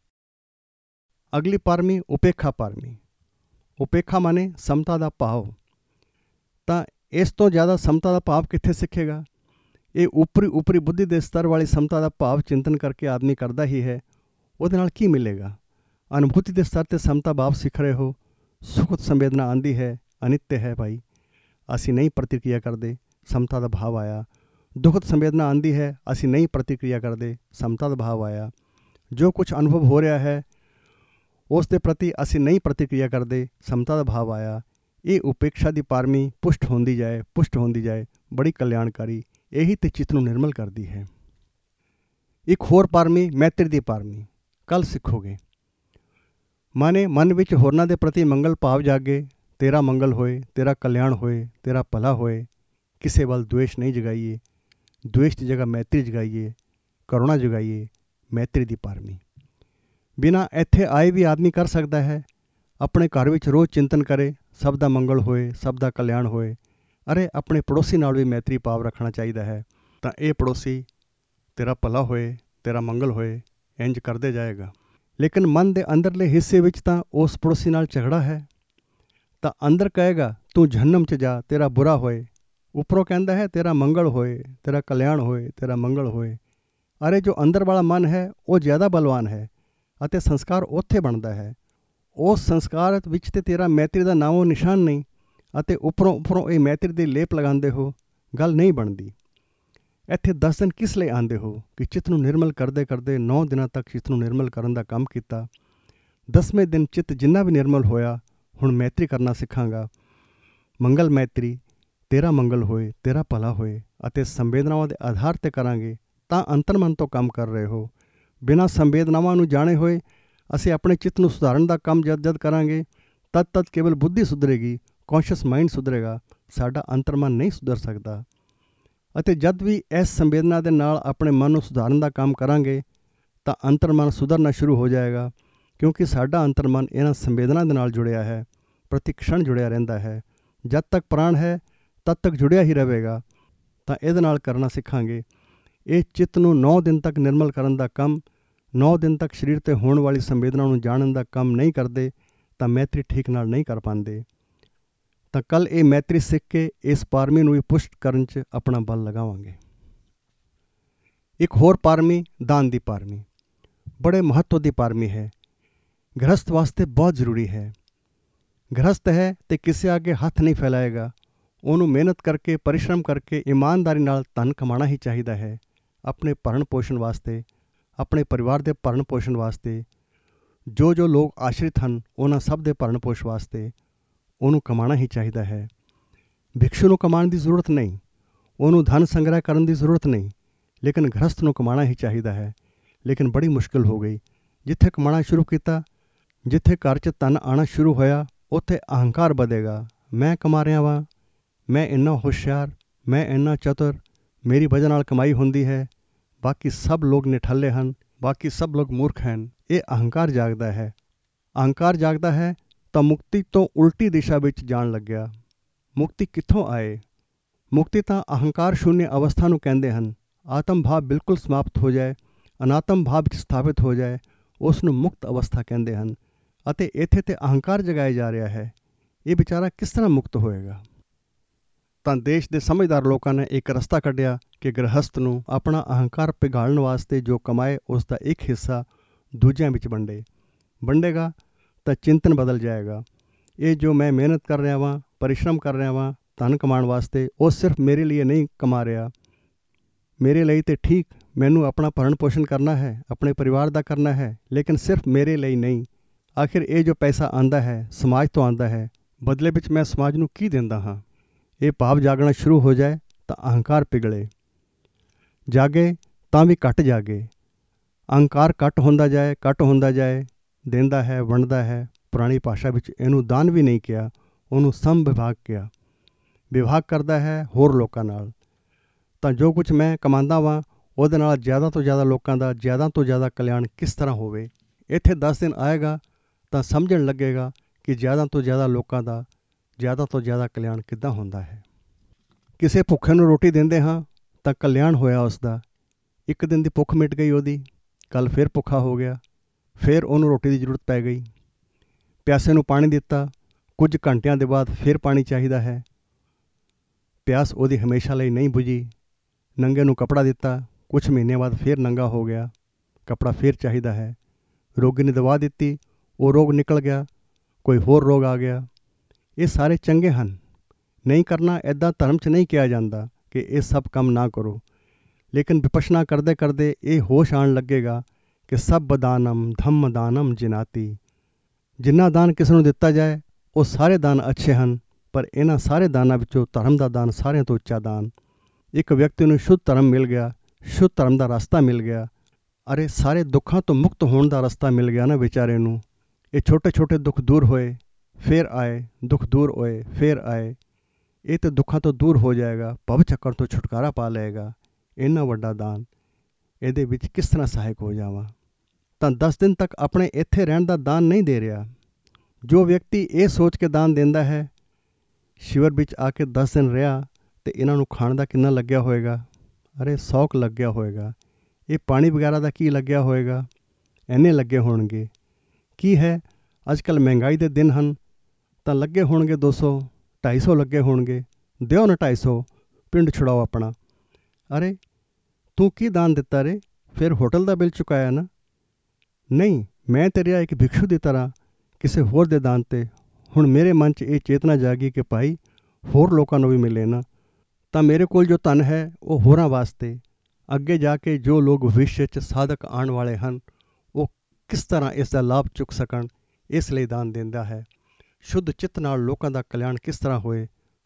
ਅਗਲੀ ਪਾਰਮੀ ਉਪੇਖਾ ਪਾਰਮੀ। ਉਪੇਖਾ ਮਾਨੇ ਸਮਤਾ ਦਾ ਭਾਵ। ਤਾਂ ਇਸ ਤੋਂ ਜ਼ਿਆਦਾ ਸਮਤਾ ਦਾ ਭਾਵ ਕਿੱਥੇ ਸਿੱਖੇਗਾ? ਇਹ ਉਪਰੀ ਬੁੱਧੀ ਦੇ ਸਤਰ ਵਾਲੀ ਸਮਤਾ ਦਾ ਭਾਵ ਚਿੰਤਨ ਕਰਕੇ ਆਦਮੀ ਕਰਦਾ ਹੀ ਹੈ। ਉਹਦੇ ਨਾਲ ਕੀ ਮਿਲੇਗਾ? ਅਨੁਭੂਤੀ ਦੇ ਸਤਰ 'ਤੇ ਸਮਤਾ ਭਾਵ ਸਿੱਖ ਰਹੇ ਹੋ। ਸੁਖਤ ਸੰਵੇਦਨਾ ਆਉਂਦੀ ਹੈ, ਅਨਿੱਤ ਹੈ ਭਾਈ, ਅਸੀਂ ਨਹੀਂ ਪ੍ਰਤੀਕਿਰਿਆ ਕਰਦੇ, ਸਮਤਾ ਦਾ ਭਾਵ ਆਇਆ। ਦੁਖਤ ਸੰਵੇਦਨਾ ਆਉਂਦੀ ਹੈ, ਅਸੀਂ ਨਹੀਂ ਪ੍ਰਤੀਕਿਰਿਆ ਕਰਦੇ, ਸਮਤਾ ਦਾ ਭਾਵ ਆਇਆ। ਜੋ ਕੁਝ ਅਨੁਭਵ ਹੋ ਰਿਹਾ ਹੈ ਉਸ ਦੇ ਪ੍ਰਤੀ ਅਸੀਂ ਨਹੀਂ ਪ੍ਰਤੀਕਿਰਿਆ ਕਰਦੇ, ਸਮਤਾ ਦਾ ਭਾਵ ਆਇਆ। ਇਹ ਉਪੇਖਾ ਦੀ ਪਾਰਮੀ ਪੁਸ਼ਟ ਹੁੰਦੀ ਜਾਏ, ਪੁਸ਼ਟ ਹੁੰਦੀ ਜਾਏ, ਬੜੀ ਕਲਿਆਣਕਾਰੀ। ਇਹੀ ਤੇ ਚਿੱਤ ਨੂੰ ਨਿਰਮਲ ਕਰਦੀ ਹੈ। ਇੱਕ ਹੋਰ ਪਾਰਮੀ ਮੈਤਰੀ ਦੀ ਪਾਰਮੀ, ਕੱਲ੍ਹ ਸਿੱਖੋਗੇ। ਮਾਨੇ ਮਨ ਵਿੱਚ ਹੋਰਨਾਂ ਦੇ ਪ੍ਰਤੀ ਮੰਗਲ ਭਾਵ ਜਾਗੇ, ਤੇਰਾ ਮੰਗਲ ਹੋਏ, ਤੇਰਾ ਕਲਿਆਣ ਹੋਏ, ਤੇਰਾ ਭਲਾ ਹੋਏ। ਕਿਸੇ ਵੱਲ ਦੁਆਸ਼ ਨਹੀਂ ਜਗਾਈਏ, ਦੁਆਸ਼ ਦੀ ਜਗ੍ਹਾ ਮੈਤਰੀ ਜਗਾਈਏ, ਕਰੁਣਾ ਜਗਾਈਏ। ਮੈਤਰੀ ਦੀ ਪਾਰਮੀ ਬਿਨਾਂ ਇੱਥੇ ਆਏ ਵੀ ਆਦਮੀ ਕਰ ਸਕਦਾ ਹੈ। ਆਪਣੇ ਘਰ ਵਿੱਚ ਰੋਜ਼ ਚਿੰਤਨ ਕਰੇ, ਸਭ ਦਾ ਮੰਗਲ ਹੋਏ, ਸਭ ਦਾ ਕਲਿਆਣ ਹੋਏ। ਅਰੇ ਆਪਣੇ ਪੜੋਸੀ ਨਾਲ ਵੀ ਮੈਤਰੀ ਭਾਵ ਰੱਖਣਾ ਚਾਹੀਦਾ ਹੈ। ਤਾਂ ਇਹ ਪੜੋਸੀ ਤੇਰਾ ਭਲਾ ਹੋਏ, ਤੇਰਾ ਮੰਗਲ ਹੋਏ, ਇੰਜ ਕਰਦੇ ਜਾਏਗਾ। ਲੇਕਿਨ ਮਨ ਦੇ ਅੰਦਰਲੇ ਹਿੱਸੇ ਵਿੱਚ ਤਾਂ ਉਸ ਪੜੋਸੀ ਨਾਲ ਝਗੜਾ ਹੈ। ਤਾਂ ਅੰਦਰ ਕਹੇਗਾ ਤੂੰ ਜਹੰਨਮ 'ਚ ਜਾ, ਤੇਰਾ ਬੁਰਾ ਹੋਏ। ਉੱਪਰੋਂ ਕਹਿੰਦਾ ਹੈ ਤੇਰਾ ਮੰਗਲ ਹੋਏ, ਤੇਰਾ ਕਲਿਆਣ ਹੋਏ, ਤੇਰਾ ਮੰਗਲ ਹੋਏ। ਅਰੇ ਜੋ ਅੰਦਰ ਵਾਲਾ ਮਨ ਹੈ ਉਹ ਜ਼ਿਆਦਾ ਬਲਵਾਨ ਹੈ ਅਤੇ ਸੰਸਕਾਰ ਉੱਥੇ ਬਣਦਾ ਹੈ। ਉਸ ਸੰਸਕਾਰ ਵਿੱਚ ਤੇ ਤੇਰਾ ਮੈਤਰੀ ਦਾ ਨਾਮੋ ਨਿਸ਼ਾਨ ਨਹੀਂ, ਅਤੇ ਉੱਪਰੋਂ ਇਹ ਮੈਤਰੀ ਦੇ ਲੇਪ ਲਗਾਉਂਦੇ ਹੋ, ਗੱਲ ਨਹੀਂ ਬਣਦੀ। ਇੱਥੇ 10 ਦਿਨ ਕਿਸ ਲਈ ਆਉਂਦੇ ਹੋ ਕਿ ਚਿੱਤ ਨੂੰ ਨਿਰਮਲ ਕਰਦੇ 9 ਦਿਨਾਂ ਤੱਕ ਚਿੱਤ ਨੂੰ ਨਿਰਮਲ ਕਰਨ ਦਾ ਕੰਮ ਕੀਤਾ। 10ਵੇਂ ਦਿਨ ਚਿੱਤ ਜਿੰਨਾ ਵੀ ਨਿਰਮਲ ਹੋਇਆ, ਹੁਣ ਮੈਤਰੀ ਕਰਨਾ ਸਿੱਖਾਂਗਾ। ਮੰਗਲ ਮੈਤਰੀ, ਤੇਰਾ ਮੰਗਲ ਹੋਏ, ਤੇਰਾ ਭਲਾ ਹੋਏ ਅਤੇ ਸੰਵੇਦਨਾਵਾਂ ਦੇ ਆਧਾਰ 'ਤੇ ਕਰਾਂਗੇ ਤਾਂ ਅੰਤਰਮਨ ਤੋਂ ਕੰਮ ਕਰ ਰਹੇ ਹੋ। ਬਿਨਾਂ ਸੰਵੇਦਨਾਵਾਂ ਨੂੰ ਜਾਣੇ ਹੋਏ ਅਸੀਂ ਆਪਣੇ ਚਿੱਤ ਨੂੰ ਸੁਧਾਰਨ ਦਾ ਕੰਮ ਜਦ ਕਰਾਂਗੇ ਤਦ ਕੇਵਲ ਬੁੱਧੀ ਸੁਧਰੇਗੀ, ਕੌਂਸ਼ੀਅਸ ਮਾਈਂਡ ਸੁਧਰੇਗਾ, ਸਾਡਾ ਅੰਤਰਮਨ ਨਹੀਂ ਸੁਧਰ ਸਕਦਾ। ਅਤੇ ਜਦ ਵੀ ਇਸ ਸੰਵੇਦਨਾ ਦੇ ਨਾਲ ਆਪਣੇ ਮਨ ਨੂੰ ਸੁਧਾਰਨ ਦਾ ਕੰਮ ਕਰਾਂਗੇ ਤਾਂ ਅੰਤਰਮਨ ਸੁਧਰਨਾ ਸ਼ੁਰੂ ਹੋ ਜਾਏਗਾ, ਕਿਉਂਕਿ ਸਾਡਾ ਅੰਤਰਮਨ ਇਹਨਾਂ ਸੰਵੇਦਨਾ ਦੇ ਨਾਲ ਜੁੜਿਆ ਹੈ, ਪ੍ਰਤੀ ਕਸ਼ਣ ਜੁੜਿਆ ਰਹਿੰਦਾ ਹੈ। ਜਦ ਤੱਕ ਪ੍ਰਾਣ ਹੈ ਤਦ ਤੱਕ ਜੁੜਿਆ ਹੀ ਰਹੇਗਾ। ਤਾਂ ਇਹਦੇ ਨਾਲ ਕਰਨਾ ਸਿੱਖਾਂਗੇ। ਇਹ ਚਿੱਤ ਨੂੰ 9 ਦਿਨ ਤੱਕ ਨਿਰਮਲ ਕਰਨ ਦਾ ਕੰਮ, 9 ਦਿਨ ਤੱਕ ਸਰੀਰ 'ਤੇ ਹੋਣ ਵਾਲੀ ਸੰਵੇਦਨਾ ਨੂੰ ਜਾਣਨ ਦਾ ਕੰਮ ਨਹੀਂ ਕਰਦੇ ਤਾਂ ਮੈਤਰੀ ਠੀਕ ਨਾਲ ਨਹੀਂ ਕਰ ਪਾਉਂਦੇ। ਤਾਂ ਕੱਲ੍ਹ ਇਹ ਮੈਤਰੀ ਸਿੱਖ ਕੇ ਇਸ ਪਾਰਮੀ ਨੂੰ ਵੀ ਪੁਸ਼ਟ ਕਰਨ 'ਚ ਆਪਣਾ ਬਲ ਲਗਾਵਾਂਗੇ। ਇੱਕ ਹੋਰ ਪਾਰਮੀ ਦਾਨ ਦੀ ਪਾਰਮੀ ਬੜੇ ਮਹੱਤਵ ਦੀ ਪਾਰਮੀ ਹੈ। ਗ੍ਰਸਥ ਵਾਸਤੇ ਬਹੁਤ ਜ਼ਰੂਰੀ ਹੈ। ਗ੍ਰਸਥ ਹੈ ਅਤੇ ਕਿਸੇ ਅੱਗੇ ਹੱਥ ਨਹੀਂ ਫੈਲਾਏਗਾ। ਉਹਨੂੰ ਮਿਹਨਤ ਕਰਕੇ, ਪਰਿਸ਼ਰਮ ਕਰਕੇ, ਇਮਾਨਦਾਰੀ ਨਾਲ ਧਨ ਕਮਾਉਣਾ ਹੀ ਚਾਹੀਦਾ ਹੈ। ਆਪਣੇ ਭਰਨ ਪੋਸ਼ਣ ਵਾਸਤੇ, ਆਪਣੇ ਪਰਿਵਾਰ ਦੇ ਭਰਨ ਪੋਸ਼ਣ ਵਾਸਤੇ, ਜੋ ਲੋਕ ਆਸ਼ਰਿਤ ਹਨ ਉਹਨਾਂ ਸਭ ਦੇ ਭਰਨ ਪੋਸ਼ਣ ਵਾਸਤੇ ਉਹਨੂੰ ਕਮਾਉਣਾ ਹੀ ਚਾਹੀਦਾ ਹੈ। ਭਿਕਸ਼ੂ ਨੂੰ ਕਮਾਉਣ ਦੀ ਜ਼ਰੂਰਤ ਨਹੀਂ, ਉਹਨੂੰ ਧਨ ਸੰਗ੍ਰਹਿ ਕਰਨ ਦੀ ਜ਼ਰੂਰਤ ਨਹੀਂ, ਲੇਕਿਨ ਗ੍ਰਸਥ ਨੂੰ ਕਮਾਉਣਾ ਹੀ ਚਾਹੀਦਾ ਹੈ। ਲੇਕਿਨ ਬੜੀ ਮੁਸ਼ਕਿਲ ਹੋ ਗਈ। ਜਿੱਥੇ ਕਮਾਉਣਾ ਸ਼ੁਰੂ ਕੀਤਾ, ਜਿੱਥੇ ਘਰ 'ਚ ਧਨ ਆਉਣਾ ਸ਼ੁਰੂ ਹੋਇਆ, ਉੱਥੇ ਅਹੰਕਾਰ ਵਧੇਗਾ। ਮੈਂ ਕਮਾ ਰਿਹਾ ਵਾਂ, ਮੈਂ ਇੰਨਾ ਹੁਸ਼ਿਆਰ, ਮੈਂ ਇੰਨਾ ਚਤੁਰ, ਮੇਰੀ ਵਜ੍ਹਾ ਨਾਲ ਕਮਾਈ ਹੁੰਦੀ ਹੈ, ਬਾਕੀ ਸਭ ਲੋਕ ਨਿਠੱਲੇ ਹਨ, ਬਾਕੀ ਸਭ ਲੋਕ ਮੂਰਖ ਹਨ। ਇਹ ਅਹੰਕਾਰ ਜਾਗਦਾ ਹੈ। ਅਹੰਕਾਰ ਜਾਗਦਾ ਹੈ ਤਾਂ ਮੁਕਤੀ ਤੋਂ ਉਲਟੀ ਦਿਸ਼ਾ ਵਿੱਚ ਜਾਣ ਲੱਗਿਆ। ਮੁਕਤੀ ਕਿੱਥੋਂ ਆਏ? ਮੁਕਤੀ ਤਾਂ ਅਹੰਕਾਰ ਸ਼ੂਨਯ ਅਵਸਥਾ ਨੂੰ ਕਹਿੰਦੇ ਹਨ। ਆਤਮ ਭਾਵ ਬਿਲਕੁਲ ਸਮਾਪਤ ਹੋ ਜਾਏ, ਅਨਾਤਮ ਭਾਵ ਵਿੱਚ ਸਥਾਪਿਤ ਹੋ ਜਾਏ, ਉਸ ਨੂੰ ਮੁਕਤ ਅਵਸਥਾ ਕਹਿੰਦੇ ਹਨ। ਅਤੇ ਇੱਥੇ ਤੇ ਅਹੰਕਾਰ ਜਗਾਇਆ ਜਾ ਰਿਹਾ ਹੈ। ਇਹ ਵਿਚਾਰਾ ਕਿਸ ਤਰ੍ਹਾਂ ਮੁਕਤ ਹੋਏਗਾ? ਤਾਂ ਦੇਸ਼ ਦੇ ਸਮਝਦਾਰ ਲੋਕਾਂ ਨੇ ਇੱਕ ਰਸਤਾ ਕੱਢਿਆ ਕਿ ਗ੍ਰਹਸਥ ਨੂੰ ਆਪਣਾ ਅਹੰਕਾਰ ਪਿਘਾਲਣ ਵਾਸਤੇ ਜੋ ਕਮਾਏ ਉਸ ਦਾ ਇੱਕ ਹਿੱਸਾ ਦੂਜਿਆਂ ਵਿੱਚ ਵੰਡੇਗਾ ਤਾਂ ਚਿੰਤਨ ਬਦਲ ਜਾਏਗਾ। ਇਹ ਜੋ ਮੈਂ ਮਿਹਨਤ ਕਰ ਰਿਹਾ ਵਾਂ, ਪਰਿਸ਼ਰਮ ਕਰ ਰਿਹਾ ਵਾਂ ਧਨ ਕਮਾਉਣ ਵਾਸਤੇ, ਉਹ ਸਿਰਫ ਮੇਰੇ ਲਈ ਨਹੀਂ ਕਮਾ ਰਿਹਾ। ਮੇਰੇ ਲਈ ਤਾਂ ਠੀਕ, ਮੈਨੂੰ ਆਪਣਾ ਭਰਨ ਪੋਸ਼ਣ ਕਰਨਾ ਹੈ, ਆਪਣੇ ਪਰਿਵਾਰ ਦਾ ਕਰਨਾ ਹੈ, ਲੇਕਿਨ ਸਿਰਫ ਮੇਰੇ ਲਈ ਨਹੀਂ। ਆਖਿਰ ਇਹ ਜੋ ਪੈਸਾ ਆਉਂਦਾ ਹੈ ਸਮਾਜ ਤੋਂ ਆਉਂਦਾ ਹੈ, ਬਦਲੇ ਵਿੱਚ ਮੈਂ ਸਮਾਜ ਨੂੰ ਕੀ ਦਿੰਦਾ ਹਾਂ? ਇਹ ਭਾਵ ਜਾਗਣਾ ਸ਼ੁਰੂ ਹੋ ਜਾਏ ਤਾਂ ਅਹੰਕਾਰ ਪਿਘਲੇ। ਜਾਗੇ ਤਾਂ ਵੀ ਘੱਟ ਜਾਗੇ। ਅਹੰਕਾਰ ਘੱਟ ਹੁੰਦਾ ਜਾਏ, ਦਿੰਦਾ ਹੈ, ਵੰਡਦਾ ਹੈ। ਪੁਰਾਣੀ ਭਾਸ਼ਾ ਵਿੱਚ ਇਹਨੂੰ ਦਾਨ ਵੀ ਨਹੀਂ ਕਿਹਾ, ਉਹਨੂੰ ਸਮਵਿਭਾਗ ਕਿਹਾ। ਵਿਭਾਗ ਕਰਦਾ ਹੈ ਹੋਰ ਲੋਕਾਂ ਨਾਲ। ਤਾਂ ਜੋ ਕੁਝ ਮੈਂ ਕਮਾਉਂਦਾ ਵਾਂ ਉਹਦੇ ਨਾਲ ਜ਼ਿਆਦਾ ਤੋਂ ਜ਼ਿਆਦਾ ਲੋਕਾਂ ਦਾ ਜ਼ਿਆਦਾ ਤੋਂ ਜ਼ਿਆਦਾ ਕਲਿਆਣ ਕਿਸ ਤਰ੍ਹਾਂ ਹੋਵੇ। ਇੱਥੇ 10 ਦਿਨ ਆਏਗਾ ਤਾਂ ਸਮਝਣ ਲੱਗੇਗਾ ਕਿ ਜ਼ਿਆਦਾ ਤੋਂ ਜ਼ਿਆਦਾ ਲੋਕਾਂ ਦਾ ਜ਼ਿਆਦਾ ਤੋਂ ਜ਼ਿਆਦਾ ਕਲਿਆਣ ਕਿੱਦਾਂ ਹੁੰਦਾ ਹੈ। ਕਿਸੇ ਭੁੱਖੇ ਨੂੰ ਰੋਟੀ ਦਿੰਦੇ ਹਾਂ ਤਾਂ ਕਲਿਆਣ ਹੋਇਆ ਉਸ ਦਾ। ਇੱਕ ਦਿਨ ਦੀ ਭੁੱਖ ਮਿਟ ਗਈ ਉਹਦੀ, ਕੱਲ੍ਹ ਫਿਰ ਭੁੱਖਾ ਹੋ ਗਿਆ, ਫਿਰ ਉਹਨੂੰ ਰੋਟੀ ਦੀ ਜ਼ਰੂਰਤ ਪੈ ਗਈ। ਪਿਆਸੇ ਨੂੰ ਪਾਣੀ ਦਿੱਤਾ, ਕੁਝ ਘੰਟਿਆਂ ਦੇ ਬਾਅਦ ਫਿਰ ਪਾਣੀ ਚਾਹੀਦਾ ਹੈ। ਪਿਆਸ ਉਹਦੀ ਹਮੇਸ਼ਾ ਲਈ ਨਹੀਂ ਬੁਝੀ। ਨੰਗੇ ਨੂੰ ਕੱਪੜਾ ਦਿੱਤਾ, ਕੁਝ ਮਹੀਨਿਆਂ ਬਾਅਦ ਫਿਰ ਨੰਗਾ ਹੋ ਗਿਆ, ਕੱਪੜਾ ਫਿਰ ਚਾਹੀਦਾ ਹੈ। ਰੋਗੀ ਨੇ ਦਵਾ ਦਿੱਤੀ, ਉਹ ਰੋਗ ਨਿਕਲ ਗਿਆ, ਕੋਈ ਹੋਰ ਰੋਗ ਆ ਗਿਆ। ਇਹ ਸਾਰੇ ਚੰਗੇ ਹਨ, ਨਹੀਂ ਕਰਨਾ ਇੱਦਾਂ ਧਰਮ 'ਚ ਨਹੀਂ ਕਿਹਾ ਜਾਂਦਾ ਕਿ ਇਹ ਸਭ ਕੰਮ ਨਾ ਕਰੋ। ਲੇਕਿਨ ਵਿਪਸ਼ਨਾ ਕਰਦੇ ਕਰਦੇ ਇਹ ਹੋਸ਼ ਆਉਣ ਲੱਗੇਗਾ ਕਿ ਸਭ ਦਾਨਮ ਧੰਮ ਦਾਨਮ ਜਿਨਾਤੀ। ਜਿੰਨਾ ਦਾਨ ਕਿਸੇ ਨੂੰ ਦਿੱਤਾ ਜਾਏ ਉਹ ਸਾਰੇ ਦਾਨ ਅੱਛੇ ਹਨ, ਪਰ ਇਹਨਾਂ ਸਾਰੇ ਦਾਨਾਂ ਵਿੱਚੋਂ ਧਰਮ ਦਾ ਦਾਨ ਸਾਰਿਆਂ ਤੋਂ ਉੱਚਾ ਦਾਨ। ਇੱਕ ਵਿਅਕਤੀ ਨੂੰ ਸ਼ੁੱਧ ਧਰਮ ਮਿਲ ਗਿਆ, ਸ਼ੁੱਧ ਧਰਮ ਦਾ ਰਸਤਾ ਮਿਲ ਗਿਆ। ਅਰੇ ਸਾਰੇ ਦੁੱਖਾਂ ਤੋਂ ਮੁਕਤ ਹੋਣ ਦਾ ਰਸਤਾ ਮਿਲ ਗਿਆ ਨਾ ਵਿਚਾਰੇ ਨੂੰ। ਇਹ ਛੋਟੇ ਛੋਟੇ ਦੁੱਖ ਦੂਰ ਹੋਏ, ਫਿਰ ਆਏ, ਦੁੱਖ ਦੂਰ ਹੋਏ, ਫਿਰ ਆਏ। ਇਹ ਤਾਂ ਦੁੱਖਾਂ ਤੋਂ ਦੂਰ ਹੋ ਜਾਏਗਾ, ਭਵ ਚੱਕਰ ਤੋਂ ਛੁਟਕਾਰਾ ਪਾ ਲਏਗਾ। ਇੰਨਾ ਵੱਡਾ ਦਾਨ, ਇਹਦੇ ਵਿੱਚ ਕਿਸ ਤਰ੍ਹਾਂ ਸਹਾਇਕ ਹੋ ਜਾਵਾਂ? ਤਾਂ 10 ਦਿਨ ਤੱਕ ਆਪਣੇ ਇੱਥੇ ਰਹਿਣ ਦਾ ਦਾਨ ਨਹੀਂ ਦੇ ਰਿਹਾ। ਜੋ ਵਿਅਕਤੀ ਇਹ ਸੋਚ ਕੇ ਦਾਨ ਦਿੰਦਾ ਹੈ, ਸ਼ਿਵਰ ਵਿੱਚ ਆ ਕੇ 10 ਦਿਨ ਰਿਹਾ ਅਤੇ ਇਹਨਾਂ ਨੂੰ ਖਾਣ ਦਾ ਕਿੰਨਾ ਲੱਗਿਆ ਹੋਏਗਾ? ਅਰੇ 100 ਲੱਗਿਆ ਹੋਏਗਾ। ਇਹ ਪਾਣੀ ਵਗੈਰਾ ਦਾ ਕੀ ਲੱਗਿਆ ਹੋਏਗਾ? ਇੰਨੇ ਲੱਗੇ ਹੋਣਗੇ। ਕੀ ਹੈ, ਅੱਜ ਕੱਲ੍ਹ ਮਹਿੰਗਾਈ ਦੇ ਦਿਨ ਹਨ ਤਾਂ ਲੱਗੇ ਹੋਣਗੇ 200 250 ਲੱਗੇ ਹੋਣਗੇ। ਦਿਓ ਨਾ 250, ਪਿੰਡ ਛੁਡਾਓ ਆਪਣਾ। ਅਰੇ ਤੂੰ ਕੀ ਦਾਨ ਦਿੱਤਾ ਰੇ? ਫਿਰ ਹੋਟਲ ਦਾ ਬਿੱਲ ਚੁਕਾਇਆ ਨਾ? ਨਹੀਂ, ਮੈਂ ਤੇ ਰਿਹਾ ਇੱਕ ਭਿਕਸ਼ੂ ਦੀ ਤਰ੍ਹਾਂ ਕਿਸੇ ਹੋਰ ਦੇ ਦਾਨ 'ਤੇ। ਹੁਣ ਮੇਰੇ ਮਨ 'ਚ ਇਹ ਚੇਤਨਾ ਜਾਗੀ ਕਿ ਭਾਈ ਹੋਰ ਲੋਕਾਂ ਨੂੰ ਵੀ ਮਿਲੇ ਨਾ। ਤਾਂ ਮੇਰੇ ਕੋਲ ਜੋ ਧਨ ਹੈ ਉਹ ਹੋਰਾਂ ਵਾਸਤੇ, ਅੱਗੇ ਜਾ ਕੇ ਜੋ ਲੋਕ ਭਵਿੱਖ 'ਚ ਸਾਧਕ ਆਉਣ ਵਾਲੇ ਹਨ ਉਹ ਕਿਸ ਤਰ੍ਹਾਂ ਇਸ ਦਾ ਲਾਭ ਚੁੱਕ ਸਕਣ, ਇਸ ਲਈ ਦਾਨ ਦਿੰਦਾ ਹੈ। ਸ਼ੁੱਧ ਚਿੱਤ ਨਾਲ ਲੋਕਾਂ ਦਾ ਕਲਿਆਣ ਕਿਸ ਤਰ੍ਹਾਂ ਹੋਏ,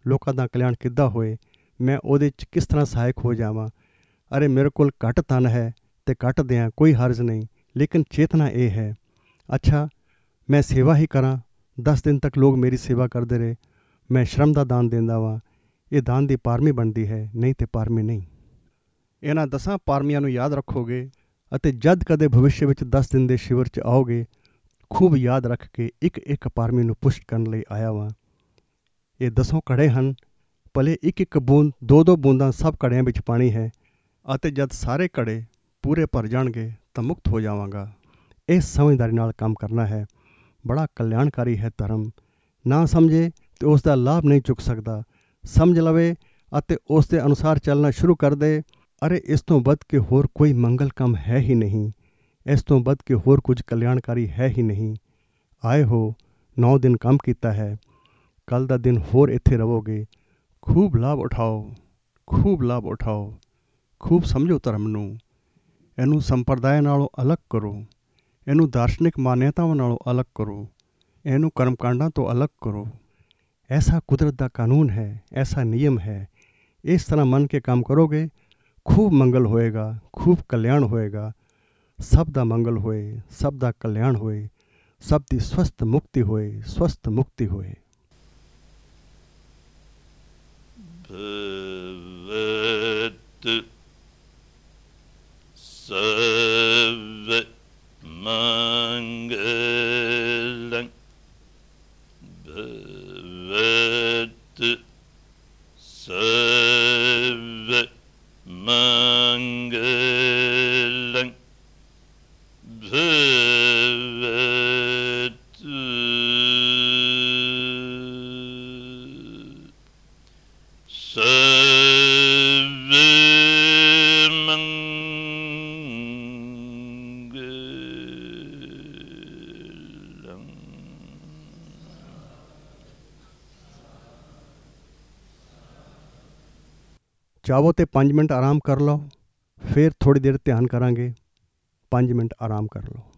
ਲੋਕਾਂ ਦਾ ਕਲਿਆਣ ਕਿੱਦਾਂ ਹੋਏ, ਮੈਂ ਉਹਦੇ 'ਚ ਕਿਸ ਤਰ੍ਹਾਂ ਸਹਾਇਕ ਹੋ ਜਾਵਾਂ। ਅਰੇ ਮੇਰੇ ਕੋਲ ਘੱਟ ਧਨ ਹੈ ਅਤੇ ਘੱਟ ਦਿਆਂ ਕੋਈ ਹਰਜ਼ ਨਹੀਂ, ਲੇਕਿਨ ਚੇਤਨਾ ਇਹ ਹੈ ਅੱਛਾ ਮੈਂ ਸੇਵਾ ਹੀ ਕਰਾਂ। 10 ਦਿਨ ਤੱਕ ਲੋਕ ਮੇਰੀ ਸੇਵਾ ਕਰਦੇ ਰਹੇ, ਮੈਂ ਸ਼ਰਮ ਦਾ ਦਾਨ ਦਿੰਦਾ ਵਾਂ, ਇਹ ਦਾਨ ਦੀ ਪਾਰਮੀ ਬਣਦੀ ਹੈ, ਨਹੀਂ ਤੇ ਪਾਰਮੀ ਨਹੀਂ। ਇਹਨਾਂ 10 ਪਾਰਮੀਆਂ ਨੂੰ ਯਾਦ ਰੱਖੋਗੇ ਅਤੇ ਜਦ ਕਦੇ ਭਵਿੱਖ ਵਿੱਚ 10 ਦਿਨ ਦੇ ਸ਼ਿਵਰ 'ਚ ਆਓਗੇ, ਖੂਬ ਯਾਦ ਰੱਖ ਕੇ ਇੱਕ ਪਾਰਮੀ ਨੂੰ ਪੁਸ਼ਟ ਕਰਨ ਲਈ ਆਇਆ ਵਾਂ। ਇਹ 10 ਘੜੇ ਹਨ, ਭਲੇ ਇੱਕ ਬੂੰਦ 2 ਬੂੰਦਾਂ ਸਭ ਘੜਿਆਂ ਵਿੱਚ ਪਾਣੀ ਹੈ, ਅਤੇ ਜਦ ਸਾਰੇ ਘੜੇ ਪੂਰੇ ਭਰ ਜਾਣਗੇ ਤਾਂ ਮੁਕਤ ਹੋ ਜਾਵਾਂਗਾ। ਇਹ ਸਮਝਦਾਰੀ ਨਾਲ ਕੰਮ ਕਰਨਾ ਹੈ। ਬੜਾ ਕਲਿਆਣਕਾਰੀ ਹੈ ਧਰਮ। ਨਾ ਸਮਝੇ ਤੇ ਉਸ ਦਾ ਲਾਭ ਨਹੀਂ ਚੁੱਕ ਸਕਦਾ, ਸਮਝ ਲਵੇ ਅਤੇ ਉਸ ਦੇ ਅਨੁਸਾਰ ਚੱਲਣਾ ਸ਼ੁਰੂ ਕਰ ਦੇ। ਅਰੇ ਇਸ ਤੋਂ ਵੱਧ ਕੇ ਹੋਰ ਕੋਈ ਮੰਗਲ ਕੰਮ ਹੈ ਹੀ ਨਹੀਂ, ਇਸ ਤੋਂ ਵੱਧ ਕੇ ਹੋਰ ਕੁਝ ਕਲਿਆਣਕਾਰੀ ਹੈ ਹੀ ਨਹੀਂ। ਆਏ ਹੋ 9 ਦਿਨ ਕੰਮ ਕੀਤਾ ਹੈ, ਕੱਲ੍ਹ ਦਾ ਦਿਨ ਹੋਰ ਇੱਥੇ ਰਹੋਗੇ। ਖੂਬ ਲਾਭ ਉਠਾਓ, ਖੂਬ ਲਾਭ ਉਠਾਓ, ਖੂਬ ਸਮਝੋ ਧਰਮ ਨੂੰ। ਇਹਨੂੰ ਸੰਪਰਦਾਇ ਨਾਲੋਂ ਅਲੱਗ ਕਰੋ, ਇਹਨੂੰ ਦਾਰਸ਼ਨਿਕ ਮਾਨਿਅਤਾਵਾਂ ਨਾਲੋਂ ਅਲੱਗ ਕਰੋ, ਇਹਨੂੰ ਕਰਮਕਾਂਡਾਂ ਤੋਂ ਅਲੱਗ ਕਰੋ। ਐਸਾ ਕੁਦਰਤ ਦਾ ਕਾਨੂੰਨ ਹੈ, ਐਸਾ ਨਿਯਮ ਹੈ। ਇਸ ਤਰ੍ਹਾਂ ਮੰਨ ਕੇ ਕੰਮ ਕਰੋਗੇ, ਖੂਬ ਮੰਗਲ ਹੋਏਗਾ, ਖੂਬ ਕਲਿਆਣ ਹੋਏਗਾ। ਸਭ ਦਾ ਮੰਗਲ ਹੋਏ, ਸਭ ਦਾ ਕਲਿਆਣ ਹੋਏ, ਸਭ ਦੀ ਸਵਸਥ ਮੁਕਤੀ ਹੋਏ, ਸਵਸਥ ਮੁਕਤੀ ਹੋਏ। ਭਵਤ ਸਰਵ ਮੰਗਲੰ, ਭਵਤ ਸਰਵ ਮੰਗਲੰ, ਭਵਤ ਸਰਵ ਮੰਗਲੰ। ਚਾਹੋ ਤੇ 5 ਮਿੰਟ ਆਰਾਮ ਕਰ ਲਓ, ਫਿਰ ਥੋੜ੍ਹੀ ਦੇਰ ਧਿਆਨ ਕਰਾਂਗੇ। 5 ਮਿੰਟ ਆਰਾਮ ਕਰ ਲਓ।